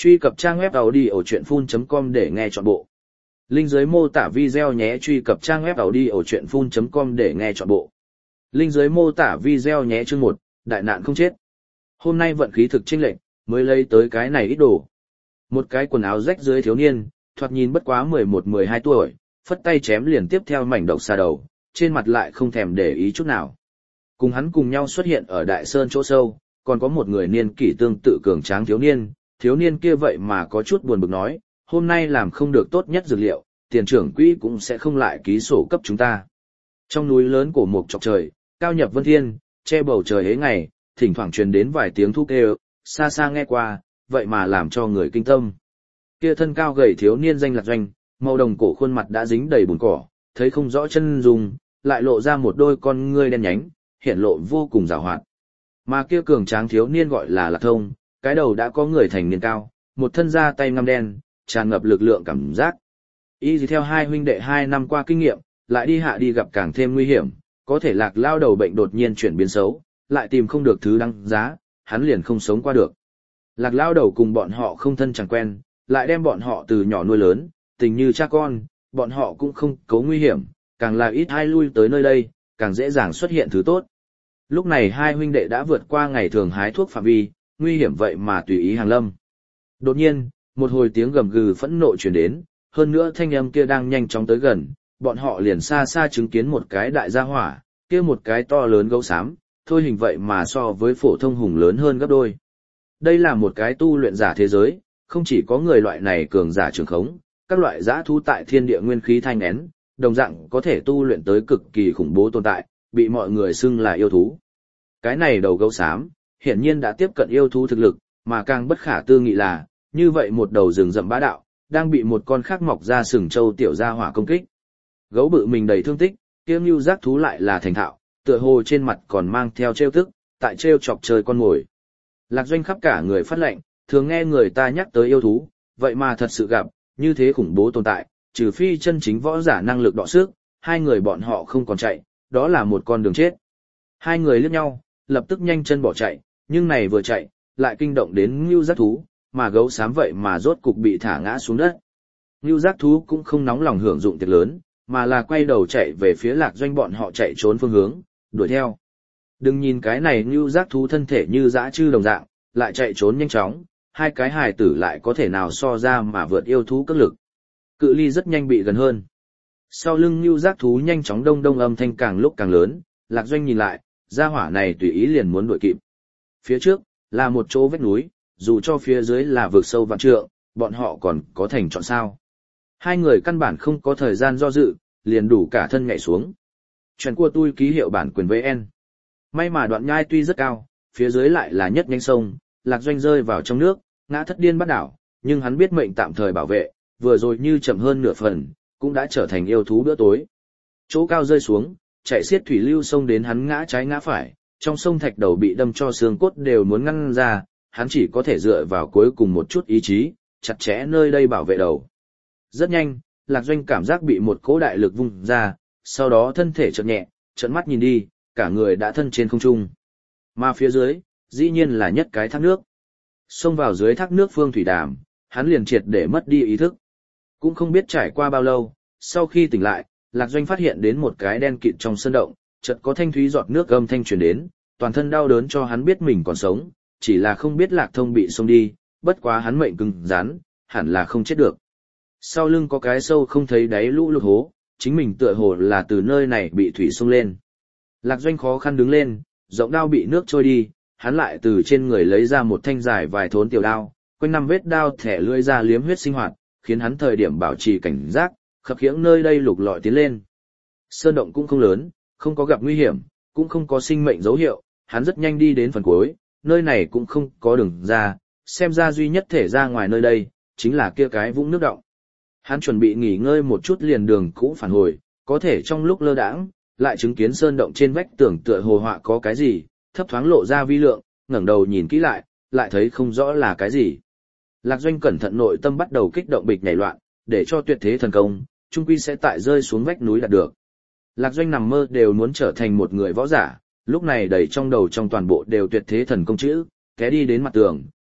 Truy cập trang web audiochuyenphun.com để nghe trọn bộ. Link dưới mô tả video nhé. Truy cập trang web audiochuyenphun.com để nghe trọn bộ. Link dưới mô tả video nhé. Chương 1, đại nạn không chết. Hôm nay vận khí thực chênh lệch, mới lấy tới cái này ít đồ. Một cái quần áo rách dưới thiếu niên, thoạt nhìn bất quá 11-12 tuổi, phất tay chém liền tiếp theo mảnh độc xa đầu, trên mặt lại không thèm để ý chút nào. Cùng hắn cùng nhau xuất hiện ở đại sơn chỗ sâu, còn có một người niên kỷ tương tự cường tráng thiếu niên kia vậy mà có chút buồn bực nói, hôm nay làm không được tốt nhất dược liệu, tiền trưởng quỹ cũng sẽ không lại ký sổ cấp chúng ta. Trong núi lớn cổ mục chọc trời, cao nhập vân thiên, che bầu trời ấy ngày, thỉnh thoảng truyền đến vài tiếng thú kêu, xa xa nghe qua, vậy mà làm cho người kinh tâm. Kia thân cao gầy thiếu niên danh Lạc Doanh, màu đồng cổ khuôn mặt đã dính đầy bùn cỏ, thấy không rõ chân dung, lại lộ ra một đôi con ngươi đen nhánh, hiện lộ vô cùng giàu hoạt. Mà kia cường tráng thiếu niên gọi là Lạc Thông, cái đầu đã có người thành niên cao, một thân da tay ngăm đen, tràn ngập lực lượng cảm giác. Y theo hai huynh đệ 2 năm qua kinh nghiệm, lại đi hạ đi gặp càng thêm nguy hiểm, có thể Lạc lao đầu bệnh đột nhiên chuyển biến xấu, lại tìm không được thứ đăng giá, hắn liền không sống qua được. Lạc lao đầu cùng bọn họ không thân chẳng quen, lại đem bọn họ từ nhỏ nuôi lớn, tình như cha con, bọn họ cũng không cấu nguy hiểm, càng là ít ai lui tới nơi đây, càng dễ dàng xuất hiện thứ tốt. Lúc này hai huynh đệ đã vượt qua ngày thường hái thuốc phạm vi, nguy hiểm vậy mà tùy ý hàng lâm. Đột nhiên, một hồi tiếng gầm gừ phẫn nộ truyền đến, hơn nữa thanh âm kia đang nhanh chóng tới gần, bọn họ liền xa xa chứng kiến một cái đại gia hỏa, kia một cái to lớn gấu xám, thôi hình vậy mà so với phổ thông hùng lớn hơn gấp đôi. Đây là một cái tu luyện giả thế giới, không chỉ có người loại này cường giả trường khống, các loại dã thú tại thiên địa nguyên khí thanh nén, đồng dạng có thể tu luyện tới cực kỳ khủng bố tồn tại, bị mọi người xưng là yêu thú. Cái này đầu gấu xám, hiển nhiên đã tiếp cận yêu thú thực lực, mà càng bất khả tư nghị là, như vậy một đầu rừng rậm bá đạo, đang bị một con khác mọc ra sừng trâu tiểu gia hỏa công kích. Gấu bự mình đầy thương tích, kiêm như giác thú lại là thành thạo, tựa hồ trên mặt còn mang theo trêu tức, tại trêu chọc chơi con mồi. Lạc Doanh khắp cả người phát lệnh, thường nghe người ta nhắc tới yêu thú, vậy mà thật sự gặp, như thế khủng bố tồn tại, trừ phi chân chính võ giả năng lực đọ sức, hai người bọn họ không còn chạy, đó là một con đường chết. Hai người liếc nhau, lập tức nhanh chân bỏ chạy, nhưng này vừa chạy, lại kinh động đến ngưu giác thú, mà gấu xám vậy mà rốt cục bị thả ngã xuống đất. Ngưu giác thú cũng không nóng lòng hưởng dụng tiệc lớn, mà là quay đầu chạy về phía Lạc Doanh bọn họ chạy trốn phương hướng, đuổi theo. Đừng nhìn cái này ngưu giác thú thân thể như dã chư đồng dạng, lại chạy trốn nhanh chóng, hai cái hài tử lại có thể nào so ra mà vượt yêu thú cước lực. Cự ly rất nhanh bị gần hơn. Sau lưng ngưu giác thú nhanh chóng đông đông âm thanh càng lúc càng lớn, Lạc Doanh nhìn lại, gia hỏa này tùy ý liền muốn đuổi kịp. Phía trước là một chỗ vách núi, dù cho phía dưới là vực sâu vạn trượng, bọn họ còn có thành chọn sao. Hai người căn bản không có thời gian do dự, liền đủ cả thân nhảy xuống. Chuyện của tôi ký hiệu bản quyền VN. May mà đoạn nhai tuy rất cao, phía dưới lại là nhất nhánh sông, Lạc Doanh rơi vào trong nước, ngã thất điên bắt đảo, nhưng hắn biết mệnh tạm thời bảo vệ, vừa rồi như chậm hơn nửa phần, cũng đã trở thành yêu thú bữa tối. Chỗ cao rơi xuống, chạy xiết thủy lưu sông đến hắn ngã trái ngã phải, trong sông thạch đầu bị đâm cho xương cốt đều muốn ngăn ra, hắn chỉ có thể dựa vào cuối cùng một chút ý chí, chặt chẽ nơi đây bảo vệ đầu. Rất nhanh, Lạc Doanh cảm giác bị một cỗ đại lực vung ra, sau đó thân thể chợt nhẹ, trợn mắt nhìn đi, cả người đã thân trên không trung. Mà phía dưới, dĩ nhiên là nhất cái thác nước. Xông vào dưới thác nước phương thủy đàm, hắn liền triệt để mất đi ý thức. Cũng không biết trải qua bao lâu, sau khi tỉnh lại, Lạc Doanh phát hiện đến một cái đen kịt trong sơn động, chợt có thanh thúy giọt nước âm thanh truyền đến, toàn thân đau đớn cho hắn biết mình còn sống, chỉ là không biết Lạc Thông bị xông đi, bất quá hắn mệnh cứng rắn, hẳn là không chết được. Sau lưng có cái sâu không thấy đáy lũ lụt hố, chính mình tựa hồ là từ nơi này bị thủy xông lên. Lạc Doanh khó khăn đứng lên, rộng đao bị nước trôi đi, hắn lại từ trên người lấy ra một thanh dài vài thốn tiểu đao, quanh năm vết đao thẻ lưỡi ra liếm huyết sinh hoạt, khiến hắn thời điểm bảo trì cảnh giác, khập khiễng nơi đây lục lọi tiến lên. Sơn động cũng không lớn, không có gặp nguy hiểm, cũng không có sinh mệnh dấu hiệu, hắn rất nhanh đi đến phần cuối, nơi này cũng không có đường ra, xem ra duy nhất thể ra ngoài nơi đây, chính là kia cái vũng nước động. Hắn chuẩn bị nghỉ ngơi một chút liền đường cũ phản hồi, có thể trong lúc lơ đãng, lại chứng kiến sơn động trên vách tường tựa hồ họa có cái gì, thấp thoáng lộ ra vi lượng, ngẩng đầu nhìn kỹ lại thấy không rõ là cái gì. Lạc Doanh cẩn thận nội tâm bắt đầu kích động bịch nhảy loạn, để cho tuyệt thế thần công, chung quy sẽ tại rơi xuống vách núi đạt được. Lạc Doanh nằm mơ đều muốn trở thành một người võ giả, lúc này đầy trong đầu trong toàn bộ đều tuyệt thế thần công chữ, té đi đến mặt tường,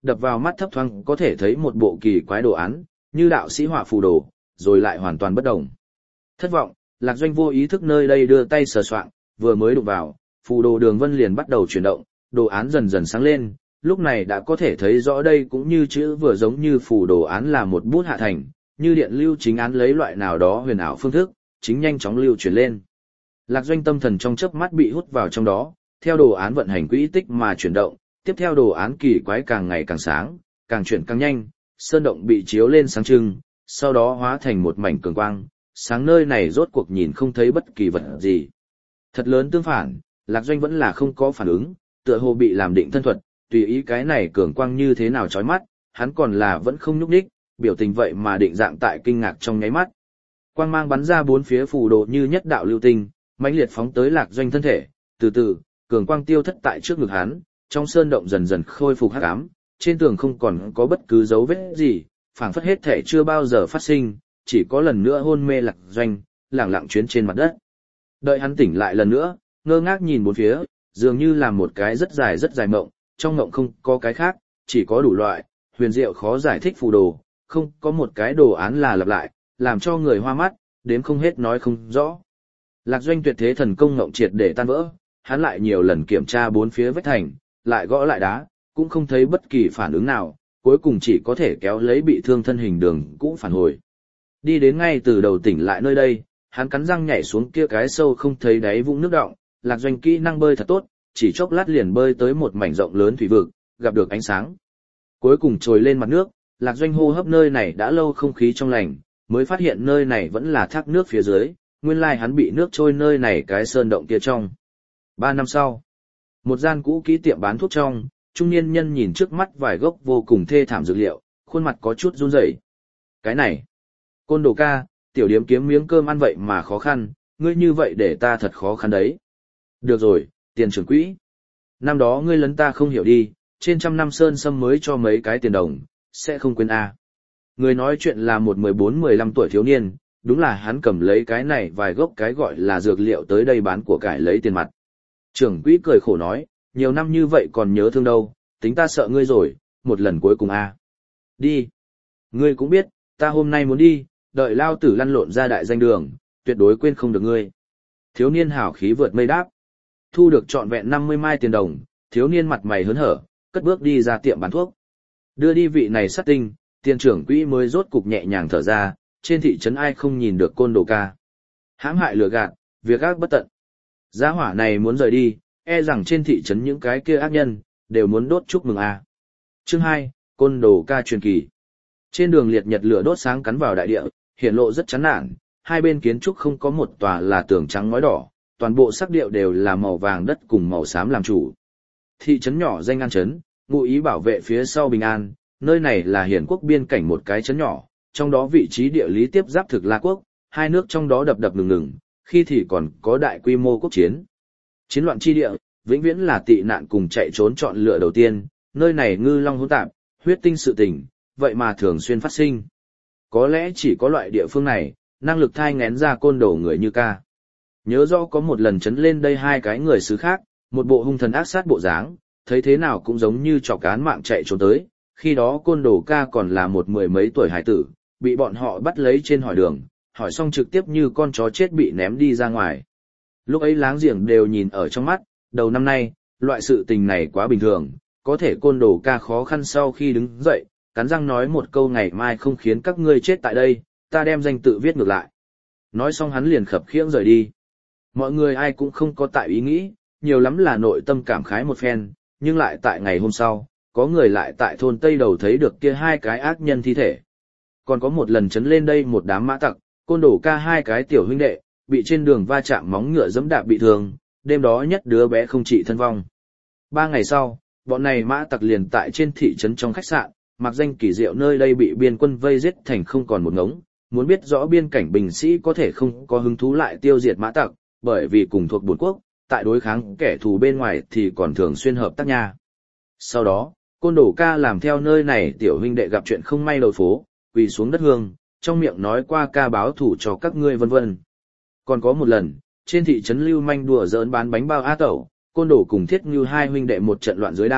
đập vào mắt thấp thoáng có thể thấy một bộ kỳ quái đồ án, như đạo sĩ họa phù đồ, rồi lại hoàn toàn bất động. Thất vọng, Lạc Doanh vô ý thức nơi đây đưa tay sờ soạng, vừa mới đụng vào, phù đồ đường vân liền bắt đầu chuyển động, đồ án dần dần sáng lên, lúc này đã có thể thấy rõ đây cũng như chữ vừa giống như phù đồ án là một bút hạ thành, như điện lưu chính án lấy loại nào đó huyền ảo phương thức, chính nhanh chóng lưu chuyển lên. Lạc Doanh tâm thần trong chớp mắt bị hút vào trong đó, theo đồ án vận hành quỹ tích mà chuyển động, tiếp theo đồ án kỳ quái càng ngày càng sáng, càng chuyển càng nhanh, sơn động bị chiếu lên sáng trưng, sau đó hóa thành một mảnh cường quang, sáng nơi này rốt cuộc nhìn không thấy bất kỳ vật gì. Thật lớn tương phản, Lạc Doanh vẫn là không có phản ứng, tựa hồ bị làm định thân thuật, tùy ý cái này cường quang như thế nào chói mắt, hắn còn là vẫn không nhúc nhích, biểu tình vậy mà định dạng tại kinh ngạc trong nháy mắt. Quang mang bắn ra bốn phía phù đồ như nhất đạo lưu tinh, mãnh liệt phóng tới Lạc Doanh thân thể, từ từ, cường quang tiêu thất tại trước ngực hắn, trong sơn động dần dần khôi phục hắc ám, trên tường không còn có bất cứ dấu vết gì, phảng phất hết thể chưa bao giờ phát sinh, chỉ có lần nữa hôn mê Lạc Doanh, lẳng lặng chuyến trên mặt đất. Đợi hắn tỉnh lại lần nữa, ngơ ngác nhìn bốn phía, dường như là một cái rất dài mộng, trong mộng không có cái khác, chỉ có đủ loại, huyền diệu khó giải thích phù đồ, không có một cái đồ án là lặp lại, làm cho người hoa mắt, đếm không hết nói không rõ. Lạc Doanh tuyệt thế thần công ngộng triệt để tan vỡ, hắn lại nhiều lần kiểm tra bốn phía vách thành, lại gõ lại đá, cũng không thấy bất kỳ phản ứng nào, cuối cùng chỉ có thể kéo lấy bị thương thân hình đường cũng phản hồi. Đi đến ngay từ đầu tỉnh lại nơi đây, hắn cắn răng nhảy xuống kia cái sâu không thấy đáy vũng nước đọng, Lạc Doanh kỹ năng bơi thật tốt, chỉ chốc lát liền bơi tới một mảnh rộng lớn thủy vực, gặp được ánh sáng. Cuối cùng trồi lên mặt nước, Lạc Doanh hô hấp nơi này đã lâu không khí trong lành, mới phát hiện nơi này vẫn là thác nước phía dưới, nguyên lai hắn bị nước trôi nơi này cái sơn động kia trong. 3 năm sau, một gian cũ kỹ tiệm bán thuốc trong, trung niên nhân nhìn trước mắt vài gốc vô cùng thê thảm dược liệu, khuôn mặt có chút run rẩy. Cái này, Côn Đồ ca, tiểu điếm kiếm miếng cơm ăn vậy mà khó khăn, ngươi như vậy để ta thật khó khăn đấy. Được rồi, tiền trưởng quỹ. Năm đó ngươi lấn ta không hiểu đi, trên 100 năm sơn sâm mới cho mấy cái tiền đồng, sẽ không quên a. Người nói chuyện là một 14-15 tuổi thiếu niên, đúng là hắn cầm lấy cái này vài gốc cái gọi là dược liệu tới đây bán của cải lấy tiền mặt. Trưởng quỹ cười khổ nói, nhiều năm như vậy còn nhớ thương đâu, tính ta sợ ngươi rồi, một lần cuối cùng a. Đi. Ngươi cũng biết, ta hôm nay muốn đi, đợi lao tử lăn lộn ra đại danh đường, tuyệt đối quên không được ngươi. Thiếu niên hào khí vượt mây đáp. Thu được trọn vẹn 50 mai tiền đồng, thiếu niên mặt mày hớn hở, cất bước đi ra tiệm bán thuốc. Đưa đi vị này sát tinh, tiền trưởng quỹ mới rốt cục nhẹ nhàng thở ra, trên thị trấn ai không nhìn được Côn Đồ ca. Hãm hại lừa gạt, việc ác bất tận. Gia hỏa này muốn rời đi, e rằng trên thị trấn những cái kia ác nhân, đều muốn đốt chúc mừng a. Chương 2, Côn Đồ ca truyền kỳ. Trên đường liệt nhật lửa đốt sáng cắn vào đại địa, hiện lộ rất chán nản, hai bên kiến trúc không có một tòa là tường trắng ngói đỏ, toàn bộ sắc điệu đều là màu vàng đất cùng màu xám làm chủ. Thị trấn nhỏ danh An trấn, ngụ ý bảo vệ phía sau bình an, nơi này là Hiển quốc biên cảnh một cái trấn nhỏ, trong đó vị trí địa lý tiếp giáp Thực La quốc, hai nước trong đó đập đập ngừng, khi thì còn có đại quy mô quốc chiến. Chiến loạn chi địa, vĩnh viễn là tị nạn cùng chạy trốn chọn lựa đầu tiên, nơi này ngư long hỗn tạp, huyết tinh sự tình, vậy mà thường xuyên phát sinh. Có lẽ chỉ có loại địa phương này, năng lực thai nghén ra côn đồ người như ca. Nhớ rõ có một lần chấn lên đây hai cái người xứ khác, một bộ hung thần ác sát bộ dáng, thấy thế nào cũng giống như chọc án mạng chạy trốn tới, khi đó côn đồ ca còn là một 10 mấy tuổi hải tử, bị bọn họ bắt lấy trên hỏi đường, hỏi xong trực tiếp như con chó chết bị ném đi ra ngoài. Lúc ấy láng giềng đều nhìn ở trong mắt, đầu năm nay, loại sự tình này quá bình thường, có thể côn đồ ca khó khăn sau khi đứng dậy, cắn răng nói một câu ngày mai không khiến các ngươi chết tại đây, ta đem danh tự viết ngược lại. Nói xong hắn liền khập khiễng rời đi. Mọi người ai cũng không có tại ý nghĩ, nhiều lắm là nội tâm cảm khái một phen, nhưng lại tại ngày hôm sau, có người lại tại thôn Tây Đầu thấy được kia hai cái ác nhân thi thể. Còn có một lần chấn lên đây một đám mã tặc, côn đồ ca hai cái tiểu huynh đệ, bị trên đường va chạm móng ngựa giẫm đạp bị thương, đêm đó nhất đứa bé không trị thân vong. 3 ngày sau, bọn này mã tặc liền tại trên thị trấn trong khách sạn, mặc danh kỳ diệu nơi đây bị biên quân vây giết thành không còn một ngống, muốn biết rõ biên cảnh binh sĩ có thể không có hứng thú lại tiêu diệt mã tặc, bởi vì cùng thuộc bốn quốc, tại đối kháng kẻ thù bên ngoài thì còn thường xuyên hợp tác nha. Sau đó, côn đồ ca làm theo nơi này tiểu huynh đệ gặp chuyện không may lội phố, quỳ xuống đất hương, trong miệng nói qua ca báo thủ cho các ngươi vân vân. Còn có một lần, trên thị trấn lưu manh đùa giỡn bán bánh bao á tẩu, côn đồ cùng thiết như hai huynh đệ một trận loạn dưới đao,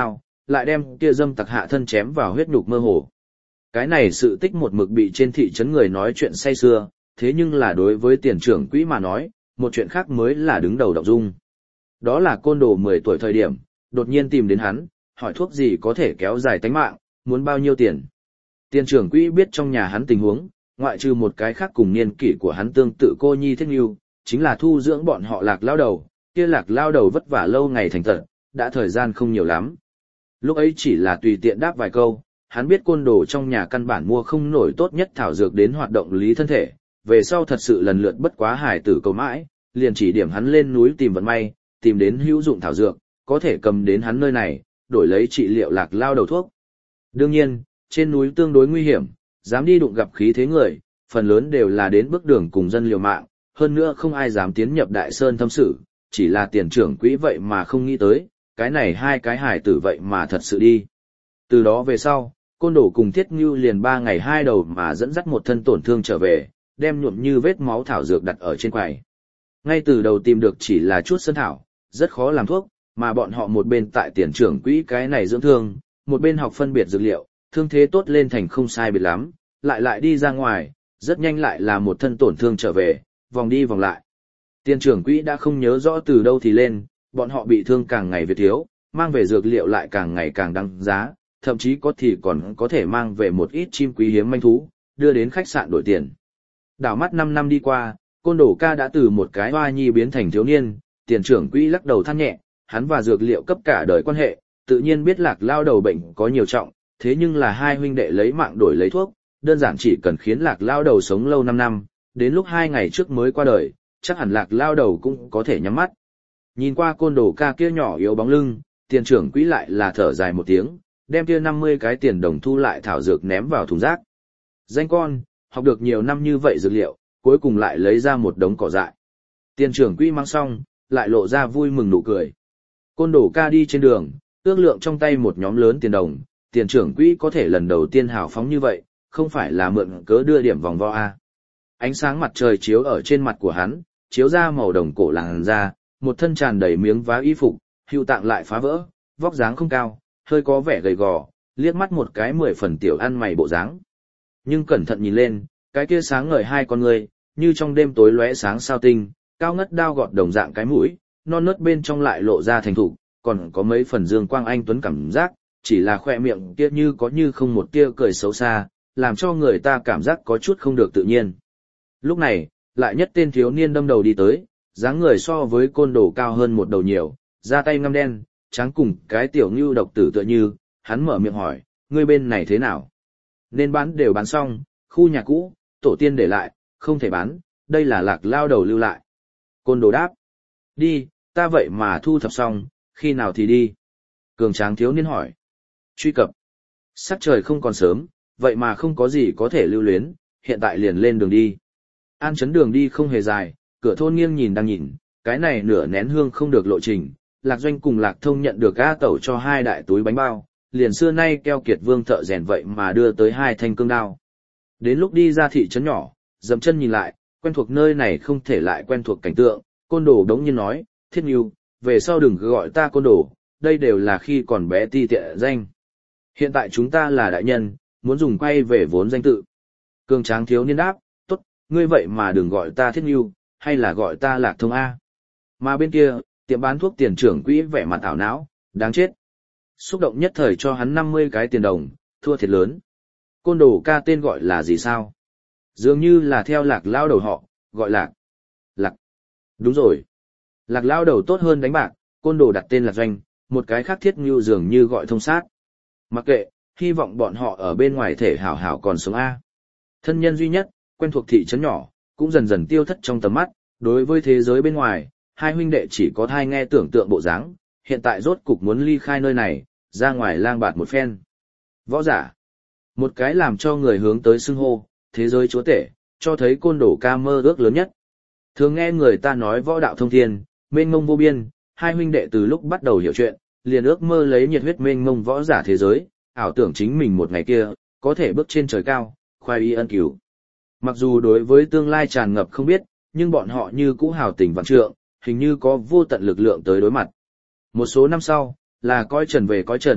lại đem kia dâm tặc hạ thân chém vào huyết nhục mơ hồ. Cái này sự tích một mực bị trên thị trấn người nói chuyện say xưa, thế nhưng là đối với tiền trưởng quỹ mà nói, một chuyện khác mới là đứng đầu động dung. Đó là côn đồ 10 tuổi thời điểm, đột nhiên tìm đến hắn, hỏi thuốc gì có thể kéo dài tánh mạng, muốn bao nhiêu tiền. Tiền trưởng quỹ biết trong nhà hắn tình huống, ngoại trừ một cái khác cùng niên kỷ của hắn tương tự cô nhi thiết nghiêu, chính là thu dưỡng bọn họ Lạc lao đầu, kia Lạc lao đầu vất vả lâu ngày thành tật, đã thời gian không nhiều lắm. Lúc ấy chỉ là tùy tiện đáp vài câu, hắn biết côn đồ trong nhà căn bản mua không nổi tốt nhất thảo dược đến hoạt động lý thân thể, về sau thật sự lần lượt bất quá hải tử cầu mãi, liền chỉ điểm hắn lên núi tìm vận may, tìm đến hữu dụng thảo dược, có thể cầm đến hắn nơi này, đổi lấy trị liệu Lạc lao đầu thuốc. Đương nhiên, trên núi tương đối nguy hiểm, dám đi đụng gặp khí thế người, phần lớn đều là đến bước đường cùng dân liều mạng, hơn nữa không ai dám tiến nhập đại sơn thâm sự, chỉ là tiền trưởng quỹ vậy mà không nghĩ tới, cái này hai cái hải tử vậy mà thật sự đi. Từ đó về sau, côn đồ cùng Thiết Ngưu liền 3 ngày 2 đầu mà dẫn dắt một thân tổn thương trở về, đem nhuộm như vết máu thảo dược đặt ở trên quầy. Ngay từ đầu tìm được chỉ là chút sơn thảo, rất khó làm thuốc, mà bọn họ một bên tại tiền trưởng quỹ cái này dưỡng thương, một bên học phân biệt dược liệu, thương thế tốt lên thành không sai biệt lắm, lại đi ra ngoài, rất nhanh lại là một thân tổn thương trở về, vòng đi vòng lại. Tiền trưởng quỹ đã không nhớ rõ từ đâu thì lên, bọn họ bị thương càng ngày về thiếu, mang về dược liệu lại càng ngày càng đăng giá, thậm chí có thì còn có thể mang về một ít chim quý hiếm manh thú, đưa đến khách sạn đổi tiền. Đảo mắt 5 năm đi qua, côn đồ ca đã từ một cái hoa nhi biến thành thiếu niên, tiền trưởng quỹ lắc đầu than nhẹ, hắn và dược liệu cấp cả đời quan hệ, tự nhiên biết Lạc lao đầu bệnh có nhiều trọng, thế nhưng là hai huynh đệ lấy mạng đổi lấy thuốc, đơn giản chỉ cần khiến Lạc lao đầu sống lâu 5 năm, đến lúc 2 ngày trước mới qua đời, chắc hẳn Lạc lao đầu cũng có thể nhắm mắt. Nhìn qua côn đồ ca kia nhỏ yếu bóng lưng, tiền trưởng quỹ lại là thở dài một tiếng, đem kia 50 cái tiền đồng thu lại thảo dược ném vào thùng rác. Danh con, học được nhiều năm như vậy dược liệu, cuối cùng lại lấy ra một đống cỏ dại. Tiền trưởng quỹ mang xong, lại lộ ra vui mừng nụ cười. Côn đồ ca đi trên đường, ước lượng trong tay một nhóm lớn tiền đồng, tiền trưởng quỹ có thể lần đầu tiên hào phóng như vậy, không phải là mượn cớ đưa điểm vòng vo a. Ánh sáng mặt trời chiếu ở trên mặt của hắn, chiếu ra màu đồng cổ làn da, một thân tràn đầy miếng vá y phục, hữu tạng lại phá vỡ, vóc dáng không cao, hơi có vẻ gầy gò, liếc mắt một cái 10 phần tiểu ăn mày bộ dáng. Nhưng cẩn thận nhìn lên, cái kia sáng ngời hai con người, như trong đêm tối lóe sáng sao tinh, cao ngất đao gọt đồng dạng cái mũi, non nớt bên trong lại lộ ra thành thục, còn có mấy phần dương quang anh tuấn cảm giác, chỉ là khoe miệng kia như có như không một tia cười xấu xa, làm cho người ta cảm giác có chút không được tự nhiên. Lúc này, lại nhất tên thiếu niên đâm đầu đi tới, dáng người so với côn đồ cao hơn một đầu nhiều, da tay ngăm đen, trắng cùng cái tiểu ngưu độc tử tựa như, hắn mở miệng hỏi, ngươi bên này thế nào? Nên bán đều bán xong, khu nhà cũ, tổ tiên để lại, không thể bán, đây là Lạc lao đầu lưu lại. Côn đồ đáp, đi, ta vậy mà thu thập xong, khi nào thì đi? Cường tráng thiếu niên hỏi. Truy cập. Sắc trời không còn sớm, vậy mà không có gì có thể lưu luyến, hiện tại liền lên đường đi. An chấn đường đi không hề dài, cửa thôn nghiêng nhìn đang nhìn, cái này nửa nén hương không được lộ trình. Lạc Doanh cùng Lạc Thông nhận được A Tẩu cho 2 đại túi bánh bao, liền xưa nay keo kiệt vương thợ rèn vậy mà đưa tới 2 thanh cương đao. Đến lúc đi ra thị trấn nhỏ, dậm chân nhìn lại, quen thuộc nơi này không thể lại quen thuộc cảnh tượng, côn đồ đống nhiên nói, Thiết Ngưu, về sau đừng cứ gọi ta côn đồ, đây đều là khi còn bé ti tiện danh. Hiện tại chúng ta là đại nhân, muốn dùng quay về vốn danh tự. Cường tráng thiếu niên đáp, tốt, ngươi vậy mà đừng gọi ta Thiết Ngưu, hay là gọi ta Lạc Thông A. Mà bên kia, tiệm bán thuốc tiền trưởng quỹ vẻ mặt ảo não, đáng chết. Xúc động nhất thời cho hắn 50 cái tiền đồng, thua thiệt lớn. Côn đồ ca tên gọi là gì sao? Dường như là theo Lạc lao đầu họ, gọi Lạc. Lạc. Đúng rồi. Lạc lao đầu tốt hơn đánh bạc, côn đồ đặt tên là Doanh, một cái khác Thiết Ngưu dường như gọi Thông sát. Mặc kệ, hy vọng bọn họ ở bên ngoài thể hảo hảo còn sống A. Thân nhân duy nhất, quen thuộc thị trấn nhỏ, cũng dần dần tiêu thất trong tầm mắt, đối với thế giới bên ngoài, hai huynh đệ chỉ có thai nghe tưởng tượng bộ dáng, hiện tại rốt cục muốn ly khai nơi này, ra ngoài lang bạt một phen. Võ giả. Một cái làm cho người hướng tới xưng hô, thế giới chúa tể, cho thấy côn đồ ca mơ ước lớn nhất. Thường nghe người ta nói võ đạo thông thiên, mênh mông vô biên, hai huynh đệ từ lúc bắt đầu hiểu chuyện, liền ước mơ lấy nhiệt huyết mênh mông võ giả thế giới, ảo tưởng chính mình một ngày kia, có thể bước trên trời cao, khoai y ân cứu. Mặc dù đối với tương lai tràn ngập không biết, nhưng bọn họ như cũ hào tình vạn trượng, hình như có vô tận lực lượng tới đối mặt. Một số năm sau, là coi trần về coi trần,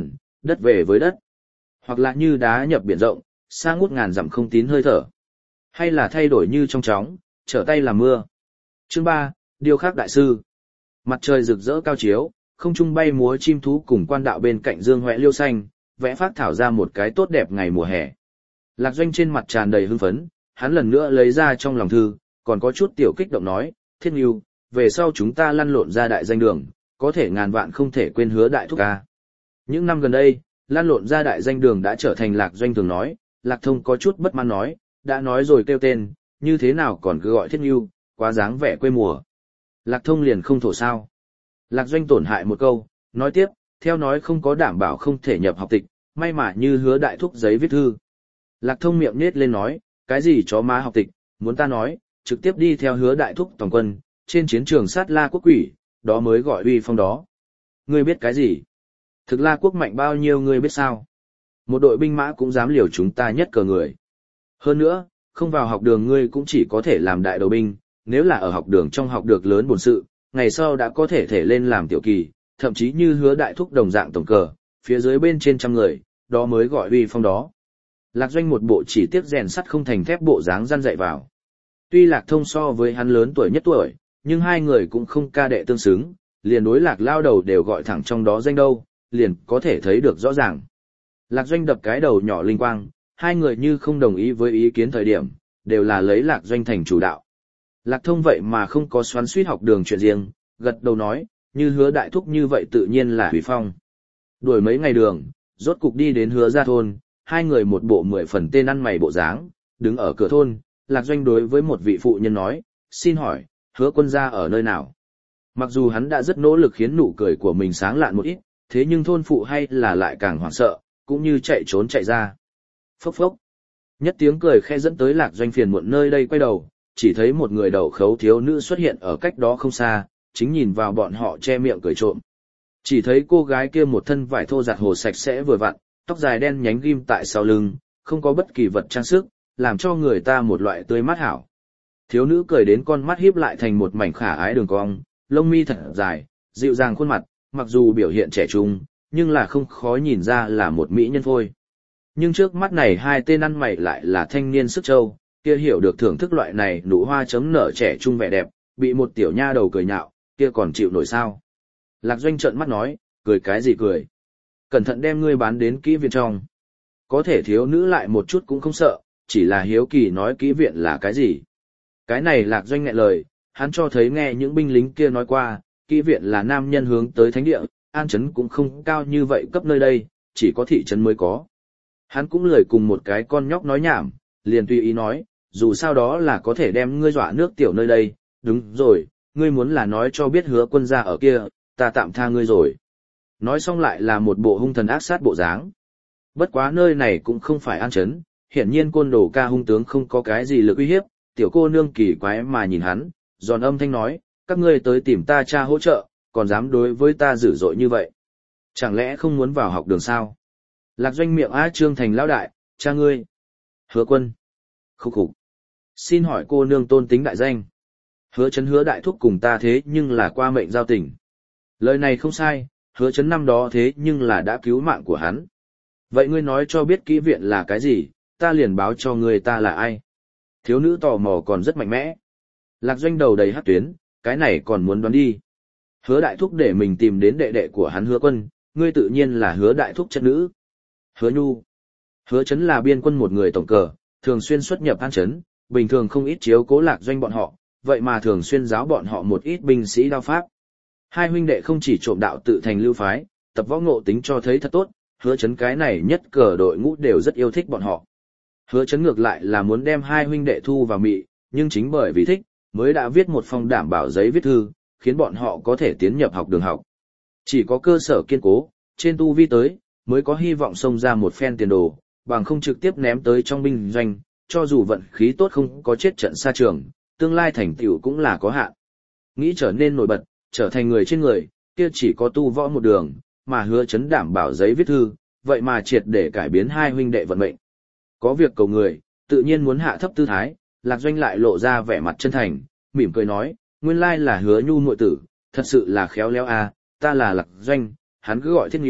đất về với đất, hoặc là như đá nhập biển rộng, xa ngút ngàn dặm không tín hơi thở, hay là thay đổi như trong chóng, trở tay làm mưa. Chương 3, Điêu khắc đại sư. Mặt trời rực rỡ cao chiếu, không trung bay múa chim thú cùng quan đạo bên cạnh dương hoẹ liêu xanh, vẽ phác thảo ra một cái tốt đẹp ngày mùa hè. Lạc Doanh trên mặt tràn đầy hưng phấn, hắn lần nữa lấy ra trong lòng thư, còn có chút tiểu kích động nói, Thiết Ngưu, về sau chúng ta lăn lộn ra đại danh đường, có thể ngàn vạn không thể quên Hứa đại thúc ca. Những năm gần đây, lăn lộn ra đại danh đường đã trở thành Lạc Doanh thường nói, Lạc Thông có chút bất mãn nói, đã nói rồi kêu tên, như thế nào còn cứ gọi Thiết Ngưu, quá dáng vẻ quê mùa. Lạc Thông liền không thổ sao. Lạc Doanh tổn hại một câu, nói tiếp, theo nói không có đảm bảo không thể nhập học tịch, may mà như Hứa đại thúc giấy viết thư. Lạc Thông miệng nết lên nói, cái gì chó má học tịch, muốn ta nói, trực tiếp đi theo Hứa đại thúc toàn quân, trên chiến trường sát La quốc quỷ, đó mới gọi uy phong đó. Ngươi biết cái gì? Thực La quốc mạnh bao nhiêu ngươi biết sao? Một đội binh mã cũng dám liều chúng ta nhất cờ người. Hơn nữa, không vào học đường ngươi cũng chỉ có thể làm đại đầu binh, nếu là ở học đường trong học được lớn bổn sự, ngày sau đã có thể lên làm tiểu kỳ, thậm chí như Hứa đại thúc đồng dạng tổng cờ, phía dưới bên trên trăm người, đó mới gọi uy phong đó. Lạc Doanh một bộ chỉ tiếc rèn sắt không thành thép bộ dáng răn dạy vào. Tuy Lạc Thông so với hắn lớn tuổi nhất tuổi, nhưng hai người cũng không ca đệ tương xứng, liền đối Lạc lao đầu đều gọi thẳng trong đó danh đâu, liền có thể thấy được rõ ràng. Lạc Doanh đập cái đầu nhỏ linh quang, hai người như không đồng ý với ý kiến thời điểm, đều là lấy Lạc Doanh thành chủ đạo. Lạc Thông vậy mà không có xoắn suýt học đường chuyện riêng, gật đầu nói, như Hứa đại thúc như vậy tự nhiên là hủy phong. Đuổi mấy ngày đường, rốt cục đi đến Hứa gia thôn, hai người một bộ 10 phần tên ăn mày bộ dáng, đứng ở cửa thôn, Lạc Doanh đối với một vị phụ nhân nói, xin hỏi, Hứa quân gia ở nơi nào? Mặc dù hắn đã rất nỗ lực khiến nụ cười của mình sáng lạn một ít, thế nhưng thôn phụ hay là lại càng hoảng sợ, cũng như chạy trốn chạy ra. Phốc phốc. Nhất tiếng cười khe dẫn tới Lạc Doanh phiền muộn nơi đây quay đầu, chỉ thấy một người đầu khấu thiếu nữ xuất hiện ở cách đó không xa, chính nhìn vào bọn họ che miệng cười trộm. Chỉ thấy cô gái kia một thân vải thô giặt hồ sạch sẽ vừa vặn, tóc dài đen nhánh ghim tại sau lưng, không có bất kỳ vật trang sức, làm cho người ta một loại tươi mát hảo. Thiếu nữ cười đến con mắt híp lại thành một mảnh khả ái đường cong, lông mi thật dài, dịu dàng khuôn mặt, mặc dù biểu hiện trẻ trung, nhưng là không khó nhìn ra là một mỹ nhân phôi. Nhưng trước mắt này hai tên ăn mày lại là thanh niên sức châu, kia hiểu được thưởng thức loại này nụ hoa chấm nở trẻ trung vẻ đẹp, bị một tiểu nha đầu cười nhạo, kia còn chịu nổi sao? Lạc Doanh trợn mắt nói, cười cái gì cười? Cẩn thận đem ngươi bán đến kỹ viện trong. Có thể thiếu nữ lại một chút cũng không sợ, chỉ là hiếu kỳ nói kỹ viện là cái gì. Cái này Lạc Doanh nghẹn lời, hắn cho thấy nghe những binh lính kia nói qua, kỹ viện là nam nhân hướng tới thánh địa, an trấn cũng không cao như vậy cấp nơi đây, chỉ có thị trấn mới có. Hắn cũng lười cùng một cái con nhóc nói nhảm, liền tùy ý nói, dù sao đó là có thể đem ngươi dọa nước tiểu nơi đây, đúng rồi, ngươi muốn là nói cho biết Hứa quân gia ở kia, ta tạm tha ngươi rồi. Nói xong lại là một bộ hung thần ác sát bộ dáng. Bất quá nơi này cũng không phải an trấn, hiển nhiên côn đồ ca hung tướng không có cái gì lực uy hiếp, tiểu cô nương kỳ quái mà nhìn hắn, giòn âm thanh nói, các ngươi tới tìm ta cha hỗ trợ, còn dám đối với ta dữ dội như vậy. Chẳng lẽ không muốn vào học đường sao? Lạc Doanh miệng á trương thành lão đại, cha ngươi. Hứa quân. Khúc khục. Xin hỏi cô nương tôn tính đại danh. Hứa Chấn Hứa đại thúc cùng ta thế nhưng là qua mệnh giao tình. Lời này không sai, Hứa Chấn năm đó thế nhưng là đã cứu mạng của hắn. Vậy ngươi nói cho biết kỹ viện là cái gì, ta liền báo cho ngươi ta là ai. Thiếu nữ tò mò còn rất mạnh mẽ. Lạc Doanh đầu đầy hắc tuyến, cái này còn muốn đoán đi. Hứa đại thúc để mình tìm đến đệ đệ của hắn Hứa quân, ngươi tự nhiên là Hứa đại thúc chất nữ. Hứa Nhu. Hứa Chấn là biên quân một người tổng cờ, thường xuyên xuất nhập an trấn, bình thường không ít chiếu cố Lạc Doanh bọn họ, vậy mà thường xuyên giáo bọn họ một ít binh sĩ đao pháp. Hai huynh đệ không chỉ trộm đạo tự thành lưu phái, tập võ ngộ tính cho thấy thật tốt, Hứa Chấn cái này nhất cờ đội ngũ đều rất yêu thích bọn họ. Hứa Chấn ngược lại là muốn đem hai huynh đệ thu vào mị, nhưng chính bởi vì thích, mới đã viết một phong đảm bảo giấy viết thư, khiến bọn họ có thể tiến nhập học đường học. Chỉ có cơ sở kiên cố, trên tu vi tới, mới có hy vọng xông ra một phen tiền đồ, bằng không trực tiếp ném tới trong binh doanh, cho dù vận khí tốt không có chết trận xa trường, tương lai thành tựu cũng là có hạn. Nghĩ trở nên nổi bật, trở thành người trên người, kia chỉ có tu võ một đường, mà Hứa Chấn đảm bảo giấy viết thư, vậy mà triệt để cải biến hai huynh đệ vận mệnh. Có việc cầu người, tự nhiên muốn hạ thấp tư thái, Lạc Doanh lại lộ ra vẻ mặt chân thành, mỉm cười nói, nguyên lai là Hứa Nhu muội tử, thật sự là khéo léo a, ta là Lạc Doanh, hắn cứ gọi Thiết Nhu,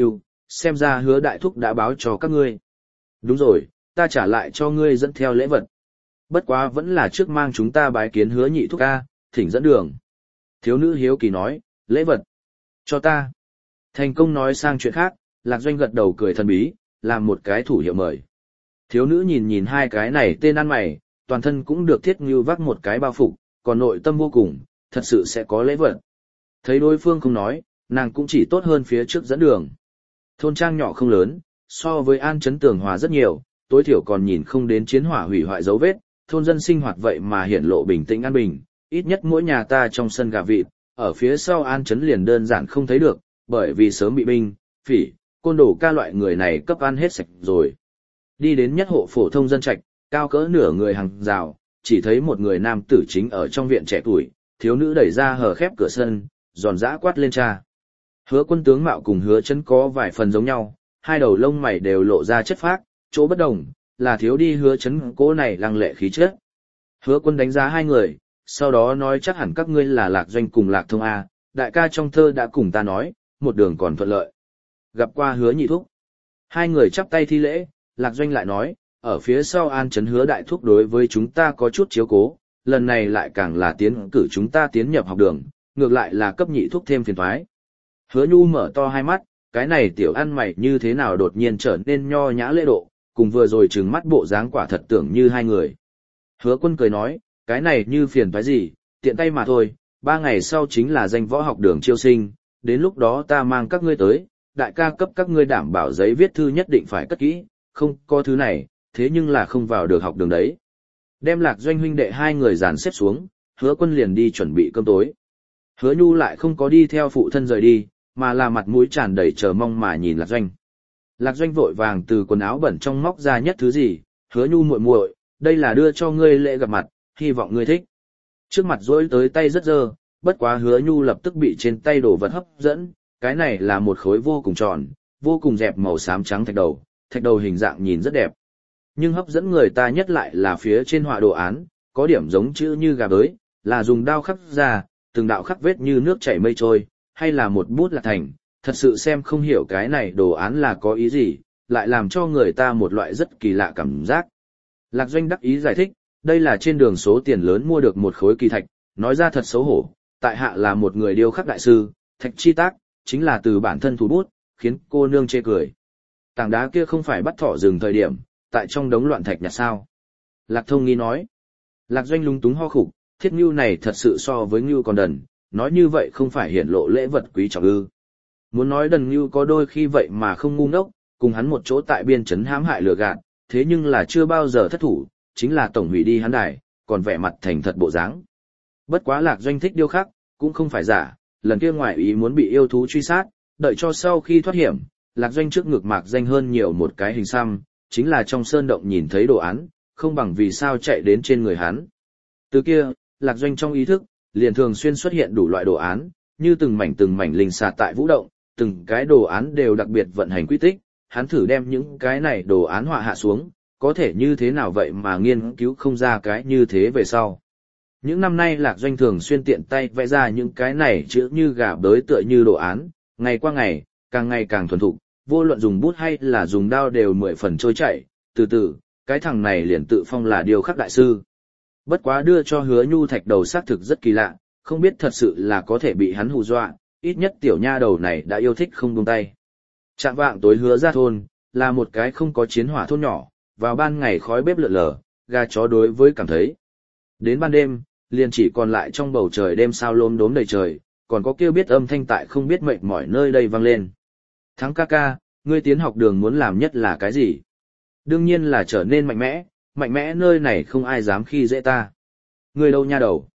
xem ra Hứa đại thúc đã báo cho các ngươi. Đúng rồi, ta trả lại cho ngươi dẫn theo lễ vật. Bất quá vẫn là trước mang chúng ta bái kiến Hứa nhị thúc ca, thỉnh dẫn đường. Thiếu nữ hiếu kỳ nói, lễ vật. Cho ta. Thành công nói sang chuyện khác, Lạc Doanh gật đầu cười thần bí, làm một cái thủ hiệu mời. Thiếu nữ nhìn nhìn hai cái này tên ăn mày, toàn thân cũng được thiết ngưu vác một cái bao phục, còn nội tâm vô cùng, thật sự sẽ có lễ vật. Thấy đối phương không nói, nàng cũng chỉ tốt hơn phía trước dẫn đường. Thôn trang nhỏ không lớn, so với An Chấn tường hòa rất nhiều, tối thiểu còn nhìn không đến chiến hỏa hủy hoại dấu vết, thôn dân sinh hoạt vậy mà hiển lộ bình tĩnh an bình, ít nhất mỗi nhà ta trong sân gà vịt, ở phía sau An Chấn liền đơn giản không thấy được, bởi vì sớm bị binh, phỉ, côn đồ ca loại người này cấp ăn hết sạch rồi. Đi đến nhất hộ phổ thông dân trạch, cao cỡ nửa người hàng rào, chỉ thấy một người nam tử chính ở trong viện trẻ tuổi, thiếu nữ đẩy ra hở khép cửa sân, giòn giã quát lên cha. Hứa Quân tướng mạo cùng Hứa Chấn có vài phần giống nhau, hai đầu lông mày đều lộ ra chất phác, chỗ bất đồng là thiếu đi Hứa Chấn cố này lăng lệ khí chất. Hứa Quân đánh giá hai người, sau đó nói chắc hẳn các ngươi là Lạc Doanh cùng Lạc Thông A, đại ca trong thơ đã cùng ta nói, một đường còn thuận lợi. Gặp qua Hứa nhị thúc. Hai người chắp tay thi lễ, Lạc Doanh lại nói, ở phía sau An Chấn Hứa đại thúc đối với chúng ta có chút chiếu cố, lần này lại càng là tiến cử chúng ta tiến nhập học đường, ngược lại là cấp nhị thúc thêm phiền toái. Hứa Nhu mở to hai mắt, cái này tiểu ăn mày như thế nào đột nhiên trở nên nho nhã lễ độ, cùng vừa rồi trừng mắt bộ dáng quả thật tưởng như hai người. Hứa Quân cười nói, cái này như phiền toái gì, tiện tay mà thôi, 3 ngày sau chính là danh võ học đường chiêu sinh, đến lúc đó ta mang các ngươi tới, đại ca cấp các ngươi đảm bảo giấy viết thư nhất định phải cất kỹ, không có thứ này, thế nhưng là không vào được học đường đấy. Đem Lạc Doanh huynh đệ hai người dàn xếp xuống, Hứa Quân liền đi chuẩn bị cơm tối. Hứa Nhu lại không có đi theo phụ thân rời đi, mà là mặt mũi tràn đầy chờ mong mà nhìn Lạc Doanh. Lạc Doanh vội vàng từ quần áo bẩn trong móc ra nhất thứ gì, Hứa Nhu muội muội, đây là đưa cho ngươi lễ gặp mặt, hy vọng ngươi thích. Trước mặt rỗi tới tay rất dơ, bất quá Hứa Nhu lập tức bị trên tay đồ vật hấp dẫn, cái này là một khối vô cùng tròn, vô cùng dẹp màu xám trắng thạch đầu hình dạng nhìn rất đẹp. Nhưng hấp dẫn người ta nhất lại là phía trên họa đồ án, có điểm giống chữ như gà bới, là dùng đao khắc ra, từng đạo khắc vết như nước chảy mây trôi, hay là một bút là thành, thật sự xem không hiểu cái này đồ án là có ý gì, lại làm cho người ta một loại rất kỳ lạ cảm giác. Lạc Doanh đắc ý giải thích, đây là trên đường số tiền lớn mua được một khối kỳ thạch, nói ra thật xấu hổ, tại hạ là một người điêu khắc đại sư, thạch chi tác, chính là từ bản thân thủ bút, khiến cô nương chê cười. Tảng đá kia không phải bắt thỏ rừng thời điểm, tại trong đống loạn thạch nhặt sao. Lạc Thông nghi nói, Lạc Doanh lúng túng ho khục, thiết ngưu này thật sự so với ngưu còn đần, nói như vậy không phải hiển lộ lễ vật quý trọng ư. Muốn nói đần ngưu có đôi khi vậy mà không ngu ngốc, cùng hắn một chỗ tại biên trấn hãm hại lừa gạt, thế nhưng là chưa bao giờ thất thủ, chính là tổng hủy đi hắn đài, còn vẻ mặt thành thật bộ dáng. Bất quá Lạc Doanh thích điêu khắc, cũng không phải giả, lần kia ngoài ý muốn bị yêu thú truy sát, đợi cho sau khi thoát hiểm, Lạc Doanh trước ngực mạc danh hơn nhiều một cái hình xăm, chính là trong sơn động nhìn thấy đồ án, không bằng vì sao chạy đến trên người hắn. Từ kia, Lạc Doanh trong ý thức, liền thường xuyên xuất hiện đủ loại đồ án, như từng mảnh linh xà tại vũ động, từng cái đồ án đều đặc biệt vận hành quy tích, hắn thử đem những cái này đồ án họa hạ xuống, có thể như thế nào vậy mà nghiên cứu không ra cái như thế về sau. Những năm nay Lạc Doanh thường xuyên tiện tay vẽ ra những cái này chữ như gà bới tựa như đồ án, ngày qua ngày càng thuần thục, vô luận dùng bút hay là dùng đao đều 10 phần trôi chảy, từ từ, cái thằng này liền tự phong là điêu khắc đại sư. Bất quá đưa cho Hứa Nhu thạch đầu xác thực rất kỳ lạ, không biết thật sự là có thể bị hắn hù dọa, ít nhất tiểu nha đầu này đã yêu thích không buông tay. Trạng vạng tối Hứa ra thôn, là một cái không có chiến hỏa thôn nhỏ, vào ban ngày khói bếp lượn lờ, gà chó đối với cảm thấy. Đến ban đêm, liền chỉ còn lại trong bầu trời đêm sao lốm đốm đầy trời, còn có kêu biết âm thanh tại không biết mệt mỏi nơi đây vang lên. Thắng ca ca, ngươi tiến học đường muốn làm nhất là cái gì? Đương nhiên là trở nên mạnh mẽ nơi này không ai dám khi dễ ta. Ngươi đâu nha đầu?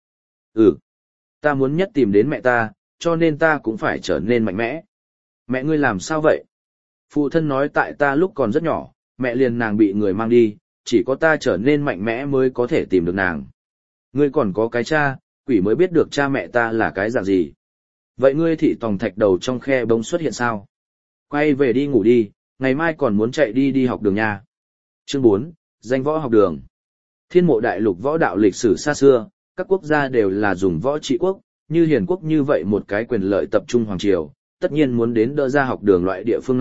Ta muốn nhất tìm đến mẹ ta, cho nên ta cũng phải trở nên mạnh mẽ. Mẹ ngươi làm sao vậy? Phụ thân nói tại ta lúc còn rất nhỏ, mẹ liền nàng bị người mang đi, chỉ có ta trở nên mạnh mẽ mới có thể tìm được nàng. Ngươi còn có cái cha, quỷ mới biết được cha mẹ ta là cái dạng gì. Vậy ngươi thị tòng thạch đầu trong khe bông xuất hiện sao? Quay về đi ngủ đi, ngày mai còn muốn chạy đi học đường nha. Chương 4, danh võ học đường. Thiên mộ đại lục võ đạo lịch sử xa xưa, các quốc gia đều là dùng võ trị quốc, như Hiền quốc như vậy một cái quyền lợi tập trung hoàng triều, tất nhiên muốn đến đỡ ra học đường loại địa phương này,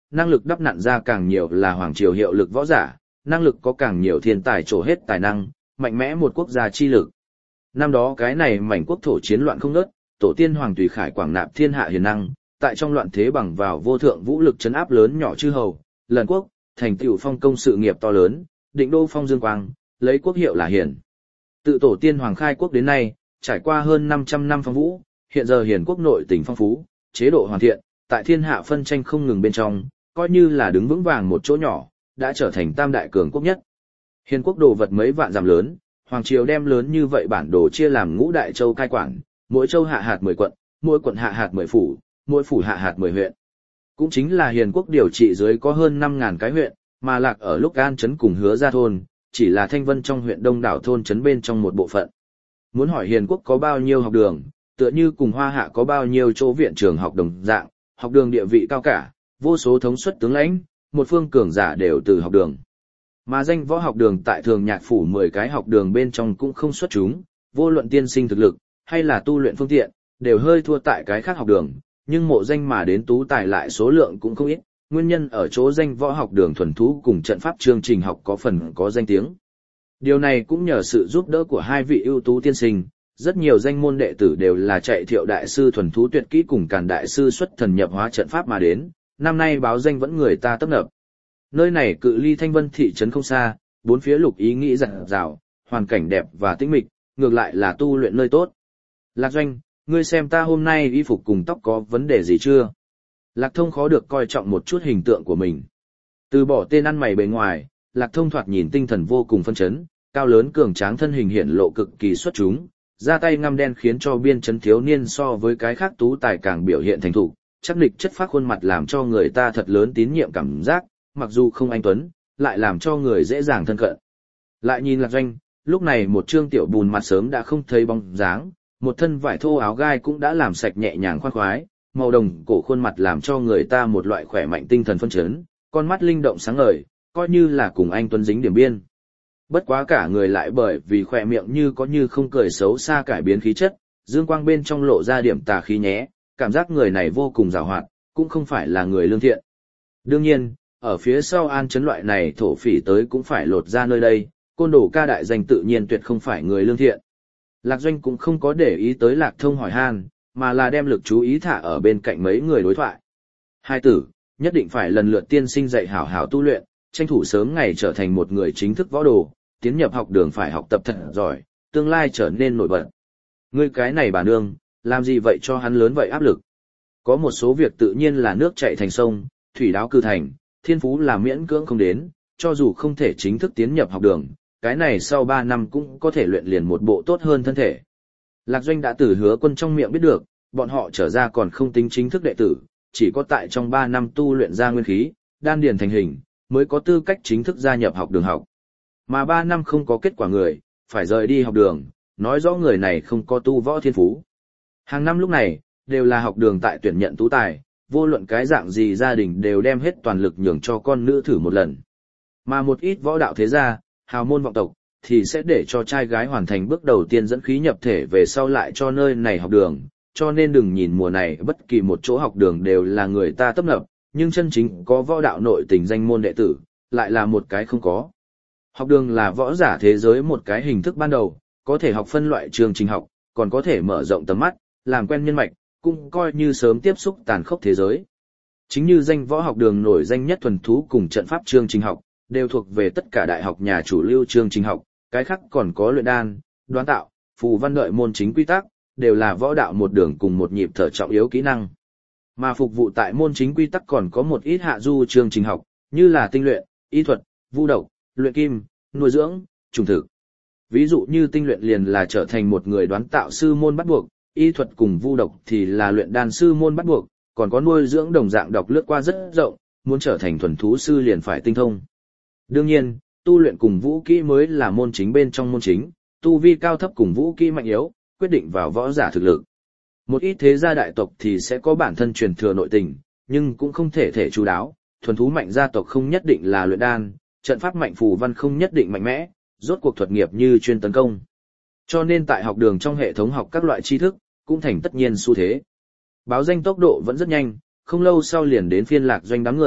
năng lực đắp nặn ra càng nhiều là hoàng triều hiệu lực võ giả, năng lực có càng nhiều thiên tài trổ hết tài năng, mạnh mẽ một quốc gia chi lực. Năm đó cái này mảnh quốc thổ chiến loạn không ngớt, tổ tiên hoàng tùy khải quảng nạp thiên hạ hiền năng, tại trong loạn thế bằng vào vô thượng vũ lực trấn áp lớn nhỏ chư hầu, lần quốc, thành tựu phong công sự nghiệp to lớn, định đô phong dương quang, lấy quốc hiệu là hiền. Tự tổ tiên hoàng khai quốc đến nay, trải qua hơn 500 năm phong vũ, hiện giờ hiền quốc nội tình phong phú, chế độ hoàn thiện, tại thiên hạ phân tranh không ngừng bên trong, coi như là đứng vững vàng một chỗ nhỏ, đã trở thành tam đại cường quốc nhất. Hiền quốc đồ vật mấy vạn dặm lớn, hoàng triều đem lớn như vậy bản đồ chia làm ngũ đại châu cai quản, mỗi châu hạ hạt 10 quận, mỗi quận hạ hạt 10 phủ, mỗi phủ hạ hạt 10 huyện. Cũng chính là hiền quốc điều trị dưới có hơn 5.000 cái huyện, mà lạc ở lúc An trấn cùng Hứa Gia thôn, chỉ là Thanh Vân trong huyện Đông Đảo thôn trấn bên trong một bộ phận. Muốn hỏi hiền quốc có bao nhiêu học đường, tựa như cùng Hoa Hạ có bao nhiêu chỗ viện trường học đồng dạng, học đường địa vị cao cả, vô số thống suất tướng lãnh, một phương cường giả đều từ học đường. Mà danh võ học đường tại Thường Nhạc phủ 10 cái học đường bên trong cũng không xuất chúng, vô luận tiên sinh thực lực hay là tu luyện phương tiện, đều hơi thua tại cái khác học đường, nhưng mộ danh mà đến tú tài lại số lượng cũng không ít, nguyên nhân ở chỗ danh võ học đường thuần thú cùng trận pháp chương trình học có phần có danh tiếng. Điều này cũng nhờ sự giúp đỡ của hai vị ưu tú tiên sinh, rất nhiều danh môn đệ tử đều là chạy Thiệu đại sư thuần thú tuyệt kỹ cùng Càn đại sư xuất thần nhập hóa trận pháp mà đến, năm nay báo danh vẫn người ta tấp nập. Nơi này cự ly Thanh Vân thị trấn không xa, bốn phía lục ý nghĩ rạng rào, hoàn cảnh đẹp và tĩnh mịch, ngược lại là tu luyện nơi tốt. Lạc Doanh, ngươi xem ta hôm nay y phục cùng tóc có vấn đề gì chưa? Lạc Thông khó được coi trọng một chút hình tượng của mình. Từ bỏ tên ăn mày bề ngoài, Lạc Thông thoạt nhìn tinh thần vô cùng phân chấn, cao lớn cường tráng thân hình hiện lộ cực kỳ xuất chúng, ra tay ngăm đen khiến cho biên chấn thiếu niên so với cái khác tú tài càng biểu hiện thành thục, chắc địch chất phác khuôn mặt làm cho người ta thật lớn tín nhiệm cảm giác, mặc dù không anh tuấn, lại làm cho người dễ dàng thân cận. Lại nhìn Lạc Doanh, lúc này một trương tiểu bùn mặt sớm đã không thấy bóng dáng, một thân vải thô áo gai cũng đã làm sạch nhẹ nhàng khoan khoái, màu đồng cổ khuôn mặt làm cho người ta một loại khỏe mạnh tinh thần phân chấn, con mắt linh động sáng ngời, coi như là cùng anh tuấn dính điểm biên. Bất quá cả người lại bởi vì khỏe miệng như có như không cười xấu xa cải biến khí chất, dương quang bên trong lộ ra điểm tà khí nhé, cảm giác người này vô cùng giàu hoạt, cũng không phải là người lương thiện. Đương nhiên, ở phía sau An trấn loại này thổ phỉ tới cũng phải lột ra nơi đây, côn đồ ca đại danh tự nhiên tuyệt không phải người lương thiện. Lạc Doanh cũng không có để ý tới Lạc Thông hỏi han, mà là đem lực chú ý thả ở bên cạnh mấy người đối thoại. Hai tử, nhất định phải lần lượt tiên sinh dạy hảo hảo tu luyện, tranh thủ sớm ngày trở thành một người chính thức võ đồ, tiến nhập học đường phải học tập thật giỏi, tương lai trở nên nổi bật. Ngươi cái này bà nương, làm gì vậy cho hắn lớn vậy áp lực? Có một số việc tự nhiên là nước chảy thành sông, thủy đáo cư thành, thiên phú là miễn cưỡng không đến, cho dù không thể chính thức tiến nhập học đường, cái này sau 3 năm cũng có thể luyện liền một bộ tốt hơn thân thể. Lạc Doanh đã từ Hứa Quân trong miệng biết được, bọn họ trở ra còn không tính chính thức đệ tử, chỉ có tại trong 3 năm tu luyện ra nguyên khí, đan điền thành hình, mới có tư cách chính thức gia nhập học đường học. Mà 3 năm không có kết quả người, phải rời đi học đường, nói rõ người này không có tu võ thiên phú. Hàng năm lúc này, đều là học đường tại tuyển nhận tú tài, vô luận cái dạng gì gia đình đều đem hết toàn lực nhường cho con nữ thử một lần. Mà một ít võ đạo thế gia, hào môn vọng tộc, thì sẽ để cho trai gái hoàn thành bước đầu tiên dẫn khí nhập thể về sau lại cho nơi này học đường, cho nên đừng nhìn mùa này bất kỳ một chỗ học đường đều là người ta tấp nập, nhưng chân chính có võ đạo nội tình danh môn đệ tử, lại là một cái không có. Học đường là võ giả thế giới một cái hình thức ban đầu, có thể học phân loại chương trình học, còn có thể mở rộng tầm mắt, làm quen nhân mạch, cũng coi như sớm tiếp xúc tàn khốc thế giới. Chính như danh võ học đường nổi danh nhất thuần thú cùng trận pháp chương trình học, đều thuộc về tất cả đại học nhà chủ lưu chương trình học, cái khác còn có luyện đan, đoán tạo, phù văn đợi môn chính quy tắc, đều là võ đạo một đường cùng một nhịp thở trọng yếu kỹ năng. Mà phục vụ tại môn chính quy tắc còn có một ít hạ du chương trình học, như là tinh luyện, y thuật, vu độc, luyện kim, nuôi dưỡng, trùng thực. Ví dụ như tinh luyện liền là trở thành một người đoán tạo sư môn bắt buộc, y thuật cùng vu độc thì là luyện đan sư môn bắt buộc, còn có nuôi dưỡng đồng dạng đọc lướt qua rất rộng, muốn trở thành thuần thú sư liền phải tinh thông. Đương nhiên, tu luyện cùng vũ kỹ mới là môn chính bên trong môn chính, tu vi cao thấp cùng vũ kỹ mạnh yếu, quyết định vào võ giả thực lực. Một ít thế gia đại tộc thì sẽ có bản thân truyền thừa nội tình, nhưng cũng không thể thể chú đáo, thuần thú mạnh gia tộc không nhất định là luyện đan, trận pháp mạnh phù văn không nhất định mạnh mẽ, rốt cuộc thuật nghiệp như chuyên tấn công. Cho nên tại học đường trong hệ thống học các loại tri thức, cũng thành tất nhiên xu thế. Báo danh tốc độ vẫn rất nhanh, không lâu sau liền đến phiên Lạc Doanh đám người,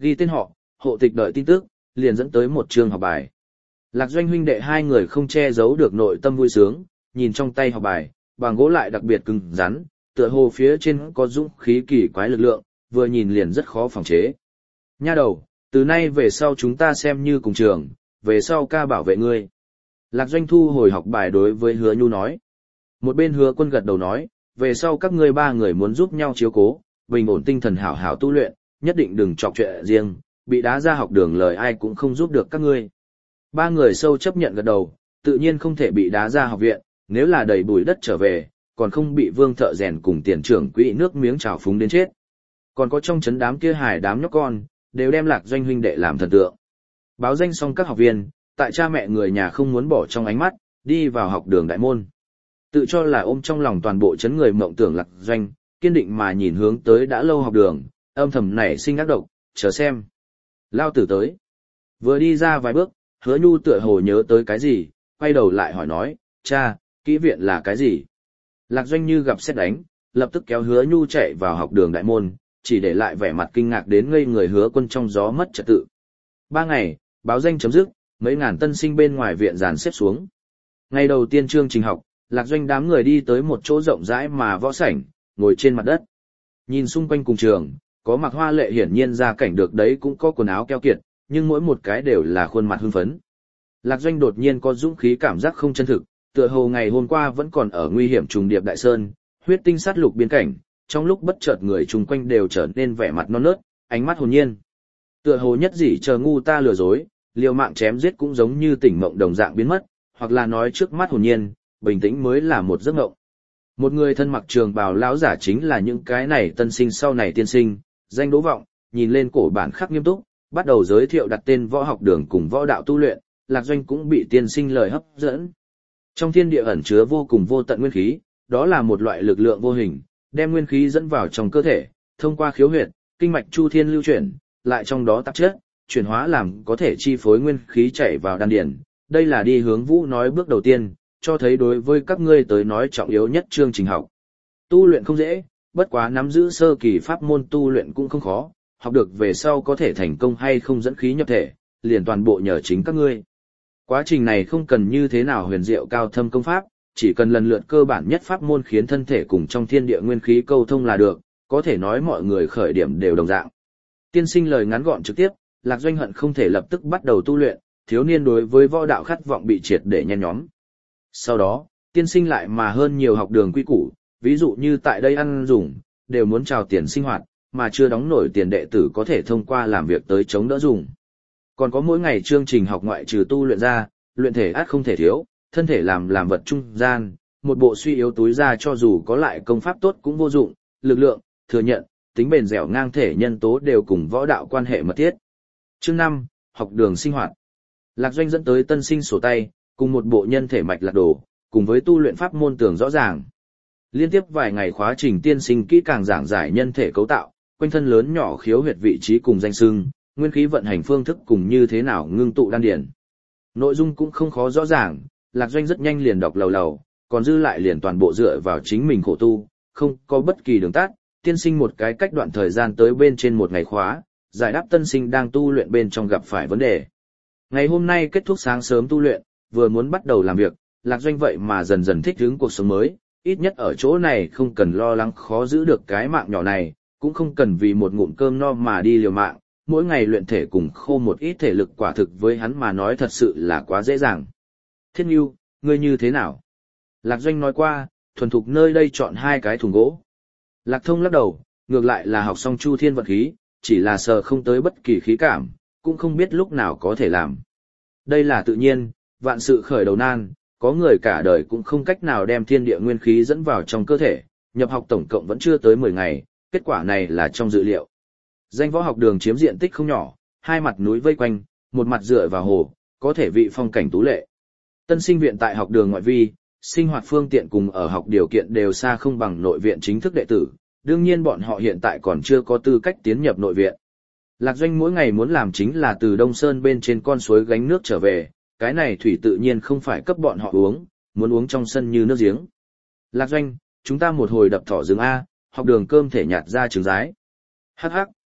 ghi tên họ, hộ tịch đợi tin tức, liền dẫn tới một chương học bài. Lạc Doanh huynh đệ hai người không che giấu được nội tâm vui sướng, nhìn trong tay học bài, bằng gỗ lại đặc biệt cứng rắn, tựa hồ phía trên có dũng khí kỳ quái lực lượng, vừa nhìn liền rất khó phòng chế. Nha đầu, từ nay về sau chúng ta xem như cùng trường, về sau ca bảo vệ ngươi. Lạc Doanh thu hồi học bài đối với Hứa Nhu nói. Một bên Hứa Quân gật đầu nói, về sau các ngươi ba người muốn giúp nhau chiếu cố, bình ổn tinh thần hảo hảo tu luyện, nhất định đừng chọc chuyện riêng, bị đá ra học đường lời ai cũng không giúp được các ngươi. Ba người sâu chấp nhận gật đầu, tự nhiên không thể bị đá ra học viện, nếu là đầy bụi đất trở về, còn không bị Vương Thợ Rèn cùng tiền trưởng quỹ nước miếng trào phúng đến chết. Còn có trong chấn đám kia hài đám nhóc con, đều đem Lạc Doanh huynh đệ làm thần tượng. Báo danh xong các học viên, tại cha mẹ người nhà không muốn bỏ trong ánh mắt, đi vào học đường đại môn. Tự cho là ôm trong lòng toàn bộ chấn người mộng tưởng Lạc Doanh, kiên định mà nhìn hướng tới đã lâu học đường, âm thầm nảy sinh ác độc, chờ xem. Lao tử tới. Vừa đi ra vài bước, Hứa Nhu tựa hồ nhớ tới cái gì, quay đầu lại hỏi nói, cha, kỹ viện là cái gì? Lạc Doanh như gặp sét đánh, lập tức kéo Hứa Nhu chạy vào học đường đại môn, chỉ để lại vẻ mặt kinh ngạc đến ngây người Hứa Quân trong gió mất trật tự. 3 ngày, báo danh chấm dứt, mấy ngàn tân sinh bên ngoài viện dàn xếp xuống. Ngày đầu tiên chương trình học, Lạc Doanh đám người đi tới một chỗ rộng rãi mà võ sảnh, ngồi trên mặt đất. Nhìn xung quanh cùng trường, có mặc hoa lệ hiển nhiên ra cảnh được đấy cũng có quần áo keo kiệt, nhưng mỗi một cái đều là khuôn mặt hưng phấn. Lạc Doanh đột nhiên có dũng khí cảm giác không chân thực, tựa hồ ngày hôm qua vẫn còn ở nguy hiểm trùng điệp đại sơn, huyết tinh sát lục biên cảnh, trong lúc bất chợt người chung quanh đều trở nên vẻ mặt non nớt, ánh mắt hồn nhiên. Tựa hồ nhất dĩ chờ ngu ta lừa dối, liều mạng chém giết cũng giống như tỉnh mộng đồng dạng biến mất, hoặc là nói trước mắt hồn nhiên, bình tĩnh mới là một giấc mộng. Một người thân mặc trường bào lão giả chính là những cái này tân sinh sau này tiên sinh, danh Đỗ Vọng, nhìn lên cổ bản khắc nghiêm túc, bắt đầu giới thiệu đặt tên võ học đường cùng võ đạo tu luyện, Lạc Doanh cũng bị tiên sinh lời hấp dẫn. Trong thiên địa ẩn chứa vô cùng vô tận nguyên khí, đó là một loại lực lượng vô hình, đem nguyên khí dẫn vào trong cơ thể, thông qua khiếu huyệt, kinh mạch chu thiên lưu chuyển, lại trong đó tạp chất, chuyển hóa làm có thể chi phối nguyên khí chảy vào đan điền. Đây là đi hướng Vũ nói bước đầu tiên, cho thấy đối với các ngươi tới nói trọng yếu nhất chương trình học. Tu luyện không dễ, bất quá nắm giữ sơ kỳ pháp môn tu luyện cũng không khó, học được về sau có thể thành công hay không dẫn khí nhập thể, liền toàn bộ nhờ chính các ngươi. Quá trình này không cần như thế nào huyền diệu cao thâm công pháp, chỉ cần lần lượt cơ bản nhất pháp môn khiến thân thể cùng trong thiên địa nguyên khí câu thông là được, có thể nói mọi người khởi điểm đều đồng dạng. Tiên sinh lời ngắn gọn trực tiếp, Lạc Doanh hận không thể lập tức bắt đầu tu luyện, thiếu niên đối với võ đạo khát vọng bị triệt để nhen nhóm. Sau đó, tiên sinh lại mà hơn nhiều học đường quy củ, ví dụ như tại đây ăn dùng, đều muốn trào tiền sinh hoạt, mà chưa đóng nổi tiền đệ tử có thể thông qua làm việc tới chống đỡ dùng. Còn có mỗi ngày chương trình học ngoại trừ tu luyện ra, luyện thể át không thể thiếu, thân thể làm vật trung gian, một bộ suy yếu túi ra cho dù có lại công pháp tốt cũng vô dụng, lực lượng, thừa nhận, tính bền dẻo ngang thể nhân tố đều cùng võ đạo quan hệ mật thiết. Chương 5, học đường sinh hoạt. Lạc Doanh dẫn tới tân sinh sổ tay, cùng một bộ nhân thể mạch lạc đồ, cùng với tu luyện pháp môn tưởng rõ ràng. Liên tiếp vài ngày khóa trình tiên sinh kỹ càng giảng giải nhân thể cấu tạo, quanh thân lớn nhỏ khiếu huyệt vị trí cùng danh xưng, nguyên khí vận hành phương thức cùng như thế nào ngưng tụ đan điển. Nội dung cũng không khó rõ ràng, Lạc Doanh rất nhanh liền đọc lầu lầu, còn dư lại liền toàn bộ dựa vào chính mình khổ tu, không có bất kỳ đường tắt, tiên sinh một cái cách đoạn thời gian tới bên trên một ngày khóa, giải đáp tân sinh đang tu luyện bên trong gặp phải vấn đề. Ngày hôm nay kết thúc sáng sớm tu luyện, vừa muốn bắt đầu làm việc, Lạc Doanh vậy mà dần dần thích ứng cuộc sống mới, ít nhất ở chỗ này không cần lo lắng khó giữ được cái mạng nhỏ này, cũng không cần vì một ngụm cơm no mà đi liều mạng, mỗi ngày luyện thể cùng khô một ít thể lực quả thực với hắn mà nói thật sự là quá dễ dàng. Thiên Nhu, ngươi như thế nào? Lạc Doanh nói qua, thuần thục nơi đây chọn 2 cái thùng gỗ. Lạc Thông lắc đầu, ngược lại là học xong Chu Thiên vận khí, chỉ là sờ không tới bất kỳ khí cảm, cũng không biết lúc nào có thể làm. Đây là tự nhiên, vạn sự khởi đầu nan, có người cả đời cũng không cách nào đem thiên địa nguyên khí dẫn vào trong cơ thể, nhập học tổng cộng vẫn chưa tới 10 ngày, kết quả này là trong dự liệu. Danh võ học đường chiếm diện tích không nhỏ, 2 mặt núi vây quanh, một mặt dựa vào hồ, có thể vị phong cảnh tú lệ. Tân sinh viện tại học đường ngoại vi, sinh hoạt phương tiện cùng ở học điều kiện đều xa không bằng nội viện chính thức đệ tử, đương nhiên bọn họ hiện tại còn chưa có tư cách tiến nhập nội viện. Lạc Doanh mỗi ngày muốn làm chính là từ Đông Sơn bên trên con suối gánh nước trở về, cái này thủy tự nhiên không phải cấp bọn họ uống, muốn uống trong sân như nước giếng. Lạc Doanh, chúng ta một hồi đập thỏ rừng A, học đường cơm thể nhạt ra trứng rái. Hắc hắc,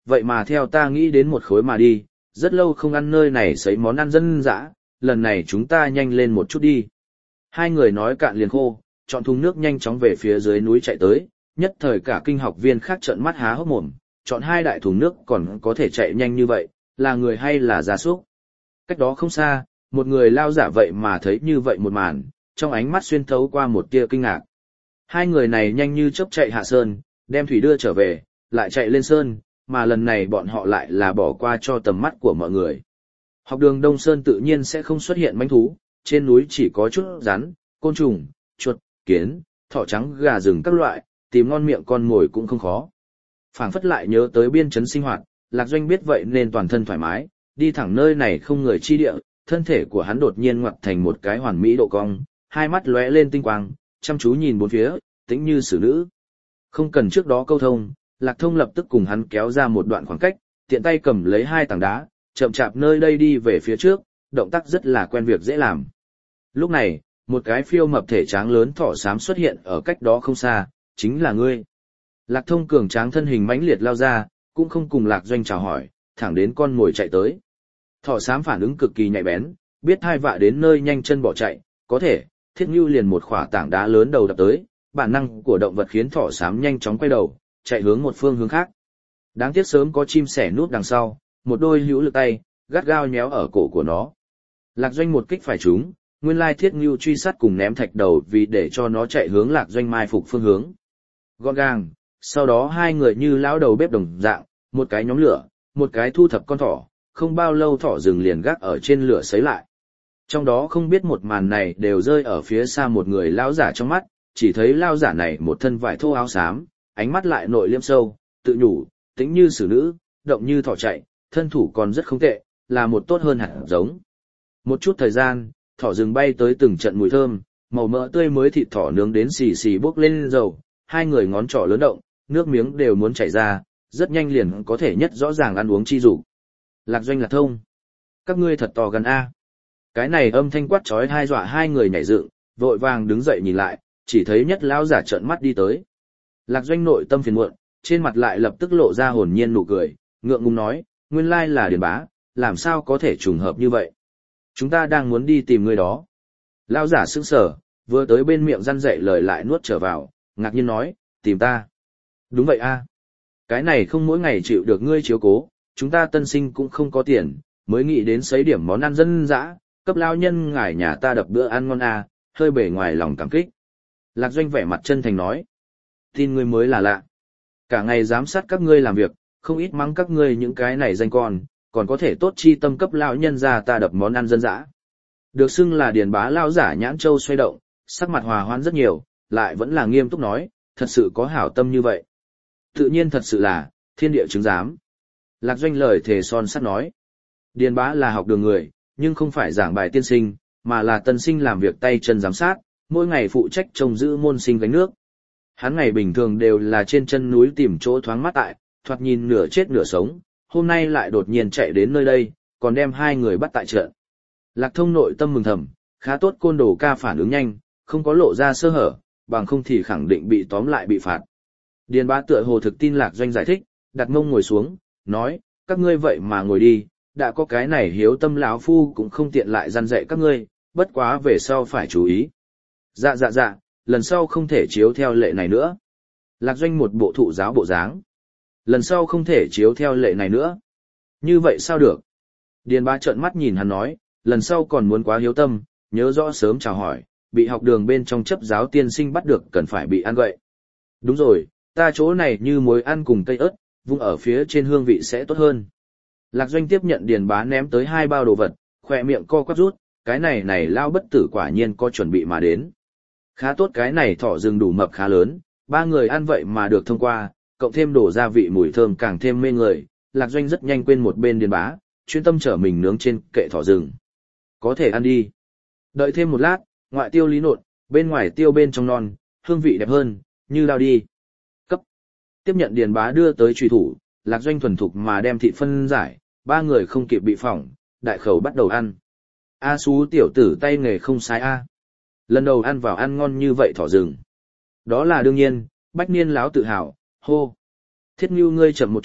vậy mà theo ta nghĩ đến một khối mà đi, rất lâu không ăn nơi này sấy món ăn dân dã, lần này chúng ta nhanh lên một chút đi. Hai người nói cạn liền khô, chọn thùng nước nhanh chóng về phía dưới núi chạy tới, nhất thời cả kinh học viên khác trợn mắt há hốc mồm, chọn hai đại thùng nước còn có thể chạy nhanh như vậy, là người hay là gia súc. Cách đó không xa, một người lao giả vậy mà thấy như vậy một màn, trong ánh mắt xuyên thấu qua một tia kinh ngạc. Hai người này nhanh như chớp chạy hạ sơn, đem thủy đưa trở về, lại chạy lên sơn, mà lần này bọn họ lại là bỏ qua cho tầm mắt của mọi người. Học đường Đông Sơn tự nhiên sẽ không xuất hiện manh thú, trên núi chỉ có chút rắn, côn trùng, chuột, kiến, thỏ trắng, gà rừng các loại, tìm ngon miệng con mồi cũng không khó. Phảng phất lại nhớ tới biên trấn sinh hoạt, Lạc Doanh biết vậy nên toàn thân thoải mái, đi thẳng nơi này không người chi địa, thân thể của hắn đột nhiên ngoặt thành một cái hoàn mỹ độ cong, hai mắt lóe lên tinh quang, chăm chú nhìn bốn phía, tĩnh như xử nữ. Không cần trước đó câu thông, Lạc Thông lập tức cùng hắn kéo ra một đoạn khoảng cách, tiện tay cầm lấy hai tảng đá, chậm chạp nơi đây đi về phía trước, động tác rất là quen việc dễ làm. Lúc này, một cái phiêu mập thể tráng lớn thỏ xám xuất hiện ở cách đó không xa, chính là ngươi. Lạc Thông cường tráng thân hình mãnh liệt lao ra, cũng không cùng Lạc Doanh chào hỏi, thẳng đến con mồi chạy tới. Thỏ xám phản ứng cực kỳ nhạy bén, biết hai vạ đến nơi nhanh chân bỏ chạy, có thể, Thiết Ngưu liền một khỏa tảng đá lớn đầu đập tới, bản năng của động vật khiến thỏ xám nhanh chóng quay đầu, chạy hướng một phương hướng khác. Đáng tiếc sớm có chim sẻ núp đằng sau, một đôi hữu lực tay, gắt gao nhéo ở cổ của nó. Lạc Doanh một kích phải trúng, nguyên lai Thiết Ngưu truy sát cùng ném thạch đầu vì để cho nó chạy hướng Lạc Doanh mai phục phương hướng. Gọn gàng, sau đó hai người như lão đầu bếp đồng dạng, một cái nhóm lửa, một cái thu thập con thỏ, không bao lâu thỏ rừng liền gác ở trên lửa sấy lại. Trong đó không biết một màn này đều rơi ở phía xa một người lão giả trong mắt, chỉ thấy lão giả này một thân vải thô áo xám, ánh mắt lại nội liêm sâu, tự nhủ, tĩnh như xử nữ, động như thỏ chạy, thân thủ còn rất không tệ, là một tốt hơn hẳn giống. Một chút thời gian, thỏ rừng bay tới từng trận mùi thơm, màu mỡ tươi mới thịt thỏ nướng đến xì xì bốc lên dầu, hai người ngón trỏ lớn động, nước miếng đều muốn chảy ra, rất nhanh liền có thể nhất rõ ràng ăn uống chi dục. Lạc Doanh, Lạc Thông, các ngươi thật to gan a. Cái này âm thanh quát chói tai dọa hai người nhảy dựng, vội vàng đứng dậy nhìn lại, chỉ thấy nhất lão giả trợn mắt đi tới. Lạc Doanh nội tâm phiền muộn, trên mặt lại lập tức lộ ra hồn nhiên nụ cười, ngượng ngùng nói, nguyên lai là Điền Bá, làm sao có thể trùng hợp như vậy? Chúng ta đang muốn đi tìm người đó. Lão giả sững sờ, vừa tới bên miệng răn dậy lời lại nuốt trở vào, ngạc nhiên nói, tìm ta. Đúng vậy a. Cái này không mỗi ngày chịu được ngươi chiếu cố, chúng ta tân sinh cũng không có tiền, mới nghĩ đến sấy điểm món ăn dân dã, cấp lao nhân ngài nhà ta đập bữa ăn ngon a, hơi bề ngoài lòng cảm kích. Lạc Doanh vẻ mặt chân thành nói, tin ngươi mới là lạ. Cả ngày giám sát các ngươi làm việc, không ít mắng các ngươi những cái này danh con, còn có thể tốt chi tâm cấp lão nhân ra ta đập món ăn dân dã. Được xưng là Điền Bá lao giả nhãn châu xoay động, sắc mặt hòa hoãn rất nhiều, lại vẫn là nghiêm túc nói, thật sự có hảo tâm như vậy. Tự nhiên thật sự là, thiên địa chứng giám. Lạc Doanh lời thề son sắt nói, Điền Bá là học đường người, nhưng không phải giảng bài tiên sinh, mà là tân sinh làm việc tay chân giám sát, mỗi ngày phụ trách trông giữ môn sinh gánh nước. Hắn ngày bình thường đều là trên chân núi tìm chỗ thoáng mát tại, thoạt nhìn nửa chết nửa sống, hôm nay lại đột nhiên chạy đến nơi đây, còn đem hai người bắt tại trận. Lạc Thông nội tâm mừng thầm, khá tốt côn đồ ca phản ứng nhanh, không có lộ ra sơ hở, bằng không thì khẳng định bị tóm lại bị phạt. Điền Bá tựa hồ thực tin Lạc Doanh giải thích, đặt mông ngồi xuống, nói, các ngươi vậy mà ngồi đi, đã có cái này hiếu tâm lão phu cũng không tiện lại răn dạy các ngươi, bất quá về sau phải chú ý. Dạ, lần sau không thể chiếu theo lệ này nữa. Lạc Doanh một bộ thụ giáo bộ dáng. Lần sau không thể chiếu theo lệ này nữa. Như vậy sao được? Điền Bá trợn mắt nhìn hắn nói, lần sau còn muốn quá hiếu tâm, nhớ rõ sớm chào hỏi, bị học đường bên trong chấp giáo tiên sinh bắt được cần phải bị ăn gậy. Đúng rồi, ta chỗ này như muối ăn cùng cây ớt, vung ở phía trên hương vị sẽ tốt hơn. Lạc Doanh tiếp nhận Điền Bá ném tới 2 bao đồ vật, khỏe miệng co quắp rút, cái này lao bất tử quả nhiên có chuẩn bị mà đến. Khá tốt cái này thỏ rừng đủ mập khá lớn, 3 người ăn vậy mà được thông qua, cộng thêm đổ gia vị mùi thơm càng thêm mê người, Lạc Doanh rất nhanh quên một bên Điền Bá, chuyên tâm trở mình nướng trên kệ thỏ rừng. Có thể ăn đi. Đợi thêm một lát, ngoại tiêu lý nộn, bên ngoài tiêu bên trong non, hương vị đẹp hơn, như lao đi. Cấp. Tiếp nhận Điền Bá đưa tới truy thủ, Lạc Doanh thuần thục mà đem thịt phân giải, 3 người không kịp bị phỏng, đại khẩu bắt đầu ăn. A Sú tiểu tử tay nghề không sai a. Lần đầu ăn vào ăn ngon như vậy thỏ rừng. Đó là đương nhiên, Bách Niên láo tự hào, hô. Thiết Ngưu ngươi chậm một chút,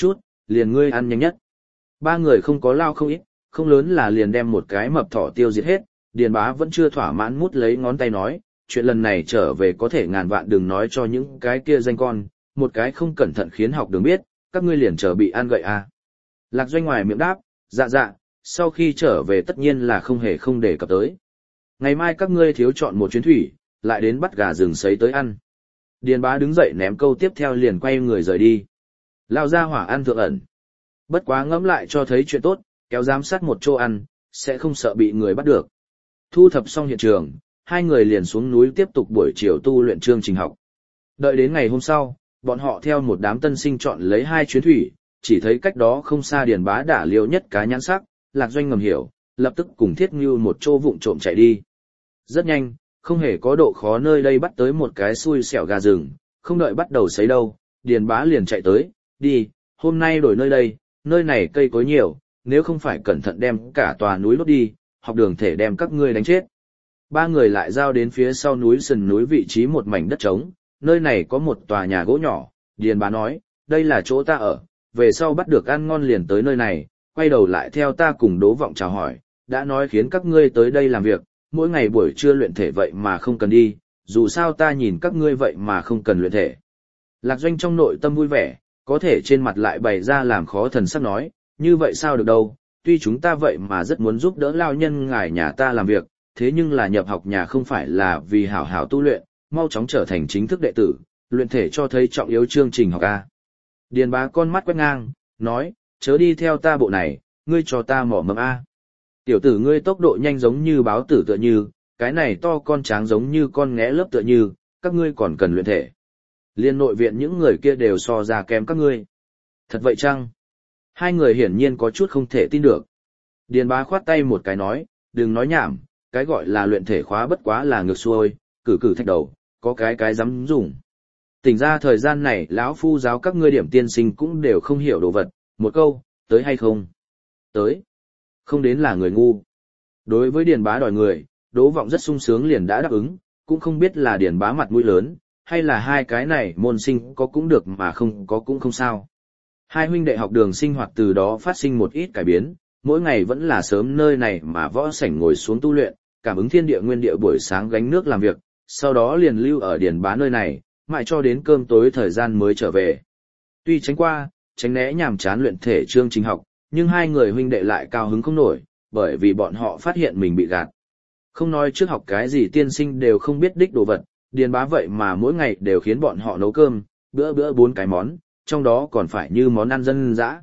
liền ngươi ăn nhanh nhất. Ba người không có lao không ít, không lớn là liền đem một cái mập thỏ tiêu diệt hết, Điền Bá vẫn chưa thỏa mãn mút lấy ngón tay nói, chuyện lần này trở về có thể ngàn vạn đừng nói cho những cái kia danh con, một cái không cẩn thận khiến học đường biết, các ngươi liền chờ bị ăn gậy à. Lạc Doanh ngoài miệng đáp, dạ dạ, sau khi trở về tất nhiên là không hề không đề cập tới. Ngày mai các ngươi thiếu chọn một chuyến thủy, lại đến bắt gà rừng sấy tới ăn. Điền Bá đứng dậy ném câu tiếp theo liền quay người rời đi. Lao ra hỏa ăn thượng ẩn. Bất quá ngẫm lại cho thấy chuyện tốt, kéo giám sát một chỗ ăn, sẽ không sợ bị người bắt được. Thu thập xong hiện trường, hai người liền xuống núi tiếp tục buổi chiều tu luyện chương trình học. Đợi đến ngày hôm sau, bọn họ theo một đám tân sinh chọn lấy 2 chuyến thủy, chỉ thấy cách đó không xa Điền Bá đả liêu nhất cá nhãn sắc, Lạc Doanh ngầm hiểu, lập tức cùng Thiết Ngưu một chỗ vụng trộm chạy đi. Rất nhanh, không hề có độ khó nơi đây bắt tới một cái xui xẻo gà rừng, không đợi bắt đầu sấy đâu, Điền Bá liền chạy tới, đi, hôm nay đổi nơi này cây cối nhiều, nếu không phải cẩn thận đem cả tòa núi lốt đi, học đường thể đem các ngươi đánh chết. Ba người lại giao đến phía sau núi sườn núi vị trí một mảnh đất trống, nơi này có một tòa nhà gỗ nhỏ, Điền Bá nói, đây là chỗ ta ở, về sau bắt được ăn ngon liền tới nơi này, quay đầu lại theo ta cùng Đỗ Vọng chào hỏi, đã nói khiến các ngươi tới đây làm việc, mỗi ngày buổi trưa luyện thể vậy mà không cần đi, dù sao ta nhìn các ngươi vậy mà không cần luyện thể. Lạc Doanh trong nội tâm vui vẻ, có thể trên mặt lại bày ra làm khó thần sắc nói, như vậy sao được đâu, tuy chúng ta vậy mà rất muốn giúp đỡ lao nhân ngài nhà ta làm việc, thế nhưng là nhập học nhà không phải là vì hảo hảo tu luyện, mau chóng trở thành chính thức đệ tử, luyện thể cho thấy trọng yếu chương trình học A. Điền Bá con mắt quét ngang, nói, chớ đi theo ta bộ này, ngươi cho ta mỏ mẫm A. Tiểu tử ngươi tốc độ nhanh giống như báo tử tựa như, cái này to con tráng giống như con nghé lớp tựa như, các ngươi còn cần luyện thể. Liên nội viện những người kia đều so ra kém các ngươi. Thật vậy chăng? Hai người hiển nhiên có chút không thể tin được. Điền Bá khoát tay một cái nói, đừng nói nhảm, cái gọi là luyện thể khóa bất quá là ngược xuôi, cử thách đầu, có cái dám dùng. Tỉnh ra thời gian này lão phu giáo các ngươi điểm tiên sinh cũng đều không hiểu đồ vật, một câu, tới hay không? Tới. Không đến là người ngu. Đối với Điền Bá đòi người, Đỗ Vọng rất sung sướng liền đã đáp ứng, cũng không biết là Điền Bá mặt mũi lớn, hay là hai cái này môn sinh có cũng được mà không có cũng không sao. Hai huynh đệ học đường sinh hoạt từ đó phát sinh một ít cải biến, mỗi ngày vẫn là sớm nơi này mà võ sảnh ngồi xuống tu luyện, cảm ứng thiên địa nguyên địa buổi sáng gánh nước làm việc, sau đó liền lưu ở Điền Bá nơi này, mãi cho đến cơm tối thời gian mới trở về. Tuy tránh né nhàm chán luyện thể chương trình học, nhưng hai người huynh đệ lại cao hứng không nổi, bởi vì bọn họ phát hiện mình bị gạt. Không nói trước học cái gì tiên sinh đều không biết đích đồ vật, Điền Bá vậy mà mỗi ngày đều khiến bọn họ nấu cơm, bữa 4 cái món, trong đó còn phải như món ăn dân dã.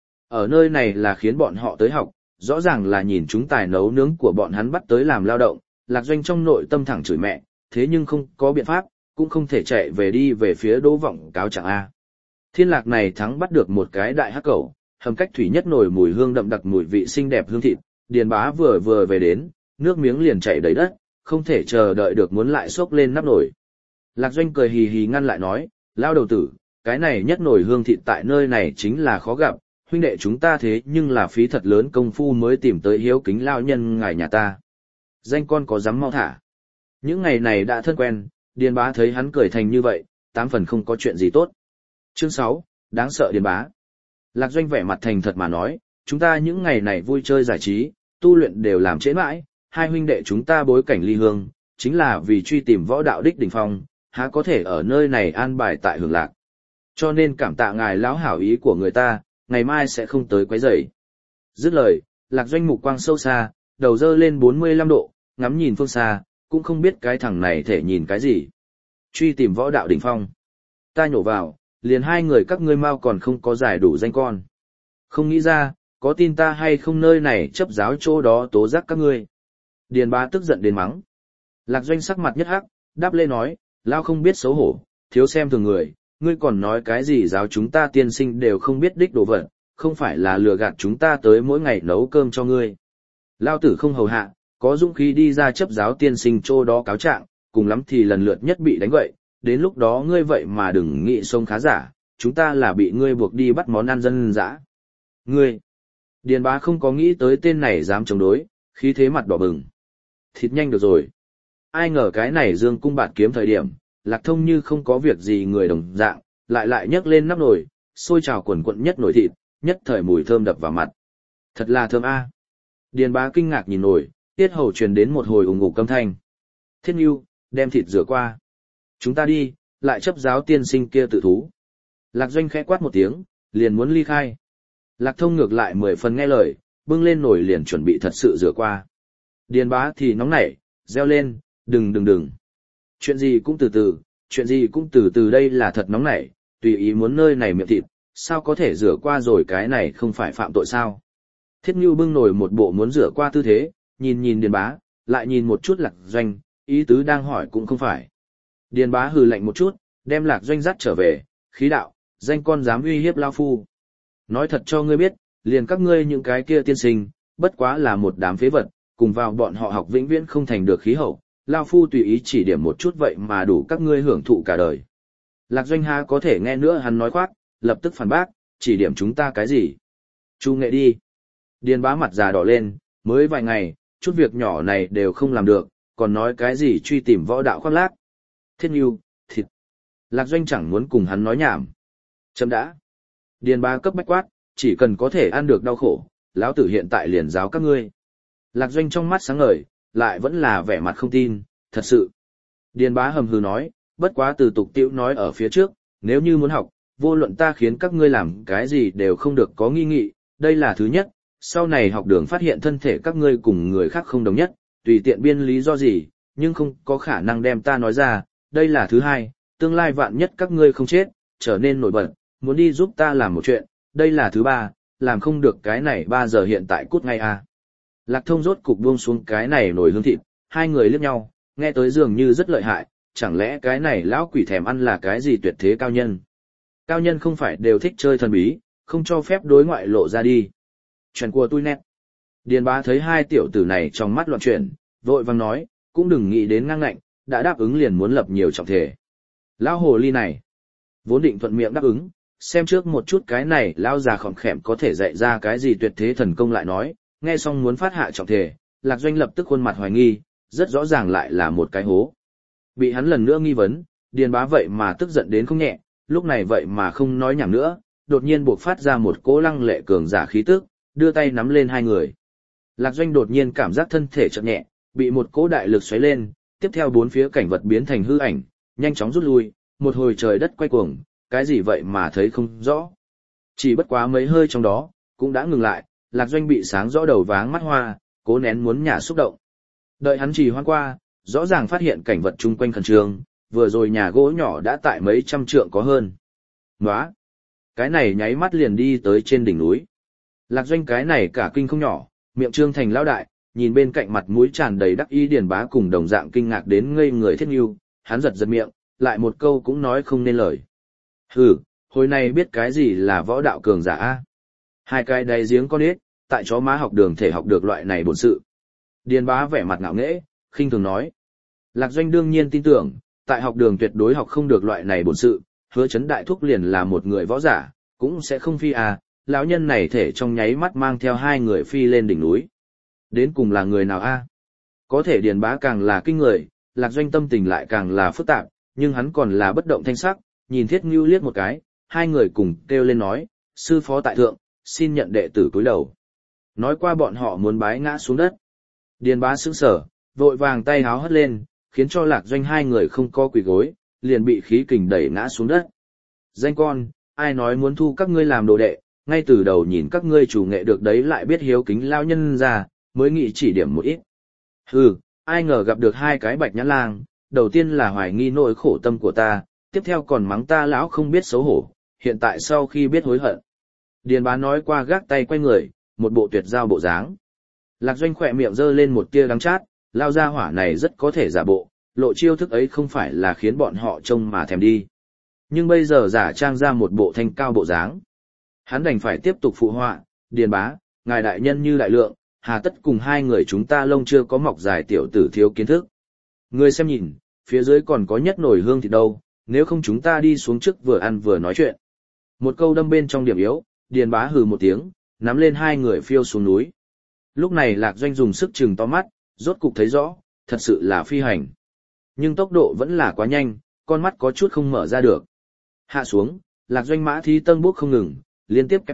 Ở nơi này là khiến bọn họ tới học, rõ ràng là nhìn chúng tài nấu nướng của bọn hắn bắt tới làm lao động, Lạc Doanh trong nội tâm thẳng chửi mẹ, thế nhưng không có biện pháp, cũng không thể chạy về phía Đỗ Vọng cáo trạng A. Thiên Lạc này thắng bắt được một cái đại hắc cẩu, hầm cách thủy nhất nồi mùi hương đậm đặc mùi vị xinh đẹp hương thịt, Điền Bá vừa về đến, nước miếng liền chảy đầy đất, không thể chờ đợi được muốn lại xốc lên nắp nồi. Lạc Doanh cười hì hì ngăn lại nói, lao đầu tử, cái này nhất nồi hương thịt tại nơi này chính là khó gặp, huynh đệ chúng ta thế nhưng là phí thật lớn công phu mới tìm tới hiếu kính lao nhân ngài nhà ta. Danh con có dám mau thả. Những ngày này đã thân quen, Điền Bá thấy hắn cười thành như vậy, 8 phần không có chuyện gì tốt. Chương 6, đáng sợ Điền Bá. Lạc Doanh vẻ mặt thành thật mà nói, chúng ta những ngày này vui chơi giải trí, tu luyện đều làm trễ mãi, hai huynh đệ chúng ta bối cảnh ly hương, chính là vì truy tìm võ đạo đích đỉnh phong, há có thể ở nơi này an bài tại hưởng lạc. Cho nên cảm tạ ngài lão hảo ý của người ta, ngày mai sẽ không tới quấy rầy. Dứt lời, Lạc Doanh mục quang sâu xa, đầu dơ lên 45 độ, ngắm nhìn phương xa, cũng không biết cái thằng này thể nhìn cái gì. Truy tìm võ đạo đỉnh phong. Ta nhổ vào, liền hai người các ngươi mau còn không có giải đủ danh con. Không nghĩ ra, có tin ta hay không nơi này chấp giáo chỗ đó tố giác các ngươi. Điền Bá tức giận đến mắng. Lạc Doanh sắc mặt nhất hắc, đáp lê nói, lao không biết xấu hổ, thiếu xem thường người, ngươi còn nói cái gì giáo chúng ta tiên sinh đều không biết đích đồ vật, không phải là lừa gạt chúng ta tới mỗi ngày nấu cơm cho ngươi. Lao tử không hầu hạ, có dũng khí đi ra chấp giáo tiên sinh chỗ đó cáo trạng, cùng lắm thì lần lượt nhất bị đánh gậy, đến lúc đó ngươi vậy mà đừng nghĩ sông khá giả, chúng ta là bị ngươi buộc đi bắt món ăn dân dã. Ngươi! Điền Bá không có nghĩ tới tên này dám chống đối, khí thế mặt đỏ bừng. Thịt nhanh được rồi. Ai ngờ cái này dương cung bạt kiếm thời điểm, Lạc Thông như không có việc gì người đồng dạng, lại nhấc lên nắp nồi, sôi trào quần quận nhất nồi thịt, nhất thời mùi thơm đập vào mặt. Thật là thơm a. Điền bá kinh ngạc nhìn nổi, tiết hầu truyền đến một hồi ùng ục câm thanh. Thiết Nhu, đem thịt rửa qua. Chúng ta đi, lại chấp giáo tiên sinh kia tự thú. Lạc Doanh khẽ quát một tiếng, liền muốn ly khai. Lạc Thông ngược lại 10 phần nghe lời, bưng lên nổi liền chuẩn bị thật sự rửa qua. Điền bá thì nóng nảy, reo lên, đừng. Chuyện gì cũng từ từ, chuyện gì cũng từ từ, đây là thật nóng nảy, tùy ý muốn nơi này miệng thịt, sao có thể rửa qua rồi, cái này không phải phạm tội sao. Thiết Nhu bưng nổi một bộ muốn rửa qua tư thế, nhìn Điền bá, lại nhìn một chút Lạc Doanh, ý tứ đang hỏi cũng không phải. Điền bá hừ lạnh một chút, đem Lạc Doanh dắt trở về, khí đạo, danh con dám uy hiếp lao phu. Nói thật cho ngươi biết, liền các ngươi những cái kia tiên sinh, bất quá là một đám phế vật, cùng vào bọn họ học vĩnh viễn không thành được khí hậu, lao phu tùy ý chỉ điểm một chút vậy mà đủ các ngươi hưởng thụ cả đời. Lạc Doanh há có thể nghe nữa hắn nói khoác, lập tức phản bác, chỉ điểm chúng ta cái gì? Chu nghệ đi. Điền bá mặt già đỏ lên, mới vài ngày, chút việc nhỏ này đều không làm được, còn nói cái gì truy tìm võ đạo khoác lác. Thiết Nhu, thịt. Lạc Doanh chẳng muốn cùng hắn nói nhảm. Chấm đã. Điền bá cấp bách quát, chỉ cần có thể ăn được đau khổ, lão tử hiện tại liền giáo các ngươi. Lạc Doanh trong mắt sáng ngời, lại vẫn là vẻ mặt không tin, thật sự. Điền bá hầm hừ nói, bất quá từ tục tiễu nói ở phía trước, nếu như muốn học, vô luận ta khiến các ngươi làm cái gì đều không được có nghi nghị, đây là thứ nhất, sau này học đường phát hiện thân thể các ngươi cùng người khác không đồng nhất, tùy tiện biên lý do gì, nhưng không có khả năng đem ta nói ra, đây là thứ hai, tương lai vạn nhất các ngươi không chết, trở nên nổi bật, muốn đi giúp ta làm một chuyện, đây là thứ ba, làm không được cái này 3 giờ hiện tại cút ngay à. Lạc Thông rốt cục buông xuống cái này nổi hương thịt, hai người liếc nhau, nghe tới dường như rất lợi hại, chẳng lẽ cái này lão quỷ thèm ăn là cái gì tuyệt thế cao nhân. Cao nhân không phải đều thích chơi thần bí, không cho phép đối ngoại lộ ra đi. Chuyện của tôi nét. Điền bá thấy hai tiểu tử này trong mắt loạn chuyển, vội vàng nói, cũng đừng nghĩ đến ngang ngạnh, đã đáp ứng liền muốn lập nhiều trọng thể. Lão hồ ly này, vốn định thuận miệng đáp ứng, xem trước một chút cái này lão già khỏm khẹm có thể dạy ra cái gì tuyệt thế thần công lại nói, nghe xong muốn phát hạ trọng thể, Lạc Doanh lập tức khuôn mặt hoài nghi, rất rõ ràng lại là một cái hố. Bị hắn lần nữa nghi vấn, Điền bá vậy mà tức giận đến không nhẹ, lúc này vậy mà không nói nhảm nữa, đột nhiên buộc phát ra một cỗ lăng lệ cường giả khí tức, đưa tay nắm lên hai người. Lạc Doanh đột nhiên cảm giác thân thể chợt nhẹ, bị một cỗ đại lực xoáy lên, tiếp theo bốn phía cảnh vật biến thành hư ảnh, nhanh chóng rút lui, một hồi trời đất quay cuồng, cái gì vậy mà thấy không rõ. Chỉ bất quá mấy hơi trong đó, cũng đã ngừng lại, Lạc Doanh bị sáng rõ đầu váng mắt hoa, cố nén muốn nhả xúc động. Đợi hắn trì hoãn qua, rõ ràng phát hiện cảnh vật chung quanh khẩn trương, vừa rồi nhà gỗ nhỏ đã tại mấy trăm trượng có hơn. Nóa! Cái này nháy mắt liền đi tới trên đỉnh núi. Lạc Doanh cái này cả kinh không nhỏ, miệng trương thành lão đại, nhìn bên cạnh mặt mũi tràn đầy đắc ý Điền bá cùng đồng dạng kinh ngạc đến ngây người Thiết Nhu, hắn giật giật miệng, lại một câu cũng nói không nên lời. Hừ, hồi này biết cái gì là võ đạo cường giả a? Hai cái đáy giếng con ếch, tại chó má học đường thể học được loại này bổn sự. Điền bá vẻ mặt ngạo nghễ, khinh thường nói. Lạc Doanh đương nhiên tin tưởng, tại học đường tuyệt đối học không được loại này bổn sự, Hứa Chấn đại thúc liền là một người võ giả, cũng sẽ không phi à, lão nhân này thể trong nháy mắt mang theo hai người phi lên đỉnh núi. Đến cùng là người nào a? Có thể Điền bá càng là kinh người, Lạc Doanh tâm tình lại càng là phức tạp, nhưng hắn còn là bất động thanh sắc, nhìn Thiết Ngưu liếc một cái, hai người cùng kêu lên nói, sư phó tại thượng, xin nhận đệ tử cúi đầu. Nói qua bọn họ muốn bái ngã xuống đất. Điền bá sững sờ, vội vàng tay háo hất lên, khiến cho Lạc Doanh hai người không có quỳ gối, liền bị khí kình đẩy ngã xuống đất. Danh con, ai nói muốn thu các ngươi làm đồ đệ, ngay từ đầu nhìn các ngươi chủ nghệ được đấy lại biết hiếu kính lao nhân ra, mới nghĩ chỉ điểm một ít. Hừ, ai ngờ gặp được hai cái bạch nhãn lang, đầu tiên là hoài nghi nỗi khổ tâm của ta, tiếp theo còn mắng ta lão không biết xấu hổ, hiện tại sau khi biết hối hận. Điền bá nói qua gác tay quay người, một bộ tuyệt giao bộ dáng. Lạc Doanh khỏe miệng giơ lên một tia đắng chát, lao ra hỏa này rất có thể giả bộ, lộ chiêu thức ấy không phải là khiến bọn họ trông mà thèm đi. Nhưng bây giờ giả trang ra một bộ thanh cao bộ dáng. Hắn đành phải tiếp tục phụ họa, Điền bá, ngài đại nhân như đại lượng, hà tất cùng hai người chúng ta lông chưa có mọc dài tiểu tử thiếu kiến thức. Người xem nhìn, phía dưới còn có nhất nồi hương thịt đâu, nếu không chúng ta đi xuống trước vừa ăn vừa nói chuyện. Một câu đâm bên trong điểm yếu, Điền bá hừ một tiếng, nắm lên hai người phiêu xuống núi. Lúc này Lạc Doanh dùng sức chừng to mắt, rốt cục thấy rõ, thật sự là phi hành. Nhưng tốc độ vẫn là quá nhanh, con mắt có chút không mở ra được. Hạ xuống, Lạc Doanh mã thí tân bốc không ngừng, liên tiếp kẹp thịt,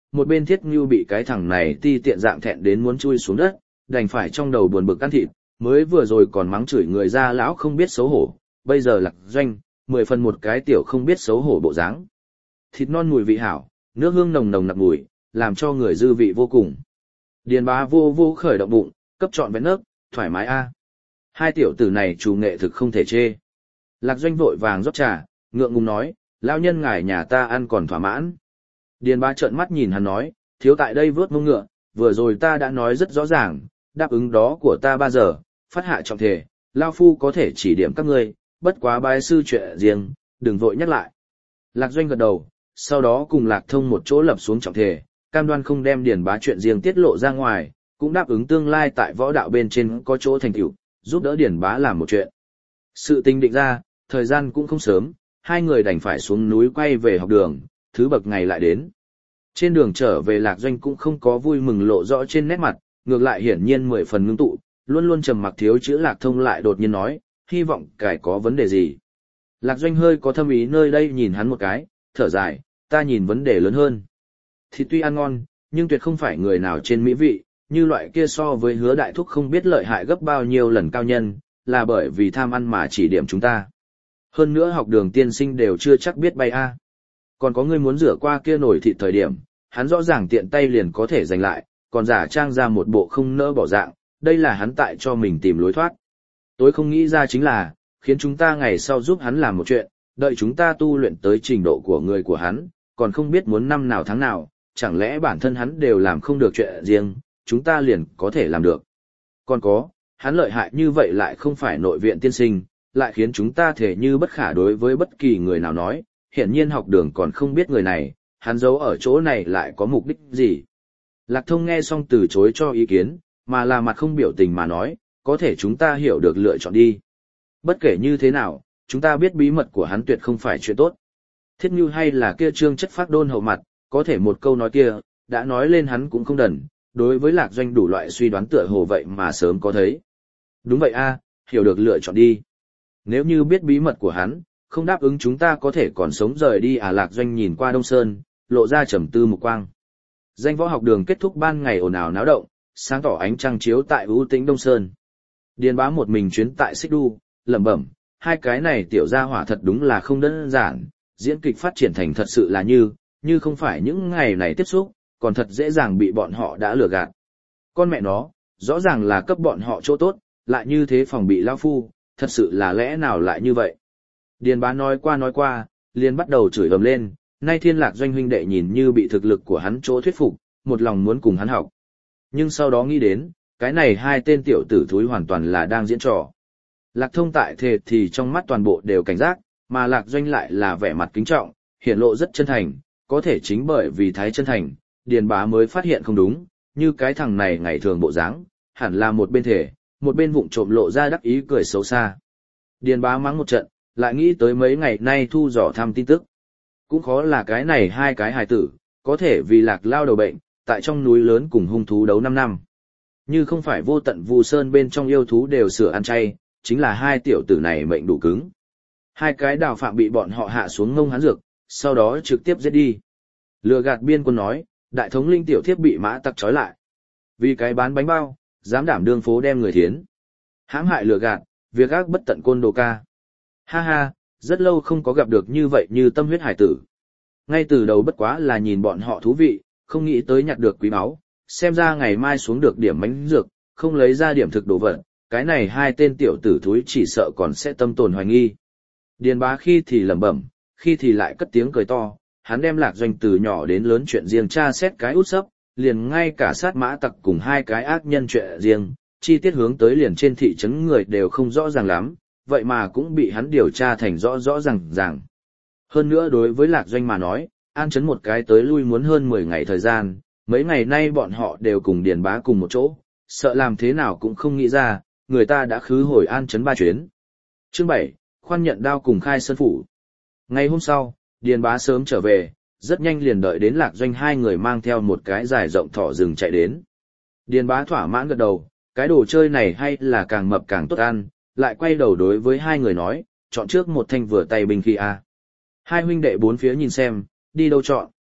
một bên Thiết Ngưu bị cái thằng này ti tiện dạng thẹn đến muốn chui xuống đất, đành phải trong đầu buồn bực ăn thịt, mới vừa rồi còn mắng chửi người ra lão không biết xấu hổ, bây giờ Lạc Doanh, 10 phần một cái tiểu không biết xấu hổ bộ dáng. Thịt non mùi vị hảo, nước hương nồng nồng nặc mùi, làm cho người dư vị vô cùng. Điền Bá vô vô khởi động bụng, cấp trọn vẹn nấc, thoải mái a. Hai tiểu tử này chủ nghệ thực không thể chê. Lạc Doanh vội vàng rót trà, ngượng ngùng nói, lão nhân ngài nhà ta ăn còn thỏa mãn. Điền Bá trợn mắt nhìn hắn nói, thiếu tại đây vớt mông ngựa, vừa rồi ta đã nói rất rõ ràng, đáp ứng đó của ta 3 giờ, phát hạ trọng thể, lão phu có thể chỉ điểm các ngươi, bất quá bái sư chuyện riêng, đừng vội nhắc lại. Lạc Doanh gật đầu, sau đó cùng Lạc Thông một chỗ lập xuống trọng thể, cam đoan không đem Điền Bá chuyện riêng tiết lộ ra ngoài, cũng đáp ứng tương lai tại võ đạo bên trên có chỗ thành tựu, giúp đỡ Điền Bá làm một chuyện. Sự tình định ra, thời gian cũng không sớm, hai người đành phải xuống núi quay về học đường, thứ bậc ngày lại đến. Trên đường trở về Lạc Doanh cũng không có vui mừng lộ rõ trên nét mặt, ngược lại hiển nhiên 10 phần ngưng tụ, luôn luôn trầm mặc thiếu chữ Lạc Thông lại đột nhiên nói, hy vọng cải có vấn đề gì. Lạc Doanh hơi có thâm ý nơi đây nhìn hắn một cái, thở dài, ta nhìn vấn đề lớn hơn. Thịt tuy ăn ngon, nhưng tuyệt không phải người nào trên mỹ vị, như loại kia so với Hứa đại thúc không biết lợi hại gấp bao nhiêu lần cao nhân, là bởi vì tham ăn mà chỉ điểm chúng ta. Hơn nữa học đường tiên sinh đều chưa chắc biết bay a. Còn có người muốn rửa qua kia nổi thịt thời điểm, hắn rõ ràng tiện tay liền có thể giành lại, còn giả trang ra một bộ không nỡ bỏ dạng, đây là hắn tại cho mình tìm lối thoát. Tôi không nghĩ ra chính là, khiến chúng ta ngày sau giúp hắn làm một chuyện, đợi chúng ta tu luyện tới trình độ của người của hắn, còn không biết muốn năm nào tháng nào, chẳng lẽ bản thân hắn đều làm không được chuyện riêng, chúng ta liền có thể làm được. Còn có, hắn lợi hại như vậy lại không phải nội viện tiên sinh, lại khiến chúng ta thể như bất khả đối với bất kỳ người nào nói, hiển nhiên học đường còn không biết người này, hắn giấu ở chỗ này lại có mục đích gì. Lạc Thông nghe xong từ chối cho ý kiến, mà là mặt không biểu tình mà nói, có thể chúng ta hiểu được lựa chọn đi. Bất kể như thế nào, chúng ta biết bí mật của hắn tuyệt không phải chuyện tốt. Thiết Như hay là kia trương chất phác đôn hậu mặt, có thể một câu nói kia, đã nói lên hắn cũng không đần, đối với Lạc Doanh đủ loại suy đoán tựa hồ vậy mà sớm có thấy. Đúng vậy a, hiểu được lựa chọn đi. Nếu như biết bí mật của hắn, không đáp ứng chúng ta có thể còn sống rời đi à. Lạc Doanh nhìn qua Đông Sơn, lộ ra trầm tư mục quang. Danh võ học đường kết thúc ban ngày ồn ào náo động, sáng tỏ ánh trăng chiếu tại ưu tĩnh Đông Sơn. Điền Bá một mình chuyến tại Xích Đu, lẩm bẩm, hai cái này tiểu gia hỏa thật đúng là không đơn giản, diễn kịch phát triển thành thật sự là như không phải những ngày này tiếp xúc, còn thật dễ dàng bị bọn họ đã lừa gạt. Con mẹ nó, rõ ràng là cấp bọn họ chỗ tốt, lại như thế phòng bị lão phu, thật sự là lẽ nào lại như vậy. Điền Bá nói qua, liền bắt đầu chửi ầm lên, nay Thiên Lạc Doanh huynh đệ nhìn như bị thực lực của hắn chỗ thuyết phục, một lòng muốn cùng hắn học. Nhưng sau đó nghĩ đến, cái này hai tên tiểu tử thúi hoàn toàn là đang diễn trò. Lạc Thông tại thề thì trong mắt toàn bộ đều cảnh giác, mà Lạc Doanh lại là vẻ mặt kính trọng, hiển lộ rất chân thành, có thể chính bởi vì thái chân thành, Điền Bá mới phát hiện không đúng, như cái thằng này ngày thường bộ dáng, hẳn là một bên thể, một bên vụng trộm lộ ra đắc ý cười xấu xa. Điền Bá mắng một trận, lại nghĩ tới mấy ngày nay thu dò thăm tin tức. Cũng khó là cái này hai cái hài tử, có thể vì Lạc lao đầu bệnh, tại trong núi lớn cùng hung thú đấu 5 năm. Như không phải vô tận Vu Sơn bên trong yêu thú đều sửa ăn chay, chính là hai tiểu tử này mệnh đủ cứng. Hai cái đào phạm bị bọn họ hạ xuống ngông hắn dược, sau đó trực tiếp giết đi. Lừa gạt biên quân nói, đại thống linh tiểu thiếp bị mã tặc trói lại. Vì cái bán bánh bao, dám đảm đương phố đem người thiến. Hãm hại lừa gạt, việc ác bất tận côn đồ ca. Ha ha, rất lâu không có gặp được như vậy như tâm huyết hải tử. Ngay từ đầu bất quá là nhìn bọn họ thú vị, không nghĩ tới nhặt được quý báu, xem ra ngày mai xuống được điểm bánh dược, không lấy ra điểm thực đồ vật, cái này hai tên tiểu tử thúi chỉ sợ còn sẽ tâm tồn hoài nghi. Điền Bá khi thì lẩm bẩm, khi thì lại cất tiếng cười to, hắn đem Lạc Doanh từ nhỏ đến lớn chuyện riêng tra xét cái út sấp, liền ngay cả sát mã tặc cùng hai cái ác nhân chuyện riêng, chi tiết hướng tới liền trên thị trấn người đều không rõ ràng lắm, vậy mà cũng bị hắn điều tra thành rõ rõ ràng. Hơn nữa đối với Lạc Doanh mà nói, an trấn một cái tới lui muốn hơn 10 ngày thời gian, mấy ngày nay bọn họ đều cùng Điền Bá cùng một chỗ, sợ làm thế nào cũng không nghĩ ra, người ta đã khứ hồi an trấn 3 chuyến. Chương 7, khoan nhận đao cùng khai sơn phủ. Ngày hôm sau, Điền Bá sớm trở về, rất nhanh liền đợi đến Lạc Doanh hai người mang theo một cái dài rộng thỏ rừng chạy đến. Điền Bá thỏa mãn gật đầu, cái đồ chơi này hay là càng mập càng tốt ăn, lại quay đầu đối với hai người nói, chọn trước một thanh vừa tay binh khí a. Hai huynh đệ bốn phía nhìn xem, đi đâu chọn.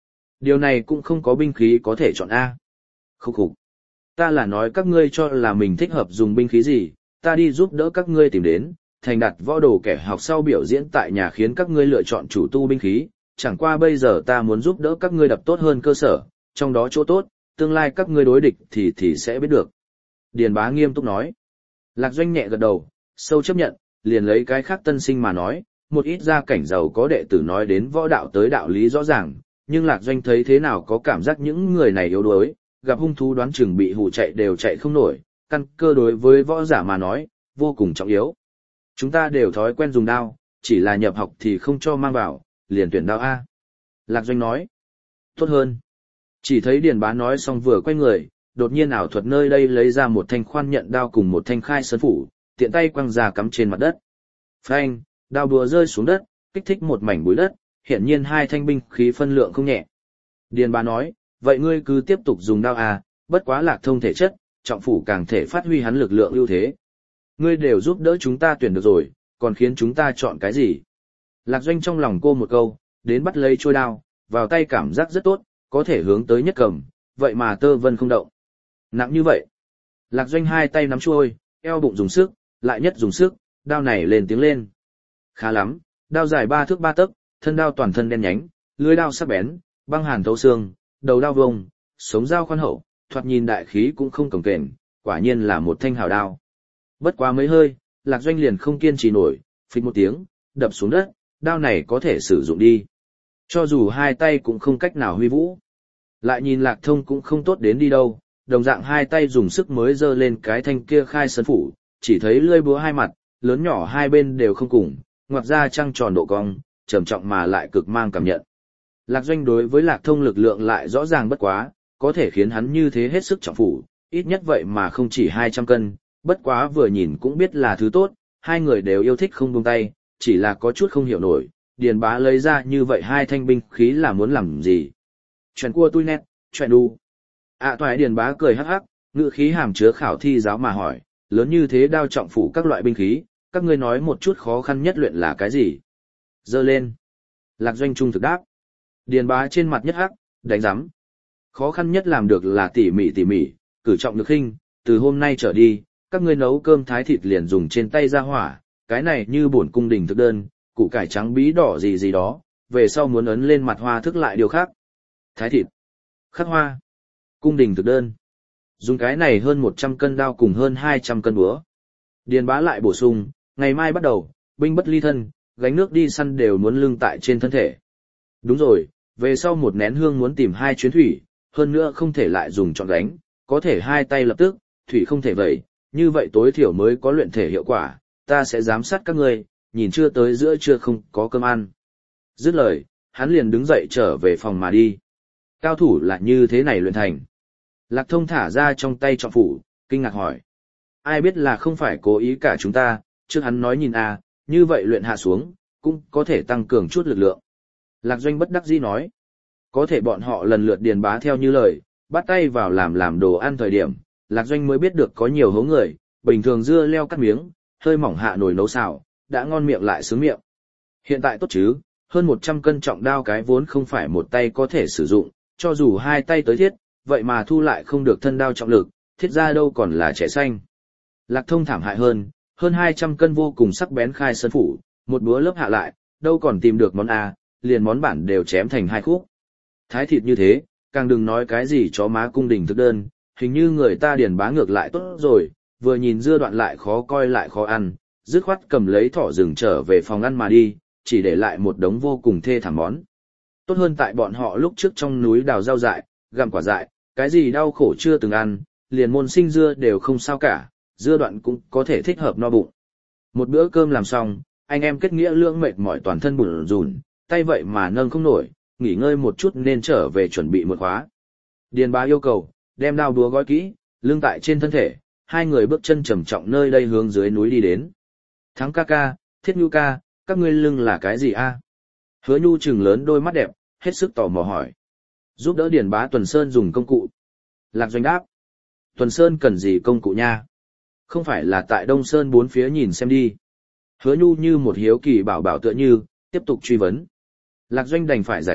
Điều này cũng không có binh khí có thể chọn A. Khúc khục. Ta là nói các ngươi cho là mình thích hợp dùng binh khí gì, ta đi giúp đỡ các ngươi tìm đến, thành đặt võ đồ kẻ học sau biểu diễn tại nhà khiến các ngươi lựa chọn chủ tu binh khí, chẳng qua bây giờ ta muốn giúp đỡ các ngươi đập tốt hơn cơ sở, trong đó chỗ tốt, tương lai các ngươi đối địch thì sẽ biết được. Điền Bá nghiêm túc nói. Lạc Doanh nhẹ gật đầu, sâu chấp nhận, liền lấy cái khác tân sinh mà nói, một ít gia cảnh giàu có đệ tử nói đến võ đạo tới đạo lý rõ ràng, nhưng Lạc Doanh thấy thế nào có cảm giác những người này yếu đuối, gặp hung thú đoán chừng bị hù chạy đều chạy không nổi, căn cơ đối với võ giả mà nói, vô cùng trọng yếu. Chúng ta đều thói quen dùng đao, chỉ là nhập học thì không cho mang vào, liền tuyển đao A. Lạc Doanh nói, tốt hơn. Chỉ thấy Điền Bá nói xong vừa quay người, đột nhiên ảo thuật nơi đây lấy ra một thanh khoan nhận đao cùng một thanh khai sơn phủ, tiện tay quăng ra cắm trên mặt đất. Phanh, đao đùa rơi xuống đất, kích thích một mảnh bụi đất, hiển nhiên hai thanh binh khí phân lượng không nhẹ. Điền Bá nói, vậy ngươi cứ tiếp tục dùng đao à, bất quá Lạc Thông thể chất, trọng phủ càng thể phát huy hắn lực lượng ưu thế. Ngươi đều giúp đỡ chúng ta tuyển được rồi, còn khiến chúng ta chọn cái gì? Lạc Doanh trong lòng cô một câu, đến bắt lấy trôi đao, vào tay cảm giác rất tốt, có thể hướng tới nhất cầm, vậy mà tơ vân không động. Nặng như vậy. Lạc Doanh hai tay nắm trôi, eo bụng dùng sức, lại nhất dùng sức, đao này lên tiếng lên. Khá lắm, đao dài 3 thước 3 tấc, thân đao toàn thân đen nhánh, lưỡi đao sắc bén, băng hàn thấu xương, đầu đao vông, sống dao khoan hậu, thoạt nhìn đại khí cũng không cồng kềnh, quả nhiên là một thanh hào đao. Bất quá mấy hơi, Lạc Doanh liền không kiên trì nổi, phịch một tiếng, đập xuống đất, đao này có thể sử dụng đi. Cho dù hai tay cũng không cách nào huy vũ. Lại nhìn Lạc Thông cũng không tốt đến đi đâu, đồng dạng hai tay dùng sức mới giơ lên cái thanh kia khai sơn phủ, chỉ thấy lưỡi búa hai mặt, lớn nhỏ hai bên đều không cùng, ngoặt ra trăng tròn độ cong, trầm trọng mà lại cực mang cảm nhận. Lạc Doanh đối với Lạc Thông lực lượng lại rõ ràng bất quá, có thể khiến hắn như thế hết sức trọng phủ, ít nhất vậy mà không chỉ 200 cân, bất quá vừa nhìn cũng biết là thứ tốt, hai người đều yêu thích không buông tay, chỉ là có chút không hiểu nổi, Điền Bá lấy ra như vậy hai thanh binh khí là muốn làm gì. Chuyện cua tui nét, chuyện đu. Toại Điền Bá cười hắc hắc, ngữ khí hàm chứa khảo thi giáo mà hỏi, lớn như thế đao trọng phủ các loại binh khí, các ngươi nói một chút khó khăn nhất luyện là cái gì? Giơ lên. Lạc Doanh trung thực đáp. Điền Bá trên mặt nhất hắc, đánh giám. Khó khăn nhất làm được là tỉ mỉ, cử trọng lực khinh, từ hôm nay trở đi, các ngươi nấu cơm thái thịt liền dùng trên tay ra hỏa, cái này như bổn cung đình thực đơn, củ cải trắng bí đỏ gì đó, về sau muốn ấn lên mặt hoa thức lại điều khác. Thái thịt, khắc hoa, cung đình thực đơn. Dùng cái này hơn 100 cân đao cùng hơn 200 cân búa. Điền Bá lại bổ sung, ngày mai bắt đầu, binh bất ly thân, gánh nước đi săn đều muốn lưng tại trên thân thể. Đúng rồi, về sau một nén hương muốn tìm 2 chuyến thủy, hơn nữa không thể lại dùng trọn gánh, có thể hai tay lập tức, thủy không thể vậy, như vậy tối thiểu mới có luyện thể hiệu quả, ta sẽ giám sát các ngươi, nhìn chưa tới giữa trưa không có cơm ăn. Dứt lời, hắn liền đứng dậy trở về phòng mà đi. Cao thủ là như thế này luyện thành. Lạc Thông thả ra trong tay trọng phủ, kinh ngạc hỏi. Ai biết là không phải cố ý cả chúng ta, trước hắn nói nhìn như vậy luyện hạ xuống, cũng có thể tăng cường chút lực lượng. Lạc Doanh bất đắc dĩ nói. Có thể bọn họ lần lượt Điền Bá theo như lời, bắt tay vào làm đồ ăn thời điểm, Lạc Doanh mới biết được có nhiều hố người, bình thường dưa leo cắt miếng, hơi mỏng hạ nồi nấu xào, đã ngon miệng lại sướng miệng. Hiện tại tốt chứ, hơn 100 cân trọng đao cái vốn không phải một tay có thể sử dụng, cho dù hai tay tới thiết, vậy mà thu lại không được thân đao trọng lực, thiết ra đâu còn là trẻ xanh. Lạc Thông thảm hại hơn 200 cân vô cùng sắc bén khai sơn phủ, một búa lớp hạ lại, đâu còn tìm được món liền món bản đều chém thành 2 khúc. Thái thịt như thế, càng đừng nói cái gì chó má cung đình thực đơn, hình như người ta Điền Bá ngược lại tốt rồi, vừa nhìn dưa đoạn lại khó coi lại khó ăn, dứt khoát cầm lấy thỏ rừng trở về phòng ăn mà đi, chỉ để lại một đống vô cùng thê thảm món. Tốt hơn tại bọn họ lúc trước trong núi đào rau dại, gặm quả dại, cái gì đau khổ chưa từng ăn, liền môn sinh dưa đều không sao cả, dưa đoạn cũng có thể thích hợp no bụng. Một bữa cơm làm xong, anh em kết nghĩa lưỡng mệt mỏi toàn thân bủn rủn, tay vậy mà nâng không nổi, nghỉ ngơi một chút nên trở về chuẩn bị một khóa. Điền Bá yêu cầu, đem đao đúa gói kỹ, lưng tại trên thân thể, hai người bước chân trầm trọng nơi đây hướng dưới núi đi đến. Thắng ca ca, Thiết Nhu ca, các ngươi lưng là cái gì Hứa Nhu trừng lớn đôi mắt đẹp, hết sức tò mò hỏi. Giúp đỡ Điền Bá Tuần Sơn dùng công cụ. Lạc Doanh đáp. Tuần Sơn cần gì công cụ nha? Không phải là tại Đông Sơn bốn phía nhìn xem đi. Hứa Nhu như một hiếu kỳ bảo bảo tựa như, tiếp tục truy vấn. Lạc Doanh đành phải giải thích,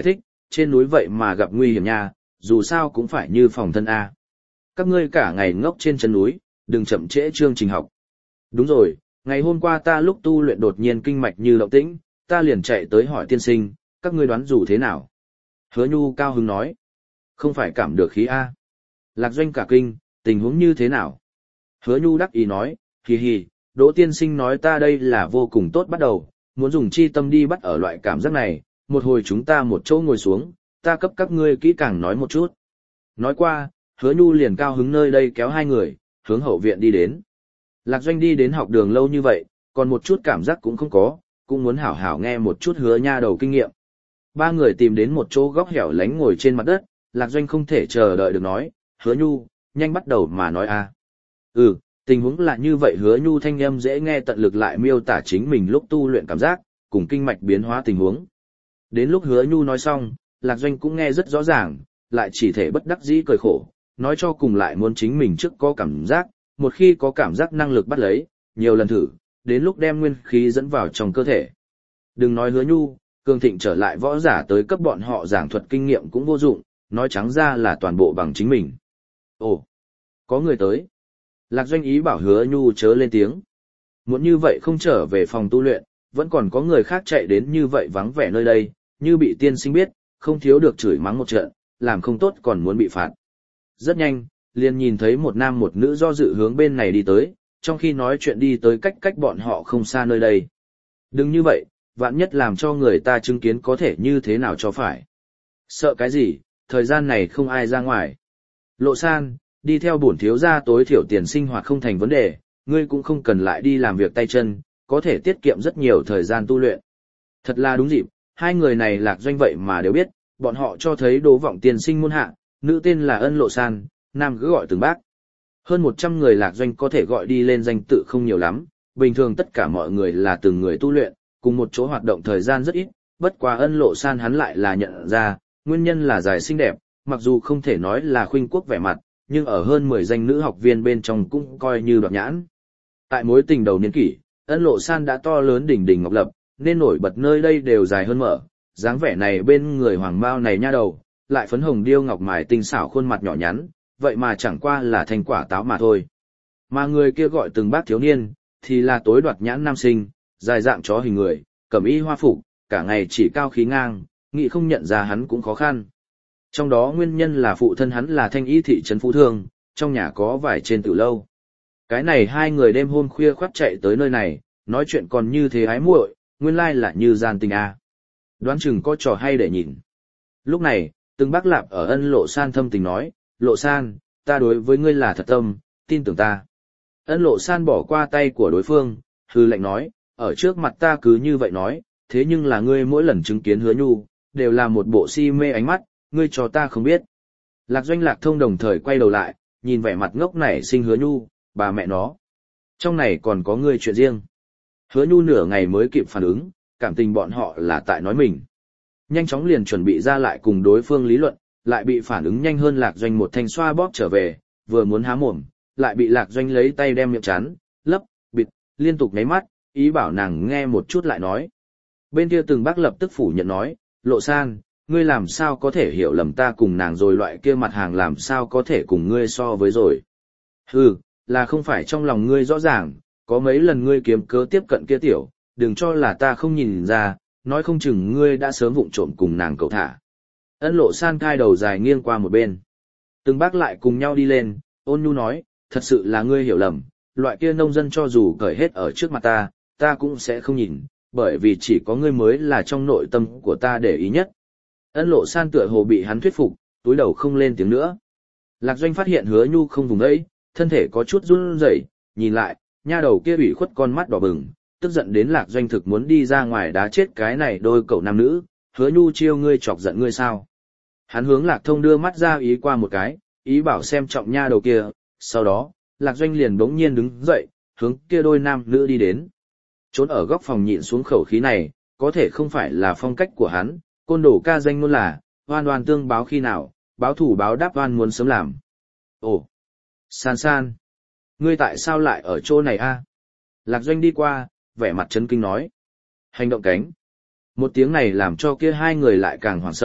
trên núi vậy mà gặp nguy hiểm nha, dù sao cũng phải như phòng thân A. Các ngươi cả ngày ngốc trên chân núi, đừng chậm trễ chương trình học. Đúng rồi, ngày hôm qua ta lúc tu luyện đột nhiên kinh mạch như động tĩnh, ta liền chạy tới hỏi tiên sinh, các ngươi đoán dù thế nào? Hứa Nhu cao hứng nói, không phải cảm được khí A. Lạc Doanh cả kinh, tình huống như thế nào? Hứa Nhu đắc ý nói, hì hì, Đỗ tiên sinh nói ta đây là vô cùng tốt bắt đầu, muốn dùng chi tâm đi bắt ở loại cảm giác này, một hồi chúng ta một chỗ ngồi xuống, ta cấp các ngươi kỹ càng nói một chút. Nói qua, Hứa Nhu liền cao hứng nơi đây kéo hai người, hướng hậu viện đi đến. Lạc Doanh đi đến học đường lâu như vậy, còn một chút cảm giác cũng không có, cũng muốn hảo hảo nghe một chút Hứa Nha đầu kinh nghiệm. Ba người tìm đến một chỗ góc hẻo lánh ngồi trên mặt đất, Lạc Doanh không thể chờ đợi được nói, Hứa Nhu, nhanh bắt đầu mà nói a. Tình huống là như vậy. Hứa Nhu thanh âm dễ nghe tận lực lại miêu tả chính mình lúc tu luyện cảm giác, cùng kinh mạch biến hóa tình huống. Đến lúc Hứa Nhu nói xong, Lạc Doanh cũng nghe rất rõ ràng, lại chỉ thể bất đắc dĩ cười khổ, nói cho cùng lại muốn chính mình trước có cảm giác, một khi có cảm giác năng lực bắt lấy, nhiều lần thử, đến lúc đem nguyên khí dẫn vào trong cơ thể. Đừng nói Hứa Nhu, cường thịnh trở lại võ giả tới cấp bọn họ giảng thuật kinh nghiệm cũng vô dụng, nói trắng ra là toàn bộ bằng chính mình. Ồ, có người tới. Lạc Doanh ý bảo Hứa Nhu chớ lên tiếng. Muốn như vậy không trở về phòng tu luyện, vẫn còn có người khác chạy đến như vậy vắng vẻ nơi đây, như bị tiên sinh biết, không thiếu được chửi mắng một trận, làm không tốt còn muốn bị phạt. Rất nhanh, liền nhìn thấy một nam một nữ do dự hướng bên này đi tới, trong khi nói chuyện đi tới cách bọn họ không xa nơi đây. Đừng như vậy, vạn nhất làm cho người ta chứng kiến có thể như thế nào cho phải. Sợ cái gì, thời gian này không ai ra ngoài. Lộ San, đi theo bổn thiếu gia tối thiểu tiền sinh hoạt không thành vấn đề, ngươi cũng không cần lại đi làm việc tay chân, có thể tiết kiệm rất nhiều thời gian tu luyện. Thật là đúng dịp, hai người này Lạc Doanh vậy mà đều biết, bọn họ cho thấy Đỗ Vọng tiền sinh môn hạ, nữ tên là Ân Lộ San, nam cứ gọi từng bác. Hơn 100 người Lạc Doanh có thể gọi đi lên danh tự không nhiều lắm, bình thường tất cả mọi người là từng người tu luyện, cùng một chỗ hoạt động thời gian rất ít, bất quá Ân Lộ San hắn lại là nhận ra, nguyên nhân là dài xinh đẹp, mặc dù không thể nói là khuynh quốc vẻ mặt, nhưng ở hơn 10 danh nữ học viên bên trong cũng coi như đoạt nhãn. Tại mối tình đầu niên kỷ, Ân Lộ San đã to lớn đỉnh đỉnh ngọc lập, nên nổi bật nơi đây đều dài hơn mở, dáng vẻ này bên người hoàng bao này nha đầu, lại phấn hồng điêu ngọc mài tinh xảo khuôn mặt nhỏ nhắn, vậy mà chẳng qua là thành quả táo mà thôi. Mà người kia gọi từng bác thiếu niên, thì là tối đoạt nhãn nam sinh, dài dạng chó hình người, cẩm y hoa phục, cả ngày chỉ cao khí ngang, nghĩ không nhận ra hắn cũng khó khăn. Trong đó nguyên nhân là phụ thân hắn là thanh y thị trấn Phú Thương, trong nhà có vài trên tử lâu. Cái này hai người đêm hôm khuya khoắt chạy tới nơi này, nói chuyện còn như thế ái muội, nguyên lai là như gian tình a. Đoán chừng có trò hay để nhìn. Lúc này, từng bác lạp ở Ân Lộ San thâm tình nói, Lộ San, ta đối với ngươi là thật tâm, tin tưởng ta. Ân Lộ San bỏ qua tay của đối phương, hư lệnh nói, ở trước mặt ta cứ như vậy nói, thế nhưng là ngươi mỗi lần chứng kiến Hứa Nhu, đều là một bộ si mê ánh mắt, ngươi cho ta không biết. Lạc Doanh Lạc Thông đồng thời quay đầu lại, nhìn vẻ mặt ngốc nảy sinh Hứa Nhu, bà mẹ nó. Trong này còn có ngươi chuyện riêng. Hứa Nhu nửa ngày mới kịp phản ứng, cảm tình bọn họ là tại nói mình. Nhanh chóng liền chuẩn bị ra lại cùng đối phương lý luận, lại bị phản ứng nhanh hơn Lạc Doanh một thanh xoa bóp trở về, vừa muốn há mồm, lại bị Lạc Doanh lấy tay đem miệng chắn, lấp, bịt, liên tục nháy mắt, ý bảo nàng nghe một chút lại nói. Bên kia từng bác lập tức phủ nhận nói, Lộ San, ngươi làm sao có thể hiểu lầm ta cùng nàng rồi, loại kia mặt hàng làm sao có thể cùng ngươi so với rồi. Là không phải trong lòng ngươi rõ ràng, có mấy lần ngươi kiếm cớ tiếp cận kia tiểu, đừng cho là ta không nhìn ra, nói không chừng ngươi đã sớm vụng trộm cùng nàng cậu thả. Ân Lộ San cai đầu dài nghiêng qua một bên. Từng bác lại cùng nhau đi lên, ôn nhu nói, thật sự là ngươi hiểu lầm, loại kia nông dân cho dù cởi hết ở trước mặt ta cũng sẽ không nhìn, bởi vì chỉ có ngươi mới là trong nội tâm của ta để ý nhất. Ân Lộ San tựa hồ bị hắn thuyết phục, túi đầu không lên tiếng nữa. Lạc Doanh phát hiện Hứa Nhu không vùng ấy, thân thể có chút run rẩy, nhìn lại, nha đầu kia ủy khuất con mắt đỏ bừng, tức giận đến Lạc Doanh thực muốn đi ra ngoài đá chết cái này đôi cậu nam nữ, Hứa Nhu chiêu ngươi chọc giận ngươi sao. Hắn hướng Lạc Thông đưa mắt ra ý qua một cái, ý bảo xem trọng nha đầu kia, sau đó, Lạc Doanh liền bỗng nhiên đứng dậy, hướng kia đôi nam nữ đi đến. Trốn ở góc phòng nhịn xuống khẩu khí này, có thể không phải là phong cách của hắn, côn đồ ca danh ngôn là, oan oan tương báo khi nào, báo thủ báo đáp oan muốn sớm làm. Ồ, San San, ngươi tại sao lại ở chỗ này a? Lạc Doanh đi qua, vẻ mặt chấn kinh nói. Hành động cánh. Một tiếng này làm cho kia hai người lại càng hoảng sợ,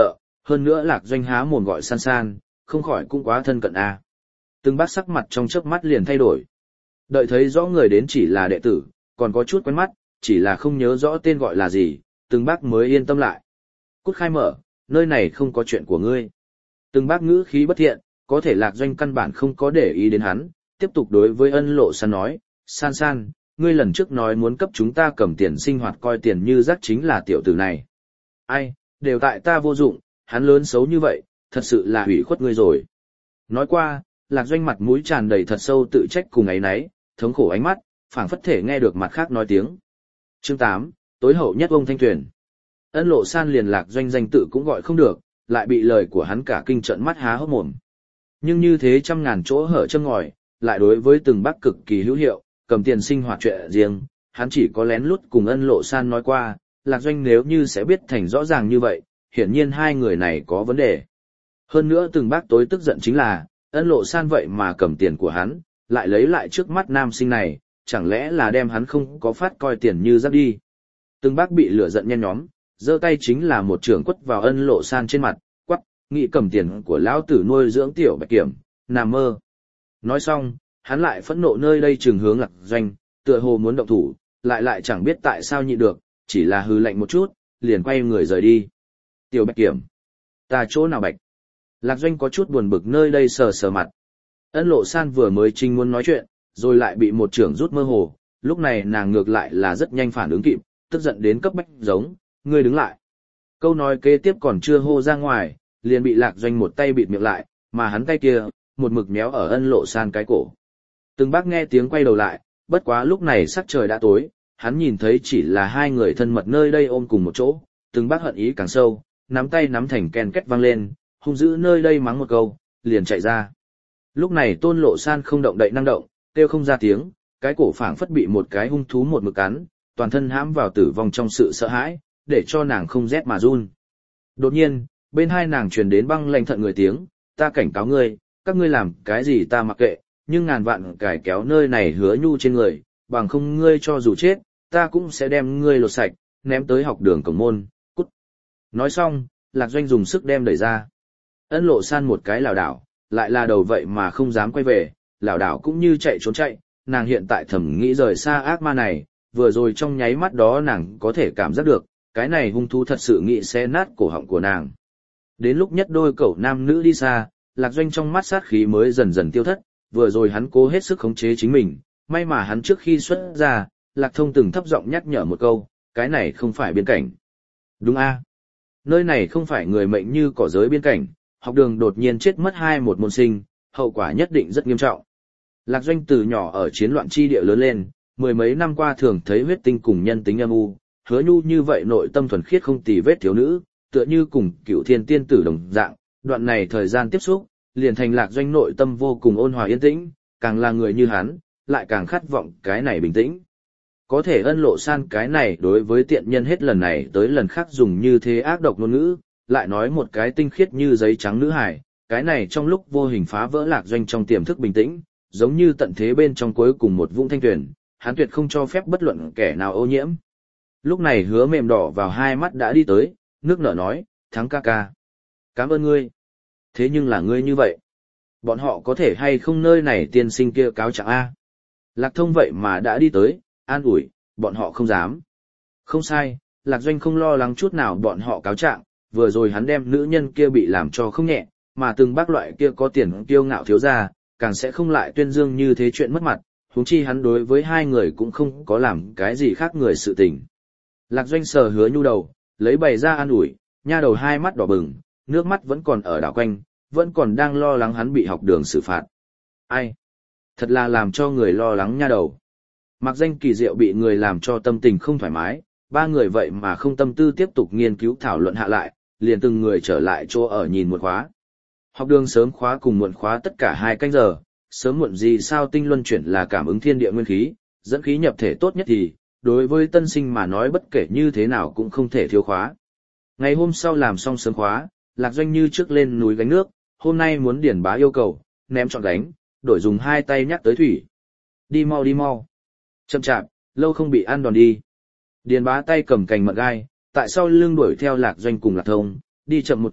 hơn nữa Lạc Doanh há mồm gọi san san, không khỏi cũng quá thân cận a. Từng bác sắc mặt trong chớp mắt liền thay đổi. Đợi thấy rõ người đến chỉ là đệ tử, còn có chút quen mắt, chỉ là không nhớ rõ tên gọi là gì, từng bác mới yên tâm lại. Cút khai mở, nơi này không có chuyện của ngươi. Từng bác ngữ khí bất thiện, có thể Lạc Doanh căn bản không có để ý đến hắn, tiếp tục đối với Ân Lộ San nói, san san, ngươi lần trước nói muốn cấp chúng ta cầm tiền sinh hoạt coi tiền như rác chính là tiểu tử này. Ai, đều tại ta vô dụng, hắn lớn xấu như vậy, thật sự là hủy khuất ngươi rồi. Nói qua, Lạc Doanh mặt mũi tràn đầy thật sâu tự trách cùng ấy nấy, thống khổ ánh mắt, phảng phất thể nghe được mặt khác nói tiếng. Chương 8, tối hậu nhất ông Thanh Tuyền. Ân Lộ San liền Lạc Doanh danh tự cũng gọi không được, lại bị lời của hắn cả kinh trận mắt há hốc mồm. Nhưng như thế trăm ngàn chỗ hở châm ngòi, lại đối với từng bác cực kỳ hữu hiệu, cầm tiền sinh hoạt chuyện riêng, hắn chỉ có lén lút cùng Ân Lộ San nói qua, Lạc Doanh nếu như sẽ biết thành rõ ràng như vậy, hiển nhiên hai người này có vấn đề. Hơn nữa từng bác tối tức giận chính là, Ân Lộ San vậy mà cầm tiền của hắn, lại lấy lại trước mắt nam sinh này, chẳng lẽ là đem hắn không có phát coi tiền như rác đi. Từng bác bị lửa giận nhen nhóm, giơ tay chính là một trường quất vào Ân Lộ San trên mặt, quắc, nghĩ cầm tiền của lão tử nuôi dưỡng tiểu bạch kiểm, nằm mơ. Nói xong, hắn lại phẫn nộ nơi đây trường hướng Lạc Doanh, tựa hồ muốn động thủ, lại chẳng biết tại sao nhịn được, chỉ là hừ lạnh một chút, liền quay người rời đi. Tiểu bạch kiểm, ta chỗ nào bạch? Lạc Doanh có chút buồn bực nơi đây sờ sờ mặt. Ân Lộ San vừa mới trinh muốn nói chuyện, rồi lại bị một trưởng rút mơ hồ, lúc này nàng ngược lại là rất nhanh phản ứng kịp, tức giận đến cấp bách giống, ngươi đứng lại. Câu nói kế tiếp còn chưa hô ra ngoài, liền bị Lạc Doanh một tay bịt miệng lại, mà hắn tay kia, một mực méo ở Ân Lộ San cái cổ. Từng bác nghe tiếng quay đầu lại, bất quá lúc này sắc trời đã tối, hắn nhìn thấy chỉ là hai người thân mật nơi đây ôm cùng một chỗ, từng bác hận ý càng sâu, nắm tay nắm thành ken két vang lên, hung dữ nơi đây mắng một câu, liền chạy ra. Lúc này Tôn Lộ San không động đậy năng động, kêu không ra tiếng, cái cổ phảng phất bị một cái hung thú một mực cắn, toàn thân hãm vào tử vong trong sự sợ hãi, để cho nàng không rét mà run. Đột nhiên, bên hai nàng truyền đến băng lạnh thận người tiếng, ta cảnh cáo ngươi, các ngươi làm cái gì ta mặc kệ, nhưng ngàn vạn cải kéo nơi này hứa nhu trên người, bằng không ngươi cho dù chết, ta cũng sẽ đem ngươi lột sạch, ném tới học đường cổng môn, cút. Nói xong, Lạc Doanh dùng sức đem đẩy ra. Ân Lộ San một cái lảo đảo, lại là đầu vậy mà không dám quay về, lảo đảo cũng như chạy trốn chạy, nàng hiện tại thầm nghĩ rời xa ác ma này, vừa rồi trong nháy mắt đó nàng có thể cảm giác được, cái này hung thú thật sự nghĩ xé nát cổ họng của nàng. Đến lúc nhất đôi cẩu nam nữ đi xa, Lạc Doanh trong mắt sát khí mới dần dần tiêu thất, vừa rồi hắn cố hết sức khống chế chính mình, may mà hắn trước khi xuất ra, Lạc Thông từng thấp giọng nhắc nhở một câu, cái này không phải biên cảnh. Đúng a, nơi này không phải người mệnh như cỏ giới biên cảnh, học đường đột nhiên chết mất một môn sinh, hậu quả nhất định rất nghiêm trọng. Lạc Doanh từ nhỏ ở chiến loạn chi địa lớn lên, mười mấy năm qua thường thấy huyết tinh cùng nhân tính âm u, hứa nhu như vậy nội tâm thuần khiết không tì vết thiếu nữ, tựa như cùng Cửu Thiên tiên tử đồng dạng, đoạn này thời gian tiếp xúc, liền thành Lạc Doanh nội tâm vô cùng ôn hòa yên tĩnh, càng là người như hắn, lại càng khát vọng cái này bình tĩnh. Có thể Ân Lộ San cái này đối với tiện nhân hết lần này tới lần khác dùng như thế ác độc ngôn ngữ, lại nói một cái tinh khiết như giấy trắng nữ hài, cái này trong lúc vô hình phá vỡ Lạc Doanh trong tiềm thức bình tĩnh, giống như tận thế bên trong cuối cùng một vũng thanh tuyển, hắn tuyệt không cho phép bất luận kẻ nào ô nhiễm. Lúc này Hứa Mềm đỏ vào hai mắt đã đi tới, nước nở nói, Thắng ca ca. Cảm ơn ngươi. Thế nhưng là ngươi như vậy. Bọn họ có thể hay không nơi này tiên sinh kia cáo trạng A. Lạc Thông vậy mà đã đi tới, an ủi, bọn họ không dám. Không sai, Lạc Doanh không lo lắng chút nào bọn họ cáo trạng, vừa rồi hắn đem nữ nhân kia bị làm cho không nhẹ, mà từng bác loại kia có tiền kiêu ngạo thiếu ra, càng sẽ không lại tuyên dương như thế chuyện mất mặt, huống chi hắn đối với hai người cũng không có làm cái gì khác người sự tình. Lạc Doanh sờ Hứa Nhu đầu, lấy bày ra an ủi, nha đầu hai mắt đỏ bừng, nước mắt vẫn còn ở đảo quanh, vẫn còn đang lo lắng hắn bị học đường xử phạt. Ai? Thật là làm cho người lo lắng nha đầu. Mặc Danh kỳ diệu bị người làm cho tâm tình không thoải mái, ba người vậy mà không tâm tư tiếp tục nghiên cứu thảo luận hạ lại, liền từng người trở lại chỗ ở nhìn một khóa. Học đường sớm khóa cùng muộn khóa tất cả 2 canh giờ, sớm muộn gì sao tinh luân chuyển là cảm ứng thiên địa nguyên khí, dẫn khí nhập thể tốt nhất thì, đối với tân sinh mà nói bất kể như thế nào cũng không thể thiếu khóa. Ngày hôm sau làm xong sớm khóa, Lạc Doanh như trước lên núi gánh nước, hôm nay muốn điển bá yêu cầu, ném trọn gánh, đổi dùng 2 tay nhắc tới thủy. Đi mau đi mau. Chậm chạp, lâu không bị ăn đòn đi. Điền bá tay cầm cành mận gai, tại sao lưng đuổi theo Lạc Doanh cùng Lạc Thông, đi chậm một chút,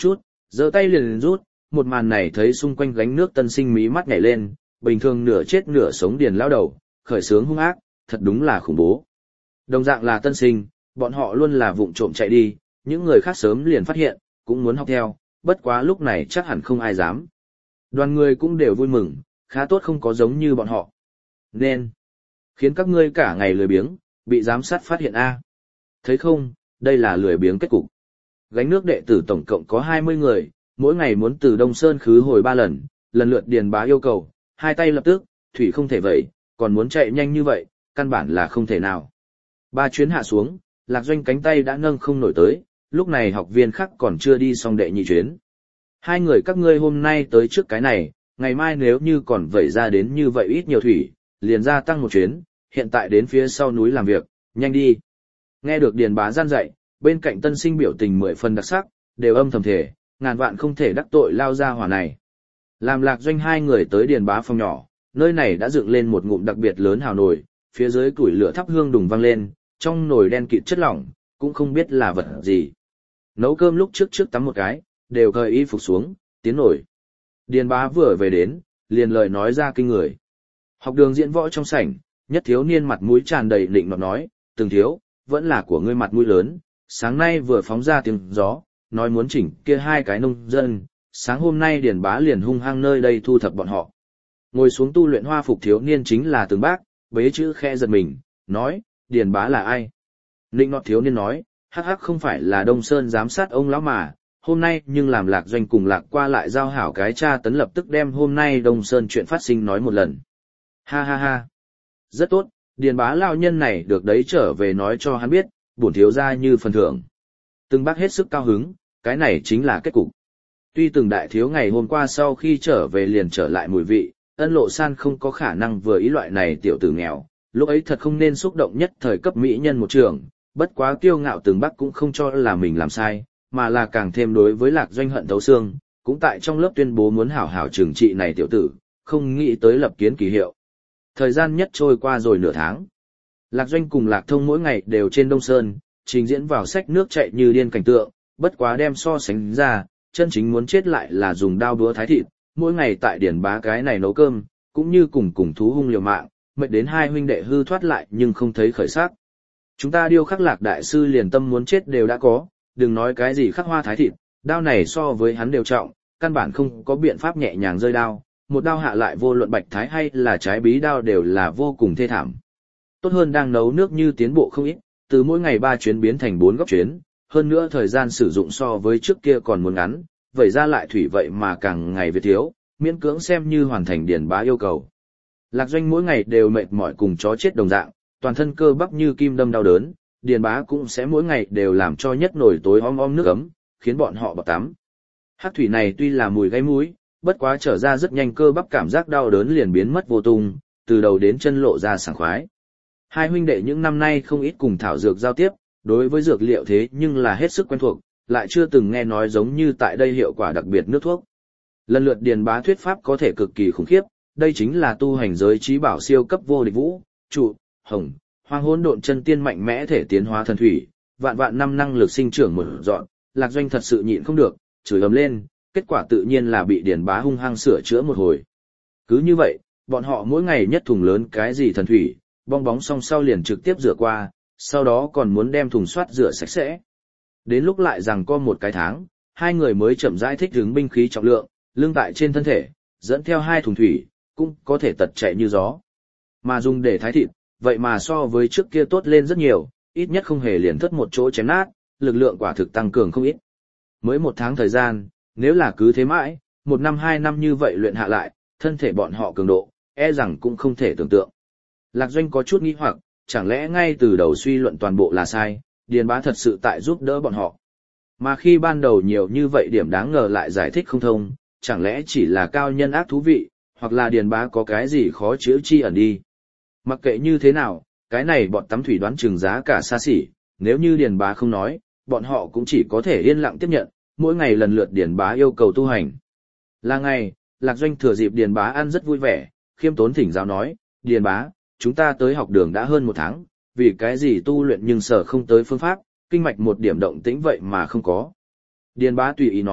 Giơ tay liền rút, một màn này thấy xung quanh gánh nước tân sinh mí mắt nhảy lên, bình thường nửa chết nửa sống điền lao đầu, khởi sướng hung ác, thật đúng là khủng bố. Đồng dạng là tân sinh, bọn họ luôn là vụng trộm chạy đi, những người khác sớm liền phát hiện, cũng muốn học theo, bất quá lúc này chắc hẳn không ai dám. Đoàn người cũng đều vui mừng, khá tốt không có giống như bọn họ. Nên khiến các ngươi cả ngày lười biếng, bị giám sát phát hiện A. Thấy không, đây là lười biếng kết cục. Gánh nước đệ tử tổng cộng có 20 người, mỗi ngày muốn từ Đông Sơn khứ hồi 3 lần, lần lượt điền bá yêu cầu, hai tay lập tức, thủy không thể vậy, còn muốn chạy nhanh như vậy, căn bản là không thể nào. 3 chuyến hạ xuống, Lạc Doanh cánh tay đã nâng không nổi tới, lúc này học viên khác còn chưa đi xong đệ nhị chuyến. Hai người các ngươi hôm nay tới trước cái này, ngày mai nếu như còn vẩy ra đến như vậy ít nhiều thủy, liền gia tăng một chuyến, hiện tại đến phía sau núi làm việc, nhanh đi. Nghe được điền bá gian dạy, bên cạnh tân sinh biểu tình 10 phần đặc sắc, đều âm thầm thể, ngàn vạn không thể đắc tội lao ra hỏa này. Làm Lạc Doanh hai người tới điền bá phòng nhỏ, nơi này đã dựng lên một ngụm đặc biệt lớn hào nồi, phía dưới củi lửa thắp hương đùng vang lên, trong nồi đen kịt chất lỏng, cũng không biết là vật gì. Nấu cơm lúc trước tắm một cái, đều cởi y phục xuống, tiến nổi. Điền bá vừa về đến, liền lời nói ra kinh người. Học đường diễn võ trong sảnh, nhất thiếu niên mặt mũi tràn đầy định nọt nói, từng thiếu, vẫn là của ngươi mặt mũi lớn, sáng nay vừa phóng ra tiếng gió, nói muốn chỉnh kia hai cái nông dân, sáng hôm nay điền bá liền hung hăng nơi đây thu thập bọn họ. Ngồi xuống tu luyện hoa phục thiếu niên chính là Từng Bác, bế chữ khe giật mình, nói, điền bá là ai? Nịnh nọt thiếu niên nói, hắc hắc không phải là Đông Sơn giám sát ông lão mà, hôm nay nhưng làm Lạc Doanh cùng Lạc qua lại giao hảo cái cha tấn lập tức đem hôm nay Đông Sơn chuyện phát sinh nói một lần. Ha ha ha. Rất tốt, điền bá lão nhân này được đấy trở về nói cho hắn biết, bổn thiếu gia như phần thưởng. Từng Bác hết sức cao hứng, cái này chính là kết cục. Tuy Từng đại thiếu ngày hôm qua sau khi trở về liền trở lại mùi vị, Ân Lộ San không có khả năng vừa ý loại này tiểu tử nghèo, lúc ấy thật không nên xúc động nhất thời cấp mỹ nhân một trường, bất quá kiêu ngạo Từng Bác cũng không cho là mình làm sai, mà là càng thêm đối với Lạc Doanh hận thấu xương, cũng tại trong lớp tuyên bố muốn hảo hảo trừng trị này tiểu tử, không nghĩ tới lập kiến kỳ hiệu. Thời gian nhất trôi qua rồi nửa tháng. Lạc Doanh cùng Lạc Thông mỗi ngày đều trên Đông Sơn, trình diễn vào sách nước chạy như điên cảnh tượng, bất quá đem so sánh ra, chân chính muốn chết lại là dùng đao búa thái thịt, mỗi ngày tại điển bá cái này nấu cơm, cũng như cùng thú hung liều mạng, mệt đến hai huynh đệ hư thoát lại nhưng không thấy khởi sắc. Chúng ta điêu khắc Lạc đại sư liền tâm muốn chết đều đã có, đừng nói cái gì khắc hoa thái thịt, đao này so với hắn đều trọng, căn bản không có biện pháp nhẹ nhàng rơi đao, một đao hạ lại vô luận bạch thái hay là trái bí đao đều là vô cùng thê thảm. Tốt hơn đang nấu nước như tiến bộ không ít, từ mỗi ngày 3 chuyến biến thành 4 góc chuyến, hơn nữa thời gian sử dụng so với trước kia còn muốn ngắn, vậy ra lại thủy vậy mà càng ngày về thiếu, miễn cưỡng xem như hoàn thành điển bá yêu cầu. Lạc Doanh mỗi ngày đều mệt mỏi cùng chó chết đồng dạng, toàn thân cơ bắp như kim đâm đau đớn, điền bá cũng sẽ mỗi ngày đều làm cho nhất nồi tối om nước ấm, khiến bọn họ bọc tắm. Hắc thủy này tuy là mùi gáy mũi, bất quá trở ra rất nhanh cơ bắp cảm giác đau đớn liền biến mất vô tung, từ đầu đến chân lộ ra sảng khoái. Hai huynh đệ những năm nay không ít cùng thảo dược giao tiếp, đối với dược liệu thế nhưng là hết sức quen thuộc, lại chưa từng nghe nói giống như tại đây hiệu quả đặc biệt nước thuốc. Lần lượt điền bá thuyết pháp có thể cực kỳ khủng khiếp, đây chính là tu hành giới trí bảo siêu cấp vô địch vũ, trụ, hồng, hoang hỗn độn chân tiên mạnh mẽ thể tiến hóa thần thủy, vạn vạn năm năng lực sinh trưởng mở dọn, Lạc Doanh thật sự nhịn không được, chửi ầm lên, kết quả tự nhiên là bị điền bá hung hăng sửa chữa một hồi. Cứ như vậy, bọn họ mỗi ngày nhất thùng lớn cái gì thần thủy, bong bóng xong sau liền trực tiếp rửa qua, sau đó còn muốn đem thùng soát rửa sạch sẽ. Đến lúc lại rằng có một cái tháng, hai người mới chậm rãi thích ứng binh khí trọng lượng, lưng tại trên thân thể, dẫn theo 2 thùng thủy, cũng có thể tật chạy như gió. Mà dùng để thái thịt, vậy mà so với trước kia tốt lên rất nhiều, ít nhất không hề liền thất một chỗ chém nát, lực lượng quả thực tăng cường không ít. Mới 1 tháng thời gian, nếu là cứ thế mãi, 1 năm 2 năm như vậy luyện hạ lại, thân thể bọn họ cường độ, e rằng cũng không thể tưởng tượng. Lạc Doanh có chút nghi hoặc, chẳng lẽ ngay từ đầu suy luận toàn bộ là sai, điền bá thật sự tại giúp đỡ bọn họ. Mà khi ban đầu nhiều như vậy điểm đáng ngờ lại giải thích không thông, chẳng lẽ chỉ là cao nhân ác thú vị, hoặc là điền bá có cái gì khó chữa chi ẩn đi. Mặc kệ như thế nào, cái này bọn tắm thủy đoán chừng giá cả xa xỉ, nếu như điền bá không nói, bọn họ cũng chỉ có thể yên lặng tiếp nhận, mỗi ngày lần lượt điền bá yêu cầu tu hành. Là ngày, Lạc Doanh thừa dịp điền bá ăn rất vui vẻ, khiêm tốn thỉnh giáo nói, điền bá, chúng ta tới học đường đã hơn 1 tháng, vì cái gì tu luyện nhưng sở không tới phương pháp, kinh mạch một điểm động tĩnh vậy mà không có. Điền bá tùy ý nói,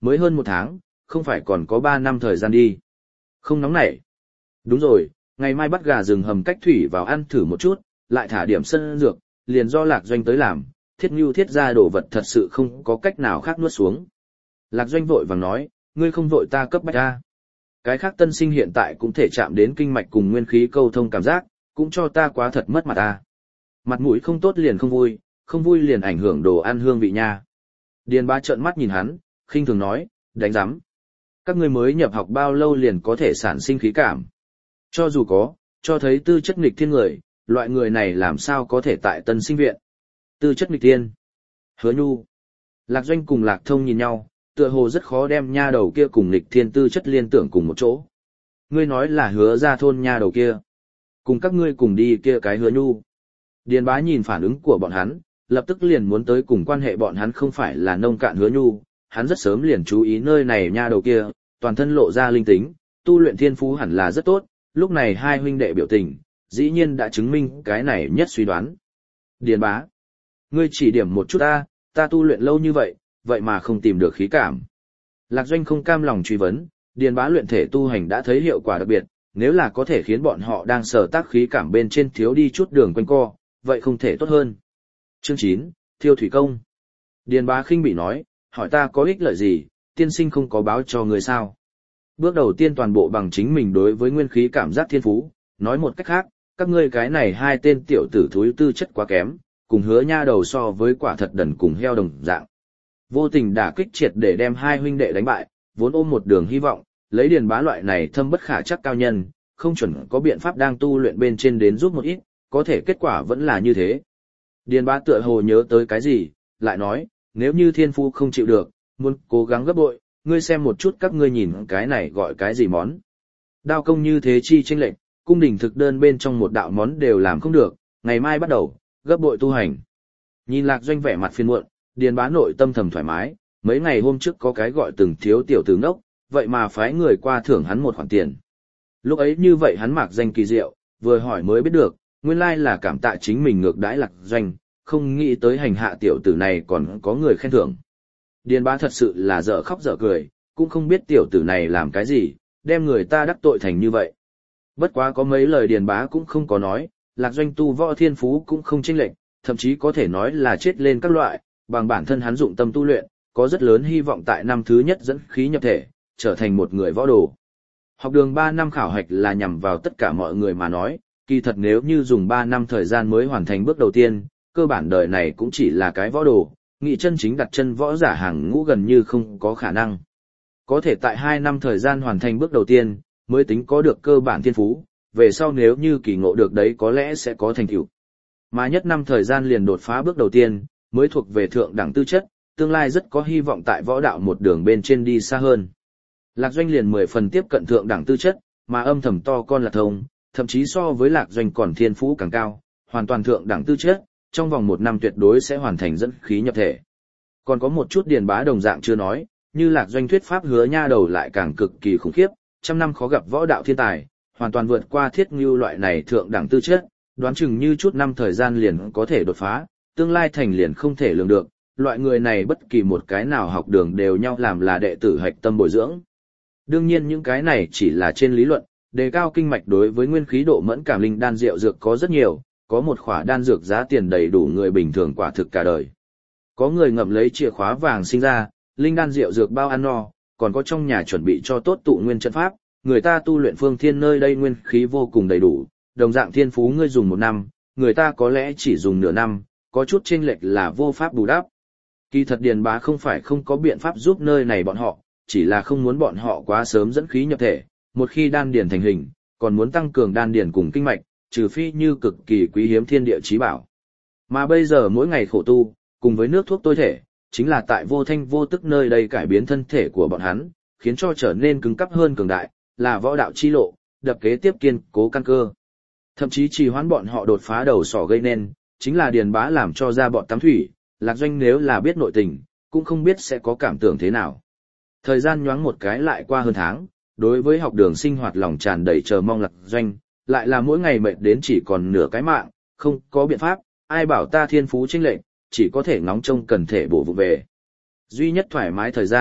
Mới hơn 1 tháng, không phải còn có 3 năm thời gian đi. Không nóng nảy. Đúng rồi, ngày mai bắt gà rừng hầm cách thủy vào ăn thử một chút, lại thả điểm sân dược, liền do Lạc Doanh tới làm, thiết ngưu thiết ra đồ vật thật sự không có cách nào khác nuốt xuống. Lạc Doanh vội vàng nói, ngươi không vội ta cấp bách ra. Cái khác tân sinh hiện tại cũng thể chạm đến kinh mạch cùng nguyên khí câu thông cảm giác, cũng cho ta quá thật mất mặt ta. Mặt mũi không tốt liền không vui liền ảnh hưởng đồ ăn hương vị nha. Điền Bá trợn mắt nhìn hắn, khinh thường nói, đánh giám. Các ngươi mới nhập học bao lâu liền có thể sản sinh khí cảm. Cho dù có, cho thấy tư chất nghịch thiên người, loại người này làm sao có thể tại tân sinh viện. Tư chất nghịch thiên. Hứa Nhu. Lạc Doanh cùng Lạc Thông nhìn nhau, tựa hồ rất khó đem nha đầu kia cùng nghịch thiên tư chất liên tưởng cùng một chỗ. Ngươi nói là Hứa ra thôn nha đầu kia. Cùng các ngươi cùng đi kia cái Hứa Nhu. Điền Bá nhìn phản ứng của bọn hắn, lập tức liền muốn tới cùng quan hệ bọn hắn không phải là nông cạn Hứa Nhu, hắn rất sớm liền chú ý nơi này nha đầu kia, toàn thân lộ ra linh tính, tu luyện thiên phú hẳn là rất tốt, lúc này hai huynh đệ biểu tình, dĩ nhiên đã chứng minh cái này nhất suy đoán. Điền Bá, ngươi chỉ điểm một chút ta tu luyện lâu như vậy, vậy mà không tìm được khí cảm. Lạc Doanh không cam lòng truy vấn, Điền Bá luyện thể tu hành đã thấy hiệu quả đặc biệt, nếu là có thể khiến bọn họ đang sở tác khí cảm bên trên thiếu đi chút đường quanh co, vậy không thể tốt hơn. Chương 9, Thiêu Thủy Công. Điền Bá khinh bị nói, hỏi ta có ích lợi gì, tiên sinh không có báo cho người sao. Bước đầu tiên toàn bộ bằng chính mình đối với nguyên khí cảm giác thiên phú, nói một cách khác, các ngươi cái này hai tên tiểu tử thúi tư chất quá kém, cùng Hứa nha đầu so với quả thật đần cùng heo đồng dạng. Vô tình đả kích triệt để đem hai huynh đệ đánh bại, vốn ôm một đường hy vọng, lấy Điền Bá loại này thâm bất khả chắc cao nhân, không chuẩn có biện pháp đang tu luyện bên trên đến giúp một ít, có thể kết quả vẫn là như thế. Điền Bá tựa hồ nhớ tới cái gì, lại nói, nếu như thiên phu không chịu được, muốn cố gắng gấp bội, ngươi xem một chút các ngươi nhìn cái này gọi cái gì món. Đao công như thế chi chênh lệch, cung đình thực đơn bên trong một đạo món đều làm không được, ngày mai bắt đầu, gấp bội tu hành. Nhìn Lạc Doanh vẻ mặt phiền muộn, Điền Bá nội tâm thầm thoải mái, mấy ngày hôm trước có cái gọi từng thiếu tiểu tử ngốc, vậy mà phái người qua thưởng hắn một khoản tiền. Lúc ấy như vậy hắn mặc danh kỳ diệu, vừa hỏi mới biết được, nguyên lai là cảm tạ chính mình ngược đãi Lạc Doanh, không nghĩ tới hành hạ tiểu tử này còn có người khen thưởng. Điền Bá thật sự là dở khóc dở cười, cũng không biết tiểu tử này làm cái gì, đem người ta đắc tội thành như vậy. Bất quá có mấy lời Điền Bá cũng không có nói, Lạc Doanh tu võ thiên phú cũng không chênh lệch, thậm chí có thể nói là chết lên các loại, bằng bản thân hắn dụng tâm tu luyện, có rất lớn hy vọng tại năm thứ nhất dẫn khí nhập thể, trở thành một người võ đồ. Học đường 3 năm khảo hạch là nhằm vào tất cả mọi người mà nói, kỳ thật nếu như dùng 3 năm thời gian mới hoàn thành bước đầu tiên, cơ bản đời này cũng chỉ là cái võ đồ, nghị chân chính đặt chân võ giả hàng ngũ gần như không có khả năng. Có thể tại 2 năm thời gian hoàn thành bước đầu tiên, mới tính có được cơ bản thiên phú, về sau nếu như kỳ ngộ được đấy có lẽ sẽ có thành tựu. Mà nhất năm thời gian liền đột phá bước đầu tiên, mới thuộc về thượng đẳng tư chất, tương lai rất có hy vọng tại võ đạo một đường bên trên đi xa hơn. Lạc Doanh liền 10 phần tiếp cận thượng đẳng tư chất, mà âm thầm to con Lạc Thông, thậm chí so với Lạc Doanh còn thiên phú càng cao, hoàn toàn thượng đẳng tư chất, trong vòng 1 năm tuyệt đối sẽ hoàn thành dẫn khí nhập thể. Còn có một chút Điền Bá đồng dạng chưa nói, như Lạc Doanh thuyết pháp Hứa nha đầu lại càng cực kỳ khủng khiếp, trăm năm khó gặp võ đạo thiên tài, hoàn toàn vượt qua Thiết Ngưu loại này thượng đẳng tư chất, đoán chừng như chút năm thời gian liền có thể đột phá, tương lai thành liền không thể lường được, loại người này bất kỳ một cái nào học đường đều nhau làm là đệ tử hạch tâm bồi dưỡng. Đương nhiên những cái này chỉ là trên lý luận, đề cao kinh mạch đối với nguyên khí độ mẫn cảm linh đan rượu dược có rất nhiều, có một khỏa đan dược giá tiền đầy đủ người bình thường quả thực cả đời. Có người ngậm lấy chìa khóa vàng sinh ra, linh đan rượu dược bao ăn no, còn có trong nhà chuẩn bị cho tốt tụ nguyên trận pháp, người ta tu luyện phương thiên nơi đây nguyên khí vô cùng đầy đủ, đồng dạng thiên phú ngươi dùng 1 năm, người ta có lẽ chỉ dùng nửa năm, có chút chênh lệch là vô pháp bù đắp. Kỳ thật Điền Bá không phải không có biện pháp giúp nơi này bọn họ, chỉ là không muốn bọn họ quá sớm dẫn khí nhập thể, một khi đan điền thành hình, còn muốn tăng cường đan điền cùng kinh mạch, trừ phi như cực kỳ quý hiếm thiên địa chí bảo. Mà bây giờ mỗi ngày khổ tu, cùng với nước thuốc tối thể, chính là tại vô thanh vô tức nơi đây cải biến thân thể của bọn hắn, khiến cho trở nên cứng cáp hơn cường đại, là võ đạo chi lộ, đập kế tiếp kiên cố căn cơ. Thậm chí trì hoãn bọn họ đột phá đầu sỏ gây nên, chính là Điền Bá làm cho ra bọn tắm thủy, Lạc Doanh nếu là biết nội tình, cũng không biết sẽ có cảm tưởng thế nào. Thời gian nhoáng một cái lại qua hơn tháng, đối với học đường sinh hoạt lòng tràn đầy chờ mong Lạc Doanh, lại là mỗi ngày mệt đến chỉ còn nửa cái mạng, không có biện pháp, ai bảo ta thiên phú chênh lệch, chỉ có thể ngóng trông cần thể bổ vụ về. Duy nhất thoải mái thời gian,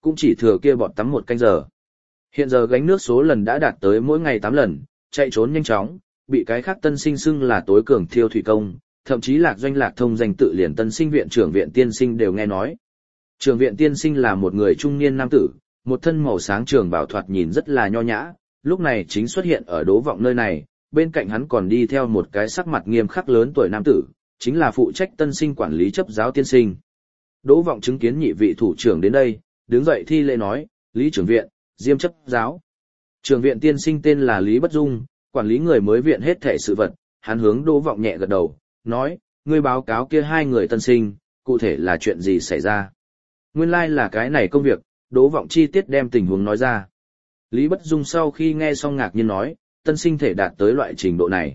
cũng chỉ thừa kia bọt tắm 1 canh giờ. Hiện giờ gánh nước số lần đã đạt tới mỗi ngày 8 lần, chạy trốn nhanh chóng, bị cái khác tân sinh xưng là tối cường thiêu thủy công, thậm chí Lạc Doanh Lạc Thông danh tự liền tân sinh viện trưởng viện tiên sinh đều nghe nói. Trưởng viện tiên sinh là một người trung niên nam tử, một thân màu sáng trường bảo thoạt nhìn rất là nho nhã, lúc này chính xuất hiện ở Đỗ Vọng nơi này, bên cạnh hắn còn đi theo một cái sắc mặt nghiêm khắc lớn tuổi nam tử, chính là phụ trách tân sinh quản lý chấp giáo tiên sinh. Đỗ Vọng chứng kiến nhị vị thủ trưởng đến đây, đứng dậy thi lễ nói, Lý trưởng viện, Diêm chấp giáo. Trưởng viện tiên sinh tên là Lý Bất Dung, quản lý người mới viện hết thảy sự vật, hắn hướng Đỗ Vọng nhẹ gật đầu, nói, ngươi báo cáo kia 2 người tân sinh, cụ thể là chuyện gì xảy ra. Nguyên lai là cái này công việc, Đỗ Vọng chi tiết đem tình huống nói ra. Lý Bất Dung sau khi nghe xong ngạc nhiên nói, tân sinh thể đạt tới loại trình độ này.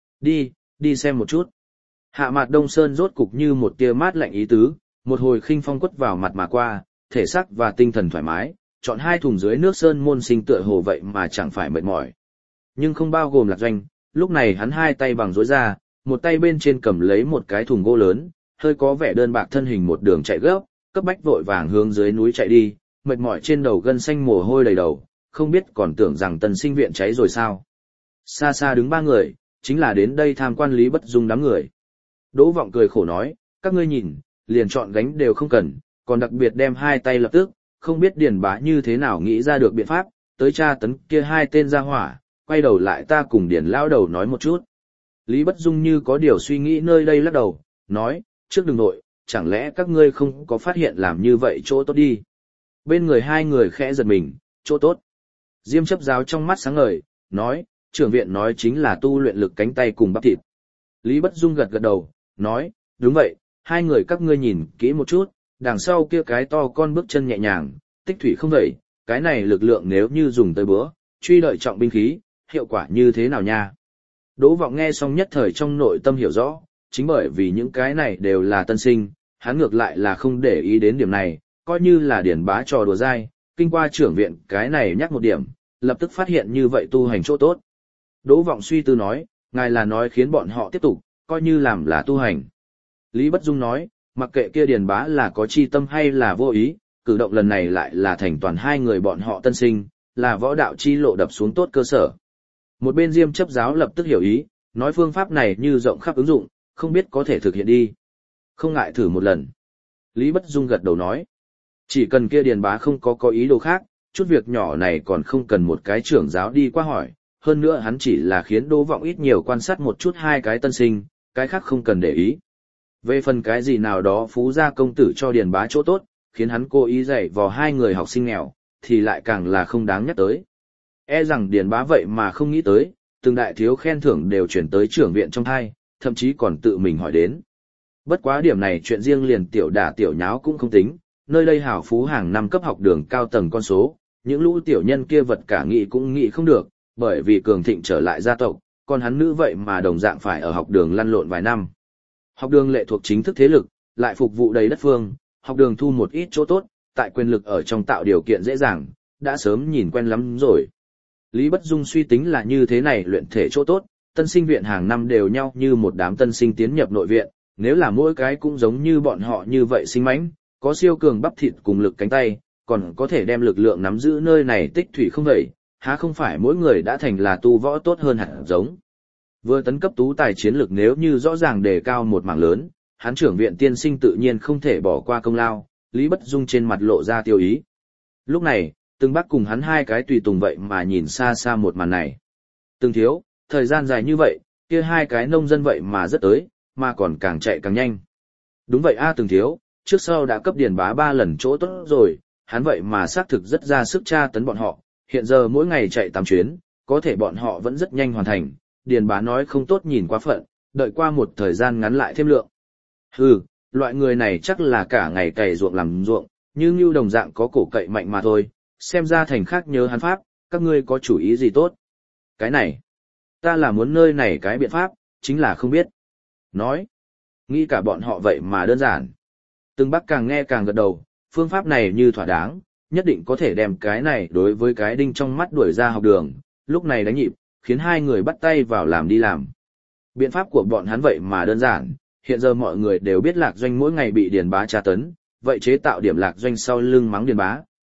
Đi xem một chút. Hạ Mạt Đông Sơn rốt cục như một tia mát lạnh ý tứ, một hồi khinh phong quất vào mặt mà qua, thể xác và tinh thần thoải mái, chọn 2 thùng dưới nước sơn môn sinh tựa hồ vậy mà chẳng phải mệt mỏi. Nhưng không bao gồm Lạc Doanh, lúc này hắn 2 tay bằng duỗi ra, một tay bên trên cầm lấy một cái thùng gỗ lớn, hơi có vẻ đơn bạc thân hình một đường chạy gấp, cấp bách vội vàng hướng dưới núi chạy đi, mệt mỏi trên đầu gân xanh mồ hôi đầy đầu, không biết còn tưởng rằng tân sinh viện cháy rồi sao. Xa xa đứng 3 người, chính là đến đây tham quan Lý Bất Dung đám người. Đỗ Vọng cười khổ nói, các ngươi nhìn, liền chọn gánh đều không cần, còn đặc biệt đem 2 tay lập tức, không biết Điền Bá như thế nào nghĩ ra được biện pháp, tới tra tấn kia 2 tên gia hỏa, quay đầu lại ta cùng Điền lão đầu nói một chút. Lý Bất Dung như có điều suy nghĩ nơi đây lắc đầu, nói, trước đừng nội, chẳng lẽ các ngươi không có phát hiện làm như vậy chỗ tốt đi. Bên người 2 người khẽ giật mình, chỗ tốt. Diêm chấp giáo trong mắt sáng ngời, nói, trưởng viện nói chính là tu luyện lực cánh tay cùng bắp thịt. Lý Bất Dung gật gật đầu, nói, đúng vậy, 2 người các ngươi nhìn kỹ một chút, đằng sau kia cái to con bước chân nhẹ nhàng, tích thủy không vậy, cái này lực lượng nếu như dùng tới bữa, truy đợi trọng binh khí, hiệu quả như thế nào nha. Đỗ Vọng nghe xong nhất thời trong nội tâm hiểu rõ, chính bởi vì những cái này đều là tân sinh, hắn ngược lại là không để ý đến điểm này, coi như là Điền Bá trò đùa dai, kinh qua trưởng viện cái này nhắc một điểm, lập tức phát hiện như vậy tu hành chỗ tốt. Đỗ Vọng suy tư nói, ngài là nói khiến bọn họ tiếp tục, coi như làm là tu hành. Lý Bất Dung nói, mặc kệ kia Điền Bá là có chi tâm hay là vô ý, cử động lần này lại là thành toàn 2 người bọn họ tân sinh, là võ đạo chi lộ đập xuống tốt cơ sở. Một bên Diêm chấp giáo lập tức hiểu ý, nói phương pháp này như rộng khắp ứng dụng, không biết có thể thực hiện đi. Không ngại thử một lần. Lý Bất Dung gật đầu nói, chỉ cần kia Điền Bá không có ý đồ khác, chút việc nhỏ này còn không cần một cái trưởng giáo đi qua hỏi, hơn nữa hắn chỉ là khiến Đỗ Vọng ít nhiều quan sát một chút 2 cái tân sinh, cái khác không cần để ý. Về phần cái gì nào đó phú gia công tử cho Điền Bá chỗ tốt, khiến hắn cố ý dạy vào 2 người học sinh nghèo, thì lại càng là không đáng nhắc tới. E rằng Điền Bá vậy mà không nghĩ tới, từng đại thiếu khen thưởng đều chuyển tới trưởng viện trong thai, thậm chí còn tự mình hỏi đến. Bất quá điểm này chuyện riêng liền tiểu đả tiểu nháo cũng không tính, nơi đây hảo phú hàng năm cấp học đường cao tầng con số, những lũ tiểu nhân kia vật cả nghĩ cũng nghĩ không được, bởi vì cường thịnh trở lại gia tộc, còn hắn nữ vậy mà đồng dạng phải ở học đường lăn lộn vài năm. Học đường lệ thuộc chính thức thế lực, lại phục vụ đầy đất phương, học đường thu một ít chỗ tốt, tại quyền lực ở trong tạo điều kiện dễ dàng, đã sớm nhìn quen lắm rồi. Lý Bất Dung suy tính là như thế này luyện thể chỗ tốt, tân sinh viện hàng năm đều nhau như một đám tân sinh tiến nhập nội viện, nếu là mỗi cái cũng giống như bọn họ như vậy sinh mãnh, có siêu cường bắp thịt cùng lực cánh tay, còn có thể đem lực lượng nắm giữ nơi này tích thủy không vậy, há không phải mỗi người đã thành là tu võ tốt hơn hẳn giống. Vừa tấn cấp tú tài chiến lược nếu như rõ ràng đề cao một mảng lớn, hắn trưởng viện tiên sinh tự nhiên không thể bỏ qua công lao, Lý Bất Dung trên mặt lộ ra tiêu ý. Lúc này, Từng Bắc cùng hắn 2 cái tùy tùng vậy mà nhìn xa xa một màn này. Từng thiếu, thời gian dài như vậy, kia 2 cái nông dân vậy mà rất tới, mà còn càng chạy càng nhanh. Đúng vậy Từng thiếu, trước sau đã cấp Điền Bá 3 lần chỗ tốt rồi, hắn vậy mà xác thực rất ra sức tra tấn bọn họ, hiện giờ mỗi ngày chạy 8 chuyến, có thể bọn họ vẫn rất nhanh hoàn thành, Điền Bá nói không tốt nhìn quá phận, đợi qua một thời gian ngắn lại thêm lượng. Hừ, loại người này chắc là cả ngày cày ruộng làm ruộng, nhưng như đồng dạng có cổ cậy mạnh mà thôi, xem ra thành khác nhớ hắn pháp, các ngươi có chủ ý gì tốt? Cái này, ta là muốn nơi này cái biện pháp, chính là không biết. Nói, nghĩ cả bọn họ vậy mà đơn giản. Từng Bắc càng nghe càng gật đầu, phương pháp này như thỏa đáng, nhất định có thể đem cái này đối với cái đinh trong mắt đuổi ra học đường, lúc này đánh nhịp, khiến 2 người bắt tay vào làm đi làm. Biện pháp của bọn hắn vậy mà đơn giản, hiện giờ mọi người đều biết Lạc Doanh mỗi ngày bị Điền Bá tra tấn, vậy chế tạo điểm Lạc Doanh sau lưng mắng Điền Bá,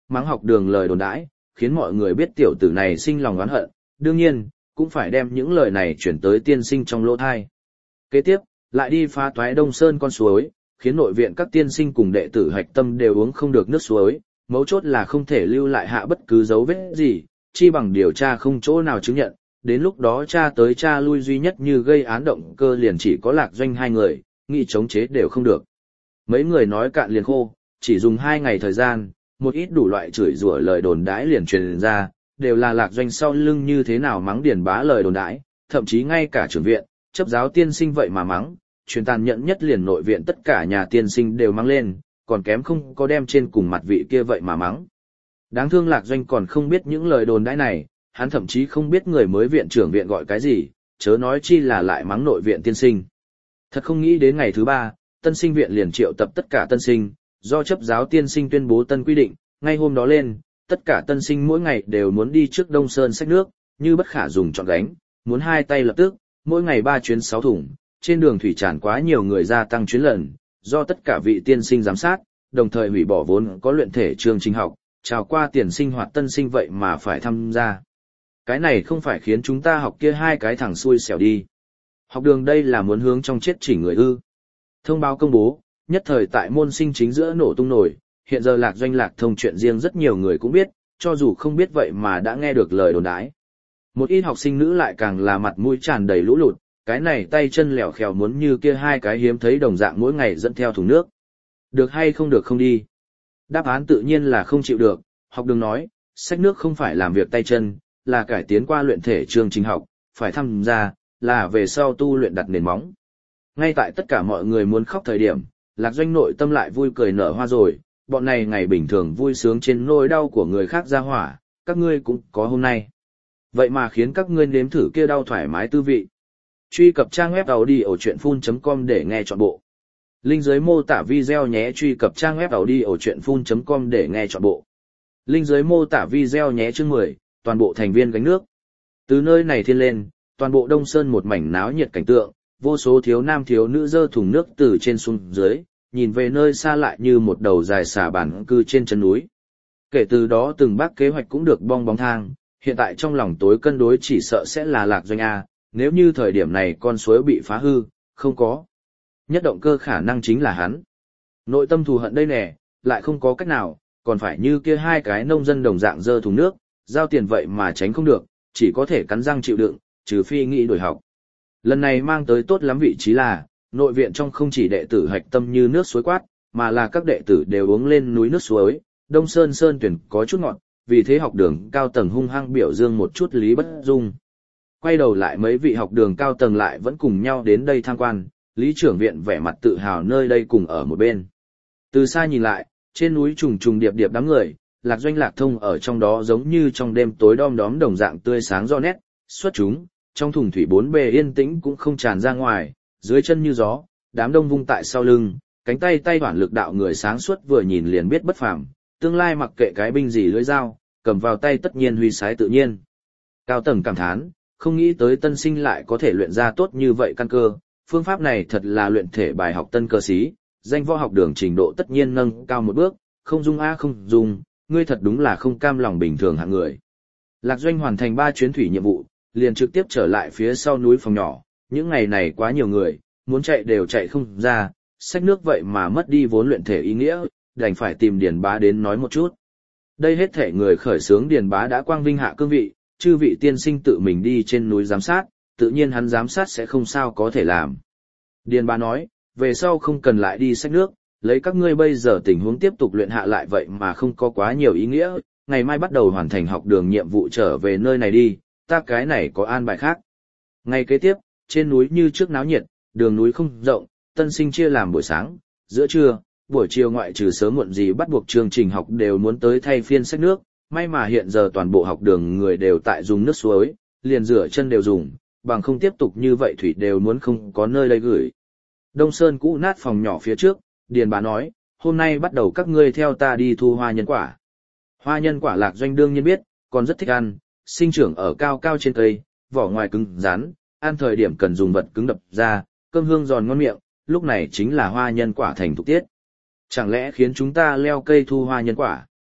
mắng học đường lời đồn đãi, khiến mọi người biết tiểu tử này sinh lòng oán hận, đương nhiên, cũng phải đem những lời này chuyển tới tiên sinh trong lỗ thai. Kế tiếp, lại đi phá toái Đông Sơn con suối, khiến nội viện các tiên sinh cùng đệ tử hạch tâm đều uống không được nước suối, mấu chốt là không thể lưu lại hạ bất cứ dấu vết gì, chi bằng điều tra không chỗ nào chứng nhận, đến lúc đó tra tới tra lui duy nhất như gây án động cơ liền chỉ có Lạc Doanh hai người, nghĩ chống chế đều không được. Mấy người nói cạn liền khô, chỉ dùng 2 ngày thời gian, một ít đủ loại chửi rủa lời đồn đãi liền truyền ra, đều là Lạc Doanh sau lưng như thế nào mắng Điền Bá lời đồn đãi, thậm chí ngay cả trưởng viện, chấp giáo tiên sinh vậy mà mắng, truyền tàn nhẫn nhất liền nội viện tất cả nhà tiên sinh đều mắng lên, còn kém không có đem trên cùng mặt vị kia vậy mà mắng. Đáng thương Lạc Doanh còn không biết những lời đồn đãi này, hắn thậm chí không biết người mới viện trưởng viện gọi cái gì, chớ nói chi là lại mắng nội viện tiên sinh. Thật không nghĩ đến ngày thứ 3, tân sinh viện liền triệu tập tất cả tân sinh, do chấp giáo tiên sinh tuyên bố tân quy định, ngay hôm đó lên, tất cả tân sinh mỗi ngày đều muốn đi trước Đông Sơn xách nước, như bất khả dùng chọn gánh, muốn 2 tay lập tức, mỗi ngày 3 chuyến 6 thùng, trên đường thủy tràn quá nhiều người gia tăng chuyến lần, do tất cả vị tiên sinh giám sát, đồng thời hủy bỏ vốn có luyện thể chương trình học, trào qua tiền sinh hoạt tân sinh vậy mà phải tham gia. Cái này không phải khiến chúng ta học kia 2 cái thằng xui xẻo đi. Học đường đây là muốn hướng trong chết chỉ người ư. Thông báo công bố, nhất thời tại môn sinh chính giữa nổ tung nổi, hiện giờ Lạc Doanh Lạc Thông chuyện riêng rất nhiều người cũng biết, cho dù không biết vậy mà đã nghe được lời đồn đãi. Một ít học sinh nữ lại càng là mặt mũi tràn đầy lũ lụt, cái này tay chân lẻo khèo muốn như kia 2 cái hiếm thấy đồng dạng mỗi ngày dẫn theo thùng nước. Được hay không được không đi? Đáp án tự nhiên là không chịu được, học đường nói, xách nước không phải làm việc tay chân, là cải tiến qua luyện thể chương trình học, phải tham gia, là về sau tu luyện đặt nền móng. Ngay tại tất cả mọi người muốn khóc thời điểm, Lạc Doanh nội tâm lại vui cười nở hoa rồi, bọn này ngày bình thường vui sướng trên nỗi đau của người khác ra hỏa, các ngươi cũng có hôm nay. Vậy mà khiến các ngươi nếm thử kia đau thoải mái tư vị. Truy cập trang web audiochuyenphun.com để nghe trọn bộ. Link dưới mô tả video nhé. Truy cập trang web audiochuyenphun.com để nghe trọn bộ. Link dưới mô tả video nhé. Chương 10, toàn bộ thành viên gánh nước. Từ nơi này thiên lên, toàn bộ Đông Sơn một mảnh náo nhiệt cảnh tượng, vô số thiếu nam thiếu nữ dơ thùng nước từ trên xuống dưới, nhìn về nơi xa lại như một đầu dài xà bản cư trên chân núi. Kể từ đó từng bác kế hoạch cũng được bong bóng thang, hiện tại trong lòng tối cân đối chỉ sợ sẽ là Lạc Doanh A, nếu như thời điểm này con suối bị phá hư, không có. Nhất động cơ khả năng chính là hắn. Nội tâm thù hận đây nè, lại không có cách nào, còn phải như kia 2 cái nông dân đồng dạng dơ thùng nước, giao tiền vậy mà tránh không được, chỉ có thể cắn răng chịu đựng, trừ phi nghĩ đổi học. Lần này mang tới tốt lắm vị trí là, nội viện trong không chỉ đệ tử hạch tâm như nước suối quát, mà là các đệ tử đều uống lên núi nước suối, Đông Sơn Sơn tuyển có chút ngọt, vì thế học đường cao tầng hung hăng biểu dương một chút Lý Bất Dung. Quay đầu lại mấy vị học đường cao tầng lại vẫn cùng nhau đến đây tham quan, Lý trưởng viện vẻ mặt tự hào nơi đây cùng ở một bên. Từ xa nhìn lại, trên núi trùng trùng điệp điệp đám người, Lạc Doanh Lạc Thông ở trong đó giống như trong đêm tối đom đóm đồng dạng tươi sáng rõ nét, xuất chúng, trong thùng thủy 4 bề yên tĩnh cũng không tràn ra ngoài, dưới chân như gió, đám đông vung tại sau lưng, cánh tay tay bản lực đạo người sáng suốt vừa nhìn liền biết bất phàm, tương lai mặc kệ cái binh gì lưỡi dao, cầm vào tay tất nhiên huy sái tự nhiên. Cao tầng cảm thán, không nghĩ tới tân sinh lại có thể luyện ra tốt như vậy căn cơ, phương pháp này thật là luyện thể bài học tân cơ sĩ, danh võ học đường trình độ tất nhiên nâng cao một bước, không dung a không dung, ngươi thật đúng là không cam lòng bình thường hạng người. Lạc Doanh hoàn thành 3 chuyến thủy nhiệm vụ, liền trực tiếp trở lại phía sau núi phòng nhỏ, những ngày này quá nhiều người, muốn chạy đều chạy không ra, xách nước vậy mà mất đi vốn luyện thể ý nghĩa, đành phải tìm Điền Bá đến nói một chút. Đây hết thể người khởi xướng Điền Bá đã quang vinh hạ cương vị, chư vị tiên sinh tự mình đi trên núi giám sát, tự nhiên hắn giám sát sẽ không sao có thể làm. Điền Bá nói, về sau không cần lại đi xách nước, lấy các ngươi bây giờ tình huống tiếp tục luyện hạ lại vậy mà không có quá nhiều ý nghĩa, ngày mai bắt đầu hoàn thành học đường nhiệm vụ trở về nơi này đi, ta cái này có an bài khác. Ngày kế tiếp, trên núi như trước náo nhiệt, đường núi không rộng, tân sinh chia làm buổi sáng, giữa trưa, buổi chiều ngoại trừ sớm muộn gì bắt buộc chương trình học đều muốn tới thay phiên xách nước, may mà hiện giờ toàn bộ học đường người đều tại dùng nước suối, liền rửa chân đều dùng, bằng không tiếp tục như vậy thủy đều muốn không có nơi đây gửi. Đông Sơn cũ nát phòng nhỏ phía trước, Điền Bá nói, hôm nay bắt đầu các ngươi theo ta đi thu hoa nhân quả. Hoa nhân quả Lạc Doanh đương nhiên biết, còn rất thích ăn, sinh trưởng ở cao cao trên cây, vỏ ngoài cứng rắn, ăn thời điểm cần dùng vật cứng đập ra, cơm hương giòn ngon miệng, lúc này chính là hoa nhân quả thành thục tiết. Chẳng lẽ khiến chúng ta leo cây thu hoa nhân quả?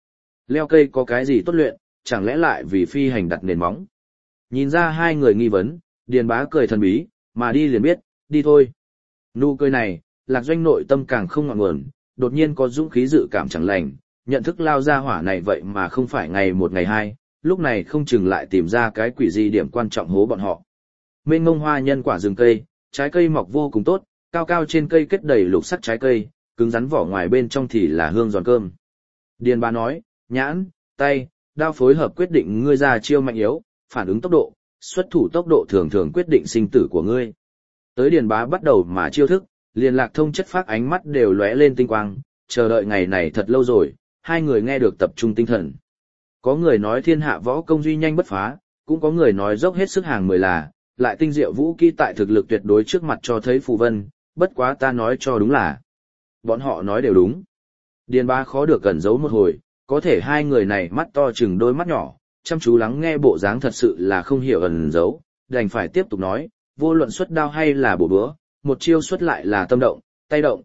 Leo cây có cái gì tốt luyện, chẳng lẽ lại vì phi hành đặt nền móng. Nhìn ra hai người nghi vấn, Điền Bá cười thần bí, mà đi liền biết, đi thôi. Nụ cười này, Lạc Doanh nội tâm càng không ngọn nguồn, đột nhiên có dũng khí dự cảm chẳng lành, nhận thức lao ra hỏa này vậy mà không phải ngày một ngày hai, lúc này không chừng lại tìm ra cái quỷ gì điểm quan trọng hố bọn họ. Mênh mông hoa nhân quả rừng cây, trái cây mọc vô cùng tốt, cao cao trên cây kết đầy lục sắc trái cây, cứng rắn vỏ ngoài bên trong thì là hương giòn cơm. Điền Bá nói, nhãn, tay, đao phối hợp quyết định ngươi ra chiêu mạnh yếu, phản ứng tốc độ, xuất thủ tốc độ thường thường quyết định sinh tử của ngươi. Tới Điền Bá bắt đầu mà chiêu thức, liền Lạc Thông chất phác ánh mắt đều lóe lên tinh quang, chờ đợi ngày này thật lâu rồi, hai người nghe được tập trung tinh thần. Có người nói thiên hạ võ công duy nhanh bất phá, cũng có người nói dốc hết sức hàng mười là, lại tinh diệu vũ kỹ tại thực lực tuyệt đối trước mặt cho thấy phù vân, bất quá ta nói cho đúng là. Bọn họ nói đều đúng. Điền Bá khó được cẩn giấu một hồi, có thể hai người này mắt to chừng đôi mắt nhỏ, chăm chú lắng nghe bộ dáng thật sự là không hiểu ẩn giấu, đành phải tiếp tục nói, vô luận xuất đao hay là bổ búa, một chiêu xuất lại là tâm động, tay động,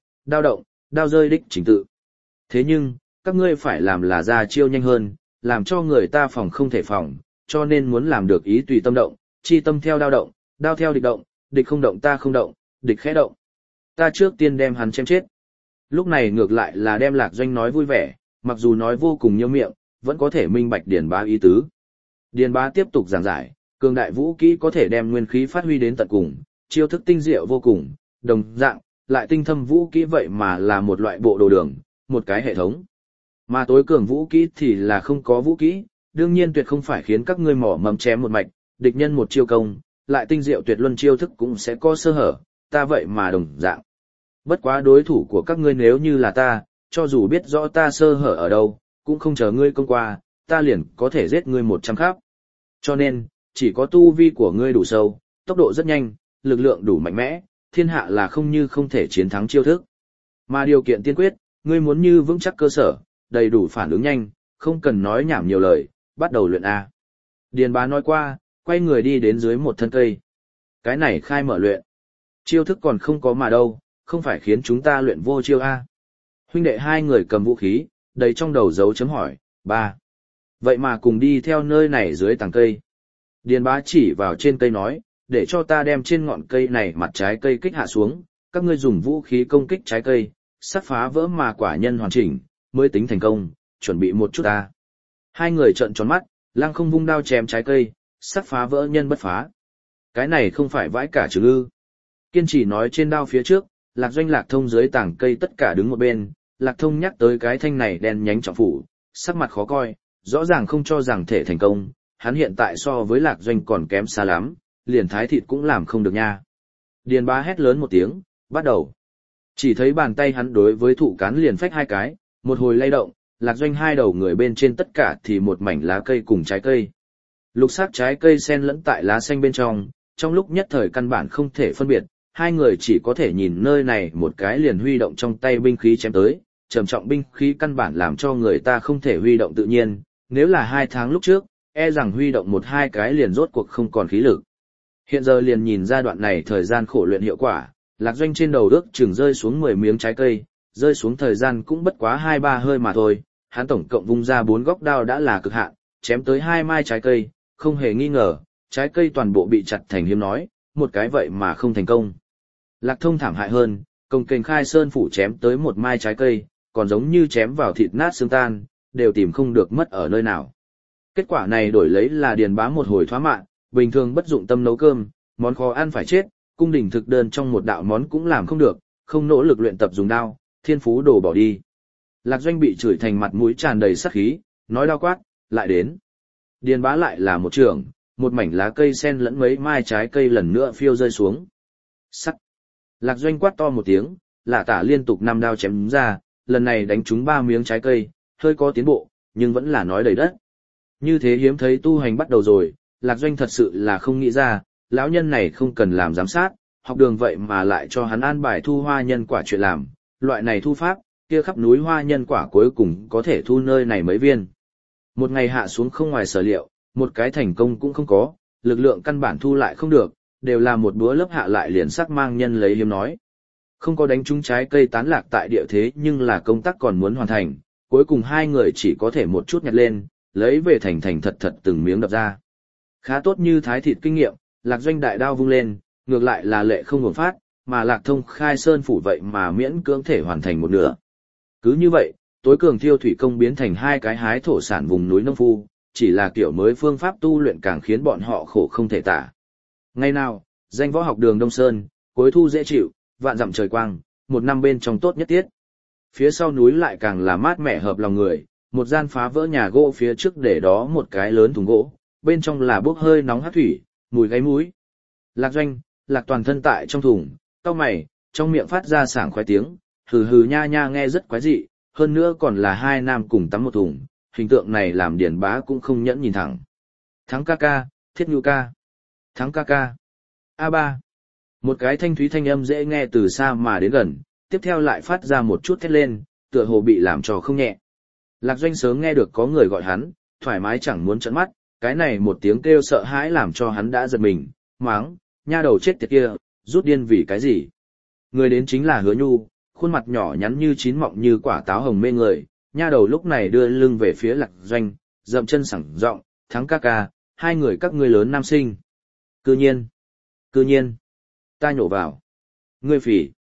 đao rơi đích chính tự. Thế nhưng, các ngươi phải làm là ra chiêu nhanh hơn, làm cho người ta phòng không thể phòng, cho nên muốn làm được ý tùy tâm động, chi tâm theo động, đao theo động, địch không động ta không động, địch khẽ động. Ta trước tiên đem hắn chém chết. Lúc này ngược lại là đem Lạc Doanh nói vui vẻ, mặc dù nói vô cùng nhiều miệng, vẫn có thể minh bạch Điền Bá ý tứ. Điền Bá tiếp tục giảng giải, cường đại vũ kỹ có thể đem nguyên khí phát huy đến tận cùng, chiêu thức tinh diệu vô cùng, đồng dạng, lại tinh thâm vũ kỹ vậy mà là một loại bộ đồ đường, một cái hệ thống. Mà tối cường vũ kỹ thì là không có vũ kỹ, đương nhiên tuyệt không phải khiến các ngươi mỏ mầm chém một mạch, địch nhân một chiêu công, lại tinh diệu tuyệt luân chiêu thức cũng sẽ có sơ hở, ta vậy mà đồng dạng. Bất quá đối thủ của các ngươi nếu như là ta, cho dù biết rõ ta sơ hở ở đâu, cũng không chờ ngươi công qua, ta liền có thể giết ngươi 100 khắp. Cho nên, chỉ có tu vi của ngươi đủ sâu, tốc độ rất nhanh, lực lượng đủ mạnh mẽ, thiên hạ là không như không thể chiến thắng chiêu thức. Mà điều kiện tiên quyết, ngươi muốn như vững chắc cơ sở, đầy đủ phản ứng nhanh, không cần nói nhảm nhiều lời, bắt đầu luyện A. Điền Bá nói qua, quay người đi đến dưới một thân cây. Cái này khai mở luyện. Chiêu thức còn không có mà đâu, không phải khiến chúng ta luyện vô chiêu A. Huynh đệ hai người cầm vũ khí, đầy trong đầu dấu chấm hỏi, ba. Vậy mà cùng đi theo nơi này dưới tàng cây. Điền Bá chỉ vào trên cây nói, để cho ta đem trên ngọn cây này mặt trái cây kích hạ xuống, các ngươi dùng vũ khí công kích trái cây, sắp phá vỡ mà quả nhân hoàn chỉnh, mới tính thành công, chuẩn bị một chút ta. Hai người trợn tròn mắt, lăng không vung đao chém trái cây, sắp phá vỡ nhân bất phá. Cái này không phải vãi cả trứng ư. Kiên trì nói trên đao phía trước, Lạc Doanh Lạc Thông dưới tảng cây tất cả đứng một bên, Lạc Thông nhắc tới cái thanh này đen nhánh trọng phủ, sắc mặt khó coi, rõ ràng không cho rằng thể thành công, hắn hiện tại so với Lạc Doanh còn kém xa lắm, liền thái thịt cũng làm không được nha. Điền Bá hét lớn một tiếng, bắt đầu. Chỉ thấy bàn tay hắn đối với thụ cán liền phách hai cái, một hồi lay động, Lạc Doanh hai đầu người bên trên tất cả thì một mảnh lá cây cùng trái cây. Lục sắc trái cây xen lẫn tại lá xanh bên trong lúc nhất thời căn bản không thể phân biệt, hai người chỉ có thể nhìn nơi này một cái liền huy động trong tay binh khí chém tới, trầm trọng binh khí căn bản làm cho người ta không thể huy động tự nhiên, nếu là 2 tháng lúc trước, e rằng huy động 1-2 cái liền rốt cuộc không còn khí lực. Hiện giờ liền nhìn ra đoạn này thời gian khổ luyện hiệu quả, Lạc Doanh trên đầu ước chừng rơi xuống 10 miếng trái cây, rơi xuống thời gian cũng bất quá 2-3 hơi mà thôi, hắn tổng cộng vung ra 4 góc đao đã là cực hạn, chém tới 2 mai trái cây, không hề nghi ngờ, trái cây toàn bộ bị chặt thành hiếm nói, một cái vậy mà không thành công. Lạc Thông thảm hại hơn, công kênh khai sơn phủ chém tới 1 mai trái cây, còn giống như chém vào thịt nát xương tan, đều tìm không được mất ở nơi nào. Kết quả này đổi lấy là Điền Bá một hồi thoá mạng, bình thường bất dụng tâm nấu cơm, món khó ăn phải chết, cung đình thực đơn trong một đạo món cũng làm không được, không nỗ lực luyện tập dùng đao, thiên phú đổ bỏ đi. Lạc Doanh bị chửi thành mặt mũi tràn đầy sát khí, nói đau quát, lại đến. Điền Bá lại là một trường, một mảnh lá cây sen lẫn mấy mai trái cây lần nữa phiêu rơi xuống. Sắt. Lạc Doanh quát to một tiếng, lả tả liên tục 5 đao chém ra, lần này đánh trúng 3 miếng trái cây, hơi có tiến bộ, nhưng vẫn là nói đầy đất. Như thế hiếm thấy tu hành bắt đầu rồi, Lạc Doanh thật sự là không nghĩ ra, lão nhân này không cần làm giám sát, học đường vậy mà lại cho hắn an bài thu hoa nhân quả chuyện làm, loại này thu pháp, kia khắp núi hoa nhân quả cuối cùng có thể thu nơi này mấy viên. Một ngày hạ xuống không ngoài sở liệu, một cái thành công cũng không có, lực lượng căn bản thu lại không được, đều là một búa lớp hạ lại liền sắc mang nhân lấy hiếm nói. Không có đánh trúng trái cây tán lạc tại địa thế nhưng là công tác còn muốn hoàn thành, cuối cùng hai người chỉ có thể một chút nhặt lên, lấy về thành thành thật thật từng miếng đập ra. Khá tốt như thái thịt kinh nghiệm, Lạc Doanh đại đao vung lên, ngược lại là lệ không nguồn phát, mà Lạc Thông khai sơn phủ vậy mà miễn cưỡng thể hoàn thành một nửa. Cứ như vậy, tối cường thiêu thủy công biến thành hai cái hái thổ sản vùng núi nông phu, chỉ là kiểu mới phương pháp tu luyện càng khiến bọn họ khổ không thể tả. Ngày nào, danh võ học đường Đông Sơn, cuối thu dễ chịu, vạn dặm trời quang, một năm bên trong tốt nhất tiết. Phía sau núi lại càng là mát mẻ hợp lòng người, một gian phá vỡ nhà gỗ phía trước để đó một cái lớn thùng gỗ, bên trong là bốc hơi nóng hát thủy, mùi gáy mũi. Lạc Doanh, Lạc toàn thân tại trong thùng, cau mày, trong miệng phát ra sảng khoái tiếng, hừ hừ nha nha nghe rất quái dị, hơn nữa còn là hai nam cùng tắm một thùng, hình tượng này làm Điền Bá cũng không nhẫn nhìn thẳng. Thắng ca ca, Thiết Nhu ca. Thắng ca ca. A3. Một cái thanh thúy thanh âm dễ nghe từ xa mà đến gần, tiếp theo lại phát ra một chút thét lên, tựa hồ bị làm cho không nhẹ. Lạc Doanh sớm nghe được có người gọi hắn, thoải mái chẳng muốn trợn mắt, cái này một tiếng kêu sợ hãi làm cho hắn đã giật mình, máng, nha đầu chết tiệt kia, rút điên vì cái gì. Người đến chính là Hứa Nhu, khuôn mặt nhỏ nhắn như chín mọng như quả táo hồng mê người, nha đầu lúc này đưa lưng về phía Lạc Doanh, dậm chân sảng giọng, Thắng ca ca, hai người các ngươi lớn nam sinh. Cư nhiên, ta nhổ vào. Ngươi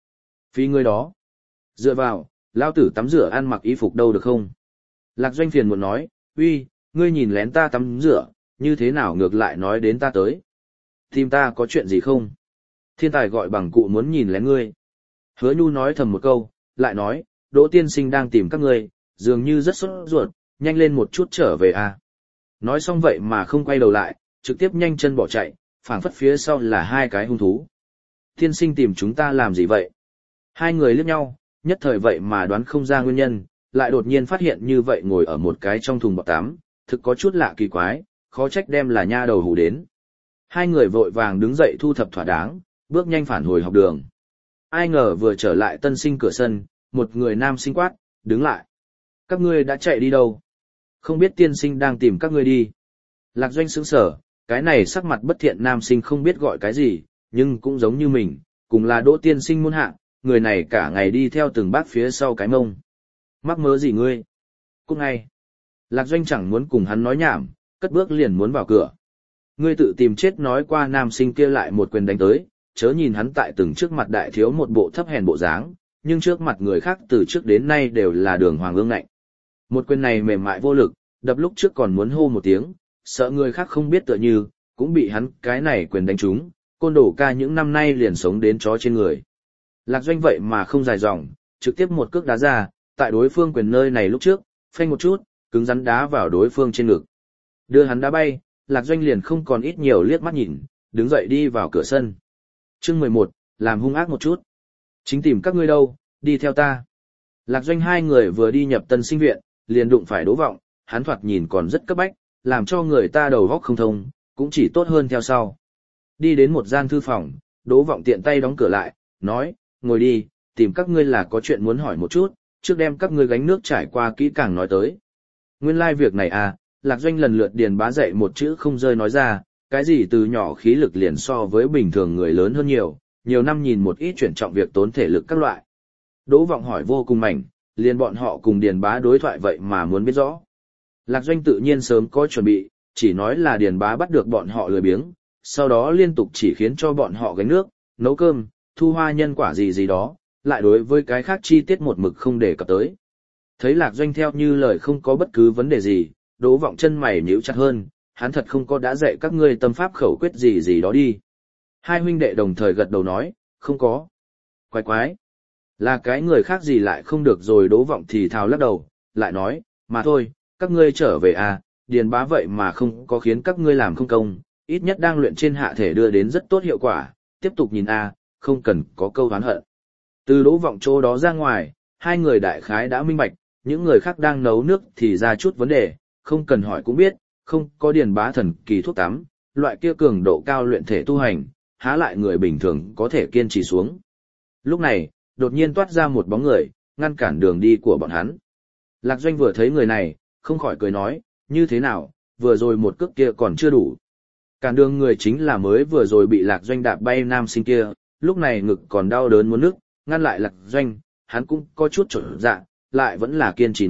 phí ngươi đó. Dựa vào, lao tử tắm rửa ăn mặc y phục đâu được không? Lạc Doanh phiền muốn nói, uy, ngươi nhìn lén ta tắm rửa, như thế nào ngược lại nói đến ta tới? Tìm ta có chuyện gì không? Thiên tài gọi bằng cụ muốn nhìn lén ngươi. Hứa Nhu nói thầm một câu, lại nói, Đỗ tiên sinh đang tìm các ngươi, dường như rất sốt ruột, nhanh lên một chút trở về à. Nói xong vậy mà không quay đầu lại, trực tiếp nhanh chân bỏ chạy, phảng phất phía sau là hai cái hung thú. Tiên sinh tìm chúng ta làm gì vậy? Hai người liếc nhau, nhất thời vậy mà đoán không ra nguyên nhân, lại đột nhiên phát hiện như vậy ngồi ở một cái trong thùng bọt tắm, thực có chút lạ kỳ quái, khó trách đem là nha đầu hù đến. Hai người vội vàng đứng dậy thu thập thỏa đáng, bước nhanh phản hồi học đường. Ai ngờ vừa trở lại tân sinh cửa sân, một người nam sinh quát, đứng lại. Các ngươi đã chạy đi đâu? Không biết tiên sinh đang tìm các ngươi đi. Lạc Doanh sững sờ, cái này sắc mặt bất thiện nam sinh không biết gọi cái gì, nhưng cũng giống như mình, cùng là Đỗ tiên sinh môn hạ, người này cả ngày đi theo từng bác phía sau cái mông. Mắc mớ gì ngươi? Cút ngay. Lạc Doanh chẳng muốn cùng hắn nói nhảm, cất bước liền muốn vào cửa. Ngươi tự tìm chết nói qua nam sinh kia lại một quyền đánh tới, chớ nhìn hắn tại từng trước mặt đại thiếu một bộ thấp hèn bộ dáng, nhưng trước mặt người khác từ trước đến nay đều là đường hoàng ương ngạnh. Một quyền này mềm mại vô lực, đập lúc trước còn muốn hô một tiếng, sợ người khác không biết tựa như, cũng bị hắn cái này quyền đánh trúng, côn đồ ca những năm nay liền sống đến chó trên người. Lạc Doanh vậy mà không dài dòng, trực tiếp một cước đá ra, tại đối phương quyền nơi này lúc trước, phanh một chút, cứng rắn đá vào đối phương trên ngực. Đưa hắn đá bay, Lạc Doanh liền không còn ít nhiều liếc mắt nhìn, đứng dậy đi vào cửa sân. Chương 11, làm hung ác một chút. Chính tìm các ngươi đâu, đi theo ta. Lạc Doanh hai người vừa đi nhập tân sinh viện, liền đụng phải Đỗ Vọng, hắn thoạt nhìn còn rất cấp bách, làm cho người ta đầu óc không thông, cũng chỉ tốt hơn theo sau. Đi đến một gian thư phòng, Đỗ Vọng tiện tay đóng cửa lại, nói, ngồi đi, tìm các ngươi là có chuyện muốn hỏi một chút, trước đem các ngươi gánh nước trải qua kỹ càng nói tới. Nguyên lai việc này à, Lạc Doanh lần lượt Điền Bá dạy một chữ không rơi nói ra, cái gì từ nhỏ khí lực liền so với bình thường người lớn hơn nhiều năm nhìn một ít chuyển trọng việc tốn thể lực các loại. Đỗ Vọng hỏi vô cùng mảnh, liền bọn họ cùng Điền Bá đối thoại vậy mà muốn biết rõ. Lạc Doanh tự nhiên sớm có chuẩn bị, chỉ nói là Điền Bá bắt được bọn họ lười biếng, sau đó liên tục chỉ khiến cho bọn họ gánh nước, nấu cơm, thu hoa nhân quả gì đó, lại đối với cái khác chi tiết một mực không đề cập tới. Thấy Lạc Doanh theo như lời không có bất cứ vấn đề gì, Đỗ Vọng chân mày nhíu chặt hơn, hắn thật không có đã dạy các ngươi tâm pháp khẩu quyết gì đó đi. Hai huynh đệ đồng thời gật đầu nói, không có. Quái, là cái người khác gì lại không được rồi. Đỗ Vọng thì thào lắc đầu, lại nói, mà thôi, các ngươi trở về à, Điền Bá vậy mà không có khiến các ngươi làm không công, ít nhất đang luyện trên hạ thể đưa đến rất tốt hiệu quả, tiếp tục nhìn a, không cần có câu oán hận. Từ Đỗ Vọng chỗ đó ra ngoài, hai người đại khái đã minh bạch, những người khác đang nấu nước thì ra chút vấn đề, không cần hỏi cũng biết, không có Điền Bá thần kỳ thuốc tắm, loại kia cường độ cao luyện thể tu hành, há lại người bình thường có thể kiên trì xuống. Lúc này, đột nhiên toát ra một bóng người, ngăn cản đường đi của bọn hắn. Lạc Doanh vừa thấy người này, không khỏi cười nói, như thế nào, vừa rồi một cước kia còn chưa đủ. Cản đường người chính là mới vừa rồi bị Lạc Doanh đạp bay nam sinh kia, lúc này ngực còn đau đớn muốn nức, ngăn lại Lạc Doanh, hắn cũng có chút trở dạ, lại vẫn là kiên trì nói,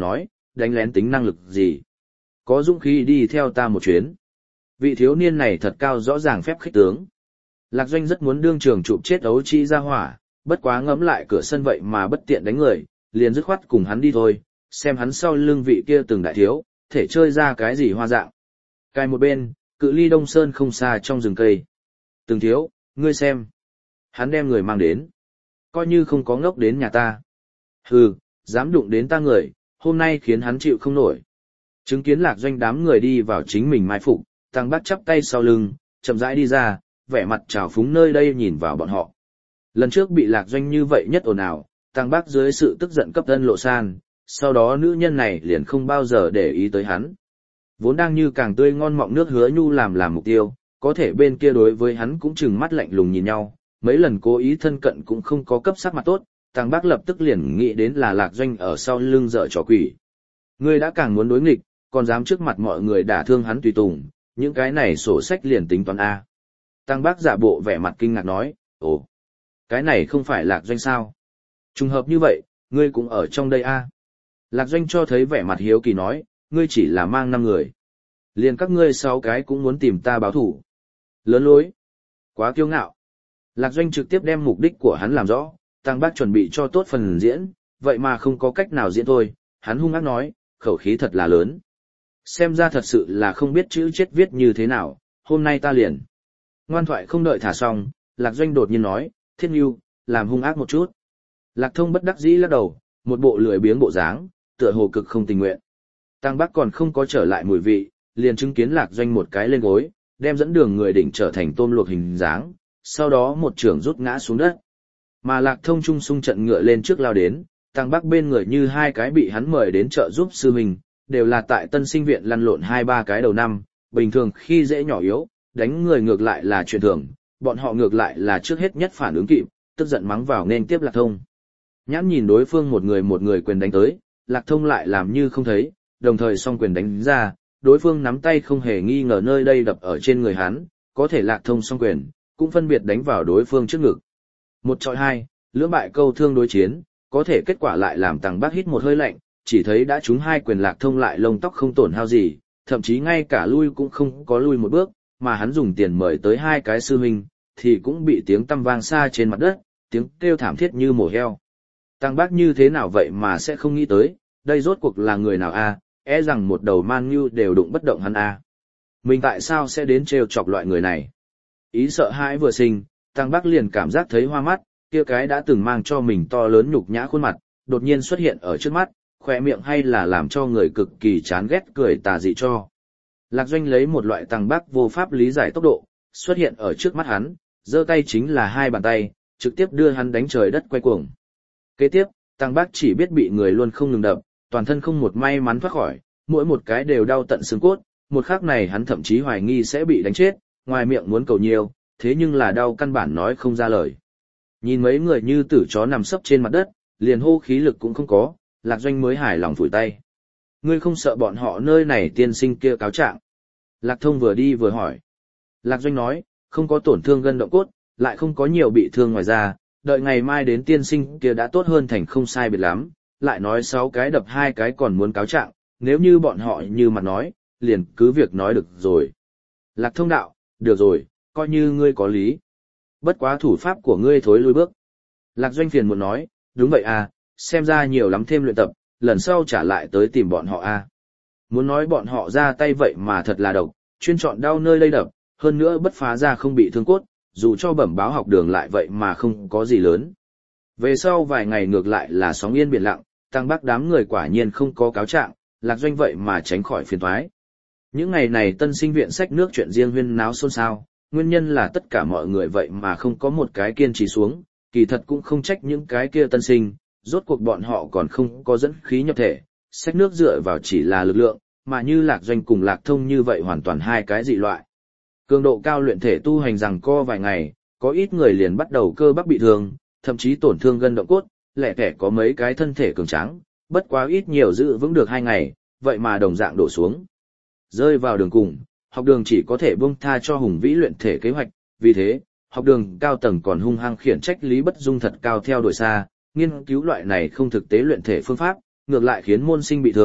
đánh lén tính năng lực gì. Có dũng khí đi theo ta một chuyến. Vị thiếu niên này thật cao rõ ràng phép khích tướng. Lạc Doanh rất muốn đương trường chụp chết ấu trĩ ra hỏa, bất quá ngẫm lại cửa sân vậy mà bất tiện đánh người, liền dứt khoát cùng hắn đi thôi, xem hắn sau lưng vị kia từng đại thiếu, thể chơi ra cái gì hoa dạng. Cài một bên, cự ly Đông Sơn không xa trong rừng cây. Từng thiếu, ngươi xem. Hắn đem người mang đến. Coi như không có ngốc đến nhà ta. Hừ, dám đụng đến ta người, hôm nay khiến hắn chịu không nổi. Chứng kiến Lạc Doanh đám người đi vào chính mình mai phục, Tăng Bác chắp tay sau lưng, chậm rãi đi ra, vẻ mặt trào phúng nơi đây nhìn vào bọn họ. Lần trước bị Lạc Doanh như vậy nhất ồn ào, Tăng Bác dưới sự tức giận cấp thân lộ san, sau đó nữ nhân này liền không bao giờ để ý tới hắn. Vốn đang như càng tươi ngon mọng nước hứa nhu làm mục tiêu, có thể bên kia đối với hắn cũng chừng mắt lạnh lùng nhìn nhau, mấy lần cố ý thân cận cũng không có cấp sắc mặt tốt, Tăng Bác lập tức liền nghĩ đến là Lạc Doanh ở sau lưng dở trò quỷ. Ngươi đã càng muốn đối nghịch, còn dám trước mặt mọi người đả thương hắn tùy tùng, những cái này sổ sách liền tính toán A. Tăng Bác giả bộ vẻ mặt kinh ngạc nói, ồ, cái này không phải Lạc Doanh sao? Trùng hợp như vậy, ngươi cũng ở trong đây A. Lạc Doanh cho thấy vẻ mặt hiếu kỳ nói, ngươi chỉ là mang 5 người. Liền các ngươi 6 cái cũng muốn tìm ta báo thủ. Lớn lối. Quá kiêu ngạo. Lạc Doanh trực tiếp đem mục đích của hắn làm rõ, Tăng Bác chuẩn bị cho tốt phần diễn, vậy mà không có cách nào diễn thôi, hắn hung ác nói, khẩu khí thật là lớn. Xem ra thật sự là không biết chữ chết viết như thế nào, hôm nay ta liền. Ngoan thoại không đợi thả xong, Lạc Doanh đột nhiên nói, Thiết Nhu, làm hung ác một chút. Lạc Thông bất đắc dĩ lắc đầu, một bộ lười biếng bộ dáng, tựa hồ cực không tình nguyện. Tăng Bác còn không có trở lại mùi vị, liền chứng kiến Lạc Doanh một cái lên gối, đem dẫn đường người đỉnh trở thành tôm luộc hình dáng, sau đó một trưởng rút ngã xuống đất. Mà Lạc Thông trung sung trận ngựa lên trước lao đến, Tăng Bác bên người như 2 cái bị hắn mời đến trợ giúp sư mình, đều là tại tân sinh viện lăn lộn 2-3 cái đầu năm, bình thường khi dễ nhỏ yếu, đánh người ngược lại là chuyện thường, bọn họ ngược lại là trước hết nhất phản ứng kịp, tức giận mắng vào nên tiếp Lạc Thông. Nhãn nhìn đối phương một người quyền đánh tới, Lạc Thông lại làm như không thấy, đồng thời song quyền đánh ra, đối phương nắm tay không hề nghi ngờ nơi đây đập ở trên người hắn, có thể Lạc Thông song quyền, cũng phân biệt đánh vào đối phương trước ngực. 1 chọi 2, lưỡng bại câu thương đối chiến, có thể kết quả lại làm Tăng Bác hít một hơi lạnh, chỉ thấy đã trúng 2 quyền Lạc Thông lại lông tóc không tổn hao gì, thậm chí ngay cả lui cũng không có lui một bước, mà hắn dùng tiền mời tới 2 cái sư huynh, thì cũng bị tiếng tăm vang xa trên mặt đất, tiếng kêu thảm thiết như mổ heo. Tăng Bác như thế nào vậy mà sẽ không nghĩ tới, đây rốt cuộc là người nào a? E rằng một đầu man như đều đụng bất động hắn a. Mình tại sao sẽ đến trêu chọc loại người này? Ý sợ hãi vừa sinh, Tăng Bác liền cảm giác thấy hoa mắt, kia cái đã từng mang cho mình to lớn nhục nhã khuôn mặt, đột nhiên xuất hiện ở trước mắt, khỏe miệng hay là làm cho người cực kỳ chán ghét cười tà dị cho. Lạc Doanh lấy một loại Tăng Bác vô pháp lý giải tốc độ, xuất hiện ở trước mắt hắn, giơ tay chính là 2 bàn tay, trực tiếp đưa hắn đánh trời đất quay cuồng. Kế tiếp, Tăng Bác chỉ biết bị người luôn không ngừng đập, toàn thân không một may mắn thoát khỏi, mỗi một cái đều đau tận xương cốt, một khắc này hắn thậm chí hoài nghi sẽ bị đánh chết, ngoài miệng muốn cầu nhiều, thế nhưng là đau căn bản nói không ra lời. Nhìn mấy người như tử chó nằm sấp trên mặt đất, liền hô khí lực cũng không có, Lạc Doanh mới hài lòng phủi tay. Ngươi không sợ bọn họ nơi này tiên sinh kia cáo trạng? Lạc Thông vừa đi vừa hỏi. Lạc Doanh nói, không có tổn thương gân động cốt, lại không có nhiều bị thương ngoài ra, đợi ngày mai đến tiên sinh kia đã tốt hơn thành không sai biệt lắm, lại nói 6 cái đập 2 cái còn muốn cáo trạng, nếu như bọn họ như mặt nói, liền cứ việc nói được rồi. Lạc Thông đạo, được rồi, coi như ngươi có lý. Bất quá thủ pháp của ngươi thối lui bước. Lạc Doanh phiền muốn nói, đúng vậy à, xem ra nhiều lắm thêm luyện tập, lần sau trả lại tới tìm bọn họ à. Muốn nói bọn họ ra tay vậy mà thật là độc, chuyên chọn đau nơi lây đập, hơn nữa bất phá ra không bị thương cốt, dù cho bẩm báo học đường lại vậy mà không có gì lớn. Về sau vài ngày ngược lại là sóng yên biển lặng, Tăng Bác đám người quả nhiên không có cáo trạng, Lạc Doanh vậy mà tránh khỏi phiền toái. Những ngày này tân sinh viện sách nước chuyện riêng huyên náo xôn xao, nguyên nhân là tất cả mọi người vậy mà không có một cái kiên trì xuống, kỳ thật cũng không trách những cái kia tân sinh, rốt cuộc bọn họ còn không có dẫn khí nhập thể, sách nước dựa vào chỉ là lực lượng, mà như Lạc Doanh cùng Lạc Thông như vậy hoàn toàn 2 cái dị loại. Cường độ cao luyện thể tu hành rằng co vài ngày, có ít người liền bắt đầu cơ bắp bị thương, thậm chí tổn thương gân động cốt, lẻ tẻ có mấy cái thân thể cường tráng, bất quá ít nhiều giữ vững được 2 ngày, vậy mà đồng dạng đổ xuống. Rơi vào đường cùng, học đường chỉ có thể buông tha cho hùng vĩ luyện thể kế hoạch, vì thế, học đường cao tầng còn hung hăng khiển trách Lý Bất Dung thật cao theo đuổi xa, nghiên cứu loại này không thực tế luyện thể phương pháp, ngược lại khiến môn sinh bị thương,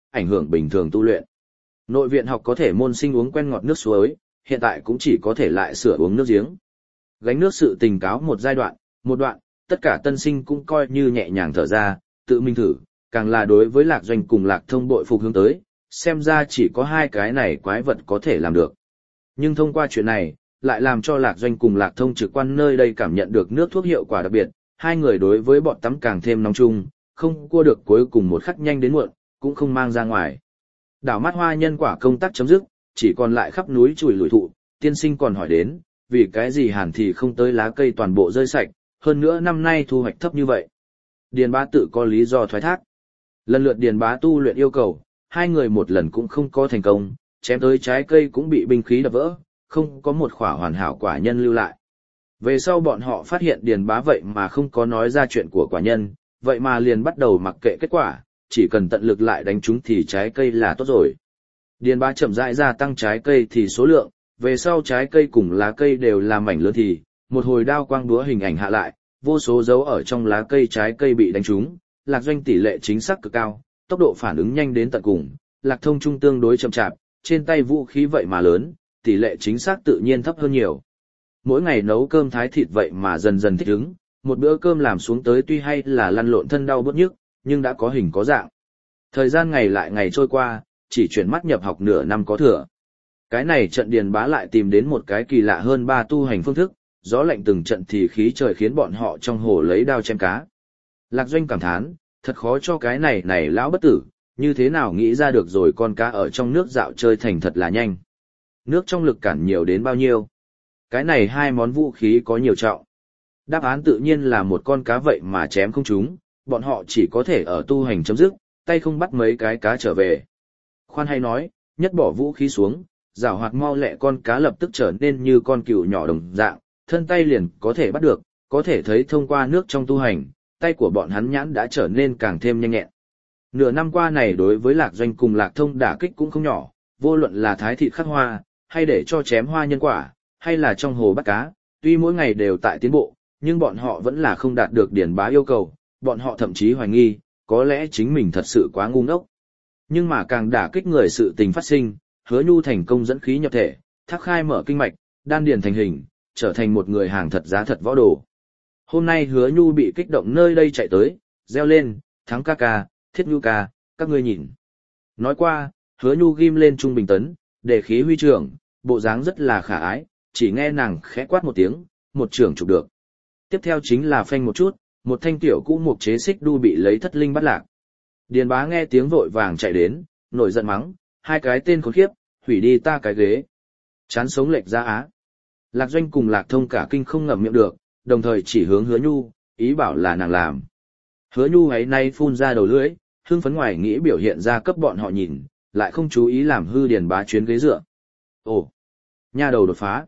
ảnh hưởng bình thường tu luyện. Nội viện học có thể môn sinh uống quen ngọt nước suối, hiện tại cũng chỉ có thể lại sửa uống nước giếng. Gánh nước sự tình cáo một giai đoạn, một đoạn, tất cả tân sinh cũng coi như nhẹ nhàng thở ra, tự mình thử, càng là đối với Lạc Doanh cùng Lạc Thông bội phục hướng tới, xem ra chỉ có hai cái này quái vật có thể làm được. Nhưng thông qua chuyện này, lại làm cho Lạc Doanh cùng Lạc Thông trực quan nơi đây cảm nhận được nước thuốc hiệu quả đặc biệt, hai người đối với bọn tắm càng thêm nóng chung, không cua được cuối cùng một khắc nhanh đến muộn, cũng không mang ra ngoài. Đảo mắt hoa nhân quả công tác chấm dứt, chỉ còn lại khắp núi chùi lủi thụ, tiên sinh còn hỏi đến, vì cái gì hàn thì không tới lá cây toàn bộ rơi sạch, hơn nữa năm nay thu hoạch thấp như vậy. Điền Bá tự có lý do thoái thác. Lần lượt Điền Bá tu luyện yêu cầu, hai người một lần cũng không có thành công, chém tới trái cây cũng bị binh khí đập vỡ, không có một khỏa hoàn hảo quả nhân lưu lại. Về sau bọn họ phát hiện Điền Bá vậy mà không có nói ra chuyện của quả nhân, vậy mà liền bắt đầu mặc kệ kết quả, chỉ cần tận lực lại đánh chúng thì trái cây là tốt rồi. Điền Bá chậm rãi gia tăng trái cây thì số lượng, về sau trái cây cùng lá cây đều là mảnh lớn thì, một hồi đao quang đúa hình ảnh hạ lại, vô số dấu ở trong lá cây trái cây bị đánh trúng, Lạc Doanh tỷ lệ chính xác cực cao, tốc độ phản ứng nhanh đến tận cùng, Lạc Thông trung tương đối chậm chạp, trên tay vũ khí vậy mà lớn, tỷ lệ chính xác tự nhiên thấp hơn nhiều. Mỗi ngày nấu cơm thái thịt vậy mà dần dần thích ứng, một bữa cơm làm xuống tới tuy hay là lăn lộn thân đau bứt nhức, nhưng đã có hình có dạng. Thời gian ngày lại ngày trôi qua, chỉ chuyển mắt nhập học nửa năm có thừa. Cái này trận Điền Bá lại tìm đến một cái kỳ lạ hơn ba tu hành phương thức, gió lạnh từng trận thì khí trời khiến bọn họ trong hồ lấy đao chém cá. Lạc Doanh cảm thán, thật khó cho cái này lão bất tử, như thế nào nghĩ ra được rồi con cá ở trong nước dạo chơi thành thật là nhanh. Nước trong lực cản nhiều đến bao nhiêu? Cái này hai món vũ khí có nhiều trọng. Đáp án tự nhiên là một con cá vậy mà chém không trúng, bọn họ chỉ có thể ở tu hành chấm dứt, tay không bắt mấy cái cá trở về. Khoan hay nói, nhất bỏ vũ khí xuống, giảo hoạt mau lẹ con cá lập tức trở nên như con cừu nhỏ đồng dạng, thân tay liền có thể bắt được, có thể thấy thông qua nước trong tu hành, tay của bọn hắn nhãn đã trở nên càng thêm nhanh nhẹn. Nửa năm qua này đối với Lạc Doanh cùng Lạc Thông đả kích cũng không nhỏ, vô luận là thái thịt khắc hoa, hay để cho chém hoa nhân quả, hay là trong hồ bắt cá, tuy mỗi ngày đều tại tiến bộ, nhưng bọn họ vẫn là không đạt được Điền Bá yêu cầu, bọn họ thậm chí hoài nghi, có lẽ chính mình thật sự quá ngu ngốc. Nhưng mà càng đả kích người sự tình phát sinh, Hứa Nhu thành công dẫn khí nhập thể, thác khai mở kinh mạch, đan điền thành hình, trở thành một người hàng thật giá thật võ đồ. Hôm nay Hứa Nhu bị kích động nơi đây chạy tới, reo lên, Thắng ca ca, Thiết Nhu ca, các ngươi nhìn. Nói qua, Hứa Nhu ghim lên trung bình tấn, để khí huy trưởng, bộ dáng rất là khả ái, chỉ nghe nàng khẽ quát một tiếng, một trưởng chụp được. Tiếp theo chính là phanh một chút, một thanh tiểu cũ mục chế xích đu bị lấy thất linh bắt lạc. Điền Bá nghe tiếng vội vàng chạy đến, nổi giận mắng, hai cái tên khốn khiếp, hủy đi ta cái ghế. Chán sống lệch ra á. Lạc Doanh cùng Lạc Thông cả kinh không ngậm miệng được, đồng thời chỉ hướng Hứa Nhu, ý bảo là nàng làm. Hứa Nhu ấy nay phun ra đầu lưỡi, hưng phấn ngoài nghĩ biểu hiện ra cấp bọn họ nhìn, lại không chú ý làm hư Điền Bá chuyến ghế dựa. Ồ, nha đầu đột phá.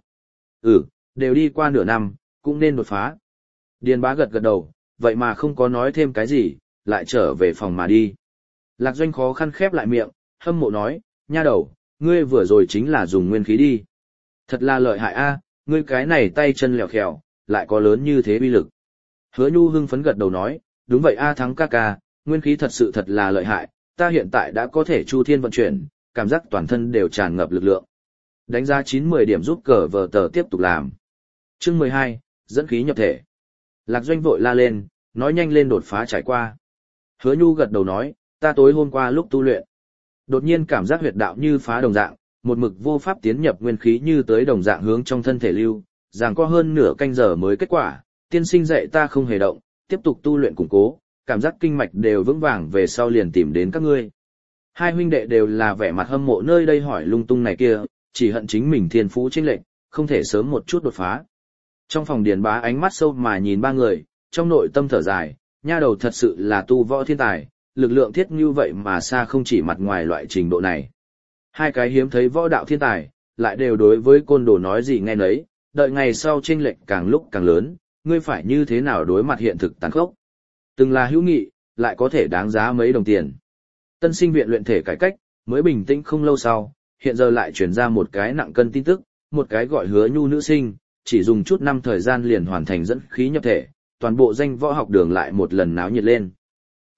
Đều đi qua nửa năm, cũng nên đột phá. Điền Bá gật gật đầu, vậy mà không có nói thêm cái gì, lại trở về phòng mà đi. Lạc Doanh khó khăn khép lại miệng, hâm mộ nói, nha đầu, ngươi vừa rồi chính là dùng nguyên khí đi. Thật là lợi hại a, ngươi cái này tay chân lẹo khèo, lại có lớn như thế uy lực. Hứa Nhu hưng phấn gật đầu nói, đúng vậy a Thắng ca ca, nguyên khí thật là lợi hại, ta hiện tại đã có thể chu thiên vận chuyển, cảm giác toàn thân đều tràn ngập lực lượng. Đánh giá 9-10 điểm giúp cờ vờ tờ tiếp tục làm. Chương 12, dẫn khí nhập thể. Lạc Doanh vội la lên, nói nhanh lên đột phá trải qua. Hứa Nhu gật đầu nói, ta tối hôm qua lúc tu luyện, đột nhiên cảm giác huyệt đạo như phá đồng dạng, một mực vô pháp tiến nhập nguyên khí như tới đồng dạng hướng trong thân thể lưu, giằng co hơn nửa canh giờ mới kết quả, tiên sinh dạy ta không hề động, tiếp tục tu luyện củng cố, cảm giác kinh mạch đều vững vàng về sau liền tìm đến các ngươi. Hai huynh đệ đều là vẻ mặt hâm mộ nơi đây hỏi lung tung này kia, chỉ hận chính mình thiên phú chênh lệch, không thể sớm một chút đột phá. Trong phòng Điền Bá ánh mắt sâu mà nhìn ba người, trong nội tâm thở dài, nha đầu thật sự là tu võ thiên tài, lực lượng thiết như vậy mà xa không chỉ mặt ngoài loại trình độ này. Hai cái hiếm thấy võ đạo thiên tài, lại đều đối với côn đồ nói gì nghe nấy, đợi ngày sau chênh lệch càng lúc càng lớn, ngươi phải như thế nào đối mặt hiện thực tàn khốc. Từng là hữu nghị, lại có thể đáng giá mấy đồng tiền. Tân sinh viện luyện thể cải cách, mới bình tĩnh không lâu sau, hiện giờ lại chuyển ra một cái nặng cân tin tức, một cái gọi Hứa Nhu nữ sinh, chỉ dùng chút năm thời gian liền hoàn thành dẫn khí nhập thể, toàn bộ danh võ học đường lại một lần náo nhiệt lên.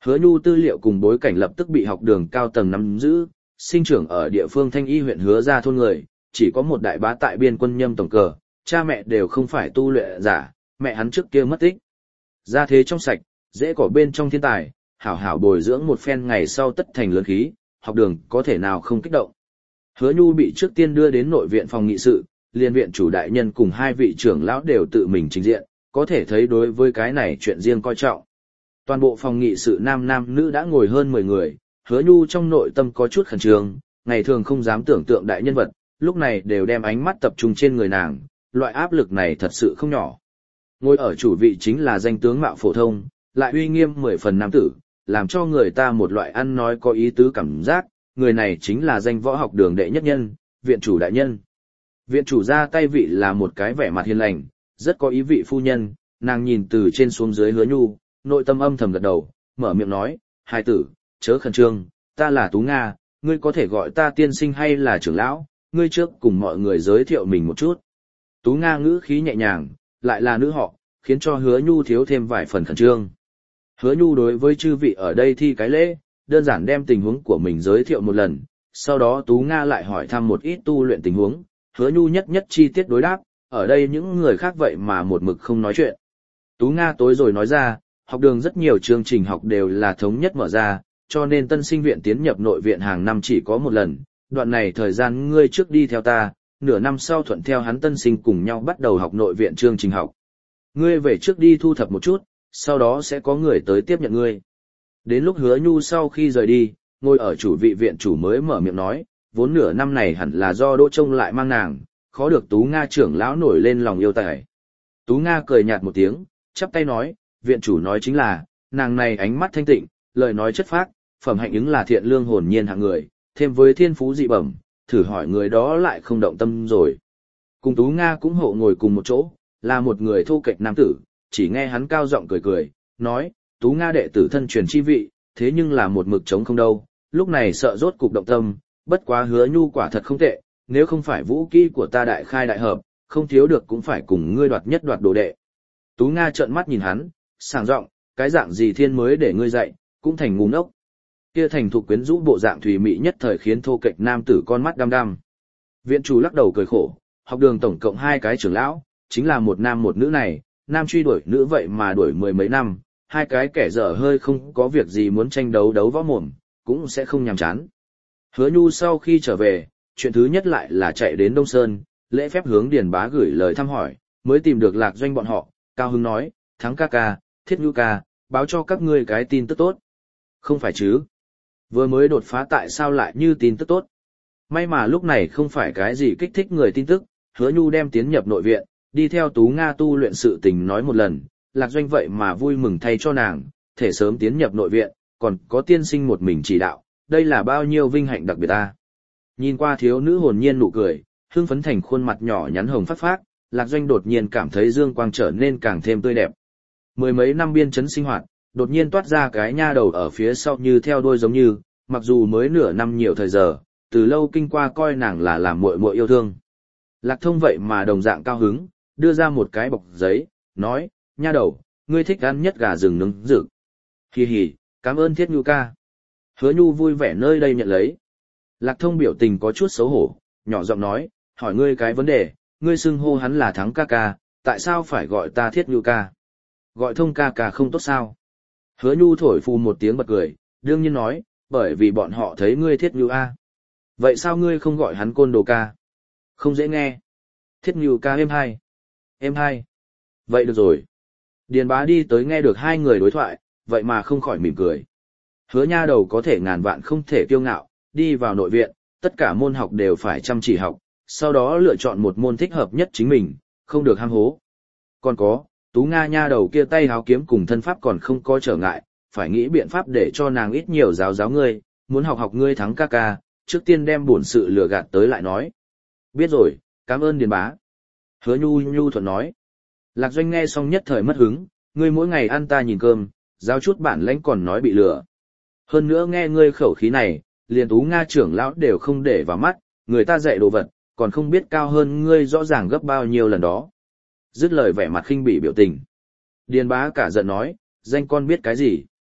Hứa Nhu tư liệu cùng bối cảnh lập tức bị học đường cao tầng nắm giữ, sinh trưởng ở địa phương Thanh Y huyện Hứa Gia thôn người, chỉ có một đại bá tại biên quân nhâm tổng cờ, cha mẹ đều không phải tu luyện giả, mẹ hắn trước kia mất tích. Gia thế trong sạch, dễ cỏ bên trong thiên tài, hảo hảo bồi dưỡng một phen ngày sau tất thành lớn khí, học đường có thể nào không kích động. Hứa Nhu bị trước tiên đưa đến nội viện phòng nghị sự, liên viện chủ đại nhân cùng hai vị trưởng lão đều tự mình trình diện, có thể thấy đối với cái này chuyện riêng coi trọng. Toàn bộ phòng nghị sự nam nam nữ đã ngồi hơn 10 người, Hứa Nhu trong nội tâm có chút khẩn trương, ngày thường không dám tưởng tượng đại nhân vật, lúc này đều đem ánh mắt tập trung trên người nàng, loại áp lực này thật sự không nhỏ. Ngồi ở chủ vị chính là danh tướng mạo phổ thông, lại uy nghiêm 10 phần nam tử, làm cho người ta một loại ăn nói có ý tứ cảm giác, người này chính là danh võ học đường đệ nhất nhân, viện chủ đại nhân. Viện chủ ra tay vị là một cái vẻ mặt hiền lành, rất có ý vị phu nhân, nàng nhìn từ trên xuống dưới Hứa Nhu, nội tâm âm thầm gật đầu, mở miệng nói, hai tử, chớ khẩn trương, ta là Tú Nga, ngươi có thể gọi ta tiên sinh hay là trưởng lão, ngươi trước cùng mọi người giới thiệu mình một chút. Tú Nga ngữ khí nhẹ nhàng, lại là nữ họ, khiến cho Hứa Nhu thiếu thêm vài phần khẩn trương. Hứa Nhu đối với chư vị ở đây thi cái lễ, đơn giản đem tình huống của mình giới thiệu một lần, sau đó Tú Nga lại hỏi thăm một ít tu luyện tình huống, Hứa Nhu nhất nhất chi tiết đối đáp, ở đây những người khác vậy mà một mực không nói chuyện. Tú Nga tối rồi nói ra, học đường rất nhiều chương trình học đều là thống nhất mở ra, cho nên tân sinh viện tiến nhập nội viện hàng năm chỉ có một lần, đoạn này thời gian ngươi trước đi theo ta, nửa năm sau thuận theo hắn tân sinh cùng nhau bắt đầu học nội viện chương trình học. Ngươi về trước đi thu thập một chút, sau đó sẽ có người tới tiếp nhận ngươi. Đến lúc Hứa Nhu sau khi rời đi, ngồi ở chủ vị viện chủ mới mở miệng nói, vốn nửa năm này hẳn là do Đỗ Trông lại mang nàng, khó được Tú Nga trưởng lão nổi lên lòng yêu tài. Tú Nga cười nhạt một tiếng, chắp tay nói, viện chủ nói chính là, nàng này ánh mắt thanh tịnh, lời nói chất phác, phẩm hạnh ứng là thiện lương hồn nhiên hạng người, thêm với thiên phú dị bẩm, thử hỏi người đó lại không động tâm rồi. Cùng Tú Nga cũng hộ ngồi cùng một chỗ, là một người thô kệch nam tử, chỉ nghe hắn cao giọng cười cười, nói, Tú Nga đệ tử thân truyền chi vị, thế nhưng là một mực trống không đâu, lúc này sợ rốt cục động tâm, bất quá Hứa Nhu quả thật không tệ, nếu không phải vũ kỹ của ta đại khai đại hợp, không thiếu được cũng phải cùng ngươi đoạt nhất đoạt đồ đệ. Tú Nga trợn mắt nhìn hắn, sảng giọng, cái dạng gì thiên mới để ngươi dạy, cũng thành ngu ngốc. Kia thành thục quyến rũ bộ dạng thùy mị nhất thời khiến thô kệch nam tử con mắt đăm đăm. Viện chủ lắc đầu cười khổ, học đường tổng cộng 2 cái trưởng lão, chính là một nam một nữ này, nam truy đuổi nữ vậy mà đuổi 10 mấy năm, 2 cái kẻ dở hơi không có việc gì muốn tranh đấu đấu võ mồm, cũng sẽ không nhàm chán. Hứa Nhu sau khi trở về, chuyện thứ nhất lại là chạy đến Đông Sơn, lễ phép hướng Điền Bá gửi lời thăm hỏi, mới tìm được Lạc Doanh bọn họ, cao hứng nói, Thắng ca ca, Thiết Nhu ca, báo cho các ngươi cái tin tức tốt. Không phải chứ? Vừa mới đột phá tại sao lại như tin tức tốt? May mà lúc này không phải cái gì kích thích người tin tức, Hứa Nhu đem tiến nhập nội viện, đi theo Tú Nga tu luyện sự tình nói một lần, Lạc Doanh vậy mà vui mừng thay cho nàng, thể sớm tiến nhập nội viện, còn có tiên sinh một mình chỉ đạo, đây là bao nhiêu vinh hạnh đặc biệt ta. Nhìn qua thiếu nữ hồn nhiên nụ cười, hương phấn thành khuôn mặt nhỏ nhắn hồng phát phát, Lạc Doanh đột nhiên cảm thấy dương quang trở nên càng thêm tươi đẹp. 10 mấy năm biên chấn sinh hoạt, đột nhiên toát ra cái nha đầu ở phía sau như theo đuôi giống như, mặc dù mới nửa năm nhiều thời giờ, từ lâu kinh qua coi nàng là làm muội muội yêu thương. Lạc Thông vậy mà đồng dạng cao hứng, đưa ra một cái bọc giấy, nói, nha đầu, ngươi thích ăn nhất gà rừng nướng rực. Hì hì, cảm ơn Thiết Nhu ca. Hứa Nhu vui vẻ nơi đây nhận lấy. Lạc Thông biểu tình có chút xấu hổ, nhỏ giọng nói, hỏi ngươi cái vấn đề, ngươi xưng hô hắn là Thắng ca ca, tại sao phải gọi ta Thiết Nhu ca? Gọi Thông ca ca không tốt sao? Hứa Nhu thổi phù một tiếng bật cười, đương nhiên nói, bởi vì bọn họ thấy ngươi Thiết Nhu a. Vậy sao ngươi không gọi hắn Côn Đồ ca? Không dễ nghe. Thiết Nhu ca êm hai. Êm hai. Vậy được rồi. Điền Bá đi tới nghe được 2 người đối thoại, vậy mà không khỏi mỉm cười. Hứa nha đầu có thể ngàn vạn không thể kiêu ngạo, đi vào nội viện, tất cả môn học đều phải chăm chỉ học, sau đó lựa chọn một môn thích hợp nhất chính mình, không được ham hố. Còn có, Tú Nga nha đầu kia tay háo kiếm cùng thân pháp còn không có trở ngại, phải nghĩ biện pháp để cho nàng ít nhiều giáo giáo ngươi, muốn học học ngươi Thắng ca ca, trước tiên đem bổn sự lừa gạt tới lại nói. Biết rồi, cảm ơn Điền Bá. Hứa Nhu thuận nói. Lạc Doanh nghe xong nhất thời mất hứng, ngươi mỗi ngày ăn ta nhìn cơm, giao chút bản lãnh còn nói bị lừa. Hơn nữa nghe ngươi khẩu khí này, liền Tú Nga trưởng lão đều không để vào mắt, người ta dạy đồ vật, còn không biết cao hơn ngươi rõ ràng gấp bao nhiêu lần đó. Dứt lời vẻ mặt khinh bỉ biểu tình. Điền Bá cả giận nói, danh con biết cái gì?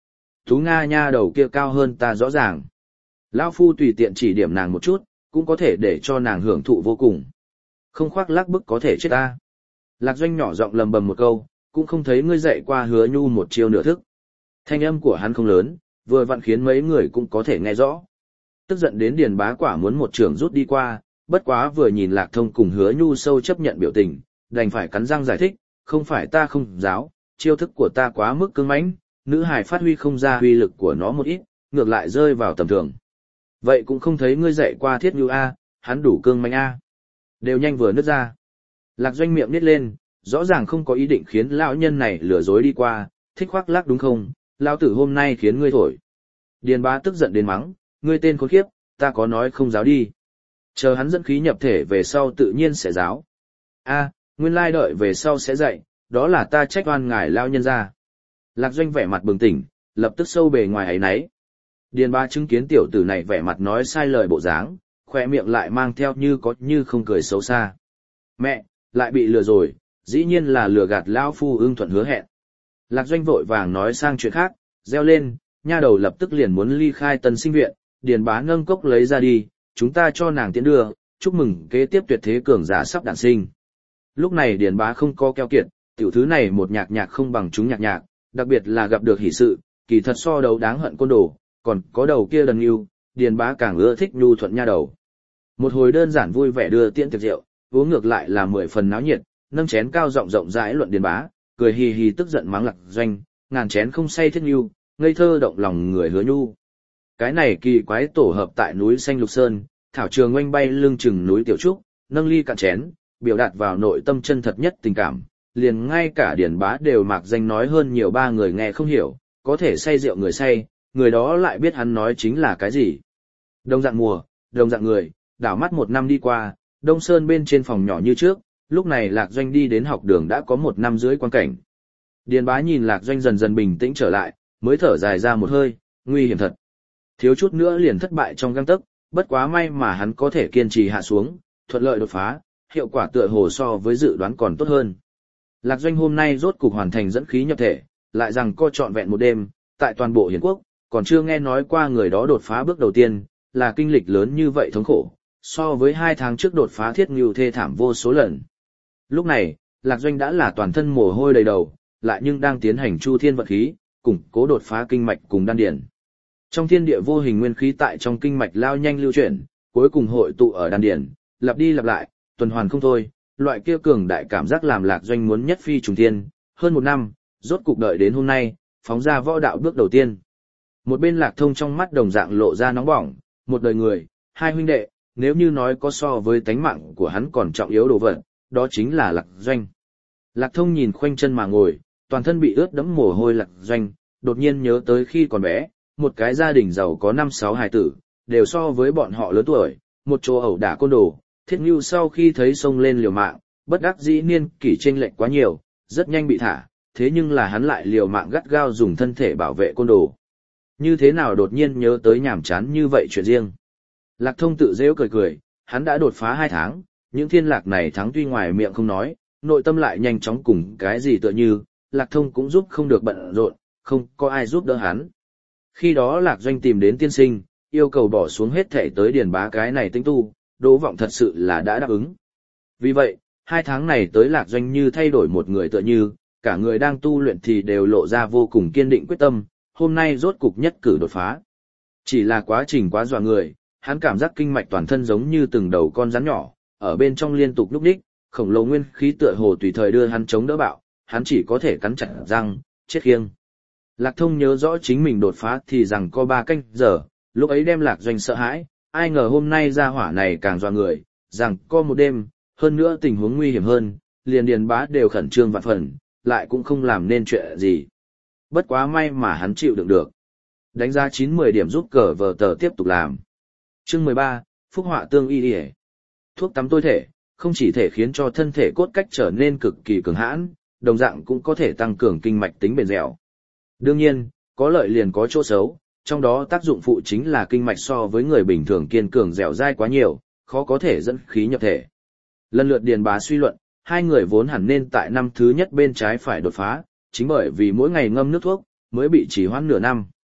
Tú Nga nha đầu kia cao hơn ta rõ ràng. Lão phu tùy tiện chỉ điểm nàng một chút, cũng có thể để cho nàng hưởng thụ vô cùng. Không khoác lác bức có thể chết ta. Lạc Doanh nhỏ giọng lầm bầm một câu, cũng không thấy ngươi dạy qua Hứa Nhu một chiêu nửa thức. Thanh âm của hắn không lớn, vừa vặn khiến mấy người cũng có thể nghe rõ. Tức giận đến Điền Bá quả muốn một trường rút đi qua, bất quá vừa nhìn Lạc Thông cùng Hứa Nhu sâu chấp nhận biểu tình, đành phải cắn răng giải thích, không phải ta không giáo, chiêu thức của ta quá mức cứng mãnh, nữ hài phát huy không ra uy lực của nó một ít, ngược lại rơi vào tầm thường. Vậy cũng không thấy ngươi dạy qua Thiết Nhu a, hắn đủ cương mãnh a. Đều nhanh vừa nứt ra. Lạc Doanh miệng nít lên, rõ ràng không có ý định khiến lão nhân này lừa dối đi qua, thích khoác lác đúng không? Lão tử hôm nay khiến ngươi thổi. Điền Bá tức giận đến mắng, ngươi tên khốn kiếp, ta có nói không giáo đi. Chờ hắn dẫn khí nhập thể về sau tự nhiên sẽ giáo. A, nguyên lai đợi về sau sẽ dạy, đó là ta trách oan ngài lao nhân ra. Lạc Doanh vẻ mặt bừng tỉnh, lập tức sâu bề ngoài ấy nấy. Điền Bá chứng kiến tiểu tử này vẻ mặt nói sai lời bộ dáng, khoe miệng lại mang theo như có như không cười xấu xa. Mẹ, lại bị lừa rồi, dĩ nhiên là lừa gạt lão phu ưng thuận hứa hẹn. Lạc Doanh vội vàng nói sang chuyện khác, reo lên, nha đầu lập tức liền muốn ly khai tân sinh viện, Điền Bá nâng cốc lấy ra đi, chúng ta cho nàng tiến đưa, chúc mừng kế tiếp tuyệt thế cường giả sắp đản sinh. Lúc này Điền Bá không có keo kiệt, tiểu thứ này một nhạc nhạc không bằng chúng nhạc nhạc, đặc biệt là gặp được hỷ sự, kỳ thật so đấu đáng hận côn đồ, còn có đầu kia đần yêu, Điền Bá càng ưa thích nhu thuận nha đầu. Một hồi đơn giản vui vẻ đưa tiễn tiệc rượu, uống ngược lại là 10 phần náo nhiệt, nâng chén cao rộng rộng rãi luận Điền Bá, cười hì hì tức giận mắng Lạc Doanh, ngàn chén không say Thiết Nhu, ngây thơ động lòng người Hứa Nhu. Cái này kỳ quái tổ hợp tại núi xanh lục sơn, thảo trường oanh bay lưng chừng núi tiểu trúc, nâng ly cạn chén, biểu đạt vào nội tâm chân thật nhất tình cảm, liền ngay cả Điền Bá đều mạc danh nói hơn nhiều ba người nghe không hiểu, có thể say rượu người say, người đó lại biết hắn nói chính là cái gì. Đông dạng mùa, đông dạng người, đảo mắt một năm đi qua, Đông Sơn bên trên phòng nhỏ như trước, lúc này Lạc Doanh đi đến học đường đã có 1 năm rưỡi quan cảnh. Điền Bá nhìn Lạc Doanh dần dần bình tĩnh trở lại, mới thở dài ra một hơi, nguy hiểm thật. Thiếu chút nữa liền thất bại trong gang tấc, bất quá may mà hắn có thể kiên trì hạ xuống, thuận lợi đột phá, hiệu quả tựa hồ so với dự đoán còn tốt hơn. Lạc Doanh hôm nay rốt cục hoàn thành dẫn khí nhập thể, lại rằng co trọn vẹn một đêm, tại toàn bộ Hiền Quốc, còn chưa nghe nói qua người đó đột phá bước đầu tiên, là kinh lịch lớn như vậy thống khổ, so với 2 tháng trước đột phá Thiết Ngưu thê thảm vô số lần. Lúc này, Lạc Doanh đã là toàn thân mồ hôi đầy đầu, lại nhưng đang tiến hành chu thiên vận khí, củng cố đột phá kinh mạch cùng đan điền. Trong thiên địa vô hình nguyên khí tại trong kinh mạch lao nhanh lưu chuyển, cuối cùng hội tụ ở đan điền, lặp đi lặp lại, tuần hoàn không thôi, loại kia cường đại cảm giác làm Lạc Doanh muốn nhất phi trùng thiên, hơn 1 năm, rốt cục đợi đến hôm nay, phóng ra võ đạo bước đầu tiên. Một bên Lạc Thông trong mắt đồng dạng lộ ra nóng bỏng, một đời người, 2 huynh đệ, nếu như nói có so với tánh mạng của hắn còn trọng yếu đồ vật, đó chính là Lạc Doanh. Lạc Thông nhìn khoanh chân mà ngồi, toàn thân bị ướt đẫm mồ hôi Lạc Doanh, đột nhiên nhớ tới khi còn bé, một cái gia đình giàu có 5-6 hài tử, đều so với bọn họ lớn tuổi, một chỗ ẩu đả côn đồ, Thiết Ngưu sau khi thấy xông lên liều mạng, bất đắc dĩ niên kỷ chênh lệch quá nhiều, rất nhanh bị thả, thế nhưng là hắn lại liều mạng gắt gao dùng thân thể bảo vệ côn đồ. Như thế nào đột nhiên nhớ tới nhàm chán như vậy chuyện riêng. Lạc Thông tự giễu cười cười, hắn đã đột phá 2 tháng, những thiên lạc này thắng tuy ngoài miệng không nói, nội tâm lại nhanh chóng cùng cái gì tựa như, Lạc Thông cũng giúp không được bận rộn, không có ai giúp đỡ hắn. Khi đó Lạc Doanh tìm đến tiên sinh, yêu cầu bỏ xuống hết thể tới Điền Bá cái này tinh tu, Đỗ Vọng thật sự là đã đáp ứng. Vì vậy, 2 tháng này tới Lạc Doanh như thay đổi một người tựa như, cả người đang tu luyện thì đều lộ ra vô cùng kiên định quyết tâm, hôm nay rốt cục nhất cử đột phá. Chỉ là quá trình quá dọa người, hắn cảm giác kinh mạch toàn thân giống như từng đầu con rắn nhỏ, ở bên trong liên tục lúc đích, khổng lồ nguyên khí tựa hồ tùy thời đưa hắn chống đỡ bạo, hắn chỉ có thể cắn chặt răng, chết khiêng. Lạc Thông nhớ rõ chính mình đột phá thì rằng có 3 canh giờ, lúc ấy đem Lạc Doanh sợ hãi, ai ngờ hôm nay ra hỏa này càng dọa người, rằng có một đêm, hơn nữa tình huống nguy hiểm hơn, liền Điền Bá đều khẩn trương vạn phần, lại cũng không làm nên chuyện gì. Bất quá may mà hắn chịu đựng được. Đánh giá 9-10 điểm giúp cờ vờ tờ tiếp tục làm. Chương 13, Phúc họa tương y y. Thuốc tắm tôi thể, không chỉ thể khiến cho thân thể cốt cách trở nên cực kỳ cường hãn, đồng dạng cũng có thể tăng cường kinh mạch tính bền dẻo. Đương nhiên, có lợi liền có chỗ xấu, trong đó tác dụng phụ chính là kinh mạch so với người bình thường kiên cường dẻo dai quá nhiều, khó có thể dẫn khí nhập thể. Lần lượt Điền Bá suy luận, 2 người vốn hẳn nên tại năm thứ nhất bên trái phải đột phá, chính bởi vì mỗi ngày ngâm nước thuốc, mới bị trì hoãn nửa năm.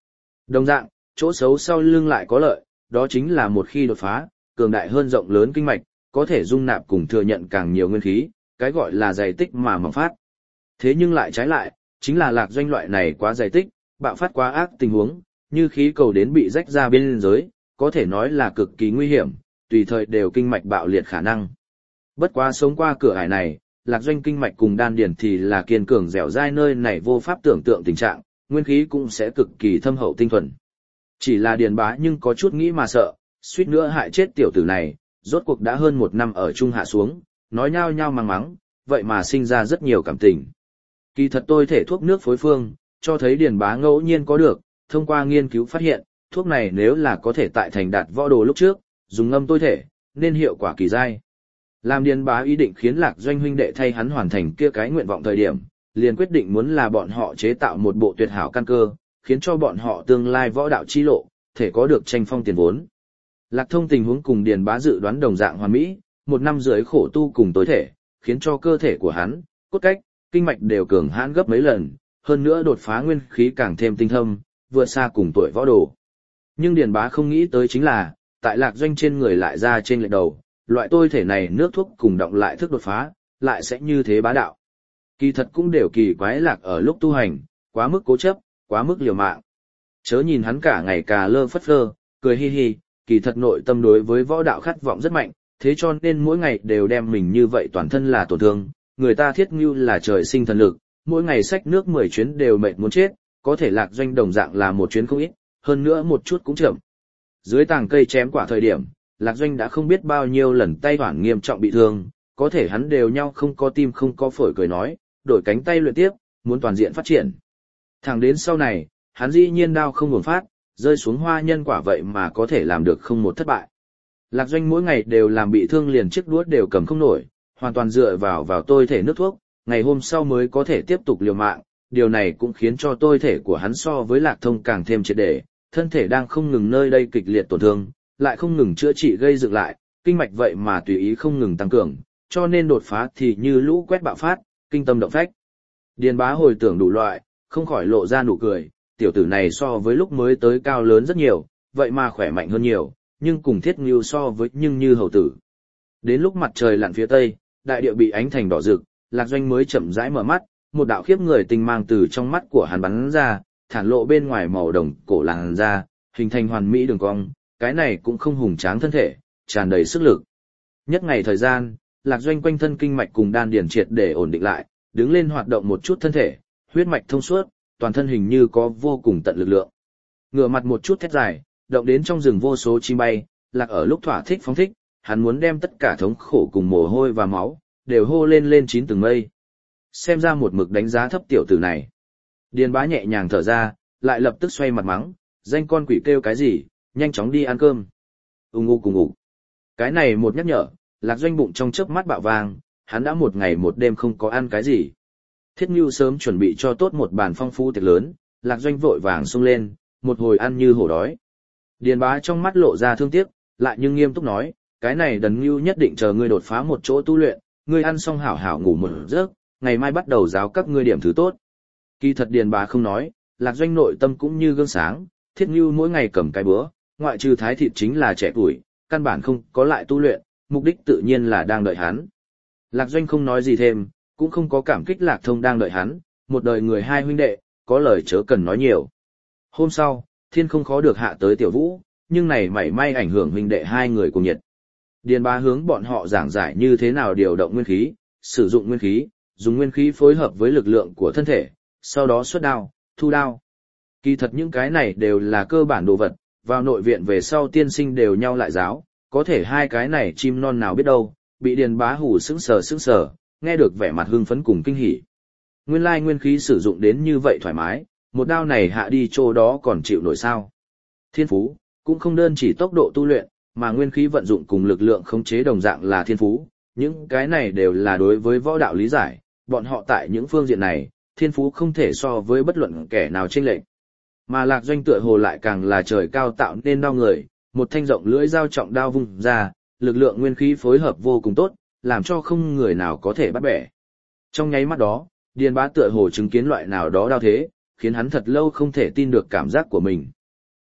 Đồng dạng, chỗ xấu sau lưng lại có lợi, đó chính là một khi đột phá, cường đại hơn rộng lớn kinh mạch, có thể dung nạp cùng thừa nhận càng nhiều nguyên khí, cái gọi là dày tích mà mỏng phát. Thế nhưng lại trái lại, chính là Lạc Doanh loại này quá dày tích, bạo phát quá ác tình huống, như khí cầu đến bị rách ra biên giới, có thể nói là cực kỳ nguy hiểm, tùy thời đều kinh mạch bạo liệt khả năng. Bất quá sống qua cửa ải này, Lạc Doanh kinh mạch cùng đan điền thì là kiên cường dẻo dai, nơi này vô pháp tưởng tượng tình trạng, nguyên khí cũng sẽ cực kỳ thâm hậu tinh thuần. Chỉ là Điền Bá nhưng có chút nghĩ mà sợ, suýt nữa hại chết tiểu tử này, rốt cuộc đã hơn 1 năm ở chung hạ xuống, nói nhao nhao mang mắng, vậy mà sinh ra rất nhiều cảm tình. Kỳ thật tôi thể thuốc nước phối phương, cho thấy Điền Bá ngẫu nhiên có được, thông qua nghiên cứu phát hiện, thuốc này nếu là có thể tại thành đạt võ đồ lúc trước, dùng ngâm tôi thể, nên hiệu quả kỳ dai. Làm Điền Bá ý định khiến Lạc Doanh huynh đệ thay hắn hoàn thành kia cái nguyện vọng thời điểm, liền quyết định muốn là bọn họ chế tạo một bộ tuyệt hảo căn cơ, khiến cho bọn họ tương lai võ đạo chi lộ, thể có được tranh phong tiền vốn. Lạc Thông tình huống cùng Điền Bá dự đoán đồng dạng hoàn mỹ, 1 năm rưỡi khổ tu cùng tối thể, khiến cho cơ thể của hắn, cốt cách, kinh mạch đều cường hãn gấp mấy lần, hơn nữa đột phá nguyên khí càng thêm tinh thâm, vượt xa cùng tuổi võ đồ. Nhưng Điền Bá không nghĩ tới chính là, tại Lạc Doanh trên người lại ra trên lệch đầu, loại tôi thể này nước thuốc cùng động lại thức đột phá, lại sẽ như thế bá đạo. Kỳ thật cũng đều kỳ quái Lạc ở lúc tu hành, quá mức cố chấp, quá mức liều mạng. Chớ nhìn hắn cả ngày cà lơ phất phơ, cười hi hi, kỳ thật nội tâm đối với võ đạo khát vọng rất mạnh, thế cho nên mỗi ngày đều đem mình như vậy toàn thân là tổn thương, người ta thiết ngưu là trời sinh thần lực, mỗi ngày xách nước 10 chuyến đều mệt muốn chết, có thể Lạc Doanh đồng dạng là một chuyến không ít, hơn nữa một chút cũng chậm. Dưới tàng cây chém quả thời điểm, Lạc Doanh đã không biết bao nhiêu lần tay hoảng nghiêm trọng bị thương, có thể hắn đều nhau không có tim không có phổi cười nói, đổi cánh tay luyện tiếp, muốn toàn diện phát triển. Thẳng đến sau này, hắn dĩ nhiên đau không ngừng phát, rơi xuống hoa nhân quả vậy mà có thể làm được không một thất bại. Lạc Doanh mỗi ngày đều làm bị thương liền chiếc đũa đều cầm không nổi, hoàn toàn dựa vào tôi thể nước thuốc, ngày hôm sau mới có thể tiếp tục liều mạng, điều này cũng khiến cho tôi thể của hắn so với Lạc Thông càng thêm triệt để, thân thể đang không ngừng nơi đây kịch liệt tổn thương, lại không ngừng chữa trị gây dựng lại, kinh mạch vậy mà tùy ý không ngừng tăng cường, cho nên đột phá thì như lũ quét bạo phát, kinh tâm động phách. Điền Bá hồi tưởng đủ loại, không khỏi lộ ra nụ cười, tiểu tử này so với lúc mới tới cao lớn rất nhiều, vậy mà khỏe mạnh hơn nhiều, nhưng cùng Thiết Ngưu so với nhưng như hầu tử. Đến lúc mặt trời lặn phía tây, đại địa bị ánh thành đỏ rực, Lạc Doanh mới chậm rãi mở mắt, một đạo khiếp người tinh mang từ trong mắt của hắn bắn ra, thản lộ bên ngoài màu đồng cổ làn da, hình thành hoàn mỹ đường cong, cái này cũng không hùng tráng thân thể, tràn đầy sức lực. Nhất ngày thời gian, Lạc Doanh quanh thân kinh mạch cùng đan điền triệt để ổn định lại, đứng lên hoạt động một chút thân thể, huyết mạch thông suốt, toàn thân hình như có vô cùng tận lực lượng. Ngửa mặt một chút thét dài, động đến trong rừng vô số chim bay, Lạc ở lúc thỏa thích phóng thích, hắn muốn đem tất cả thống khổ cùng mồ hôi và máu, đều hô lên 9 tầng mây. Xem ra một mực đánh giá thấp tiểu tử này. Điền Bá nhẹ nhàng thở ra, lại lập tức xoay mặt mắng, danh con quỷ kêu cái gì, nhanh chóng đi ăn cơm. Ung ung cùng ngủ. Cái này một nhắc nhở, Lạc Doanh bụng trong chớp mắt bạo vàng, hắn đã 1 ngày 1 đêm không có ăn cái gì. Thiết Ngưu sớm chuẩn bị cho tốt một bàn phong phú tiệc lớn, Lạc Doanh vội vàng xông lên, một hồi ăn như hổ đói. Điền Bá trong mắt lộ ra thương tiếc, lại nhưng nghiêm túc nói, cái này Đần Ngưu nhất định chờ ngươi đột phá một chỗ tu luyện, ngươi ăn xong hảo hảo ngủ một giấc, ngày mai bắt đầu giáo các ngươi điểm thứ tốt. Kỳ thật Điền Bá không nói, Lạc Doanh nội tâm cũng như gương sáng, Thiết Ngưu mỗi ngày cầm cái bữa, ngoại trừ thái thịt chính là trẻ tuổi, căn bản không có lại tu luyện, mục đích tự nhiên là đang đợi hắn. Lạc Doanh không nói gì thêm, cũng không có cảm kích Lạc Thông đang đợi hắn, một đời người hai huynh đệ, có lời chớ cần nói nhiều. Hôm sau, thiên không khó được hạ tới Tiểu Vũ, nhưng này mảy may ảnh hưởng huynh đệ hai người cùng nhiệt. Điền Bá hướng bọn họ giảng giải như thế nào điều động nguyên khí, sử dụng nguyên khí, dùng nguyên khí phối hợp với lực lượng của thân thể, sau đó xuất đao, thu đao. Kỳ thật những cái này đều là cơ bản đồ vật, vào nội viện về sau tiên sinh đều nhau lại giáo, có thể hai cái này chim non nào biết đâu, bị Điền Bá hù sững sờ, nghe được vẻ mặt hưng phấn cùng kinh hỉ. Nguyên lai nguyên khí sử dụng đến như vậy thoải mái, một đao này hạ đi chỗ đó còn chịu nổi sao. Thiên phú, cũng không đơn chỉ tốc độ tu luyện, mà nguyên khí vận dụng cùng lực lượng khống chế đồng dạng là thiên phú, những cái này đều là đối với võ đạo lý giải, bọn họ tại những phương diện này, thiên phú không thể so với bất luận kẻ nào chênh lệch. Mà Lạc Doanh tựa hồ lại càng là trời cao tạo nên đao người, một thanh rộng lưỡi dao trọng đao vung ra, lực lượng nguyên khí phối hợp vô cùng tốt, làm cho không người nào có thể bắt bẻ. Trong nháy mắt đó, Điền Bá tựa hồ chứng kiến loại nào đó đao thế, khiến hắn thật lâu không thể tin được cảm giác của mình.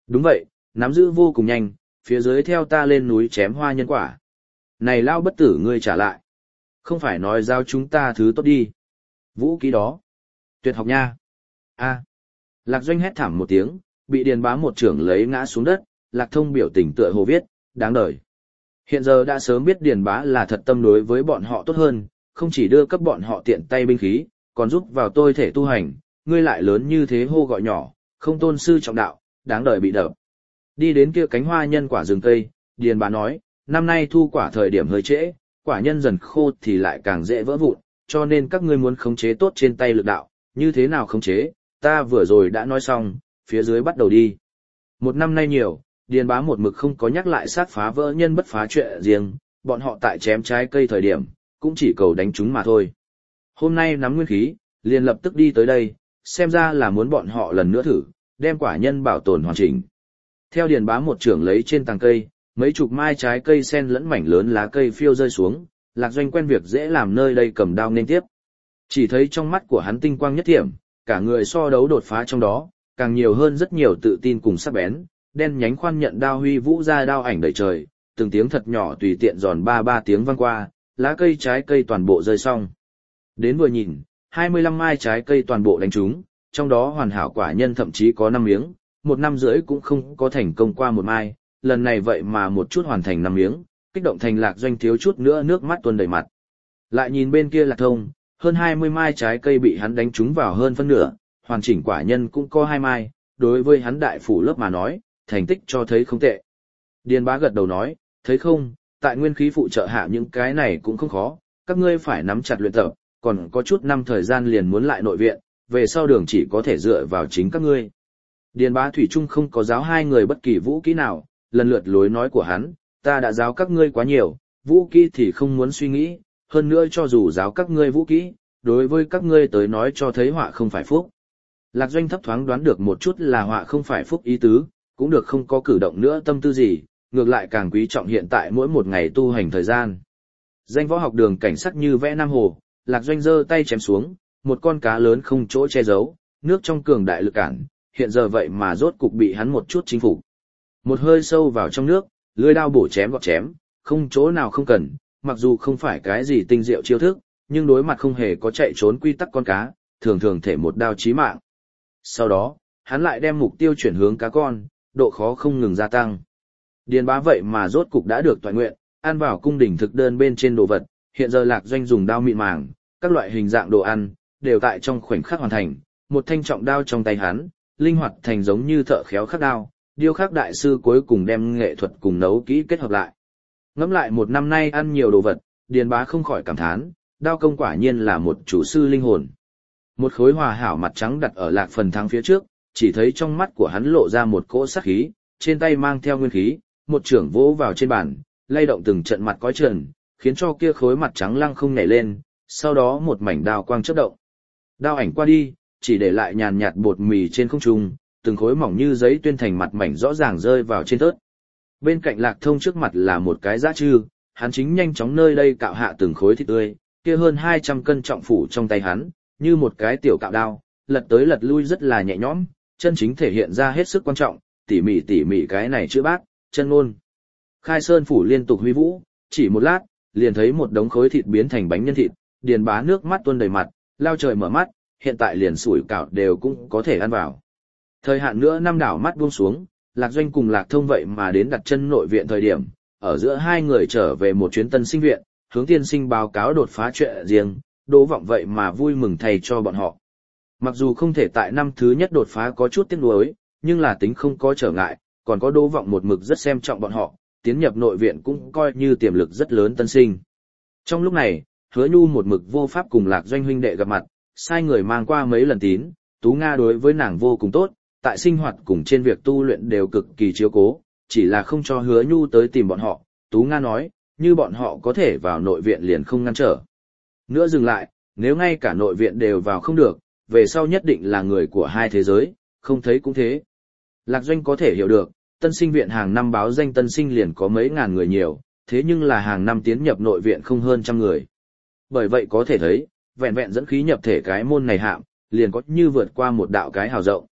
Đúng vậy, nắm giữ vô cùng nhanh, phía dưới theo ta lên núi chém hoa nhân quả. Này lao bất tử ngươi trả lại. Không phải nói giao chúng ta thứ tốt đi. Vũ kỹ đó. Tuyệt học nha. A. Lạc Doanh hét thảm một tiếng, bị Điền Bá một trưởng lấy ngã xuống đất, Lạc Thông biểu tình tựa hồ viết, đáng đời. Hiện giờ đã sớm biết Điền Bá là thật tâm đối với bọn họ tốt hơn, không chỉ đưa cấp bọn họ tiện tay binh khí, còn giúp vào tôi thể tu hành, ngươi lại lớn như thế hô gọi nhỏ, không tôn sư trọng đạo, đáng đời bị đập. Đi đến kia cánh hoa nhân quả rừng cây, Điền Bá nói, năm nay thu quả thời điểm hơi trễ, quả nhân dần khô thì lại càng dễ vỡ vụn, cho nên các ngươi muốn khống chế tốt trên tay lực đạo, như thế nào khống chế, ta vừa rồi đã nói xong, phía dưới bắt đầu đi. Một năm nay nhiều, Điền Bá một mực không có nhắc lại sát phá vỡ nhân bất phá chuyện riêng, bọn họ tại chém trái cây thời điểm, cũng chỉ cầu đánh chúng mà thôi. Hôm nay nắm nguyên khí, liền lập tức đi tới đây, xem ra là muốn bọn họ lần nữa thử, đem quả nhân bảo tồn hoàn chỉnh. Theo Điền Bá một trưởng lấy trên tàng cây, mấy chục mai trái cây sen lẫn mảnh lớn lá cây phiêu rơi xuống, Lạc Doanh quen việc dễ làm nơi đây cầm đao nên tiếp. Chỉ thấy trong mắt của hắn tinh quang nhất thiểm, cả người so đấu đột phá trong đó, càng nhiều hơn rất nhiều tự tin cùng sắc bén, đen nhánh khoan nhận đao huy vũ ra đao ảnh đầy trời, từng tiếng thật nhỏ tùy tiện giòn ba ba tiếng vang qua, lá cây trái cây toàn bộ rơi xong. Đến vừa nhìn, 25 mai trái cây toàn bộ đánh trúng, trong đó hoàn hảo quả nhân thậm chí có 5 miếng, một năm rưỡi cũng không có thành công qua một mai, lần này vậy mà một chút hoàn thành 5 miếng, kích động thành Lạc Doanh thiếu chút nữa nước mắt tuôn đầy mặt. Lại nhìn bên kia Lạc Thông, hơn 20 mai trái cây bị hắn đánh trúng vào hơn phân nửa, hoàn chỉnh quả nhân cũng có 2 mai, đối với hắn đại phủ lớp mà nói, thành tích cho thấy không tệ. Điền Bá gật đầu nói, thấy không, tại nguyên khí phụ trợ hạ những cái này cũng không khó, các ngươi phải nắm chặt luyện tập, còn có chút năm thời gian liền muốn lại nội viện, về sau đường chỉ có thể dựa vào chính các ngươi. Điền Bá thủy chung không có giáo hai người bất kỳ vũ kỹ nào, lần lượt lối nói của hắn, ta đã giáo các ngươi quá nhiều, vũ kỹ thì không muốn suy nghĩ, hơn nữa cho dù giáo các ngươi vũ kỹ, đối với các ngươi tới nói cho thấy họa không phải phúc. Lạc Doanh thấp thoáng đoán được một chút là họa không phải phúc ý tứ, cũng được không có cử động nữa tâm tư gì, ngược lại càng quý trọng hiện tại mỗi một ngày tu hành thời gian. Danh võ học đường cảnh sắc như vẽ Nam Hồ, Lạc Doanh giơ tay chém xuống, một con cá lớn không chỗ che giấu, nước trong cường đại lực cản, hiện giờ vậy mà rốt cục bị hắn một chút chính phủ. Một hơi sâu vào trong nước, lưỡi đao bổ chém gọt chém, không chỗ nào không cần, mặc dù không phải cái gì tinh diệu chiêu thức, nhưng đối mặt không hề có chạy trốn quy tắc con cá, thường thường thể một đao chí mạng. Sau đó, hắn lại đem mục tiêu chuyển hướng cá con, độ khó không ngừng gia tăng. Điền Bá vậy mà rốt cục đã được toại nguyện, ăn vào cung đình thực đơn bên trên đồ vật, hiện giờ Lạc Doanh dùng đao mịn màng, các loại hình dạng đồ ăn, đều tại trong khoảnh khắc hoàn thành, một thanh trọng đao trong tay hắn, linh hoạt thành giống như thợ khéo khắc đao, điêu khắc đại sư cuối cùng đem nghệ thuật cùng nấu kỹ kết hợp lại. Ngẫm lại một năm nay ăn nhiều đồ vật, Điền Bá không khỏi cảm thán, đao công quả nhiên là một chủ sư linh hồn. Một khối hòa hảo mặt trắng đặt ở Lạc Phần Thắng phía trước, chỉ thấy trong mắt của hắn lộ ra một cỗ sát khí, trên tay mang theo nguyên khí, một trưởng vỗ vào trên bàn, lay động từng trận mặt cõi trần, khiến cho kia khối mặt trắng lăng không nhảy lên, sau đó một mảnh đao quang chớp động. Đao ảnh qua đi, chỉ để lại nhàn nhạt bột mì trên không trung, từng khối mỏng như giấy tuyên thành mặt mảnh rõ ràng rơi vào trên tớt. Bên cạnh Lạc Thông trước mặt là một cái dã trư, hắn chính nhanh chóng nơi đây cạo hạ từng khối thịt tươi, kia hơn 200 cân trọng phủ trong tay hắn, như một cái tiểu cạo đao, lật tới lật lui rất là nhẹ nhõm, chân chính thể hiện ra hết sức quan trọng, tỉ mỉ cái này chữ bác, chân ngôn. Khai Sơn phủ liên tục huy vũ, chỉ một lát, liền thấy một đống khối thịt biến thành bánh nhân thịt, Điền Bá nước mắt tuôn đầy mặt, lao trời mở mắt, hiện tại liền sủi cảo đều cũng có thể ăn vào. Thời hạn nữa năm đảo mắt buông xuống, Lạc Doanh cùng Lạc Thông vậy mà đến đặt chân nội viện thời điểm, ở giữa hai người trở về một chuyến tân sinh viện, hướng tiên sinh báo cáo đột phá chuyện riêng, Đỗ Vọng vậy mà vui mừng thầy cho bọn họ. Mặc dù không thể tại năm thứ nhất đột phá có chút tiếc nuối, nhưng là tính không có trở ngại, còn có Đỗ Vọng một mực rất xem trọng bọn họ, tiến nhập nội viện cũng coi như tiềm lực rất lớn tân sinh. Trong lúc này, Hứa Nhu một mực vô pháp cùng Lạc Doanh huynh đệ gặp mặt, sai người mang qua mấy lần tín, Tú Nga đối với nàng vô cùng tốt, tại sinh hoạt cùng trên việc tu luyện đều cực kỳ chiếu cố, chỉ là không cho Hứa Nhu tới tìm bọn họ, Tú Nga nói, như bọn họ có thể vào nội viện liền không ngăn trở. Nữa dừng lại, nếu ngay cả nội viện đều vào không được, về sau nhất định là người của hai thế giới, không thấy cũng thế. Lạc Doanh có thể hiểu được, tân sinh viện hàng năm báo danh tân sinh liền có mấy ngàn người nhiều, thế nhưng là hàng năm tiến nhập nội viện không hơn trăm người. Bởi vậy có thể thấy, vẹn vẹn dẫn khí nhập thể cái môn này hạm, liền có như vượt qua một đạo cái hào rộng.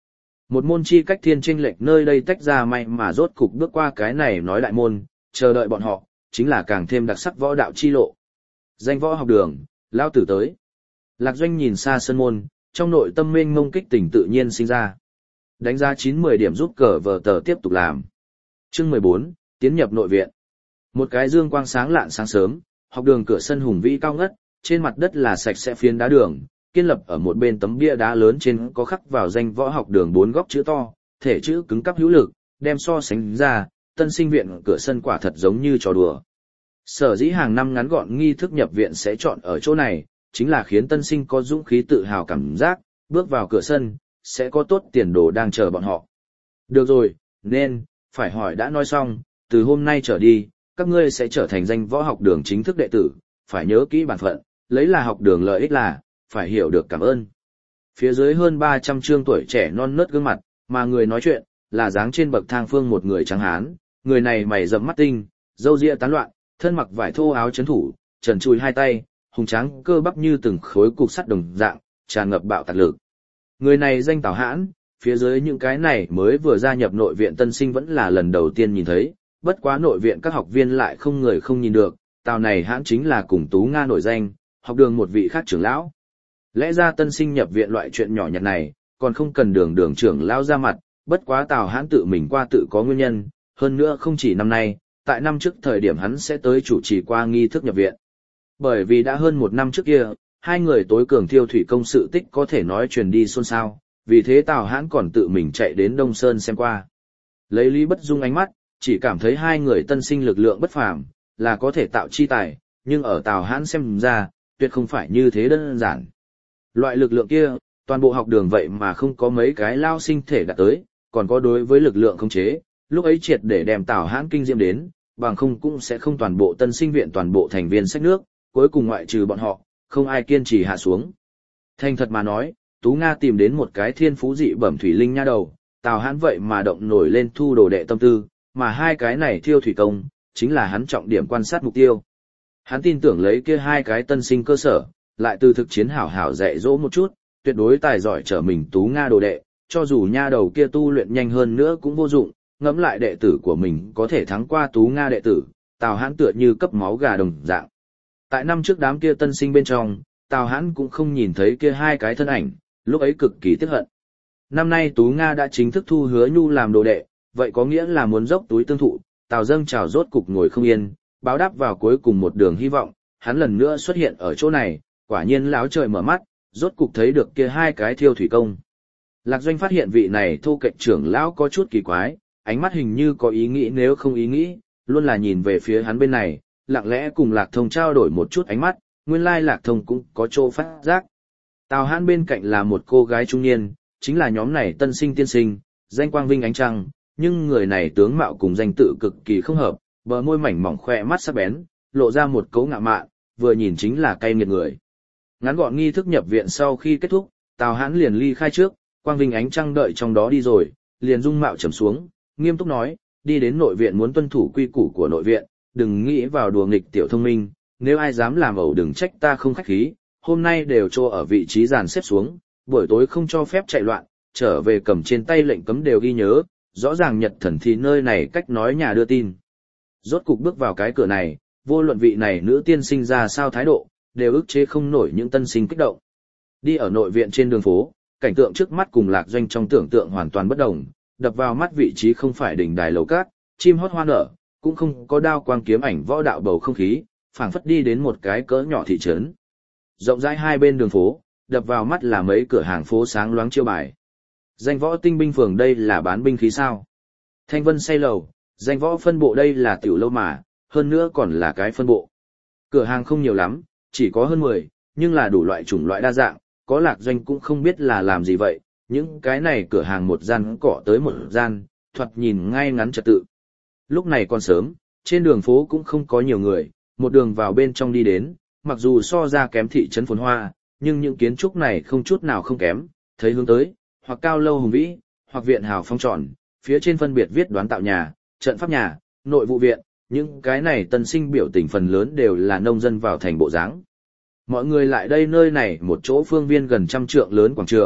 Một môn chi cách thiên chênh lệch nơi đây tách ra may mà rốt cục bước qua cái này nói đại môn, chờ đợi bọn họ, chính là càng thêm đặc sắc võ đạo chi lộ. Danh võ học đường, lao tử tới. Lạc Doanh nhìn xa sân môn, trong nội tâm mênh mông kích tình tự nhiên sinh ra. Đánh giá 9-10 điểm giúp cờ vờ tờ tiếp tục làm. Chương 14, tiến nhập nội viện. Một cái dương quang sáng lạn sáng sớm, học đường cửa sân hùng vĩ cao ngất, trên mặt đất là sạch sẽ phiến đá đường, kiên lập ở một bên tấm bia đá lớn trên có khắc vào danh võ học đường 4 góc chữ to, thể chữ cứng cáp hữu lực, đem so sánh ra, tân sinh viện cửa sân quả thật giống như trò đùa. Sở dĩ hàng năm ngắn gọn nghi thức nhập viện sẽ chọn ở chỗ này, chính là khiến tân sinh có dũng khí tự hào cảm giác, bước vào cửa sân, sẽ có tốt tiền đồ đang chờ bọn họ. Được rồi, nên, phải hỏi đã nói xong, từ hôm nay trở đi, các ngươi sẽ trở thành danh võ học đường chính thức đệ tử, phải nhớ kỹ bản phận, lấy là học đường lợi ích là, phải hiểu được cảm ơn. Phía dưới hơn 300 trương tuổi trẻ non nớt gương mặt, mà người nói chuyện, là dáng trên bậc thang phương một người trắng hán, người này mày rậm mắt tinh, râu ria tán loạn, thân mặc vải thô áo chấn thủ, trần trùi hai tay, hùng tráng cơ bắp như từng khối cục sắt đồng dạng, tràn ngập bạo tạc lực. Người này danh Tào Hãn, phía dưới những cái này mới vừa gia nhập nội viện tân sinh vẫn là lần đầu tiên nhìn thấy, bất quá nội viện các học viên lại không người không nhìn được, Tào này Hãn chính là cùng Tú Nga nổi danh, học đường một vị khác trưởng lão. Lẽ ra tân sinh nhập viện loại chuyện nhỏ nhặt này, còn không cần đường trưởng lão ra mặt, bất quá Tào Hãn tự mình qua tự có nguyên nhân, hơn nữa không chỉ năm nay, tại năm trước thời điểm hắn sẽ tới chủ trì qua nghi thức nhập viện. Bởi vì đã hơn một năm trước kia, hai người tối cường thiêu thủy công sự tích có thể nói truyền đi xôn xao, vì thế Tào Hãn còn tự mình chạy đến Đông Sơn xem qua. Lấy Lý Bất Dung ánh mắt, chỉ cảm thấy hai người tân sinh lực lượng bất phàm, là có thể tạo chi tài, nhưng ở Tào Hãn xem ra, tuyệt không phải như thế đơn giản. Loại lực lượng kia, toàn bộ học đường vậy mà không có mấy cái lao sinh thể đạt tới, còn có đối với lực lượng khống chế, lúc ấy triệt để đem Tào Hãn kinh diệm đến, bằng không cũng sẽ không toàn bộ tân sinh viện toàn bộ thành viên sách nước, cuối cùng ngoại trừ bọn họ, không ai kiên trì hạ xuống. Thành thật mà nói, Tú Nga tìm đến một cái thiên phú dị bẩm thủy linh nha đầu, Tào Hãn vậy mà động nổi lên thu đồ đệ tâm tư, mà hai cái này thiêu thủy công, chính là hắn trọng điểm quan sát mục tiêu. Hắn tin tưởng lấy kia hai cái tân sinh cơ sở, lại từ thực chiến hảo hảo dạy dỗ một chút, tuyệt đối tài giỏi trở mình Tú Nga đồ đệ, cho dù nha đầu kia tu luyện nhanh hơn nữa cũng vô dụng, ngẫm lại đệ tử của mình có thể thắng qua Tú Nga đệ tử, Tào Hãn tựa như cấp máu gà đồng dạng. Tại năm trước đám kia tân sinh bên trong, Tào Hãn cũng không nhìn thấy kia hai cái thân ảnh, lúc ấy cực kỳ tiếc hận. Năm nay Tú Nga đã chính thức thu Hứa Nhu làm đồ đệ, vậy có nghĩa là muốn dốc túi tương thụ, Tào Dâng Trào rốt cục ngồi không yên, báo đáp vào cuối cùng một đường hy vọng, hắn lần nữa xuất hiện ở chỗ này, quả nhiên láo trời mở mắt, rốt cục thấy được kia hai cái thiêu thủy công. Lạc Doanh phát hiện vị này thu cạnh trưởng lão có chút kỳ quái, ánh mắt hình như có ý nghĩ nếu không ý nghĩ, luôn là nhìn về phía hắn bên này, lặng lẽ cùng Lạc Thông trao đổi một chút ánh mắt, nguyên lai Lạc Thông cũng có chỗ phát giác. Tào Hãn bên cạnh là một cô gái trung niên, chính là nhóm này tân sinh tiên sinh, danh quang vinh ánh trăng, nhưng người này tướng mạo cùng danh tự cực kỳ không hợp, bờ môi mảnh mỏng khoe mắt sắc bén, lộ ra một cấu ngạo mạn, vừa nhìn chính là cay nghiệt người. Ngắn gọn nghi thức nhập viện sau khi kết thúc, Tào Hãn liền ly khai trước, quang vinh ánh trăng đợi trong đó đi rồi, liền dung mạo trầm xuống, nghiêm túc nói, đi đến nội viện muốn tuân thủ quy củ của nội viện, đừng nghĩ vào đùa nghịch tiểu thông minh, nếu ai dám làm ẩu đừng trách ta không khách khí, hôm nay đều cho ở vị trí dàn xếp xuống, buổi tối không cho phép chạy loạn, trở về cầm trên tay lệnh cấm đều ghi nhớ, rõ ràng Nhật Thần thì nơi này cách nói nhà đưa tin. Rốt cục bước vào cái cửa này, vô luận vị này nữ tiên sinh ra sao thái độ, đều ức chế không nổi những tân sinh kích động. Đi ở nội viện trên đường phố, cảnh tượng trước mắt cùng Lạc Doanh trong tưởng tượng hoàn toàn bất đồng, đập vào mắt vị trí không phải đỉnh đài lầu cát, chim hót hoa nở, cũng không có đao quang kiếm ảnh võ đạo bầu không khí, phảng phất đi đến một cái cỡ nhỏ thị trấn. Rộng rãi hai bên đường phố, đập vào mắt là mấy cửa hàng phố sáng loáng chiêu bài. Danh võ tinh binh phường đây là bán binh khí sao? Thanh Vân say lầu, danh võ phân bộ đây là tiểu lâu mà, hơn nữa còn là cái phân bộ. Cửa hàng không nhiều lắm, chỉ có hơn 10, nhưng là đủ loại chủng loại đa dạng, có Lạc Doanh cũng không biết là làm gì vậy, những cái này cửa hàng một gian cọ tới một gian, thoạt nhìn ngay ngắn trật tự. Lúc này còn sớm, trên đường phố cũng không có nhiều người, một đường vào bên trong đi đến, mặc dù so ra kém thị trấn phồn hoa, nhưng những kiến trúc này không chút nào không kém, thấy hướng tới, hoặc cao lâu hùng vĩ, hoặc viện hào phong tròn, phía trên phân biệt viết đoán tạo nhà, trận pháp nhà, nội vụ viện, những cái này tân sinh biểu tình phần lớn đều là nông dân vào thành bộ dáng. Mọi người lại đây nơi này một chỗ phương viên gần 100 trượng lớn quảng trường,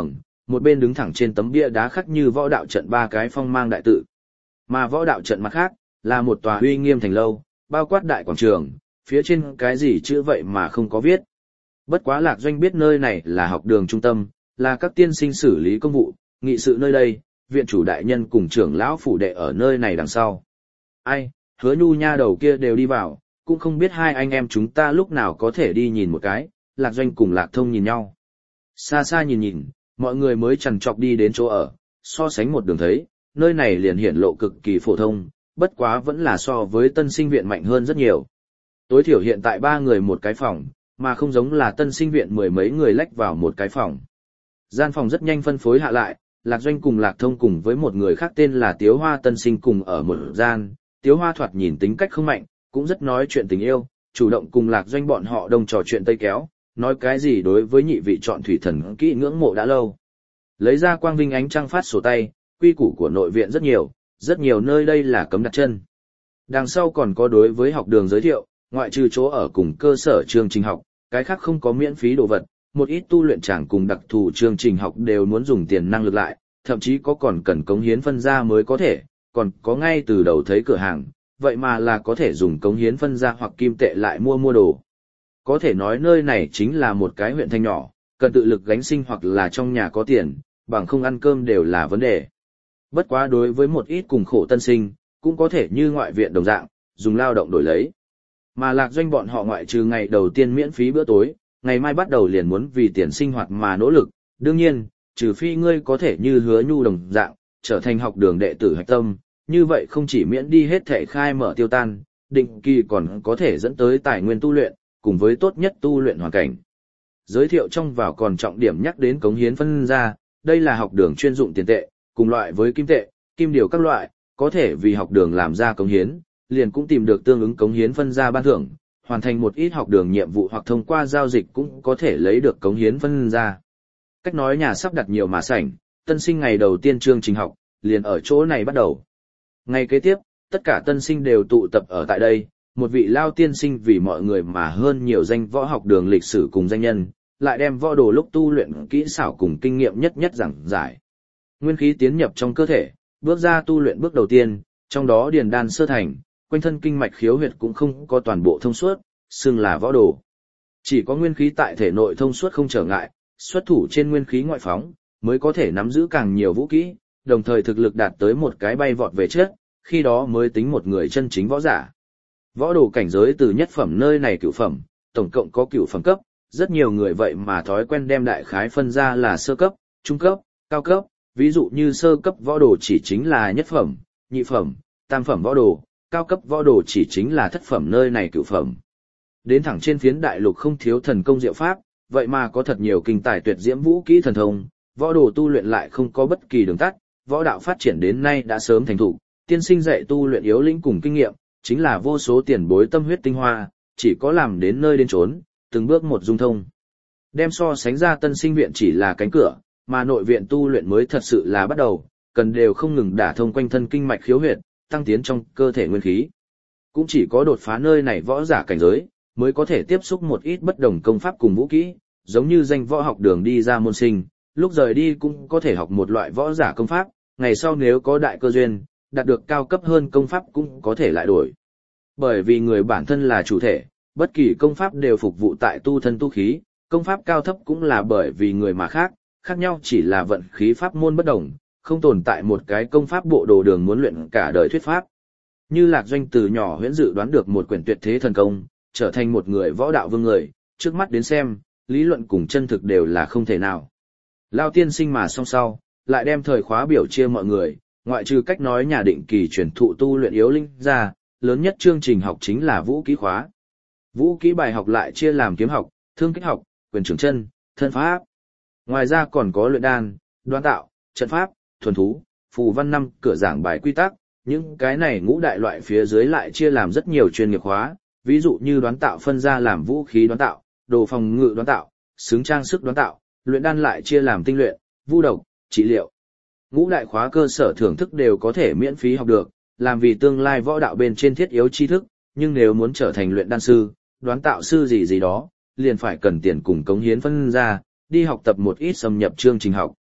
một bên đứng thẳng trên tấm bia đá khắc như võ đạo trận ba cái phong mang đại tự. Mà võ đạo trận mặt khác, là một tòa uy nghiêm thành lâu, bao quát đại quảng trường, phía trên cái gì chữ vậy mà không có viết. Bất quá Lạc Doanh biết nơi này là học đường trung tâm, là các tiên sinh xử lý công vụ, nghị sự nơi đây, viện chủ đại nhân cùng trưởng lão phủ đệ ở nơi này đằng sau. Ai, Hứa Nhu nha đầu kia đều đi vào, cũng không biết hai anh em chúng ta lúc nào có thể đi nhìn một cái. Lạc Doanh cùng Lạc Thông nhìn nhau. Xa xa nhìn nhìn, mọi người mới chằn chọc đi đến chỗ ở, so sánh một đường thấy, nơi này liền hiển lộ cực kỳ phổ thông, bất quá vẫn là so với tân sinh viện mạnh hơn rất nhiều. Tối thiểu hiện tại 3 người một cái phòng, mà không giống là tân sinh viện mười mấy người lách vào một cái phòng. Gian phòng rất nhanh phân phối hạ lại, Lạc Doanh cùng Lạc Thông cùng với một người khác tên là Tiếu Hoa tân sinh cùng ở một gian. Tiếu Hoa thoạt nhìn tính cách không mạnh, cũng rất nói chuyện tình yêu, chủ động cùng Lạc Doanh bọn họ đồng trò chuyện tây kéo, nói cái gì đối với nhị vị chọn thủy thần kỹ ngưỡng mộ đã lâu. Lấy ra quang vinh ánh trăng phát sổ tay, quy củ của nội viện rất nhiều nơi đây là cấm đặt chân. Đằng sau còn có đối với học đường giới thiệu, ngoại trừ chỗ ở cùng cơ sở chương trình học, cái khác không có miễn phí đồ vật, một ít tu luyện tràng cùng đặc thù chương trình học đều muốn dùng tiền năng lực lại, thậm chí có còn cần cống hiến phân ra mới có thể, còn có ngay từ đầu thấy cửa hàng, vậy mà là có thể dùng cống hiến phân ra hoặc kim tệ lại mua đồ. Có thể nói nơi này chính là một cái huyện thành nhỏ, cần tự lực gánh sinh hoặc là trong nhà có tiền, bằng không ăn cơm đều là vấn đề. Bất quá đối với một ít cùng khổ tân sinh, cũng có thể như ngoại viện đồng dạng, dùng lao động đổi lấy. Mà Lạc Doanh bọn họ ngoại trừ ngày đầu tiên miễn phí bữa tối, ngày mai bắt đầu liền muốn vì tiền sinh hoạt mà nỗ lực, đương nhiên, trừ phi ngươi có thể như Hứa Nhu đồng dạng, trở thành học đường đệ tử hạch tâm, như vậy không chỉ miễn đi hết thảy khai mở tiêu tan, định kỳ còn có thể dẫn tới tài nguyên tu luyện, cùng với tốt nhất tu luyện hoàn cảnh. Giới thiệu trong vào còn trọng điểm nhắc đến cống hiến phân ra, đây là học đường chuyên dụng tiền tệ, cùng loại với kim tệ, kim điều các loại, có thể vì học đường làm ra cống hiến, liền cũng tìm được tương ứng cống hiến phân ra ban thưởng, hoàn thành một ít học đường nhiệm vụ hoặc thông qua giao dịch cũng có thể lấy được cống hiến phân ra. Cách nói nhà sắp đặt nhiều mà sảnh, tân sinh ngày đầu tiên chương trình học, liền ở chỗ này bắt đầu. Ngày kế tiếp, tất cả tân sinh đều tụ tập ở tại đây, một vị lao tiên sinh vì mọi người mà hơn nhiều danh võ học đường lịch sử cùng danh nhân, lại đem võ đồ lúc tu luyện kỹ xảo cùng kinh nghiệm nhất giảng giải. Nguyên khí tiến nhập trong cơ thể, bước ra tu luyện bước đầu tiên, trong đó điền đan sơ thành, quanh thân kinh mạch khiếu huyệt cũng không có toàn bộ thông suốt, xưng là võ đồ. Chỉ có nguyên khí tại thể nội thông suốt không trở ngại, xuất thủ trên nguyên khí ngoại phóng, mới có thể nắm giữ càng nhiều vũ kỹ, đồng thời thực lực đạt tới một cái bay vọt về trước, khi đó mới tính một người chân chính võ giả. Võ đồ cảnh giới từ nhất phẩm nơi này cửu phẩm, tổng cộng có cửu phẩm cấp, rất nhiều người vậy mà thói quen đem đại khái phân ra là sơ cấp, trung cấp, cao cấp, ví dụ như sơ cấp võ đồ chỉ chính là nhất phẩm, nhị phẩm, tam phẩm võ đồ, cao cấp võ đồ chỉ chính là thất phẩm nơi này cửu phẩm. Đến thẳng trên phiến đại lục không thiếu thần công diệu pháp, vậy mà có thật nhiều kinh tài tuyệt diễm vũ kỹ thần thông, võ đồ tu luyện lại không có bất kỳ đường tắt, võ đạo phát triển đến nay đã sớm thành thục, tiên sinh dạy tu luyện yếu lĩnh cùng kinh nghiệm, chính là vô số tiền bối tâm huyết tinh hoa, chỉ có làm đến nơi đến chốn, từng bước một dung thông. Đem so sánh ra tân sinh viện chỉ là cánh cửa, mà nội viện tu luyện mới thật sự là bắt đầu, cần đều không ngừng đả thông quanh thân kinh mạch khiếu huyệt, tăng tiến trong cơ thể nguyên khí. Cũng chỉ có đột phá nơi này võ giả cảnh giới, mới có thể tiếp xúc một ít bất đồng công pháp cùng vũ kỹ, giống như danh võ học đường đi ra môn sinh, lúc rời đi cũng có thể học một loại võ giả công pháp, ngày sau nếu có đại cơ duyên, đạt được cao cấp hơn công pháp cũng có thể lại đổi. Bởi vì người bản thân là chủ thể, bất kỳ công pháp đều phục vụ tại tu thân tu khí, công pháp cao thấp cũng là bởi vì người mà khác nhau chỉ là vận khí pháp môn bất đồng, không tồn tại một cái công pháp bộ đồ đường muốn luyện cả đời thuyết pháp. Như Lạc Doanh từ nhỏ huyễn dự đoán được một quyển tuyệt thế thần công, trở thành một người võ đạo vương người, trước mắt đến xem, lý luận cùng chân thực đều là không thể nào. Lao tiên sinh mà song sau, lại đem thời khóa biểu chia mọi người, ngoại trừ cách nói nhà định kỳ truyền thụ tu luyện yếu linh ra, lớn nhất chương trình học chính là vũ kỹ khóa. Vũ kỹ bài học lại chia làm kiếm học, thương kích học, quyền trường chân, thân pháp. Ngoài ra còn có luyện đan, đoán tạo, trận pháp, thuần thú, phù văn năm cửa giảng bài quy tắc, những cái này ngũ đại loại phía dưới lại chia làm rất nhiều chuyên nghiệp khóa, ví dụ như đoán tạo phân ra làm vũ khí đoán tạo, đồ phòng ngự đoán tạo, xứng trang sức đoán tạo, luyện đan lại chia làm tinh luyện, vu độc, trị liệu. Ngũ đại khóa cơ sở thưởng thức đều có thể miễn phí học được, làm vì tương lai võ đạo bên trên thiết yếu tri thức, nhưng nếu muốn trở thành luyện đan sư, đoán tạo sư gì đó, liền phải cần tiền cùng cống hiến phân ra, đi học tập một ít xâm nhập chương trình học.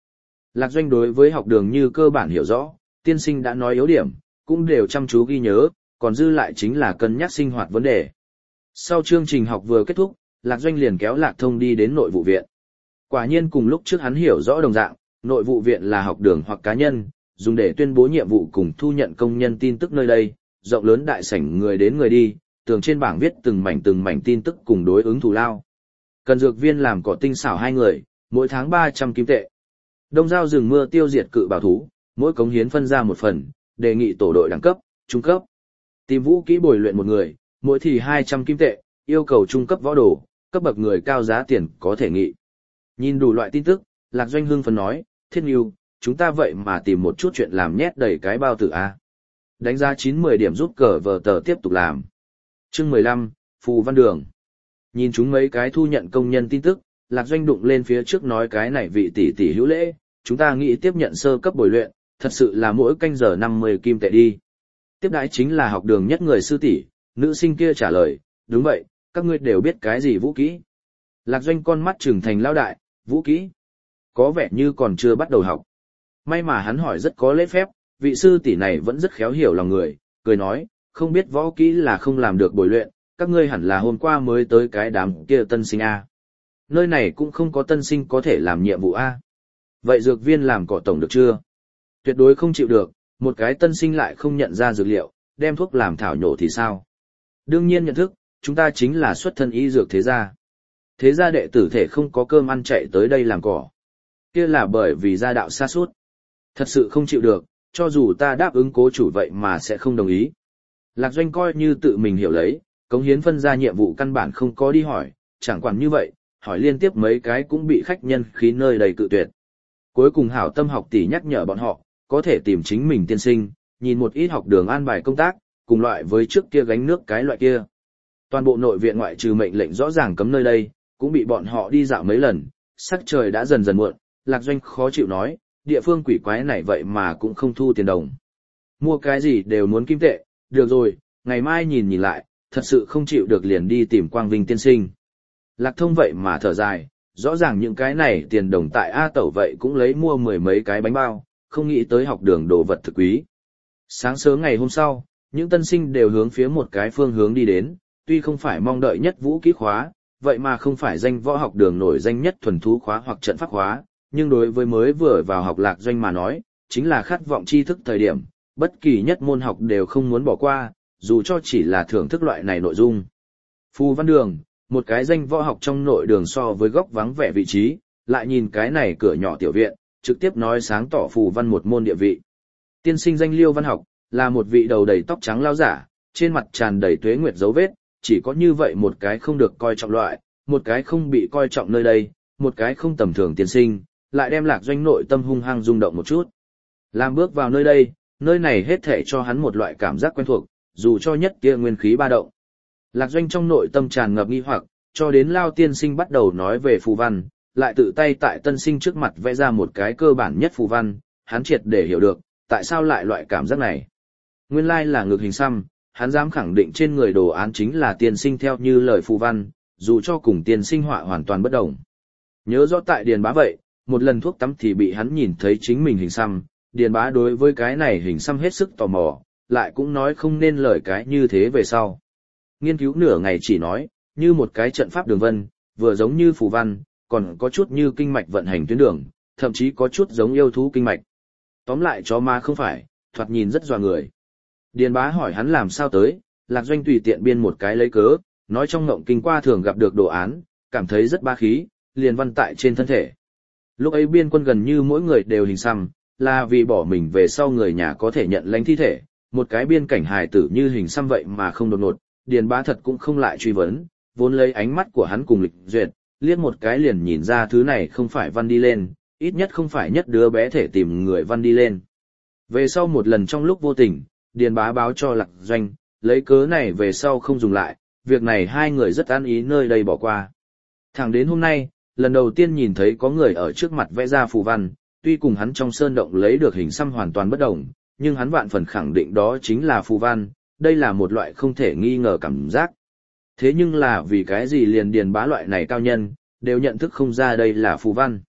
Lạc Doanh đối với học đường như cơ bản hiểu rõ, tiên sinh đã nói yếu điểm, cũng đều chăm chú ghi nhớ, còn dư lại chính là cân nhắc sinh hoạt vấn đề. Sau chương trình học vừa kết thúc, Lạc Doanh liền kéo Lạc Thông đi đến nội vụ viện. Quả nhiên cùng lúc trước hắn hiểu rõ đồng dạng, nội vụ viện là học đường hoặc cá nhân, dùng để tuyên bố nhiệm vụ cùng thu nhận công nhân tin tức nơi đây, rộng lớn đại sảnh người đến người đi, tường trên bảng viết từng mảnh tin tức cùng đối ứng thù lao. Cần dược viên làm cỏ tinh xảo 2 người, mỗi tháng 300 kim tệ. Đông giao rừng mưa tiêu diệt cự bảo thú, mỗi cống hiến phân ra một phần, đề nghị tổ đội đẳng cấp, trung cấp. Tìm vũ kỹ bồi luyện 1 người, mỗi thì 200 kim tệ, yêu cầu trung cấp võ đồ, cấp bậc người cao giá tiền có thể nghị. Nhìn đủ loại tin tức, Lạc Doanh hưng phấn nói, Thiết Nghiêu, chúng ta vậy mà tìm một chút chuyện làm nhét đầy cái bao tử A. Đánh giá 9-10 điểm giúp cờ vờ tờ tiếp tục làm. Chương 15, Phù Văn Đường. Nhìn chúng mấy cái thu nhận công nhân tin tức, Lạc Doanh đụng lên phía trước nói cái này vị tỷ tỷ hữu lễ, chúng ta nghĩ tiếp nhận sơ cấp bồi luyện, thật sự là mỗi canh giờ 50 kim tệ đi. Tiếp đãi chính là học đường nhất người sư tỷ, nữ sinh kia trả lời, đúng vậy, các ngươi đều biết cái gì vũ kỹ. Lạc Doanh con mắt trừng thành lao đại, vũ kỹ. Có vẻ như còn chưa bắt đầu học. May mà hắn hỏi rất có lễ phép, vị sư tỷ này vẫn rất khéo hiểu lòng người, cười nói, không biết võ kỹ là không làm được bồi luyện, các ngươi hẳn là hôm qua mới tới cái đám kia tân sinh A. Nơi này cũng không có tân sinh có thể làm nhiệm vụ A. Vậy dược viên làm cỏ tổng được chưa? Tuyệt đối không chịu được, một cái tân sinh lại không nhận ra dược liệu, đem thuốc làm thảo nhổ thì sao? Đương nhiên nhận thức, chúng ta chính là xuất thân y dược thế gia. Thế gia đệ tử thể không có cơm ăn chạy tới đây làm cỏ. Kia là bởi vì gia đạo xa suốt. Thật sự không chịu được, cho dù ta đáp ứng cố chủ vậy mà sẽ không đồng ý. Lạc Doanh coi như tự mình hiểu lấy, cống hiến phân ra nhiệm vụ căn bản không có đi hỏi, chẳng quản như vậy, hỏi liên tiếp mấy cái cũng bị khách nhân khí nơi đầy cự tuyệt. Cuối cùng hảo tâm học tỷ nhắc nhở bọn họ, có thể tìm chính mình tiên sinh, nhìn một ít học đường an bài công tác, cùng loại với trước kia gánh nước cái loại kia. Toàn bộ nội viện ngoại trừ mệnh lệnh rõ ràng cấm nơi đây, cũng bị bọn họ đi dạo mấy lần, sắc trời đã dần dần muộn, Lạc Doanh khó chịu nói, địa phương quỷ quái này vậy mà cũng không thu tiền đồng. Mua cái gì đều muốn kim tệ, được rồi, ngày mai nhìn lại, thật sự không chịu được liền đi tìm Quang Vinh tiên sinh. Lạc Thông vậy mà thở dài, rõ ràng những cái này tiền đồng tại A Tẩu vậy cũng lấy mua 10 mấy cái bánh bao, không nghĩ tới học đường đồ vật thực quý. Sáng sớm ngày hôm sau, những tân sinh đều hướng phía một cái phương hướng đi đến, tuy không phải mong đợi nhất vũ kỹ khóa, vậy mà không phải danh võ học đường nổi danh nhất thuần thú khóa hoặc trận pháp khóa, nhưng đối với mới vừa vào học Lạc Doanh mà nói, chính là khát vọng tri thức thời điểm, bất kỳ nhất môn học đều không muốn bỏ qua, dù cho chỉ là thưởng thức loại này nội dung. Phù Văn Đường, một cái danh võ học trong nội đường so với góc vắng vẻ vị trí, lại nhìn cái này cửa nhỏ tiểu viện, trực tiếp nói sáng tỏ phù văn một môn địa vị. Tiên sinh danh Liêu Văn Học, là một vị đầu đầy tóc trắng lao giả, trên mặt tràn đầy tuế nguyệt dấu vết, chỉ có như vậy một cái không được coi trọng loại, một cái không bị coi trọng nơi đây, một cái không tầm thường tiên sinh, lại đem Lạc Doanh nội tâm hung hăng rung động một chút. Làm bước vào nơi đây, nơi này hết thể cho hắn một loại cảm giác quen thuộc, dù cho nhất kia nguyên khí ba động. Lạc Doanh trong nội tâm tràn ngập nghi hoặc, cho đến Lao tiên sinh bắt đầu nói về phù văn, lại tự tay tại tân sinh trước mặt vẽ ra một cái cơ bản nhất phù văn, hắn triệt để hiểu được, tại sao lại loại cảm giác này. Nguyên lai là ngược hình xăm, hắn dám khẳng định trên người đồ án chính là tiên sinh theo như lời phù văn, dù cho cùng tiên sinh họa hoàn toàn bất đồng. Nhớ rõ tại Điền Bá vậy, một lần thuốc tắm thì bị hắn nhìn thấy chính mình hình xăm, Điền Bá đối với cái này hình xăm hết sức tò mò, lại cũng nói không nên lời cái như thế về sau. Nghiên cứu nửa ngày chỉ nói, như một cái trận pháp đường vân, vừa giống như phù văn, còn có chút như kinh mạch vận hành tuyến đường, thậm chí có chút giống yêu thú kinh mạch. Tóm lại chó ma không phải, thoạt nhìn rất dọa người. Điền Bá hỏi hắn làm sao tới, Lạc Doanh tùy tiện biên một cái lấy cớ, nói trong ngộng kinh qua thường gặp được đồ án, cảm thấy rất bá khí, liền văn tại trên thân thể. Lúc ấy biên quân gần như mỗi người đều hình xăm, là vì bỏ mình về sau người nhà có thể nhận lãnh thi thể, một cái biên cảnh hài tử như hình xăm vậy mà không đột ngột, Điền Bá thật cũng không lại truy vấn, vốn lấy ánh mắt của hắn cùng lịch duyệt, liếc một cái liền nhìn ra thứ này không phải văn đi lên, ít nhất không phải nhất đứa bé thể tìm người văn đi lên. Về sau một lần trong lúc vô tình, Điền Bá báo cho Lạc Doanh, lấy cớ này về sau không dùng lại, việc này hai người rất an ý nơi đây bỏ qua. Thẳng đến hôm nay, lần đầu tiên nhìn thấy có người ở trước mặt vẽ ra phù văn, tuy cùng hắn trong sơn động lấy được hình xăm hoàn toàn bất đồng, nhưng hắn vạn phần khẳng định đó chính là phù văn, đây là một loại không thể nghi ngờ cảm giác. Thế nhưng là vì cái gì liền Điền Bá loại này cao nhân, đều nhận thức không ra đây là phù văn.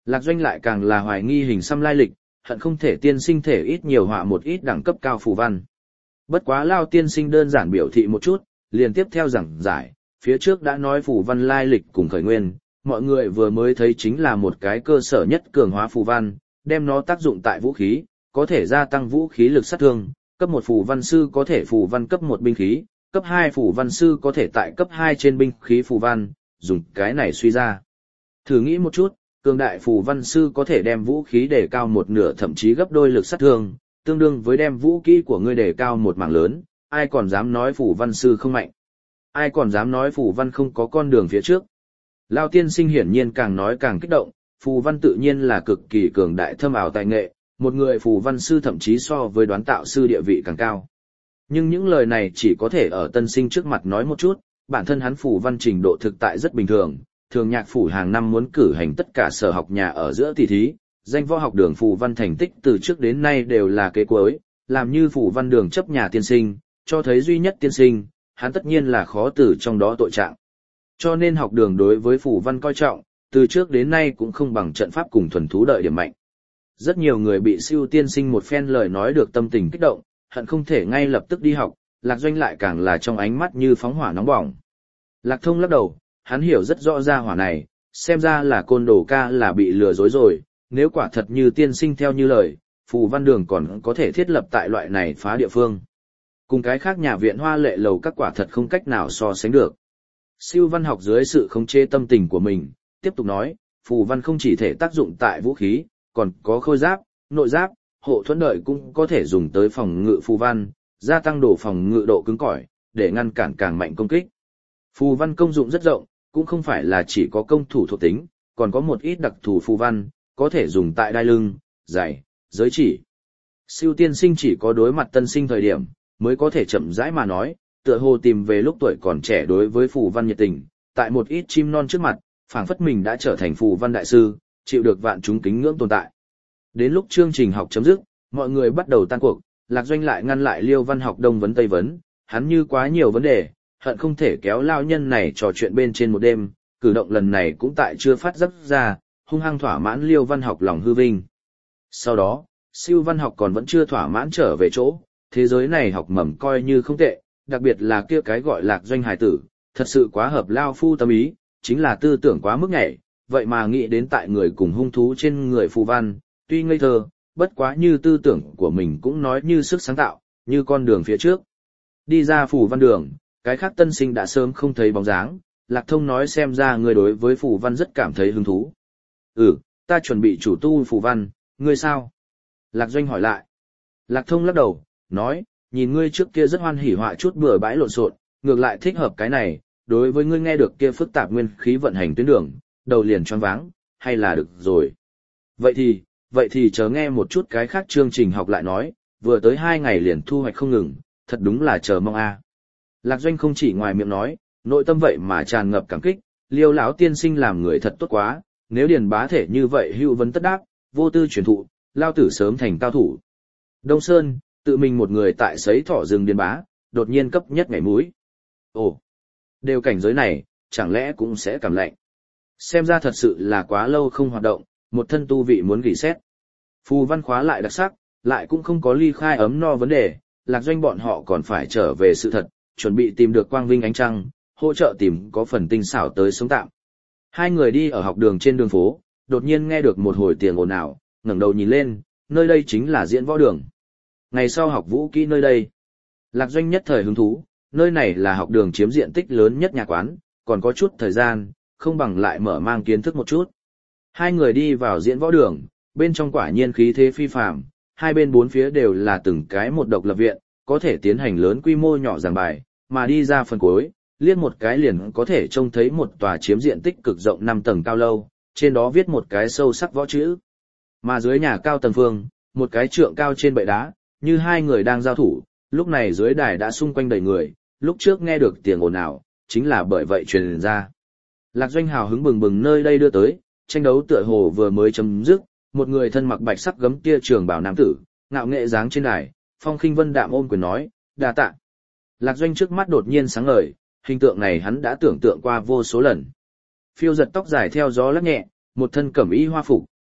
Lạc Doanh lại càng là hoài nghi hình xăm lai lịch, hận không thể tiên sinh thể ít nhiều họa một ít đẳng cấp cao phù văn. Bất quá Lao tiên sinh đơn giản biểu thị một chút, liền tiếp theo giảng giải, phía trước đã nói phù văn lai lịch cùng khởi nguyên, mọi người vừa mới thấy chính là một cái cơ sở nhất cường hóa phù văn, đem nó tác dụng tại vũ khí, có thể gia tăng vũ khí lực sát thương, cấp 1 phù văn sư có thể phù văn cấp 1 binh khí, cấp 2 phù văn sư có thể tại cấp 2 trên binh khí phù văn, dùng cái này suy ra. Thử nghĩ một chút, cường đại phù văn sư có thể đem vũ khí đề cao một nửa thậm chí gấp đôi lực sát thương, tương đương với đem vũ khí của ngươi đề cao một mảng lớn, ai còn dám nói phù văn sư không mạnh? Ai còn dám nói phù văn không có con đường phía trước? Lao tiên sinh hiển nhiên càng nói càng kích động, phù văn tự nhiên là cực kỳ cường đại thâm ảo tài nghệ, một người phù văn sư thậm chí so với đoán tạo sư địa vị càng cao. Nhưng những lời này chỉ có thể ở tân sinh trước mặt nói một chút, bản thân hắn phù văn trình độ thực tại rất bình thường, thường nhạc phủ hàng năm muốn cử hành tất cả sở học nhà ở giữa tỷ thí, danh võ học đường phù văn thành tích từ trước đến nay đều là kế cuối, làm như phù văn đường chấp nhà tiên sinh, cho thấy duy nhất tiên sinh, hắn tất nhiên là khó từ trong đó tội trạng. Cho nên học đường đối với phù văn coi trọng, từ trước đến nay cũng không bằng trận pháp cùng thuần thú đợi điểm mạnh. Rất nhiều người bị siêu tiên sinh một phen lời nói được tâm tình kích động, hận không thể ngay lập tức đi học, Lạc Doanh lại càng là trong ánh mắt như phóng hỏa nóng bỏng. Lạc Thông lắc đầu, hắn hiểu rất rõ ra hỏa này, xem ra là côn đồ ca là bị lừa dối rồi, nếu quả thật như tiên sinh theo như lời, phù văn đường còn có thể thiết lập tại loại này phá địa phương. Cùng cái khác nhà viện hoa lệ lầu các quả thật không cách nào so sánh được. Siêu văn học dưới sự khống chế tâm tình của mình, tiếp tục nói, phù văn không chỉ thể tác dụng tại vũ khí, còn có khôi giáp, nội giáp, hộ thuẫn đợi cũng có thể dùng tới phòng ngự phù văn, gia tăng độ phòng ngự độ cứng cỏi, để ngăn cản càng mạnh công kích. Phù văn công dụng rất rộng, cũng không phải là chỉ có công thủ thuộc tính, còn có một ít đặc thù phù văn, có thể dùng tại đai lưng, giày, giới chỉ. Siêu tiên sinh chỉ có đối mặt tân sinh thời điểm, mới có thể chậm rãi mà nói, tựa hồ tìm về lúc tuổi còn trẻ đối với phù văn nhiệt tình, tại một ít chim non trước mặt, phảng phất mình đã trở thành phù văn đại sư, chịu được vạn chúng kính ngưỡng tồn tại. Đến lúc chương trình học chấm dứt, mọi người bắt đầu tan cuộc, Lạc Doanh lại ngăn lại Liêu Văn học Đông vấn Tây vấn, hắn như quá nhiều vấn đề, hận không thể kéo lao nhân này trò chuyện bên trên một đêm, cử động lần này cũng tại chưa phát giác ra, hung hăng thỏa mãn Liêu Văn học lòng hư vinh. Sau đó, siêu văn học còn vẫn chưa thỏa mãn trở về chỗ, thế giới này học mầm coi như không tệ, đặc biệt là kia cái gọi Lạc Doanh hài tử, thật sự quá hợp lao phu tâm ý, chính là tư tưởng quá mức nhảy, vậy mà nghĩ đến tại người cùng hung thú trên người phù văn, tuy ngây thơ, bất quá như tư tưởng của mình cũng nói như sức sáng tạo, như con đường phía trước. Đi ra phù văn đường, cái khác tân sinh đã sớm không thấy bóng dáng, Lạc Thông nói xem ra người đối với phù văn rất cảm thấy hứng thú. Ta chuẩn bị chủ tu phù văn, ngươi sao? Lạc Doanh hỏi lại. Lạc Thông lắc đầu, nói, nhìn ngươi trước kia rất hoan hỉ họa chút bừa bãi lộn xộn, ngược lại thích hợp cái này, đối với ngươi nghe được kia phức tạp nguyên khí vận hành tuyến đường, đầu liền choáng váng, hay là được rồi. Vậy thì chờ nghe một chút cái khác chương trình học lại nói, vừa tới 2 ngày liền thu hoạch không ngừng, thật đúng là chờ mong a. Lạc Doanh không chỉ ngoài miệng nói, nội tâm vậy mà tràn ngập cảm kích, Liêu lão tiên sinh làm người thật tốt quá, nếu điền bá thể như vậy hữu vấn tất đáp, vô tư truyền thụ, lao tử sớm thành cao thủ. Đông Sơn, tự mình một người tại sấy thỏ rừng điền bá, đột nhiên cấp nhất nhảy mũi. Ồ, đều cảnh giới này, chẳng lẽ cũng sẽ cảm lạnh. Xem ra thật sự là quá lâu không hoạt động, một thân tu vị muốn gỉ xét. Phù văn khóa lại đặc sắc, lại cũng không có ly khai ấm no vấn đề, Lạc Doanh bọn họ còn phải trở về sự thật, chuẩn bị tìm được quang vinh ánh trăng, hỗ trợ tìm có phần tinh xảo tới sống tạm. Hai người đi ở học đường trên đường phố, đột nhiên nghe được một hồi tiếng ồn ào, ngẩng đầu nhìn lên, nơi đây chính là diễn võ đường. Ngày sau học vũ kỹ nơi đây. Lạc Doanh nhất thời hứng thú, nơi này là học đường chiếm diện tích lớn nhất nhà quán, còn có chút thời gian, không bằng lại mở mang kiến thức một chút. Hai người đi vào diễn võ đường, bên trong quả nhiên khí thế phi phàm, hai bên bốn phía đều là từng cái một độc lập viện, có thể tiến hành lớn quy mô nhỏ giảng bài, mà đi ra phần cuối, liếc một cái liền có thể trông thấy một tòa chiếm diện tích cực rộng 5 tầng cao lâu, trên đó viết một cái sâu sắc võ chữ. Mà dưới nhà cao tầng phương, một cái trượng cao trên bệ đá, như hai người đang giao thủ, lúc này dưới đài đã xung quanh đầy người, lúc trước nghe được tiếng ồn ào, chính là bởi vậy truyền ra. Lạc Doanh hào hứng bừng bừng nơi đây đưa tới, tranh đấu tựa hồ vừa mới chấm dứt, một người thân mặc bạch sắc gấm kia trường bảo nam tử, ngạo nghệ dáng trên đài, phong khinh vân đạm ôm quyền nói, đa tạ. Lạc Doanh trước mắt đột nhiên sáng ngời, hình tượng này hắn đã tưởng tượng qua vô số lần. Phiêu giật tóc dài theo gió lắc nhẹ, một thân cẩm y hoa phục,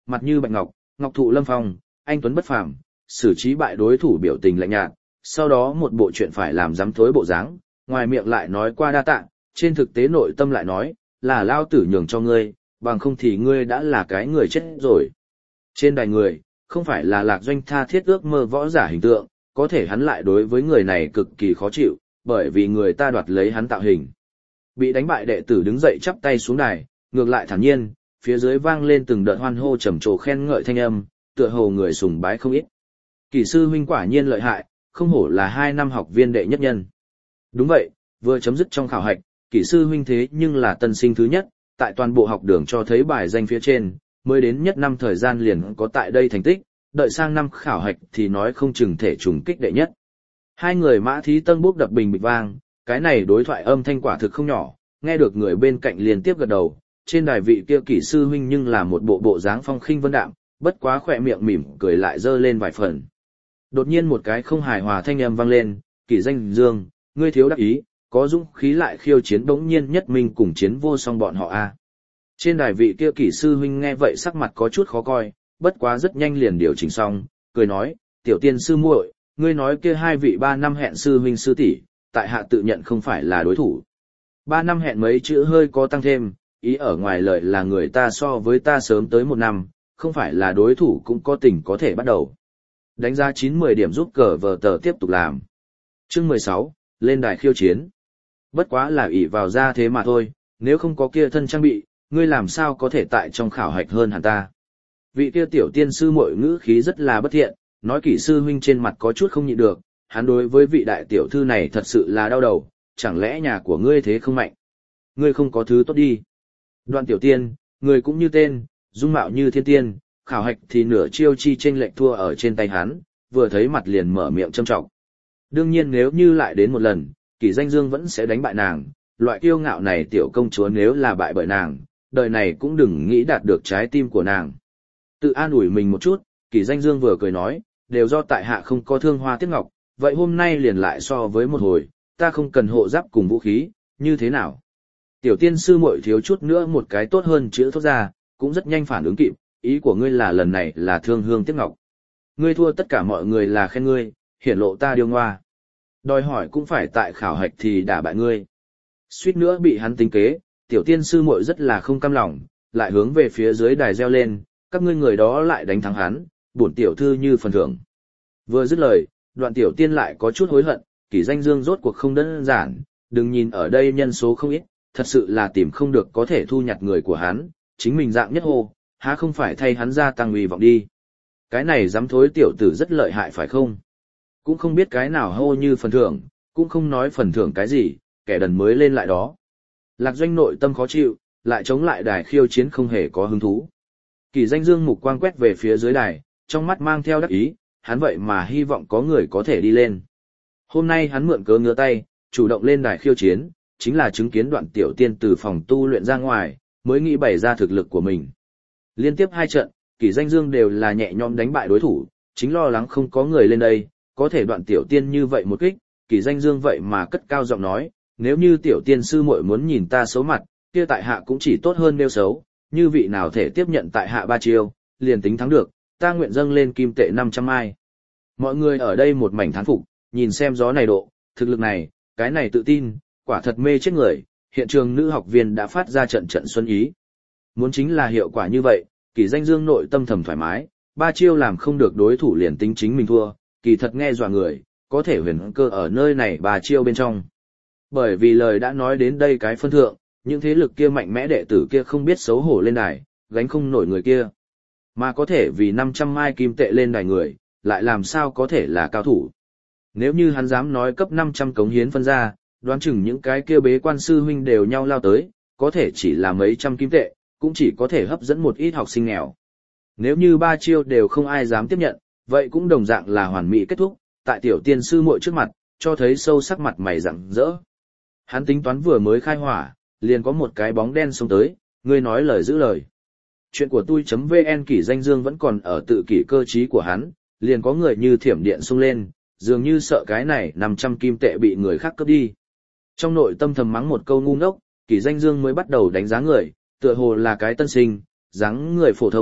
mặt như bạch ngọc, ngọc thụ lâm phong, anh tuấn bất phàm, xử trí bại đối thủ biểu tình lạnh nhạt, sau đó một bộ chuyện phải làm dám thối bộ dáng, ngoài miệng lại nói qua đa tạ, trên thực tế nội tâm lại nói, là lao tử nhường cho ngươi, bằng không thì ngươi đã là cái người chết rồi. Trên đài người, không phải là Lạc Doanh tha thiết ước mơ võ giả hình tượng, có thể hắn lại đối với người này cực kỳ khó chịu, bởi vì người ta đoạt lấy hắn tạo hình. Bị đánh bại đệ tử đứng dậy chắp tay xuống đài, ngược lại thản nhiên, phía dưới vang lên từng đợt hoan hô trầm trồ khen ngợi thanh âm, tựa hồ người sùng bái không ít. Kỷ sư huynh quả nhiên lợi hại, không hổ là 2 năm học viên đệ nhất nhân. Đúng vậy, vừa chấm dứt trong khảo hạch, kỷ sư huynh thế nhưng là tân sinh thứ nhất, tại toàn bộ học đường cho thấy bài danh phía trên, mới đến nhất năm thời gian liền có tại đây thành tích, đợi sang năm khảo hạch thì nói không chừng thể trùng kích đệ nhất. Hai người mã thí tân bốc đập bình bịch vang, cái này đối thoại âm thanh quả thực không nhỏ, nghe được người bên cạnh liên tiếp gật đầu, trên đài vị kia kỷ sư huynh nhưng là một bộ dáng phong khinh vân đạm, bất quá khỏe miệng mỉm cười lại dơ lên vài phần. Đột nhiên một cái không hài hòa thanh âm vang lên, kỷ danh dương, ngươi thiếu đắc ý, có dũng khí lại khiêu chiến bỗng nhiên nhất minh cùng chiến vô song bọn họ a. Trên đài vị kia kỷ sư huynh nghe vậy sắc mặt có chút khó coi, bất quá rất nhanh liền điều chỉnh xong, cười nói, tiểu tiên sư muội, ngươi nói kia 2 vị 3 năm hẹn sư huynh sư tỷ, tại hạ tự nhận không phải là đối thủ. 3 năm hẹn mấy chữ hơi có tăng thêm, ý ở ngoài lời là người ta so với ta sớm tới 1 năm, không phải là đối thủ cũng có tình có thể bắt đầu. Đánh giá 9-10 điểm giúp cờ vờ tờ tiếp tục làm. Chương 16, lên đài khiêu chiến. Bất quá là ỷ vào ra thế mà thôi, nếu không có kia thân trang bị, ngươi làm sao có thể tại trong khảo hạch hơn hẳn ta. Vị kia tiểu tiên sư muội ngữ khí rất là bất thiện, nói kỷ sư huynh trên mặt có chút không nhịn được, hắn đối với vị đại tiểu thư này thật sự là đau đầu, chẳng lẽ nhà của ngươi thế không mạnh. Ngươi không có thứ tốt đi. Đoạn tiểu tiên, người cũng như tên, dung mạo như thiên tiên, khảo hạch thì nửa chiêu chi chênh lệch thua ở trên tay hắn, vừa thấy mặt liền mở miệng châm trọng. Đương nhiên nếu như lại đến một lần, kỷ danh dương vẫn sẽ đánh bại nàng, loại kiêu ngạo này tiểu công chúa nếu là bại bởi nàng, đời này cũng đừng nghĩ đạt được trái tim của nàng. Tự an ủi mình một chút, kỷ danh dương vừa cười nói, đều do tại hạ không có thương hoa tiếc ngọc, vậy hôm nay liền lại so với một hồi, ta không cần hộ giáp cùng vũ khí, như thế nào? Tiểu tiên sư muội thiếu chút nữa một cái tốt hơn chữ thốt ra, cũng rất nhanh phản ứng kịp, ý của ngươi là lần này là thương hương tiếc ngọc. Ngươi thua tất cả mọi người là khen ngươi, hiển lộ ta điêu ngoa. Đòi hỏi cũng phải tại khảo hạch thì đả bại ngươi. Suýt nữa bị hắn tính kế, tiểu tiên sư muội rất là không cam lòng, lại hướng về phía dưới đài reo lên, các ngươi người đó lại đánh thắng hắn, bổn tiểu thư như phần thưởng. Vừa dứt lời, đoạn tiểu tiên lại có chút hối hận, kỷ danh dương rốt cuộc không đơn giản, đừng nhìn ở đây nhân số không ít, thật sự là tìm không được có thể thu nhặt người của hắn, chính mình dạng nhất hô, há không phải thay hắn gia tăng uy vọng đi. Cái này dám thối tiểu tử rất lợi hại phải không? Cũng không biết cái nào hô như phần thưởng, cũng không nói phần thưởng cái gì, kẻ đần mới lên lại đó. Lạc Doanh nội tâm khó chịu, lại chống lại đài khiêu chiến không hề có hứng thú. Kỷ danh dương mục quang quét về phía dưới đài, trong mắt mang theo đắc ý, hắn vậy mà hy vọng có người có thể đi lên. Hôm nay hắn mượn cớ ngứa tay, chủ động lên đài khiêu chiến, chính là chứng kiến đoạn tiểu tiên từ phòng tu luyện ra ngoài, mới nghĩ bày ra thực lực của mình. Liên tiếp 2 trận, kỷ danh dương đều là nhẹ nhõm đánh bại đối thủ, chính lo lắng không có người lên đây, có thể đoạn tiểu tiên như vậy một kích, kỷ danh dương vậy mà cất cao giọng nói, nếu như tiểu tiên sư muội muốn nhìn ta xấu mặt, kia tại hạ cũng chỉ tốt hơn nêu xấu, như vị nào thể tiếp nhận tại hạ 3 chiêu, liền tính thắng được, ta nguyện dâng lên kim tệ 500 ai. Mọi người ở đây một mảnh thán phục, nhìn xem gió này độ, thực lực này, cái này tự tin, quả thật mê chết người, hiện trường nữ học viên đã phát ra trận trận xuân ý. Muốn chính là hiệu quả như vậy, kỷ danh dương nội tâm thầm thoải mái, 3 chiêu làm không được đối thủ liền tính chính mình thua, kỳ thật nghe dọa người, có thể huyền cơ ở nơi này 3 chiêu bên trong. Bởi vì lời đã nói đến đây cái phân thượng, những thế lực kia mạnh mẽ đệ tử kia không biết xấu hổ lên đài, gánh không nổi người kia. Mà có thể vì 500 mai kim tệ lên đài người, lại làm sao có thể là cao thủ. Nếu như hắn dám nói cấp 500 cống hiến phân ra, đoán chừng những cái kia bế quan sư huynh đều nhau lao tới, có thể chỉ là mấy trăm kim tệ, cũng chỉ có thể hấp dẫn một ít học sinh nghèo. Nếu như 3 chiêu đều không ai dám tiếp nhận, vậy cũng đồng dạng là hoàn mỹ kết thúc, tại tiểu tiên sư muội trước mặt, cho thấy sâu sắc mặt mày rạng rỡ. Hắn tính toán vừa mới khai hỏa, liền có một cái bóng đen xông tới, ngươi nói lời giữ lời. Chuyện của tôi.vn kỷ danh dương vẫn còn ở tự kỷ cơ trí của hắn, liền có người như thiểm điện xông lên, dường như sợ cái này 500 kim tệ bị người khác cướp đi. Trong nội tâm thầm mắng một câu ngu ngốc, kỷ danh dương mới bắt đầu đánh giá người, tựa hồ là cái tân sinh, dáng người phổ thông,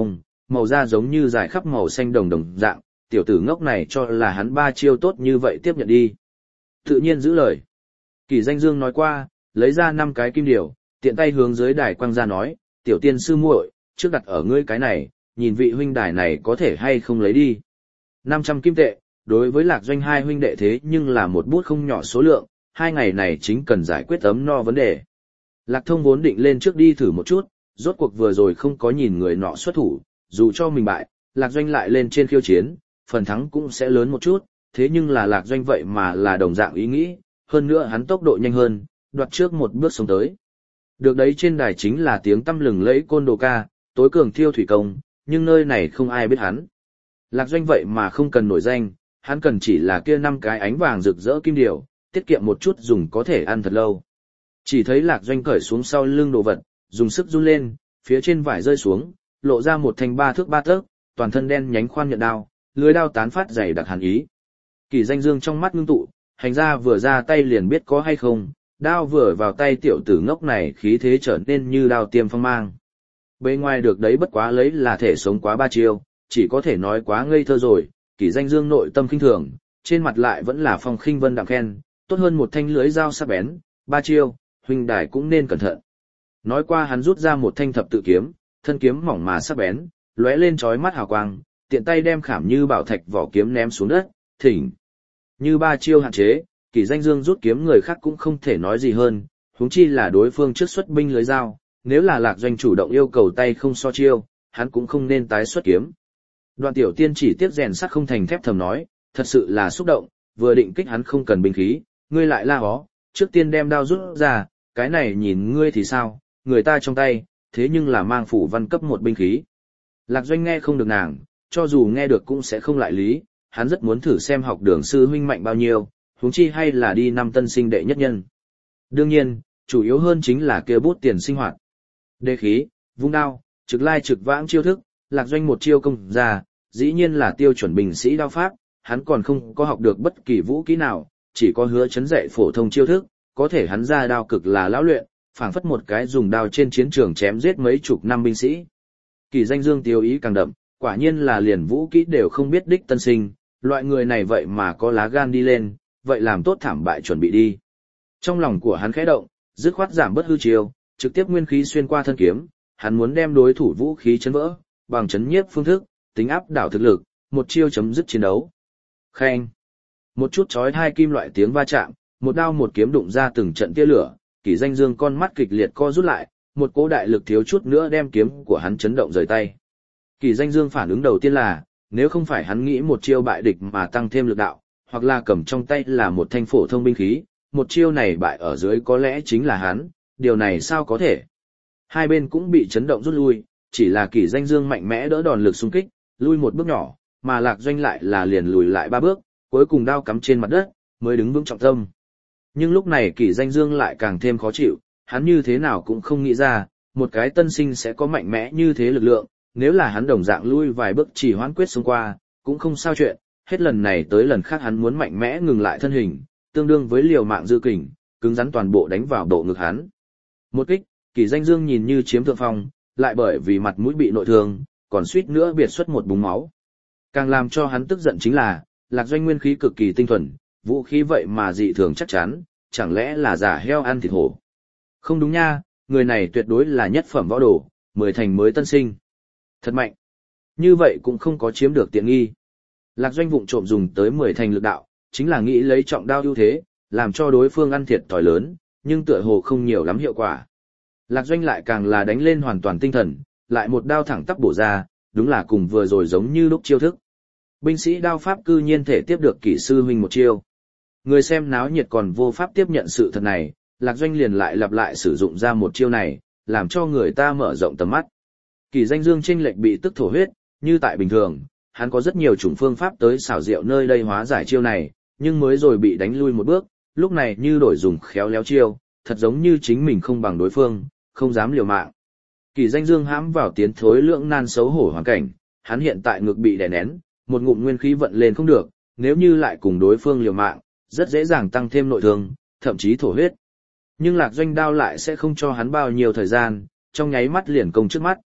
màu da giống như dài khắp màu xanh đồng đồng dạng, tiểu tử ngốc này cho là hắn 3 chiêu tốt như vậy tiếp nhận đi. Tự nhiên giữ lời. Kỷ Danh Dương nói qua, lấy ra 5 cái kim điều, tiện tay hướng dưới đài quăng ra nói, tiểu tiên sư muội, trước đặt ở ngươi cái này, nhìn vị huynh đài này có thể hay không lấy đi. 500 kim tệ, đối với Lạc Doanh hai huynh đệ thế nhưng là một bút không nhỏ số lượng, 2 ngày này chính cần giải quyết ấm no vấn đề. Lạc Thông vốn định lên trước đi thử một chút, rốt cuộc vừa rồi không có nhìn người nọ xuất thủ, dù cho mình bại, Lạc Doanh lại lên trên khiêu chiến, phần thắng cũng sẽ lớn một chút, thế nhưng là Lạc Doanh vậy mà là đồng dạng ý nghĩ, hơn nữa hắn tốc độ nhanh hơn, đoạt trước một bước sống tới. Được đấy, trên đài chính là tiếng tăm lừng lẫy Côn Đồ ca, tối cường thiêu thủy công, nhưng nơi này không ai biết hắn. Lạc Doanh vậy mà không cần nổi danh, hắn cần chỉ là kia 5 cái ánh vàng rực rỡ kim điều, tiết kiệm một chút dùng có thể ăn thật lâu. Chỉ thấy Lạc Doanh cởi xuống sau lưng đồ vật, dùng sức run lên, phía trên vải rơi xuống, lộ ra một thanh 3 thước 3 tấc, toàn thân đen nhánh khoan nhận đao, lưới đao tán phát dày đặc hàn ý. Kỷ Danh Dương trong mắt ngưng tụ, hành ra vừa ra tay liền biết có hay không, đao vừa vào tay tiểu tử ngốc này khí thế trở nên như đao tiêm phong mang. Bề ngoài được đấy bất quá lấy là thể sống quá 3 chiêu, chỉ có thể nói quá ngây thơ rồi, Kỷ Danh Dương nội tâm khinh thường, trên mặt lại vẫn là phong khinh vân đạm khen, tốt hơn một thanh lưới dao sắc bén, 3 chiêu, huynh đài cũng nên cẩn thận. Nói qua hắn rút ra một thanh thập tự kiếm, thân kiếm mỏng mà sắc bén, lóe lên chói mắt hào quang, tiện tay đem khảm như bảo thạch vỏ kiếm ném xuống đất, thỉnh. Như 3 chiêu hạn chế, Kỷ Danh Dương rút kiếm người khác cũng không thể nói gì hơn, huống chi là đối phương trước xuất binh lưới dao, nếu là Lạc Doanh chủ động yêu cầu tay không so chiêu, hắn cũng không nên tái xuất kiếm. Đoạn Tiểu Tiên chỉ tiếc rèn sắt không thành thép thầm nói, thật sự là xúc động, vừa định kích hắn không cần binh khí, ngươi lại la hó, trước tiên đem đao rút ra, cái này nhìn ngươi thì sao, người ta trong tay, thế nhưng là mang phủ văn cấp 1 binh khí. Lạc Doanh nghe không được nàng, cho dù nghe được cũng sẽ không lại lý, hắn rất muốn thử xem học đường sư huynh mạnh bao nhiêu, huống chi hay là đi năm tân sinh đệ nhất nhân. Đương nhiên, chủ yếu hơn chính là kia bút tiền sinh hoạt. Đế khí, vung đao, trực lai trực vãng chiêu thức, Lạc Doanh một chiêu công ra, dĩ nhiên là tiêu chuẩn binh sĩ đao pháp, hắn còn không có học được bất kỳ vũ kỹ nào, chỉ có hứa chấn dạy phổ thông chiêu thức, có thể hắn ra đao cực là lão luyện, phảng phất một cái dùng đao trên chiến trường chém giết mấy chục năm binh sĩ. Kỷ Danh Dương tiêu ý càng đậm, quả nhiên là liền vũ kỹ đều không biết đích tân sinh, loại người này vậy mà có lá gan đi lên, vậy làm tốt thảm bại chuẩn bị đi. Trong lòng của hắn khẽ động, dứt khoát giảm bớt hư chiêu, trực tiếp nguyên khí xuyên qua thân kiếm, hắn muốn đem đối thủ vũ khí chấn vỡ, bằng chấn nhiếp phương thức, tính áp đảo thực lực, một chiêu chấm dứt chiến đấu. Khen. Một chút chói tai kim loại tiếng va chạm, một đao một kiếm đụng ra từng trận tia lửa, Kỷ Danh Dương con mắt kịch liệt co rút lại, một cỗ đại lực thiếu chút nữa đem kiếm của hắn chấn động rời tay. Kỷ Danh Dương phản ứng đầu tiên là, nếu không phải hắn nghĩ một chiêu bại địch mà tăng thêm lực đạo, hoặc là cầm trong tay là một thanh phổ thông binh khí, một chiêu này bại ở dưới có lẽ chính là hắn, điều này sao có thể. Hai bên cũng bị chấn động rút lui, chỉ là Kỷ Danh Dương mạnh mẽ đỡ đòn lực xung kích, lui một bước nhỏ, mà Lạc Doanh lại là liền lùi lại 3 bước, cuối cùng đao cắm trên mặt đất, mới đứng vững trọng tâm. Nhưng lúc này Kỷ Danh Dương lại càng thêm khó chịu, hắn như thế nào cũng không nghĩ ra, một cái tân sinh sẽ có mạnh mẽ như thế lực lượng, nếu là hắn đồng dạng lui vài bước chỉ hoãn quyết xông qua, cũng không sao chuyện, hết lần này tới lần khác hắn muốn mạnh mẽ ngừng lại thân hình, tương đương với liều mạng dư kình, cứng rắn toàn bộ đánh vào bộ ngực hắn. Một kích, Kỷ Danh Dương nhìn như chiếm thượng phong, lại bởi vì mặt mũi bị nội thương, còn suýt nữa biệt xuất một búng máu. Càng làm cho hắn tức giận chính là, Lạc Doanh nguyên khí cực kỳ tinh thuần, vũ khí vậy mà dị thường chắc chắn, chẳng lẽ là giả heo ăn thịt hổ. Không đúng nha, người này tuyệt đối là nhất phẩm võ đồ, 10 thành mới tân sinh. Thật mạnh. Như vậy cũng không có chiếm được tiện nghi. Lạc Doanh vụng trộm dùng tới 10 thành lực đạo, chính là nghĩ lấy trọng đao ưu thế, làm cho đối phương ăn thiệt thòi lớn, nhưng tựa hồ không nhiều lắm hiệu quả. Lạc Doanh lại càng là đánh lên hoàn toàn tinh thần, lại một đao thẳng tắp bổ ra, đúng là cùng vừa rồi giống như lúc chiêu thức. Binh sĩ đao pháp cư nhiên thể tiếp được Kỷ sư huynh một chiêu. Người xem náo nhiệt còn vô pháp tiếp nhận sự thật này, Lạc Doanh liền lại lặp lại sử dụng ra một chiêu này, làm cho người ta mở rộng tầm mắt. Kỷ Danh Dương chênh lệch bị tức thổ huyết, như tại bình thường, hắn có rất nhiều chủng phương pháp tới xảo diệu nơi đây hóa giải chiêu này, nhưng mới rồi bị đánh lui một bước, lúc này như đổi dùng khéo léo chiêu, thật giống như chính mình không bằng đối phương, không dám liều mạng. Kỷ Danh Dương hãm vào tiến thối lưỡng nan xấu hổ hoàn cảnh, hắn hiện tại ngực bị đè nén, một ngụm nguyên khí vận lên không được, nếu như lại cùng đối phương liều mạng, rất dễ dàng tăng thêm nội thương, thậm chí thổ huyết. Nhưng Lạc Doanh đao lại sẽ không cho hắn bao nhiêu thời gian, trong nháy mắt liền công trước mắt,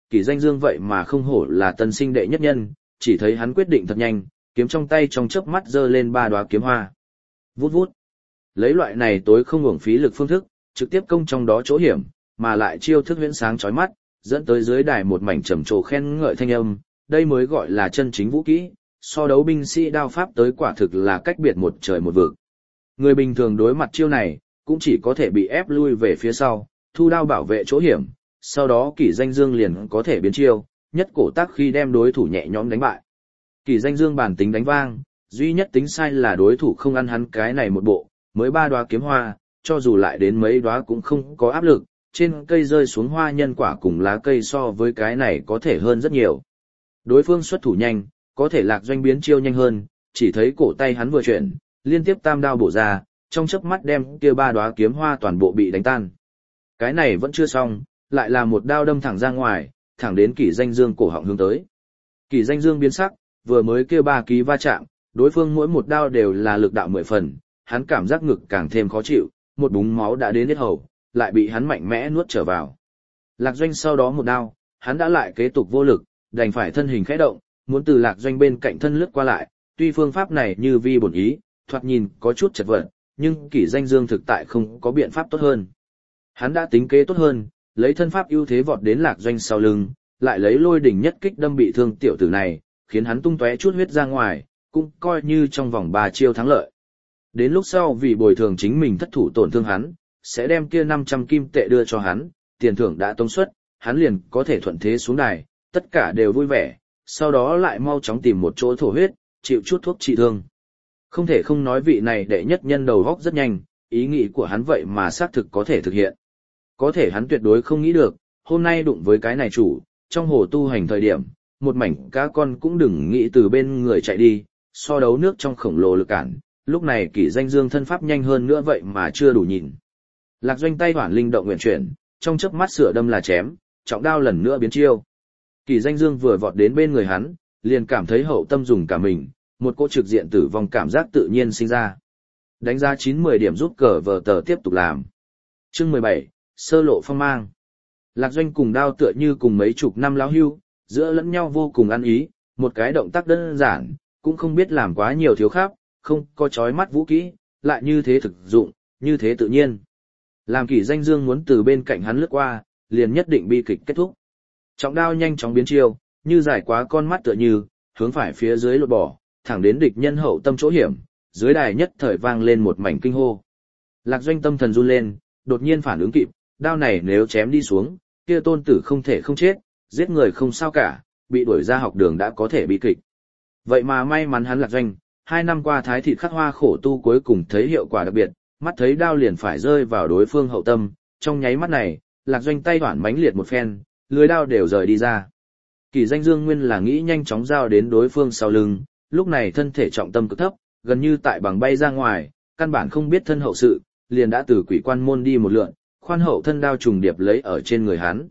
Kỷ Danh Dương vậy mà không hổ là tân sinh đệ nhất nhân, chỉ thấy hắn quyết định thật nhanh, kiếm trong tay trong chớp mắt giơ lên 3 đóa kiếm hoa. Vút vút. Lấy loại này tối không uổng phí lực phương thức, trực tiếp công trong đó chỗ hiểm, mà lại chiêu thức huyễn sáng chói mắt, dẫn tới dưới đài một mảnh trầm trồ khen ngợi thanh âm, đây mới gọi là chân chính vũ kỹ, so đấu binh sĩ đao pháp tới quả thực là cách biệt một trời một vực. Người bình thường đối mặt chiêu này, cũng chỉ có thể bị ép lui về phía sau, thu đao bảo vệ chỗ hiểm, sau đó Kỷ Danh Dương liền có thể biến chiêu, nhất cổ tác khi đem đối thủ nhẹ nhõm đánh bại. Kỷ Danh Dương bản tính đánh vang, duy nhất tính sai là đối thủ không ăn hắn cái này một bộ, mới 3 đóa kiếm hoa, cho dù lại đến mấy đóa cũng không có áp lực, trên cây rơi xuống hoa nhân quả cùng lá cây so với cái này có thể hơn rất nhiều. Đối phương xuất thủ nhanh, có thể Lạc Doanh biến chiêu nhanh hơn, chỉ thấy cổ tay hắn vừa chuyển, liên tiếp tam đao bổ ra, trong chớp mắt đem kia 3 đóa kiếm hoa toàn bộ bị đánh tan. Cái này vẫn chưa xong, lại là một đao đâm thẳng ra ngoài, thẳng đến Kỷ Danh Dương cổ họng hướng tới. Kỷ Danh Dương biến sắc, vừa mới kia 3 ký va chạm, đối phương mỗi một đao đều là lực đạo 10 phần, hắn cảm giác ngực càng thêm khó chịu, một búng máu đã đến hết hầu, lại bị hắn mạnh mẽ nuốt trở vào. Lạc Doanh sau đó một đao, hắn đã lại kế tục vô lực, đành phải thân hình khẽ động, muốn từ Lạc Doanh bên cạnh thân lướt qua lại, tuy phương pháp này như vi bổn ý, thoạt nhìn có chút chật vật, nhưng Kỷ Danh Dương thực tại không có biện pháp tốt hơn. Hắn đã tính kế tốt hơn, lấy thân pháp ưu thế vọt đến Lạc Doanh sau lưng, lại lấy lôi đỉnh nhất kích đâm bị thương tiểu tử này, khiến hắn tung tóe chút huyết ra ngoài, cũng coi như trong vòng 3 chiêu thắng lợi. Đến lúc sau vì bồi thường chính mình thất thủ tổn thương hắn, sẽ đem kia 500 kim tệ đưa cho hắn, tiền thưởng đã tống suất, hắn liền có thể thuận thế xuống đài, tất cả đều vui vẻ, sau đó lại mau chóng tìm một chỗ thổ huyết, chịu chút thuốc trị thương. Không thể không nói vị này đệ nhất nhân đầu góc rất nhanh, ý nghĩ của hắn vậy mà xác thực có thể thực hiện. Có thể hắn tuyệt đối không nghĩ được, hôm nay đụng với cái này chủ, trong hồ tu hành thời điểm, một mảnh cá con cũng đừng nghĩ từ bên người chạy đi, so đấu nước trong khổng lồ lực cản, lúc này Kỷ Danh Dương thân pháp nhanh hơn nữa vậy mà chưa đủ nhìn. Lạc Doanh tay hoản linh động nguyện chuyển, trong chớp mắt sửa đâm là chém, trọng đao lần nữa biến chiêu. Kỷ Danh Dương vừa vọt đến bên người hắn, liền cảm thấy hậu tâm dùng cả mình, một cỗ trực diện tử vong cảm giác tự nhiên sinh ra. Đánh giá 9-10 điểm giúp cờ vờ tờ tiếp tục làm. Chương 17, sơ lộ phong mang. Lạc Doanh cùng đao tựa như cùng mấy chục năm lão hưu, giữa lẫn nhau vô cùng ăn ý, một cái động tác đơn giản, cũng không biết làm quá nhiều thiếu khác, không có chói mắt vũ kỹ, lại như thế thực dụng, như thế tự nhiên. Làm Kỷ Danh Dương muốn từ bên cạnh hắn lướt qua, liền nhất định bi kịch kết thúc. Trọng đao nhanh chóng biến chiêu, như giải quá con mắt tựa như, hướng phải phía dưới lột bỏ, thẳng đến địch nhân hậu tâm chỗ hiểm, dưới đài nhất thời vang lên một mảnh kinh hô. Lạc Doanh tâm thần run lên, đột nhiên phản ứng kịp, đao này nếu chém đi xuống, kia tôn tử không thể không chết, giết người không sao cả, bị đuổi ra học đường đã có thể bị kịch. Vậy mà may mắn hắn Lạc Doanh, 2 năm qua thái thịt khắc hoa khổ tu cuối cùng thấy hiệu quả đặc biệt, mắt thấy đao liền phải rơi vào đối phương hậu tâm, trong nháy mắt này, Lạc Doanh tay hoản mãnh liệt một phen, lưới đao đều rời đi ra. Kỷ Danh Dương nguyên là nghĩ nhanh chóng giao đến đối phương sau lưng, lúc này thân thể trọng tâm cực thấp, gần như tại bằng bay ra ngoài, căn bản không biết thân hậu sự, liền đã từ quỷ quan môn đi một lượn, khoan hậu thân đao trùng điệp lấy ở trên người hắn.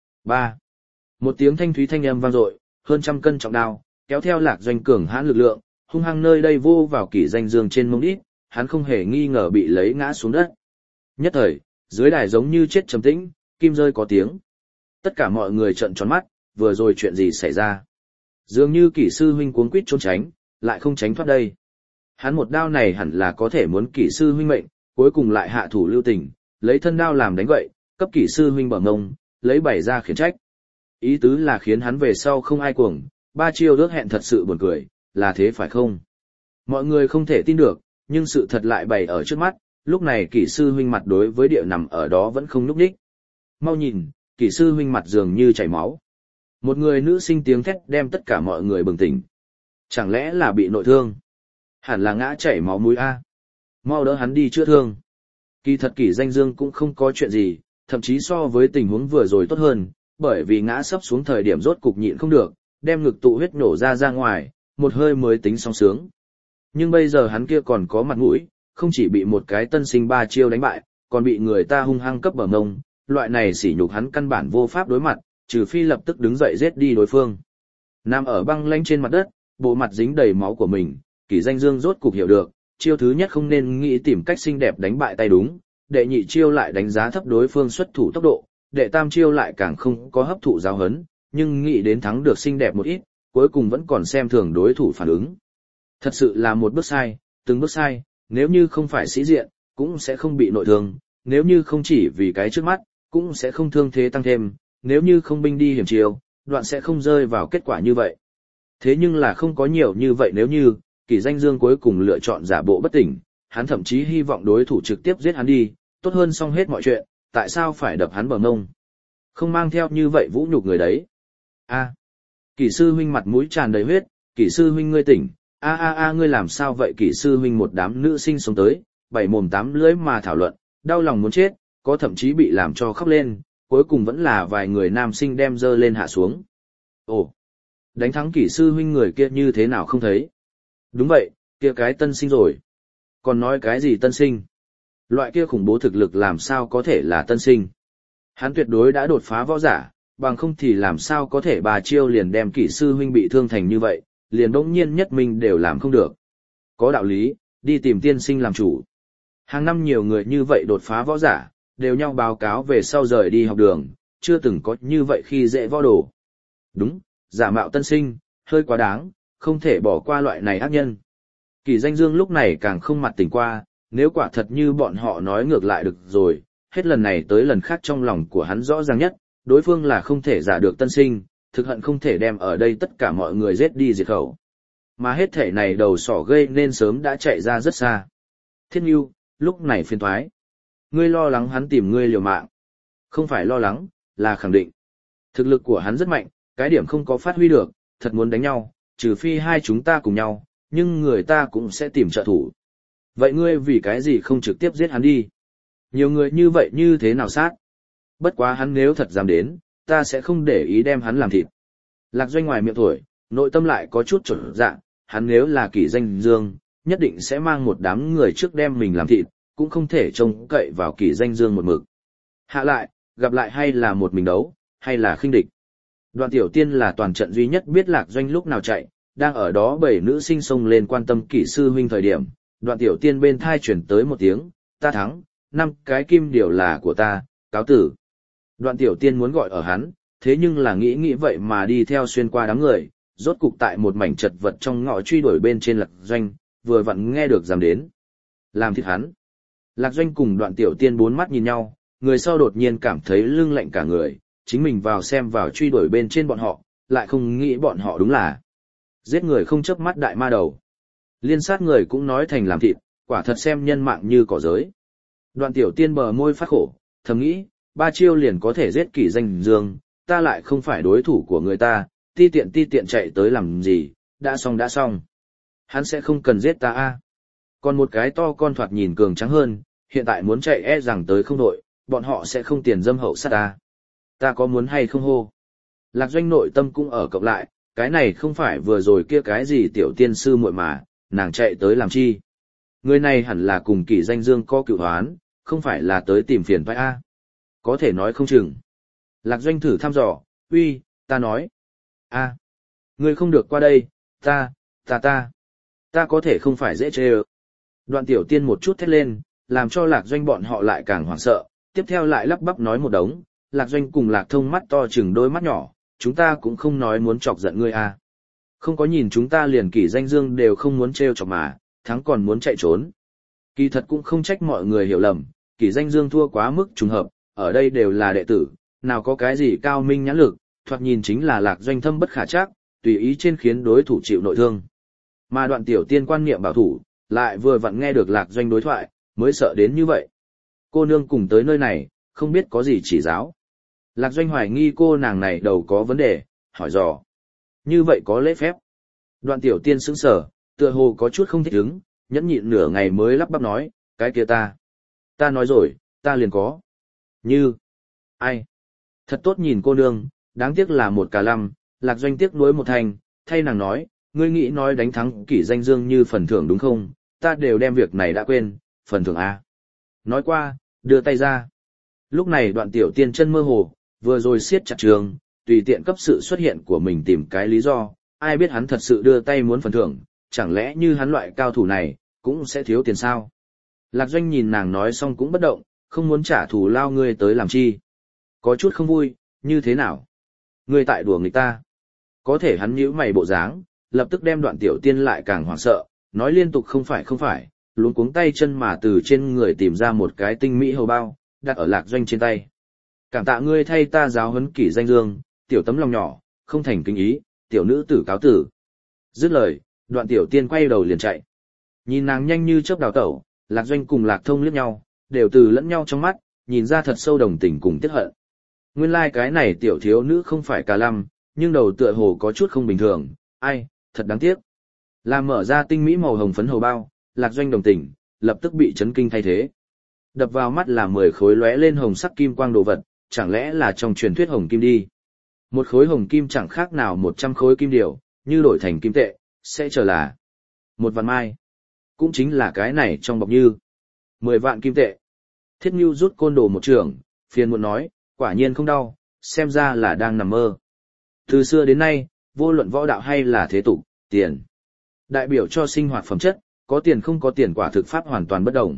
3. Một tiếng thanh thúy thanh âm vang dội, hơn 100 cân trọng đao, kéo theo Lạc Doanh cường hãn lực lượng, hung hăng nơi đây vô vào Kỷ Danh Dương trên mông đít, hắn không hề nghi ngờ bị lấy ngã xuống đất. Nhất thời, dưới đài giống như chết trầm tĩnh, kim rơi có tiếng. Tất cả mọi người trợn tròn mắt, vừa rồi chuyện gì xảy ra? Dường như Kỷ sư huynh cuống quýt trốn tránh, lại không tránh thoát đây. Hắn một đao này hẳn là có thể muốn Kỷ sư huynh mệnh, cuối cùng lại hạ thủ lưu tình, lấy thân đao làm đánh gậy, cấp Kỷ sư huynh bở ngông, lấy bày ra khiển trách. Ý tứ là khiến hắn về sau không ai cuồng, 3 chiêu ước hẹn thật sự buồn cười, là thế phải không? Mọi người không thể tin được, nhưng sự thật lại bày ở trước mắt, lúc này Kỷ sư huynh mặt đối với địa nằm ở đó vẫn không nhúc nhích. Mau nhìn, Kỷ sư huynh mặt dường như chảy máu. Một người nữ sinh tiếng thét đem tất cả mọi người bừng tỉnh. Chẳng lẽ là bị nội thương? Hẳn là ngã chảy máu mũi a. Mau đỡ hắn đi chữa thương. Kỳ thật Kỷ Danh Dương cũng không có chuyện gì, thậm chí so với tình huống vừa rồi tốt hơn, bởi vì ngã sấp xuống thời điểm rốt cục nhịn không được, đem ngực tụ huyết nổ ra ngoài, một hơi mới tính song sướng. Nhưng bây giờ hắn kia còn có mặt mũi, không chỉ bị một cái tân sinh 3 chiêu đánh bại, còn bị người ta hung hăng cấp bờ ngông, loại này sỉ nhục hắn căn bản vô pháp đối mặt, trừ phi lập tức đứng dậy giết đi đối phương. Nằm ở băng lanh trên mặt đất, bộ mặt dính đầy máu của mình, Kỷ Danh Dương rốt cục hiểu được, chiêu thứ nhất không nên nghĩ tìm cách xinh đẹp đánh bại tay đúng, đệ nhị chiêu lại đánh giá thấp đối phương xuất thủ tốc độ, đệ tam chiêu lại càng không có hấp thụ giáo hấn, nhưng nghĩ đến thắng được xinh đẹp một ít, cuối cùng vẫn còn xem thường đối thủ phản ứng. Thật sự là một bước sai, từng bước sai, nếu như không phải sĩ diện, cũng sẽ không bị nội thương, nếu như không chỉ vì cái trước mắt, cũng sẽ không thương thế tăng thêm, nếu như không binh đi hiểm chiều, đoạn sẽ không rơi vào kết quả như vậy. Thế nhưng là không có nhiều như vậy nếu như, Kỷ Danh Dương cuối cùng lựa chọn giả bộ bất tỉnh, hắn thậm chí hy vọng đối thủ trực tiếp giết hắn đi, tốt hơn xong hết mọi chuyện, tại sao phải đập hắn bờ ngông? Không mang theo như vậy vũ nhục người đấy. A, Kỷ sư huynh mặt mũi tràn đầy huyết, Kỷ sư huynh ngươi tỉnh, ngươi làm sao vậy? Kỷ sư huynh một đám nữ sinh sống tới, bảy mồm tám lưỡi mà thảo luận, đau lòng muốn chết, có thậm chí bị làm cho khóc lên, cuối cùng vẫn là vài người nam sinh đem dơ lên hạ xuống. Ồ, đánh thắng Kỷ sư huynh người kia như thế nào không thấy? Đúng vậy, kia cái tân sinh rồi. Còn nói cái gì tân sinh? Loại kia khủng bố thực lực làm sao có thể là tân sinh? Hắn tuyệt đối đã đột phá võ giả, bằng không thì làm sao có thể bà chiêu liền đem Kỷ sư huynh bị thương thành như vậy, liền bỗng nhiên nhất mình đều làm không được. Có đạo lý, đi tìm tiên sinh làm chủ. Hàng năm nhiều người như vậy đột phá võ giả, đều nhau báo cáo về sau rời đi học đường, chưa từng có như vậy khi dễ võ đồ. Đúng, giả mạo tân sinh, hơi quá đáng, không thể bỏ qua loại này ác nhân. Kỷ Danh Dương lúc này càng không mặt tỉnh qua, nếu quả thật như bọn họ nói ngược lại được rồi, hết lần này tới lần khác trong lòng của hắn rõ ràng nhất, đối phương là không thể giả được tân sinh, thực hận không thể đem ở đây tất cả mọi người giết đi diệt khẩu. Mà hết thể này đầu sỏ gây nên sớm đã chạy ra rất xa. Thiết Nhu, lúc này phiền thoái. Ngươi lo lắng hắn tìm ngươi liều mạng. Không phải lo lắng, là khẳng định. Thực lực của hắn rất mạnh, cái điểm không có phát huy được, thật muốn đánh nhau, trừ phi hai chúng ta cùng nhau, nhưng người ta cũng sẽ tìm trợ thủ. Vậy ngươi vì cái gì không trực tiếp giết hắn đi? Nhiều người như vậy như thế nào sát? Bất quá hắn nếu thật dám đến, ta sẽ không để ý đem hắn làm thịt. Lạc Doanh ngoài miệng thổi, nội tâm lại có chút trở dạ, hắn nếu là Kỷ Danh Dương, nhất định sẽ mang một đám người trước đem mình làm thịt, cũng không thể trông cậy vào Kỷ Danh Dương một mực. Hạ lại, gặp lại hay là một mình đấu, hay là khinh địch. Đoạn Tiểu Tiên là toàn trận duy nhất biết Lạc Doanh lúc nào chạy, đang ở đó bảy nữ sinh xông lên quan tâm Kỷ sư huynh thời điểm, Đoạn Tiểu Tiên bên thai chuyển tới một tiếng, ta thắng, 5 cái kim điều là của ta, cáo tử. Đoạn Tiểu Tiên muốn gọi ở hắn, thế nhưng là nghĩ vậy mà đi theo xuyên qua đám người, rốt cục tại một mảnh chật vật trong ngõ truy đuổi bên trên Lạc Doanh, vừa vặn nghe được dám đến. Làm thịt hắn. Lạc Doanh cùng Đoạn Tiểu Tiên bốn mắt nhìn nhau, người sau đột nhiên cảm thấy lưng lạnh cả người, chính mình vào xem vào truy đuổi bên trên bọn họ, lại không nghĩ bọn họ đúng là giết người không chớp mắt đại ma đầu. Liên sát người cũng nói thành làm thịt, quả thật xem nhân mạng như cỏ giới. Đoạn Tiểu Tiên bờ môi phát khổ, thầm nghĩ, 3 chiêu liền có thể giết Kỷ Danh Dương, ta lại không phải đối thủ của người ta, ti tiện chạy tới làm gì, đã xong. Hắn sẽ không cần giết ta a. Còn một cái to con thoạt nhìn cường trắng hơn, hiện tại muốn chạy e rằng tới không đội, bọn họ sẽ không tiền dâm hậu sát ta. Ta có muốn hay không hô? Lạc Doanh nội tâm cũng ở cộng lại, cái này không phải vừa rồi kia cái gì tiểu tiên sư muội mà, nàng chạy tới làm chi? Người này hẳn là cùng Kỷ Danh Dương có cựu hoán, không phải là tới tìm phiền phải a. Có thể nói không chừng. Lạc Doanh thử thăm dò, uy, ta nói. A, ngươi không được qua đây, ta có thể không phải dễ chê ơ. Đoạn Tiểu Tiên một chút thét lên, làm cho Lạc Doanh bọn họ lại càng hoảng sợ, tiếp theo lại lắp bắp nói một đống, Lạc Doanh cùng Lạc Thông mắt to chừng đôi mắt nhỏ, chúng ta cũng không nói muốn chọc giận ngươi a. Không có nhìn chúng ta liền Kỷ Danh Dương đều không muốn trêu chọc mà, thắng còn muốn chạy trốn. Kỳ thật cũng không trách mọi người hiểu lầm, Kỷ Danh Dương thua quá mức trùng hợp, ở đây đều là đệ tử, nào có cái gì cao minh nhãn lực, thoạt nhìn chính là Lạc Doanh thâm bất khả trắc, tùy ý trên khiến đối thủ chịu nội thương. Mà Đoạn Tiểu Tiên quan niệm bảo thủ, lại vừa vặn nghe được Lạc Doanh đối thoại, mới sợ đến như vậy. Cô nương cùng tới nơi này, không biết có gì chỉ giáo. Lạc Doanh hoài nghi cô nàng này đầu có vấn đề, hỏi dò. Như vậy có lễ phép. Đoạn Tiểu Tiên sững sờ, tựa hồ có chút không thích ứng, nhẫn nhịn nửa ngày mới lắp bắp nói, cái kia ta nói rồi, ta liền có. Như, ai? Thật tốt nhìn cô nương, đáng tiếc là một cà lăm, Lạc Doanh tiếc nuối một thành, thay nàng nói, ngươi nghĩ nói đánh thắng Kỷ Danh Dương như phần thưởng đúng không? Ta đều đem việc này đã quên, phần thưởng A. Nói qua, đưa tay ra. Lúc này Đoạn Tiểu Tiên chân mơ hồ, vừa rồi siết chặt trường, tùy tiện cấp sự xuất hiện của mình tìm cái lý do, ai biết hắn thật sự đưa tay muốn phần thưởng, chẳng lẽ như hắn loại cao thủ này, cũng sẽ thiếu tiền sao? Lạc Doanh nhìn nàng nói xong cũng bất động, không muốn trả thù lao ngươi tới làm chi. Có chút không vui, như thế nào? Ngươi tại đùa nghịch ta. Có thể hắn nhíu mày bộ dáng, lập tức đem Đoạn Tiểu Tiên lại càng hoảng sợ, nói liên tục không phải, luống cuống tay chân mà từ trên người tìm ra một cái tinh mỹ hầu bao, đặt ở Lạc Doanh trên tay. Cảm tạ ngươi thay ta giáo huấn Kỷ Danh Dương, tiểu tấm lòng nhỏ, không thành kinh ý, tiểu nữ tử cáo tử. Dứt lời, Đoạn Tiểu Tiên quay đầu liền chạy. Nhìn nàng nhanh như chớp đào tẩu, Lạc Doanh cùng Lạc Thông liếc nhau, đều từ lẫn nhau trong mắt, nhìn ra thật sâu đồng tình cùng tiếc hận. Nguyên lai cái này tiểu thiếu nữ không phải cà lăm, nhưng đầu tựa hồ có chút không bình thường, ai, thật đáng tiếc. Làm mở ra tinh mỹ màu hồng phấn hầu bao, Lạc Doanh đồng tình, lập tức bị chấn kinh thay thế. Đập vào mắt là 10 khối lóe lên hồng sắc kim quang đồ vật, chẳng lẽ là trong truyền thuyết hồng kim đi. Một khối hồng kim chẳng khác nào 100 khối kim điều, như đổi thành kim tệ, sẽ trở là 1 vạn mai. Cũng chính là cái này trong bọc như 10 vạn kim tệ. Thiết Nhu rút côn đồ một trường, phiền muộn nói, quả nhiên không đau, xem ra là đang nằm mơ. Từ xưa đến nay, vô luận võ đạo hay là thế tục, tiền đại biểu cho sinh hoạt phẩm chất, có tiền không có tiền quả thực pháp hoàn toàn bất đồng.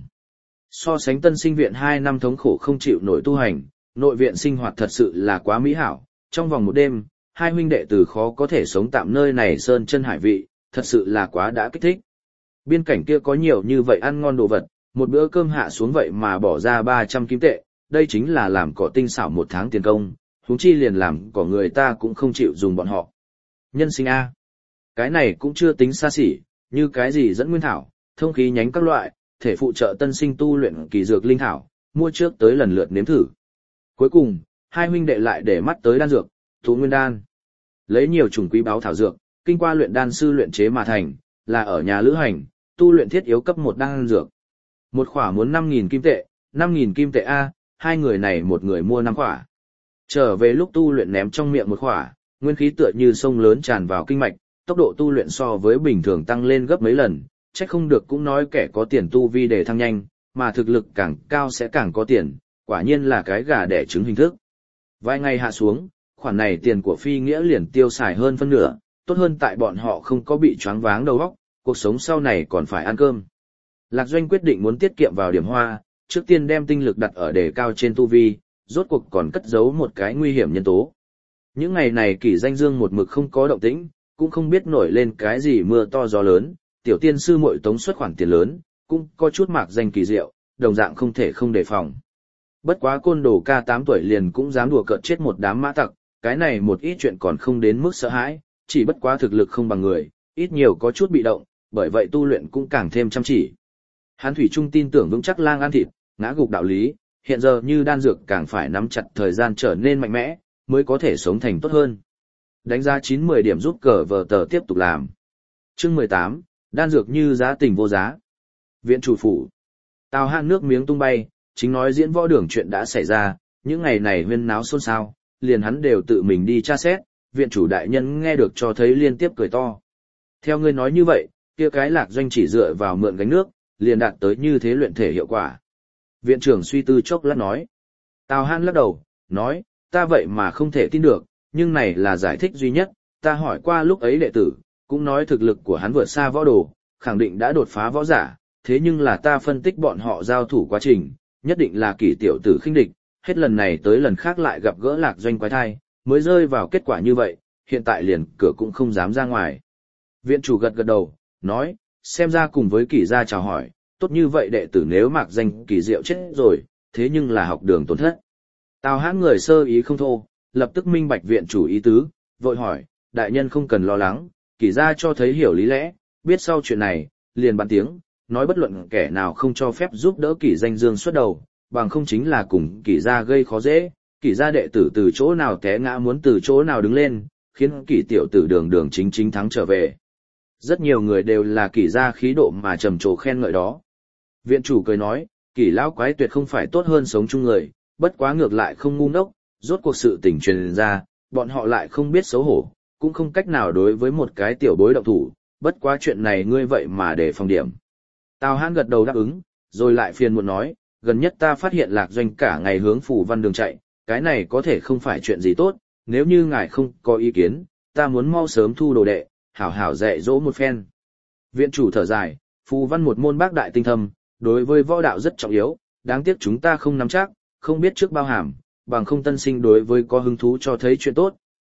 So sánh tân sinh viện 2 năm thống khổ không chịu nổi tu hành, nội viện sinh hoạt thật sự là quá mỹ hảo, trong vòng một đêm, hai huynh đệ từ khó có thể sống tạm nơi này sơn chân hải vị, thật sự là quá đã kích thích. Biên cảnh kia có nhiều như vậy ăn ngon đồ vật, một bữa cơm hạ xuống vậy mà bỏ ra 300 kim tệ, đây chính là làm cỏ tinh xảo 1 tháng tiền công, huống chi liền làm cỏ người ta cũng không chịu dùng bọn họ. Nhân sinh A. Cái này cũng chưa tính xa xỉ, như cái gì dẫn nguyên thảo, thông khí nhánh các loại, thể phụ trợ tân sinh tu luyện kỳ dược linh thảo, mua trước tới lần lượt nếm thử. Cuối cùng, hai huynh đệ lại để mắt tới đan dược, Tú Nguyên đan. Lấy nhiều chủng quý báu thảo dược, kinh qua luyện đan sư luyện chế mà thành, là ở nhà lữ hành, tu luyện thiết yếu cấp 1 đan dược. Một khỏa muốn 5.000 kim tệ, 5.000 kim tệ A, hai người này một người mua 5 khỏa. Trở về lúc tu luyện ném trong miệng một khỏa, nguyên khí tựa như sông lớn tràn vào kinh mạch, tốc độ tu luyện so với bình thường tăng lên gấp mấy lần, trách không được cũng nói kẻ có tiền tu vi để thăng nhanh, mà thực lực càng cao sẽ càng có tiền, quả nhiên là cái gà đẻ trứng hình thức. Vài ngày hạ xuống, khoản này tiền của Phi Nghĩa liền tiêu xài hơn phân nửa, tốt hơn tại bọn họ không có bị choáng váng đầu óc, cuộc sống sau này còn phải ăn cơm. Lạc Doanh quyết định muốn tiết kiệm vào điểm hoa, trước tiên đem tinh lực đặt ở đề cao trên tu vi, rốt cuộc còn cất giấu một cái nguy hiểm nhân tố. Những ngày này Kỷ Danh Dương một mực không có động tĩnh, cũng không biết nổi lên cái gì mưa to gió lớn, tiểu tiên sư muội tống xuất khoản tiền lớn, cũng có chút mạc danh kỳ diệu, đồng dạng không thể không đề phòng. Bất quá côn đồ ca 8 tuổi liền cũng dám đùa cợt chết một đám mã tặc, cái này một ít chuyện còn không đến mức sợ hãi, chỉ bất quá thực lực không bằng người, ít nhiều có chút bị động, bởi vậy tu luyện cũng càng thêm chăm chỉ. Hán thủy trung tin tưởng vững chắc lang ăn thịt, ngã gục đạo lý, hiện giờ như đan dược càng phải nắm chặt thời gian trở nên mạnh mẽ, mới có thể sống thành tốt hơn. Đánh giá 9-10 điểm giúp cờ vờ tờ tiếp tục làm. Chương 18, đan dược như giá tình vô giá. Viện chủ phủ. Tào Hàn nước miếng tung bay, chính nói diễn võ đường chuyện đã xảy ra, những ngày này huyên náo xôn xao, liền hắn đều tự mình đi tra xét, viện chủ đại nhân nghe được cho thấy liên tiếp cười to. Theo ngươi nói như vậy, kia cái Lạc Doanh chỉ dựa vào mượn gánh nước, liền đạt tới như thế luyện thể hiệu quả. Viện trưởng suy tư chốc lát nói. Tào Hàn lắc đầu, nói, ta vậy mà không thể tin được, nhưng này là giải thích duy nhất, ta hỏi qua lúc ấy đệ tử, cũng nói thực lực của hắn vượt xa võ đồ, khẳng định đã đột phá võ giả, thế nhưng là ta phân tích bọn họ giao thủ quá trình, nhất định là Kỷ tiểu tử khinh địch, hết lần này tới lần khác lại gặp gỡ Lạc Doanh quái thai, mới rơi vào kết quả như vậy, hiện tại liền cửa cũng không dám ra ngoài. Viện chủ gật gật đầu, nói, xem ra cùng với Kỷ gia chào hỏi, tốt như vậy đệ tử nếu mạc danh Kỷ Diệu chết rồi, thế nhưng là học đường tổn thất. Tào Hãn người sơ ý không thô, lập tức minh bạch viện chủ ý tứ, vội hỏi, đại nhân không cần lo lắng, Kỷ gia cho thấy hiểu lý lẽ, biết sau chuyện này, liền bàn tiếng, nói bất luận kẻ nào không cho phép giúp đỡ Kỷ Danh Dương xuất đầu, bằng không chính là cùng Kỷ gia gây khó dễ, Kỷ gia đệ tử từ chỗ nào té ngã muốn từ chỗ nào đứng lên, khiến Kỷ tiểu tử đường đường chính chính thắng trở về. Rất nhiều người đều là Kỷ gia khí độ mà trầm trồ khen ngợi đó. Viện chủ cười nói, Kỷ lão quái tuyệt không phải tốt hơn sống chung người, bất quá ngược lại không ngu ngốc, rốt cuộc sự tình truyền ra, bọn họ lại không biết xấu hổ, cũng không cách nào đối với một cái tiểu bối động thủ, bất quá chuyện này ngươi vậy mà để phòng điểm. Tào Hãn gật đầu đáp ứng, rồi lại phiền muộn nói, gần nhất ta phát hiện Lạc Doanh cả ngày hướng Phủ Văn đường chạy, cái này có thể không phải chuyện gì tốt, nếu như ngài không có ý kiến, ta muốn mau sớm thu đồ đệ, hảo hảo dạy dỗ một phen. Viện chủ thở dài, Phù Văn một môn bác đại tinh thâm, đối với võ đạo rất trọng yếu, đáng tiếc chúng ta không nắm chắc, không biết trước bao hàm, bằng không tân sinh đối với có hứng thú cho thấy chuyện tốt,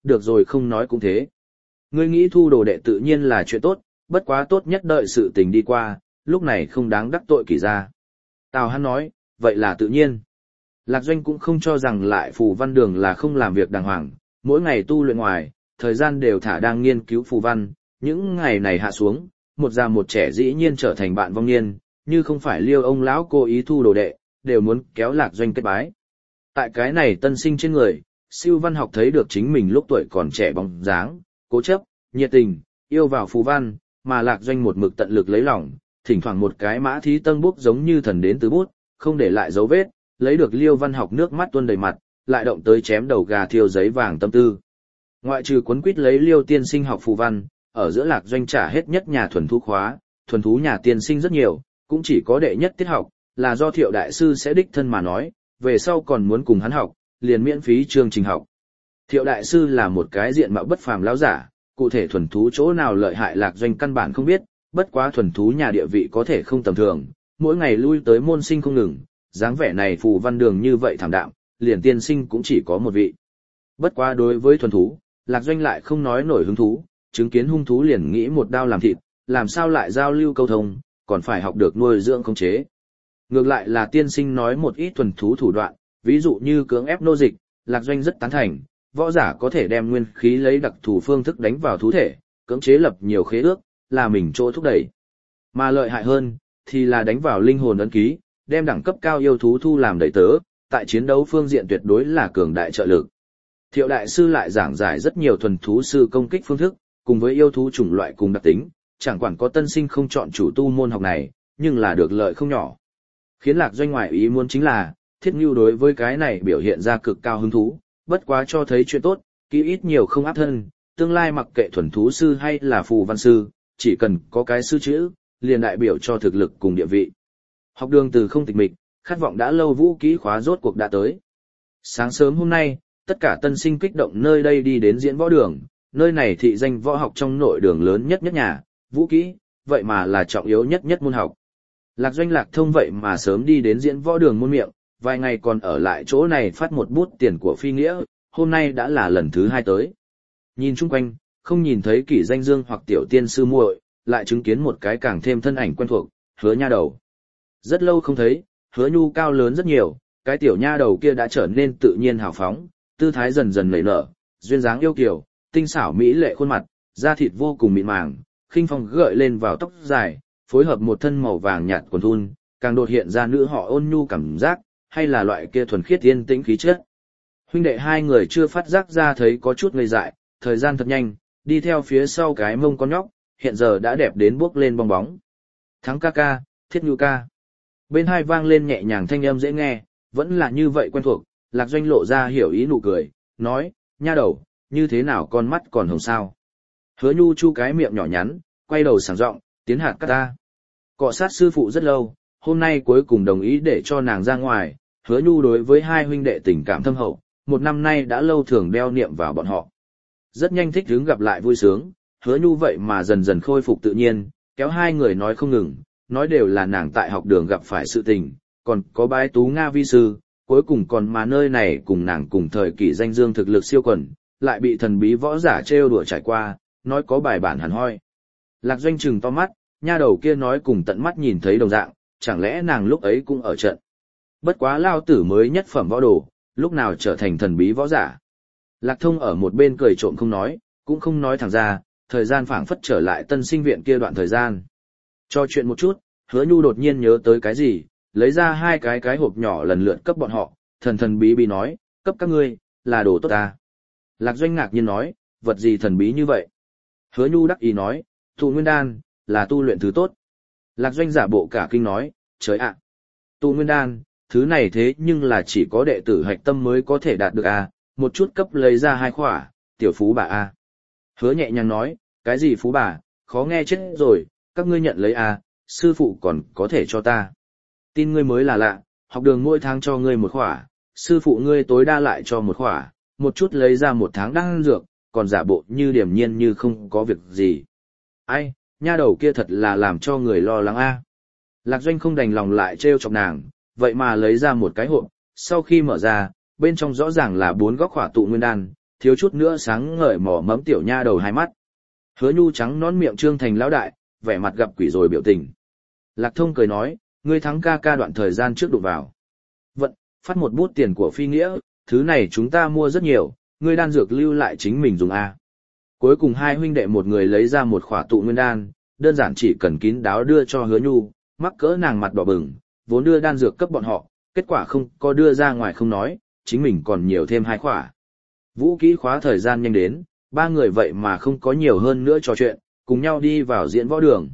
được rồi không nói cũng thế. Ngươi nghĩ thu đồ đệ tự nhiên là chuyện tốt, bất quá tốt nhất đợi sự tình đi qua, lúc này không đáng đắc tội Kỷ gia. Tào Hãn nói, vậy là tự nhiên. Lạc Doanh cũng không cho rằng lại phù văn đường là không làm việc đàng hoàng, mỗi ngày tu luyện ngoài, thời gian đều thả đang nghiên cứu phù văn, những ngày này hạ xuống, một già một trẻ dĩ nhiên trở thành bạn vong niên, như không phải Liêu ông lão cố ý thu đồ đệ, đều muốn kéo Lạc Doanh kết bái. Tại cái này tân sinh trên người, Siêu Văn học thấy được chính mình lúc tuổi còn trẻ bóng dáng, cố chấp, nhiệt tình, yêu vào phù văn, mà Lạc Doanh một mực tận lực lấy lòng, thỉnh thoảng một cái mã thí tân bút giống như thần đến từ bút, không để lại dấu vết, lấy được Liêu Văn học nước mắt tuôn đầy mặt, lại động tới chém đầu gà thiêu giấy vàng tâm tư. Ngoại trừ cuốn quýt lấy Liêu tiên sinh học phù văn, ở giữa Lạc Doanh trả hết nhất nhà thuần thú khóa, thuần thú nhà tiên sinh rất nhiều, cũng chỉ có đệ nhất tiết học, là do Thiệu đại sư sẽ đích thân mà nói, về sau còn muốn cùng hắn học, liền miễn phí chương trình học. Thiệu đại sư là một cái diện mạo bất phàm lão giả, cụ thể thuần thú chỗ nào lợi hại Lạc Doanh căn bản không biết, bất quá thuần thú nhà địa vị có thể không tầm thường, mỗi ngày lui tới môn sinh không ngừng, dáng vẻ này phù văn đường như vậy thảm đạm, liền tiên sinh cũng chỉ có một vị. Bất quá đối với thuần thú, Lạc Doanh lại không nói nổi hứng thú, chứng kiến hung thú liền nghĩ một đao làm thịt, làm sao lại giao lưu câu thông, còn phải học được nuôi dưỡng khống chế. Ngược lại là tiên sinh nói một ít thuần thú thủ đoạn, ví dụ như cưỡng ép nô dịch, Lạc Doanh rất tán thành, võ giả có thể đem nguyên khí lấy đặc thù phương thức đánh vào thú thể, cưỡng chế lập nhiều khế ước, là mình chỗ thúc đẩy. Mà lợi hại hơn, thì là đánh vào linh hồn ấn ký, đem đẳng cấp cao yêu thú thu làm đầy tớ, tại chiến đấu phương diện tuyệt đối là cường đại trợ lực. Thiệu đại sư lại giảng giải rất nhiều thuần thú sư công kích phương thức, cùng với yêu thú chủng loại cùng đặc tính, chẳng quản có tân sinh không chọn chủ tu môn học này, nhưng là được lợi không nhỏ. Khiến Lạc Doanh ngoại ý muốn chính là, Thiết Ngưu đối với cái này biểu hiện ra cực cao hứng thú, bất quá cho thấy chuyện tốt, kỹ ít nhiều không áp thân, tương lai mặc kệ thuần thú sư hay là phù văn sư, chỉ cần có cái sư chữ, liền đại biểu cho thực lực cùng địa vị. Học đường từ không tịch mịch, khát vọng đã lâu vũ kỹ khóa rốt cuộc đã tới. Sáng sớm hôm nay, tất cả tân sinh kích động nơi đây đi đến diễn võ đường, nơi này thị danh võ học trong nội đường lớn nhất nhà, vũ kỹ, vậy mà là trọng yếu nhất môn học. Lạc Doanh Lạc Thông vậy mà sớm đi đến diễn võ đường môn miệng, vài ngày còn ở lại chỗ này phát một bút tiền của phi nghĩa, hôm nay đã là lần thứ 2 tới. Nhìn chung quanh, không nhìn thấy Kỷ Danh Dương hoặc tiểu tiên sư muội, lại chứng kiến một cái càng thêm thân ảnh quen thuộc, Hứa Nha Đầu. Rất lâu không thấy, Hứa Nhu cao lớn rất nhiều, cái tiểu nha đầu kia đã trở nên tự nhiên hào phóng, tư thái dần dần nảy nở, duyên dáng yêu kiều, tinh xảo mỹ lệ khuôn mặt, da thịt vô cùng mịn màng, khinh phong gợi lên vào tóc dài, phối hợp một thân màu vàng nhạt quần thun, càng đột hiện ra nữ họ ôn nhu cảm giác, hay là loại kia thuần khiết yên tĩnh khí chất. Huynh đệ hai người chưa phát giác ra thấy có chút ngây dại, thời gian thật nhanh, đi theo phía sau cái mông con nhóc, hiện giờ đã đẹp đến bước lên bong bóng. Thắng ca ca, Thiết Ngưu ca. Bên hai vang lên nhẹ nhàng thanh âm dễ nghe, vẫn là như vậy quen thuộc, Lạc Doanh lộ ra hiểu ý nụ cười, nói, nha đầu, như thế nào con mắt còn hồng sao. Hứa Nhu chu cái miệng nhỏ nhắn, quay đầu sảng giọng, tiến hạt các ta. Cọ sát sư phụ rất lâu, hôm nay cuối cùng đồng ý để cho nàng ra ngoài, Hứa Nhu đối với hai huynh đệ tình cảm thâm hậu, một năm nay đã lâu thường đeo niệm vào bọn họ. Rất nhanh thích hứng gặp lại vui sướng, Hứa Nhu vậy mà dần dần khôi phục tự nhiên, kéo hai người nói không ngừng, nói đều là nàng tại học đường gặp phải sự tình, còn có bái tú Nga vi sư, cuối cùng còn mà nơi này cùng nàng cùng thời Kỷ Danh Dương thực lực siêu quần, lại bị thần bí võ giả trêu đùa trải qua, nói có bài bản hẳn hoi. Lạc Doanh trừng to mắt, nha đầu kia nói cùng tận mắt nhìn thấy đồng dạng, chẳng lẽ nàng lúc ấy cũng ở trận. Bất quá lao tử mới nhất phẩm võ đồ, lúc nào trở thành thần bí võ giả. Lạc Thông ở một bên cười trộm không nói, cũng không nói thẳng ra, thời gian phảng phất trở lại tân sinh viện kia đoạn thời gian. Cho chuyện một chút, Hứa Nhu đột nhiên nhớ tới cái gì, lấy ra hai cái hộp nhỏ lần lượt cấp bọn họ, thần bí bí nói, cấp các ngươi, là đồ tốt ta. Lạc Doanh ngạc nhiên nói, vật gì thần bí như vậy? Hứa Nhu đắc ý nói, tụ nguyên đan, là tu luyện thứ tốt. Lạc Doanh giả bộ cả kinh nói, trời ạ, tụ nguyên đan, thứ này thế nhưng là chỉ có đệ tử hạch tâm mới có thể đạt được à, một chút cấp lấy ra 2 khỏa, tiểu phú bà a. Hứa nhẹ nhàng nói, cái gì phú bà, khó nghe chết rồi, các ngươi nhận lấy à, sư phụ còn có thể cho ta. Tin ngươi mới là lạ, học đường mỗi tháng cho ngươi 1 khỏa, sư phụ ngươi tối đa lại cho 1 khỏa, một chút lấy ra 1 tháng đan dược, còn giả bộ như điềm nhiên như không có việc gì. Ai, nha đầu kia thật là làm cho người lo lắng a. Lạc Doanh không đành lòng lại trêu chọc nàng, vậy mà lấy ra một cái hộp, sau khi mở ra, bên trong rõ ràng là 4 góc khỏa tụ nguyên đan, thiếu chút nữa sáng ngời mỏ mẫm tiểu nha đầu hai mắt. Hứa Nhu trắng nón miệng trương thành lão đại, vẻ mặt gặp quỷ rồi biểu tình. Lạc Thông cười nói, ngươi thắng ca ca đoạn thời gian trước đụng vào. Vận, phát một bút tiền của phi nghĩa, thứ này chúng ta mua rất nhiều, ngươi đan dược lưu lại chính mình dùng a. Cuối cùng hai huynh đệ một người lấy ra một khỏa tụ nguyên đan, đơn giản chỉ cần kín đáo đưa cho Hứa Nhu, mắc cỡ nàng mặt đỏ bừng, vốn đưa đan dược cấp bọn họ, kết quả không có đưa ra ngoài không nói, chính mình còn nhiều thêm hai khỏa. Vũ kỹ khóa thời gian nhanh đến, ba người vậy mà không có nhiều hơn nữa trò chuyện, cùng nhau đi vào diễn võ đường.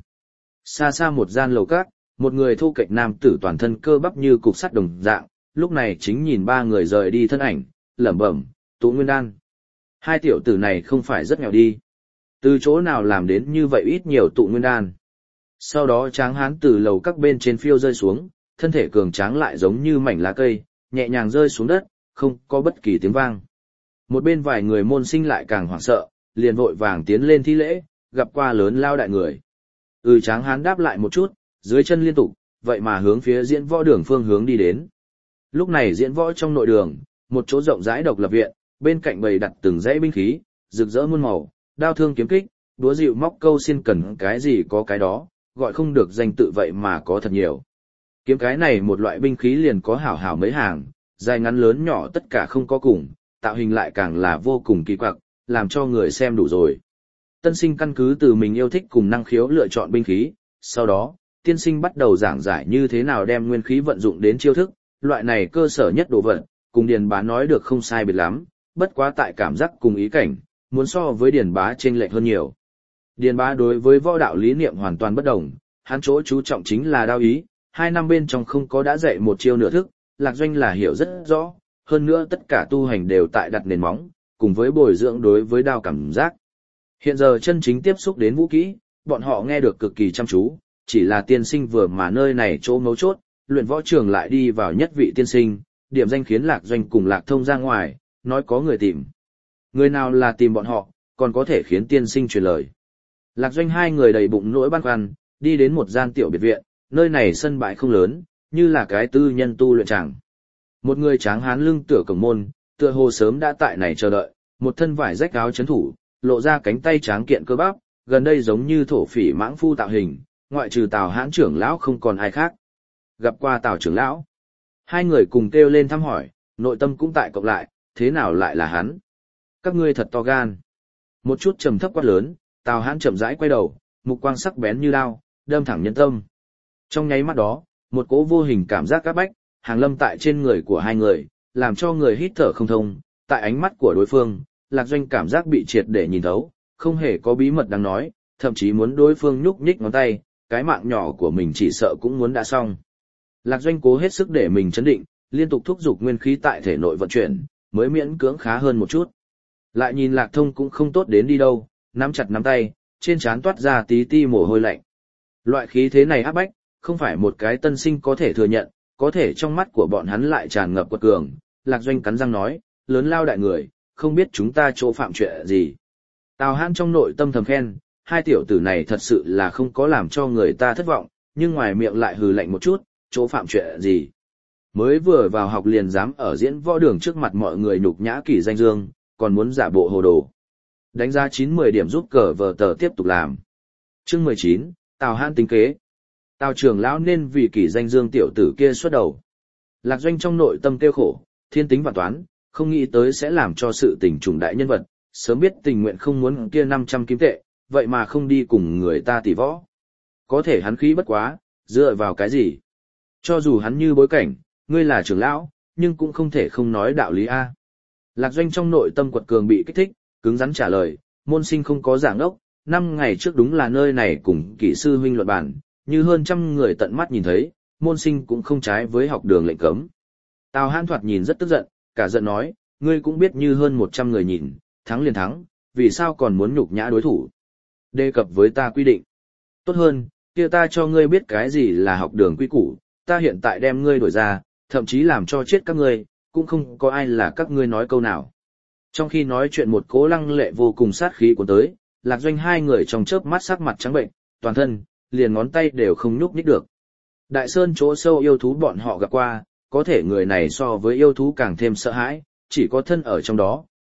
Xa xa một gian lầu các, một người thu kệch nam tử toàn thân cơ bắp như cục sắt đồng dạng, lúc này chính nhìn ba người rời đi thân ảnh, lẩm bẩm, tụ nguyên đan. Hai tiểu tử này không phải rất nghèo đi. Từ chỗ nào làm đến như vậy ít nhiều tụ nguyên đan. Sau đó tráng hán từ lầu các bên trên phiêu rơi xuống, thân thể cường tráng lại giống như mảnh lá cây, nhẹ nhàng rơi xuống đất, không có bất kỳ tiếng vang. Một bên vài người môn sinh lại càng hoảng sợ, liền vội vàng tiến lên thi lễ, gặp qua lớn lao đại người. Tráng hán đáp lại một chút, dưới chân liên tục, vậy mà hướng phía diễn võ đường phương hướng đi đến. Lúc này diễn võ trong nội đường, một chỗ rộng rãi độc lập viện, bên cạnh bày đặt từng dãy binh khí, rực rỡ muôn màu, đao thương kiếm kích, đúa dịu móc câu xin cần cái gì có cái đó, gọi không được danh tự vậy mà có thật nhiều. Kiếm cái này một loại binh khí liền có hảo hảo mấy hàng, dài ngắn lớn nhỏ tất cả không có cùng, tạo hình lại càng là vô cùng kỳ quặc, làm cho người xem đủ rồi. Tân sinh căn cứ từ mình yêu thích cùng năng khiếu lựa chọn binh khí, sau đó, tiên sinh bắt đầu giảng giải như thế nào đem nguyên khí vận dụng đến chiêu thức, loại này cơ sở nhất đồ vật, cùng Điền Bá nói được không sai biệt lắm, bất quá tại cảm giác cùng ý cảnh, muốn so với Điền Bá chênh lệch hơn nhiều. Điền Bá đối với võ đạo lý niệm hoàn toàn bất đồng, hắn chỗ chú trọng chính là đao ý, 2 năm bên trong không có đã dạy một chiêu nửa thức, Lạc Doanh là hiểu rất rõ, hơn nữa tất cả tu hành đều tại đặt nền móng, cùng với bồi dưỡng đối với đao cảm giác. Hiện giờ chân chính tiếp xúc đến vũ kỹ, bọn họ nghe được cực kỳ chăm chú, chỉ là tiên sinh vừa mà nơi này chỗ mấu chốt, luyện võ trường lại đi vào nhất vị tiên sinh, điểm danh khiến Lạc Doanh cùng Lạc Thông ra ngoài, nói có người tìm. Người nào là tìm bọn họ, còn có thể khiến tiên sinh truyền lời. Lạc Doanh hai người đầy bụng nỗi băn khoăn, đi đến một gian tiểu biệt viện, nơi này sân bãi không lớn, như là cái tư nhân tu luyện tràng. Một người tráng hán lưng tựa cổng môn, tựa hồ sớm đã tại này chờ đợi, một thân vải rách áo chấn thủ, lộ ra cánh tay tráng kiện cơ bắp, gần đây giống như thổ phỉ mãng phu tạo hình, ngoại trừ Tào Hãn trưởng lão không còn ai khác. Gặp qua Tào trưởng lão, hai người cùng kêu lên thăm hỏi, nội tâm cũng tại cộng lại, thế nào lại là hắn? Các ngươi thật to gan. Một chút trầm thấp quát lớn, Tào Hãn chậm rãi quay đầu, mục quang sắc bén như đao, đâm thẳng nhân tâm. Trong nháy mắt đó, một cỗ vô hình cảm giác áp bách, hàng lâm tại trên người của hai người, làm cho người hít thở không thông. Tại ánh mắt của đối phương, Lạc Doanh cảm giác bị triệt để nhìn thấu, không hề có bí mật đáng nói, thậm chí muốn đối phương nhúc nhích ngón tay, cái mạng nhỏ của mình chỉ sợ cũng muốn đã xong. Lạc Doanh cố hết sức để mình chấn định, liên tục thúc giục nguyên khí tại thể nội vận chuyển, mới miễn cưỡng khá hơn một chút. Lại nhìn Lạc Thông cũng không tốt đến đi đâu, nắm chặt nắm tay, trên trán toát ra tí ti mồ hôi lạnh. Loại khí thế này áp bách, không phải một cái tân sinh có thể thừa nhận, có thể trong mắt của bọn hắn lại tràn ngập quật cường. Lạc Doanh cắn răng nói, lớn lao đại người, không biết chúng ta chỗ phạm chuyện gì. Tào Hãn trong nội tâm thầm khen, hai tiểu tử này thật sự là không có làm cho người ta thất vọng, nhưng ngoài miệng lại hừ lạnh một chút, chỗ phạm chuyện gì. Mới vừa vào học liền dám ở diễn võ đường trước mặt mọi người nhục nhã Kỷ Danh Dương, còn muốn giả bộ hồ đồ. Đánh giá 9-10 điểm giúp cờ vờ tờ tiếp tục làm. Chương 19, Tào Hãn tính kế. Tào trưởng lão nên vì Kỷ Danh Dương tiểu tử kia xuất đầu. Lạc Doanh trong nội tâm tiêu khổ, thiên tính và toán, không nghĩ tới sẽ làm cho sự tình trùng đại nhân vật, sớm biết tình nguyện không muốn kia 500 kim tệ, vậy mà không đi cùng người ta tỷ võ. Có thể hắn khí bất quá, dựa vào cái gì? Cho dù hắn như bối cảnh, ngươi là trưởng lão, nhưng cũng không thể không nói đạo lý A. Lạc Doanh trong nội tâm quật cường bị kích thích, cứng rắn trả lời, môn sinh không có giảng ốc, 5 ngày trước đúng là nơi này cùng Kỷ sư huynh luận bàn, như hơn trăm người tận mắt nhìn thấy, môn sinh cũng không trái với học đường lệnh cấm. Tào Hãn thoạt nhìn rất tức giận, cả giận nói, ngươi cũng biết như hơn 100 người nhìn, thắng liền thắng, vì sao còn muốn nhục nhã đối thủ? Đề cập với ta quy định. Tốt hơn, kia ta cho ngươi biết cái gì là học đường quy củ, ta hiện tại đem ngươi đuổi ra, thậm chí làm cho chết các ngươi, cũng không có ai là các ngươi nói câu nào. Trong khi nói chuyện một cỗ lăng lệ vô cùng sát khí cuốn tới, Lạc Doanh hai người trong chớp mắt sắc mặt trắng bệnh, toàn thân, liền ngón tay đều không nhúc nhích được. Đại sơn chỗ sâu yêu thú bọn họ gặp qua, có thể người này so với yêu thú càng thêm sợ hãi, chỉ có thân ở trong đó,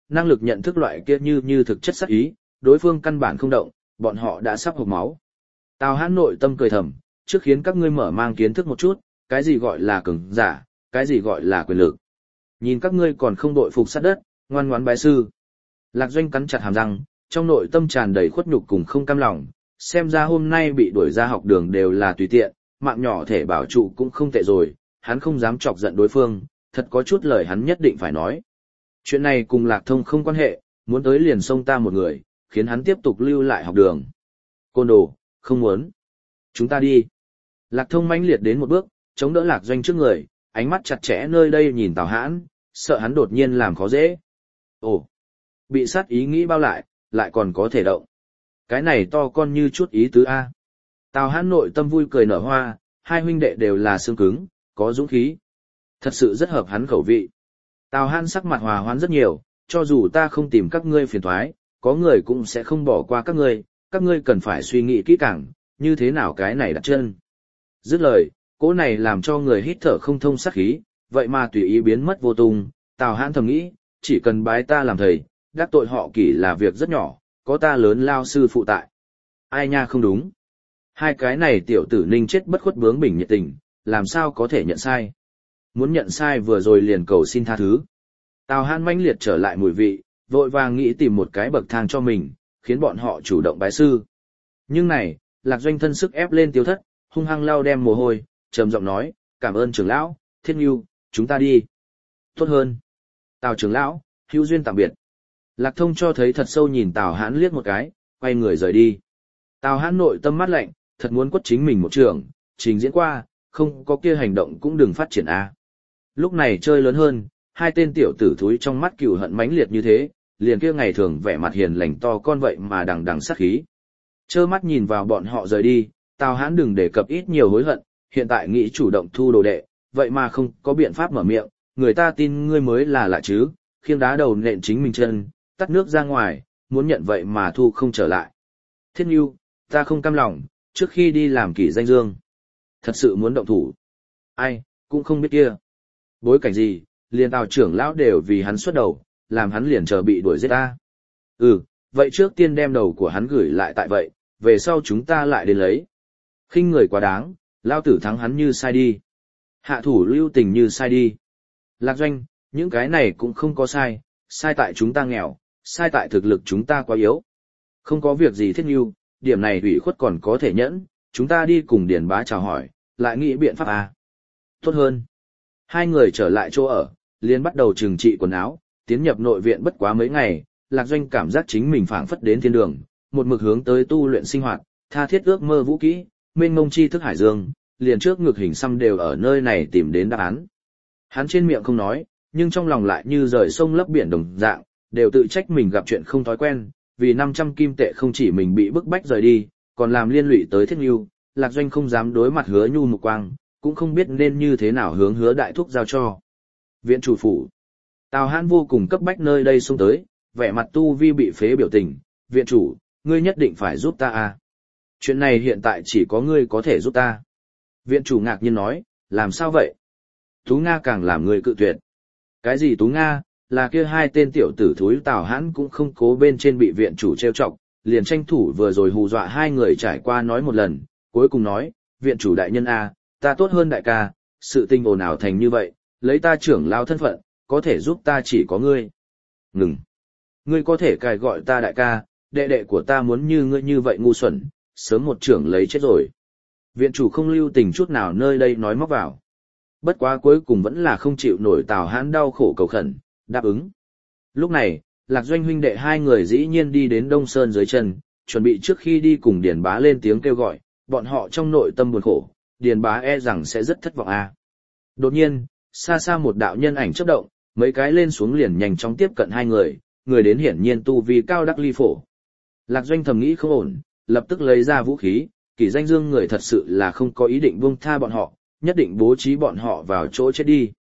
năng lực nhận thức loại kia như thực chất sát ý, đối phương căn bản không động, bọn họ đã sắp hộc máu. Tào Hãn nội tâm cười thầm, trước khiến các ngươi mở mang kiến thức một chút, cái gì gọi là cường giả, cái gì gọi là quyền lực. Nhìn các ngươi còn không đội phục sát đất, ngoan ngoãn bái sư. Lạc Doanh cắn chặt hàm răng, trong nội tâm tràn đầy khuất nhục cùng không cam lòng, xem ra hôm nay bị đuổi ra học đường đều là tùy tiện, mạng nhỏ thể bảo trụ cũng không tệ rồi, hắn không dám chọc giận đối phương, thật có chút lời hắn nhất định phải nói. Chuyện này cùng Lạc Thông không quan hệ, muốn tới liền xông ta một người, khiến hắn tiếp tục lưu lại học đường. Côn đồ, không muốn. Chúng ta đi. Lạc Thông mãnh liệt đến một bước, chống đỡ Lạc Doanh trước người, ánh mắt chặt chẽ nơi đây nhìn Tào Hãn, sợ hắn đột nhiên làm khó dễ. Ồ, bị sát ý nghĩ bao lại còn có thể động. Cái này to con như chút ý tứ A. Tào Hãn nội tâm vui cười nở hoa, hai huynh đệ đều là xương cứng, có dũng khí. Thật sự rất hợp hắn khẩu vị. Tào Hãn sắc mặt hòa hoãn rất nhiều, cho dù ta không tìm các ngươi phiền toái, có người cũng sẽ không bỏ qua các ngươi cần phải suy nghĩ kỹ càng, như thế nào cái này đặt chân. Dứt lời, cỗ này làm cho người hít thở không thông sát khí, vậy mà tùy ý biến mất vô tung, Tào Hãn thầm nghĩ, chỉ cần bái ta làm thầy, đắc tội họ Kỷ là việc rất nhỏ, có ta lớn lao sư phụ tại. Ai nha không đúng. Hai cái này tiểu tử Ninh chết bất khuất bướng bỉnh nhiệt tình, làm sao có thể nhận sai. Muốn nhận sai vừa rồi liền cầu xin tha thứ. Tào Hãn mãnh liệt trở lại mùi vị, vội vàng nghĩ tìm một cái bậc thang cho mình, khiến bọn họ chủ động bái sư. Nhưng này, Lạc Doanh thân sức ép lên Tiêu Thất, hung hăng lau đem mồ hôi, trầm giọng nói, cảm ơn trưởng lão, Thiết Nhu, chúng ta đi. Tốt hơn. Tào trưởng lão, hữu duyên tạm biệt. Lạc Thông cho thấy thật sâu nhìn Tào Hãn liếc một cái, quay người rời đi. Tào Hãn nội tâm mát lạnh, thật muốn quất chính mình một trường, trình diễn qua, không có kia hành động cũng đừng phát triển a. Lúc này chơi lớn hơn, hai tên tiểu tử thúi trong mắt cừu hận mãnh liệt như thế, liền kia ngày thường vẻ mặt hiền lành to con vậy mà đằng đằng sát khí. Trơ mắt nhìn vào bọn họ rời đi, Tào Hãn đừng đề cập ít nhiều hối hận, hiện tại nghĩ chủ động thu đồ đệ, vậy mà không có biện pháp mở miệng, người ta tin ngươi mới là lạ chứ, khiêng đá đầu nện chính mình chân, tắt nước ra ngoài, muốn nhận vậy mà thu không trở lại. Thiết Nhu, ta không cam lòng, trước khi đi làm Kỷ danh dương. Thật sự muốn động thủ. Ai, cũng không biết kia. Bối cảnh gì, liền Tào trưởng lão đều vì hắn xuất đầu, làm hắn liền chờ bị đuổi giết ta. Ừ, vậy trước tiên đem đầu của hắn gửi lại tại vậy, về sau chúng ta lại đến lấy. Khinh người quá đáng, lao tử thắng hắn như sai đi. Hạ thủ lưu tình như sai đi. Lạc Doanh, những cái này cũng không có sai, sai tại chúng ta nghèo, sai tại thực lực chúng ta quá yếu. Không có việc gì Thiết Nhu, điểm này ủy khuất còn có thể nhẫn, chúng ta đi cùng Điền Bá chào hỏi, lại nghĩ biện pháp à. Tốt hơn. Hai người trở lại chỗ ở, liền bắt đầu trừng trị quần áo, tiến nhập nội viện bất quá mấy ngày, Lạc Doanh cảm giác chính mình phảng phất đến thiên đường, một mực hướng tới tu luyện sinh hoạt, tha thiết ước mơ vũ kỹ, mênh mông tri thức hải dương, liền trước ngực hình xăm đều ở nơi này tìm đến đáp án. Hắn trên miệng không nói, nhưng trong lòng lại như rời sông lấp biển đồng dạng, đều tự trách mình gặp chuyện không thói quen, vì 500 kim tệ không chỉ mình bị bức bách rời đi, còn làm liên lụy tới Thiết Nhu, Lạc Doanh không dám đối mặt Hứa Nhu mục quang, cũng không biết nên như thế nào hướng Hứa đại thúc giao cho. Viện chủ phủ. Tào Hãn vô cùng cấp bách nơi đây xông tới, vẻ mặt tu vi bị phế biểu tình, viện chủ, ngươi nhất định phải giúp ta à. Chuyện này hiện tại chỉ có ngươi có thể giúp ta. Viện chủ ngạc nhiên nói, làm sao vậy? Tú Nga càng làm người cự tuyệt. Cái gì Tú Nga, là kia hai tên tiểu tử thúi Tào Hãn cũng không cố bên trên bị viện chủ trêu chọc, liền tranh thủ vừa rồi hù dọa hai người trải qua nói một lần, cuối cùng nói, viện chủ đại nhân a, ta tốt hơn đại ca, sự tình ồn ào thành như vậy, lấy ta trưởng lao thân phận, có thể giúp ta chỉ có ngươi. Ngừng. Ngươi có thể cài gọi ta đại ca, đệ đệ của ta muốn như ngươi như vậy ngu xuẩn, sớm một trưởng lấy chết rồi. Viện chủ không lưu tình chút nào nơi đây nói móc vào. Bất quá cuối cùng vẫn là không chịu nổi Tào Hãn đau khổ cầu khẩn, đáp ứng. Lúc này, Lạc Doanh huynh đệ hai người dĩ nhiên đi đến Đông Sơn dưới chân, chuẩn bị trước khi đi cùng Điền Bá lên tiếng kêu gọi, bọn họ trong nội tâm buồn khổ, Điền Bá e rằng sẽ rất thất vọng a. Đột nhiên, xa xa một đạo nhân ảnh chớp động, mấy cái lên xuống liền nhanh chóng tiếp cận hai người, người đến hiển nhiên tu vi cao đắc ly phổ. Lạc Doanh thầm nghĩ không ổn, lập tức lấy ra vũ khí, Kỷ danh dương người thật sự là không có ý định buông tha bọn họ, nhất định bố trí bọn họ vào chỗ chết đi.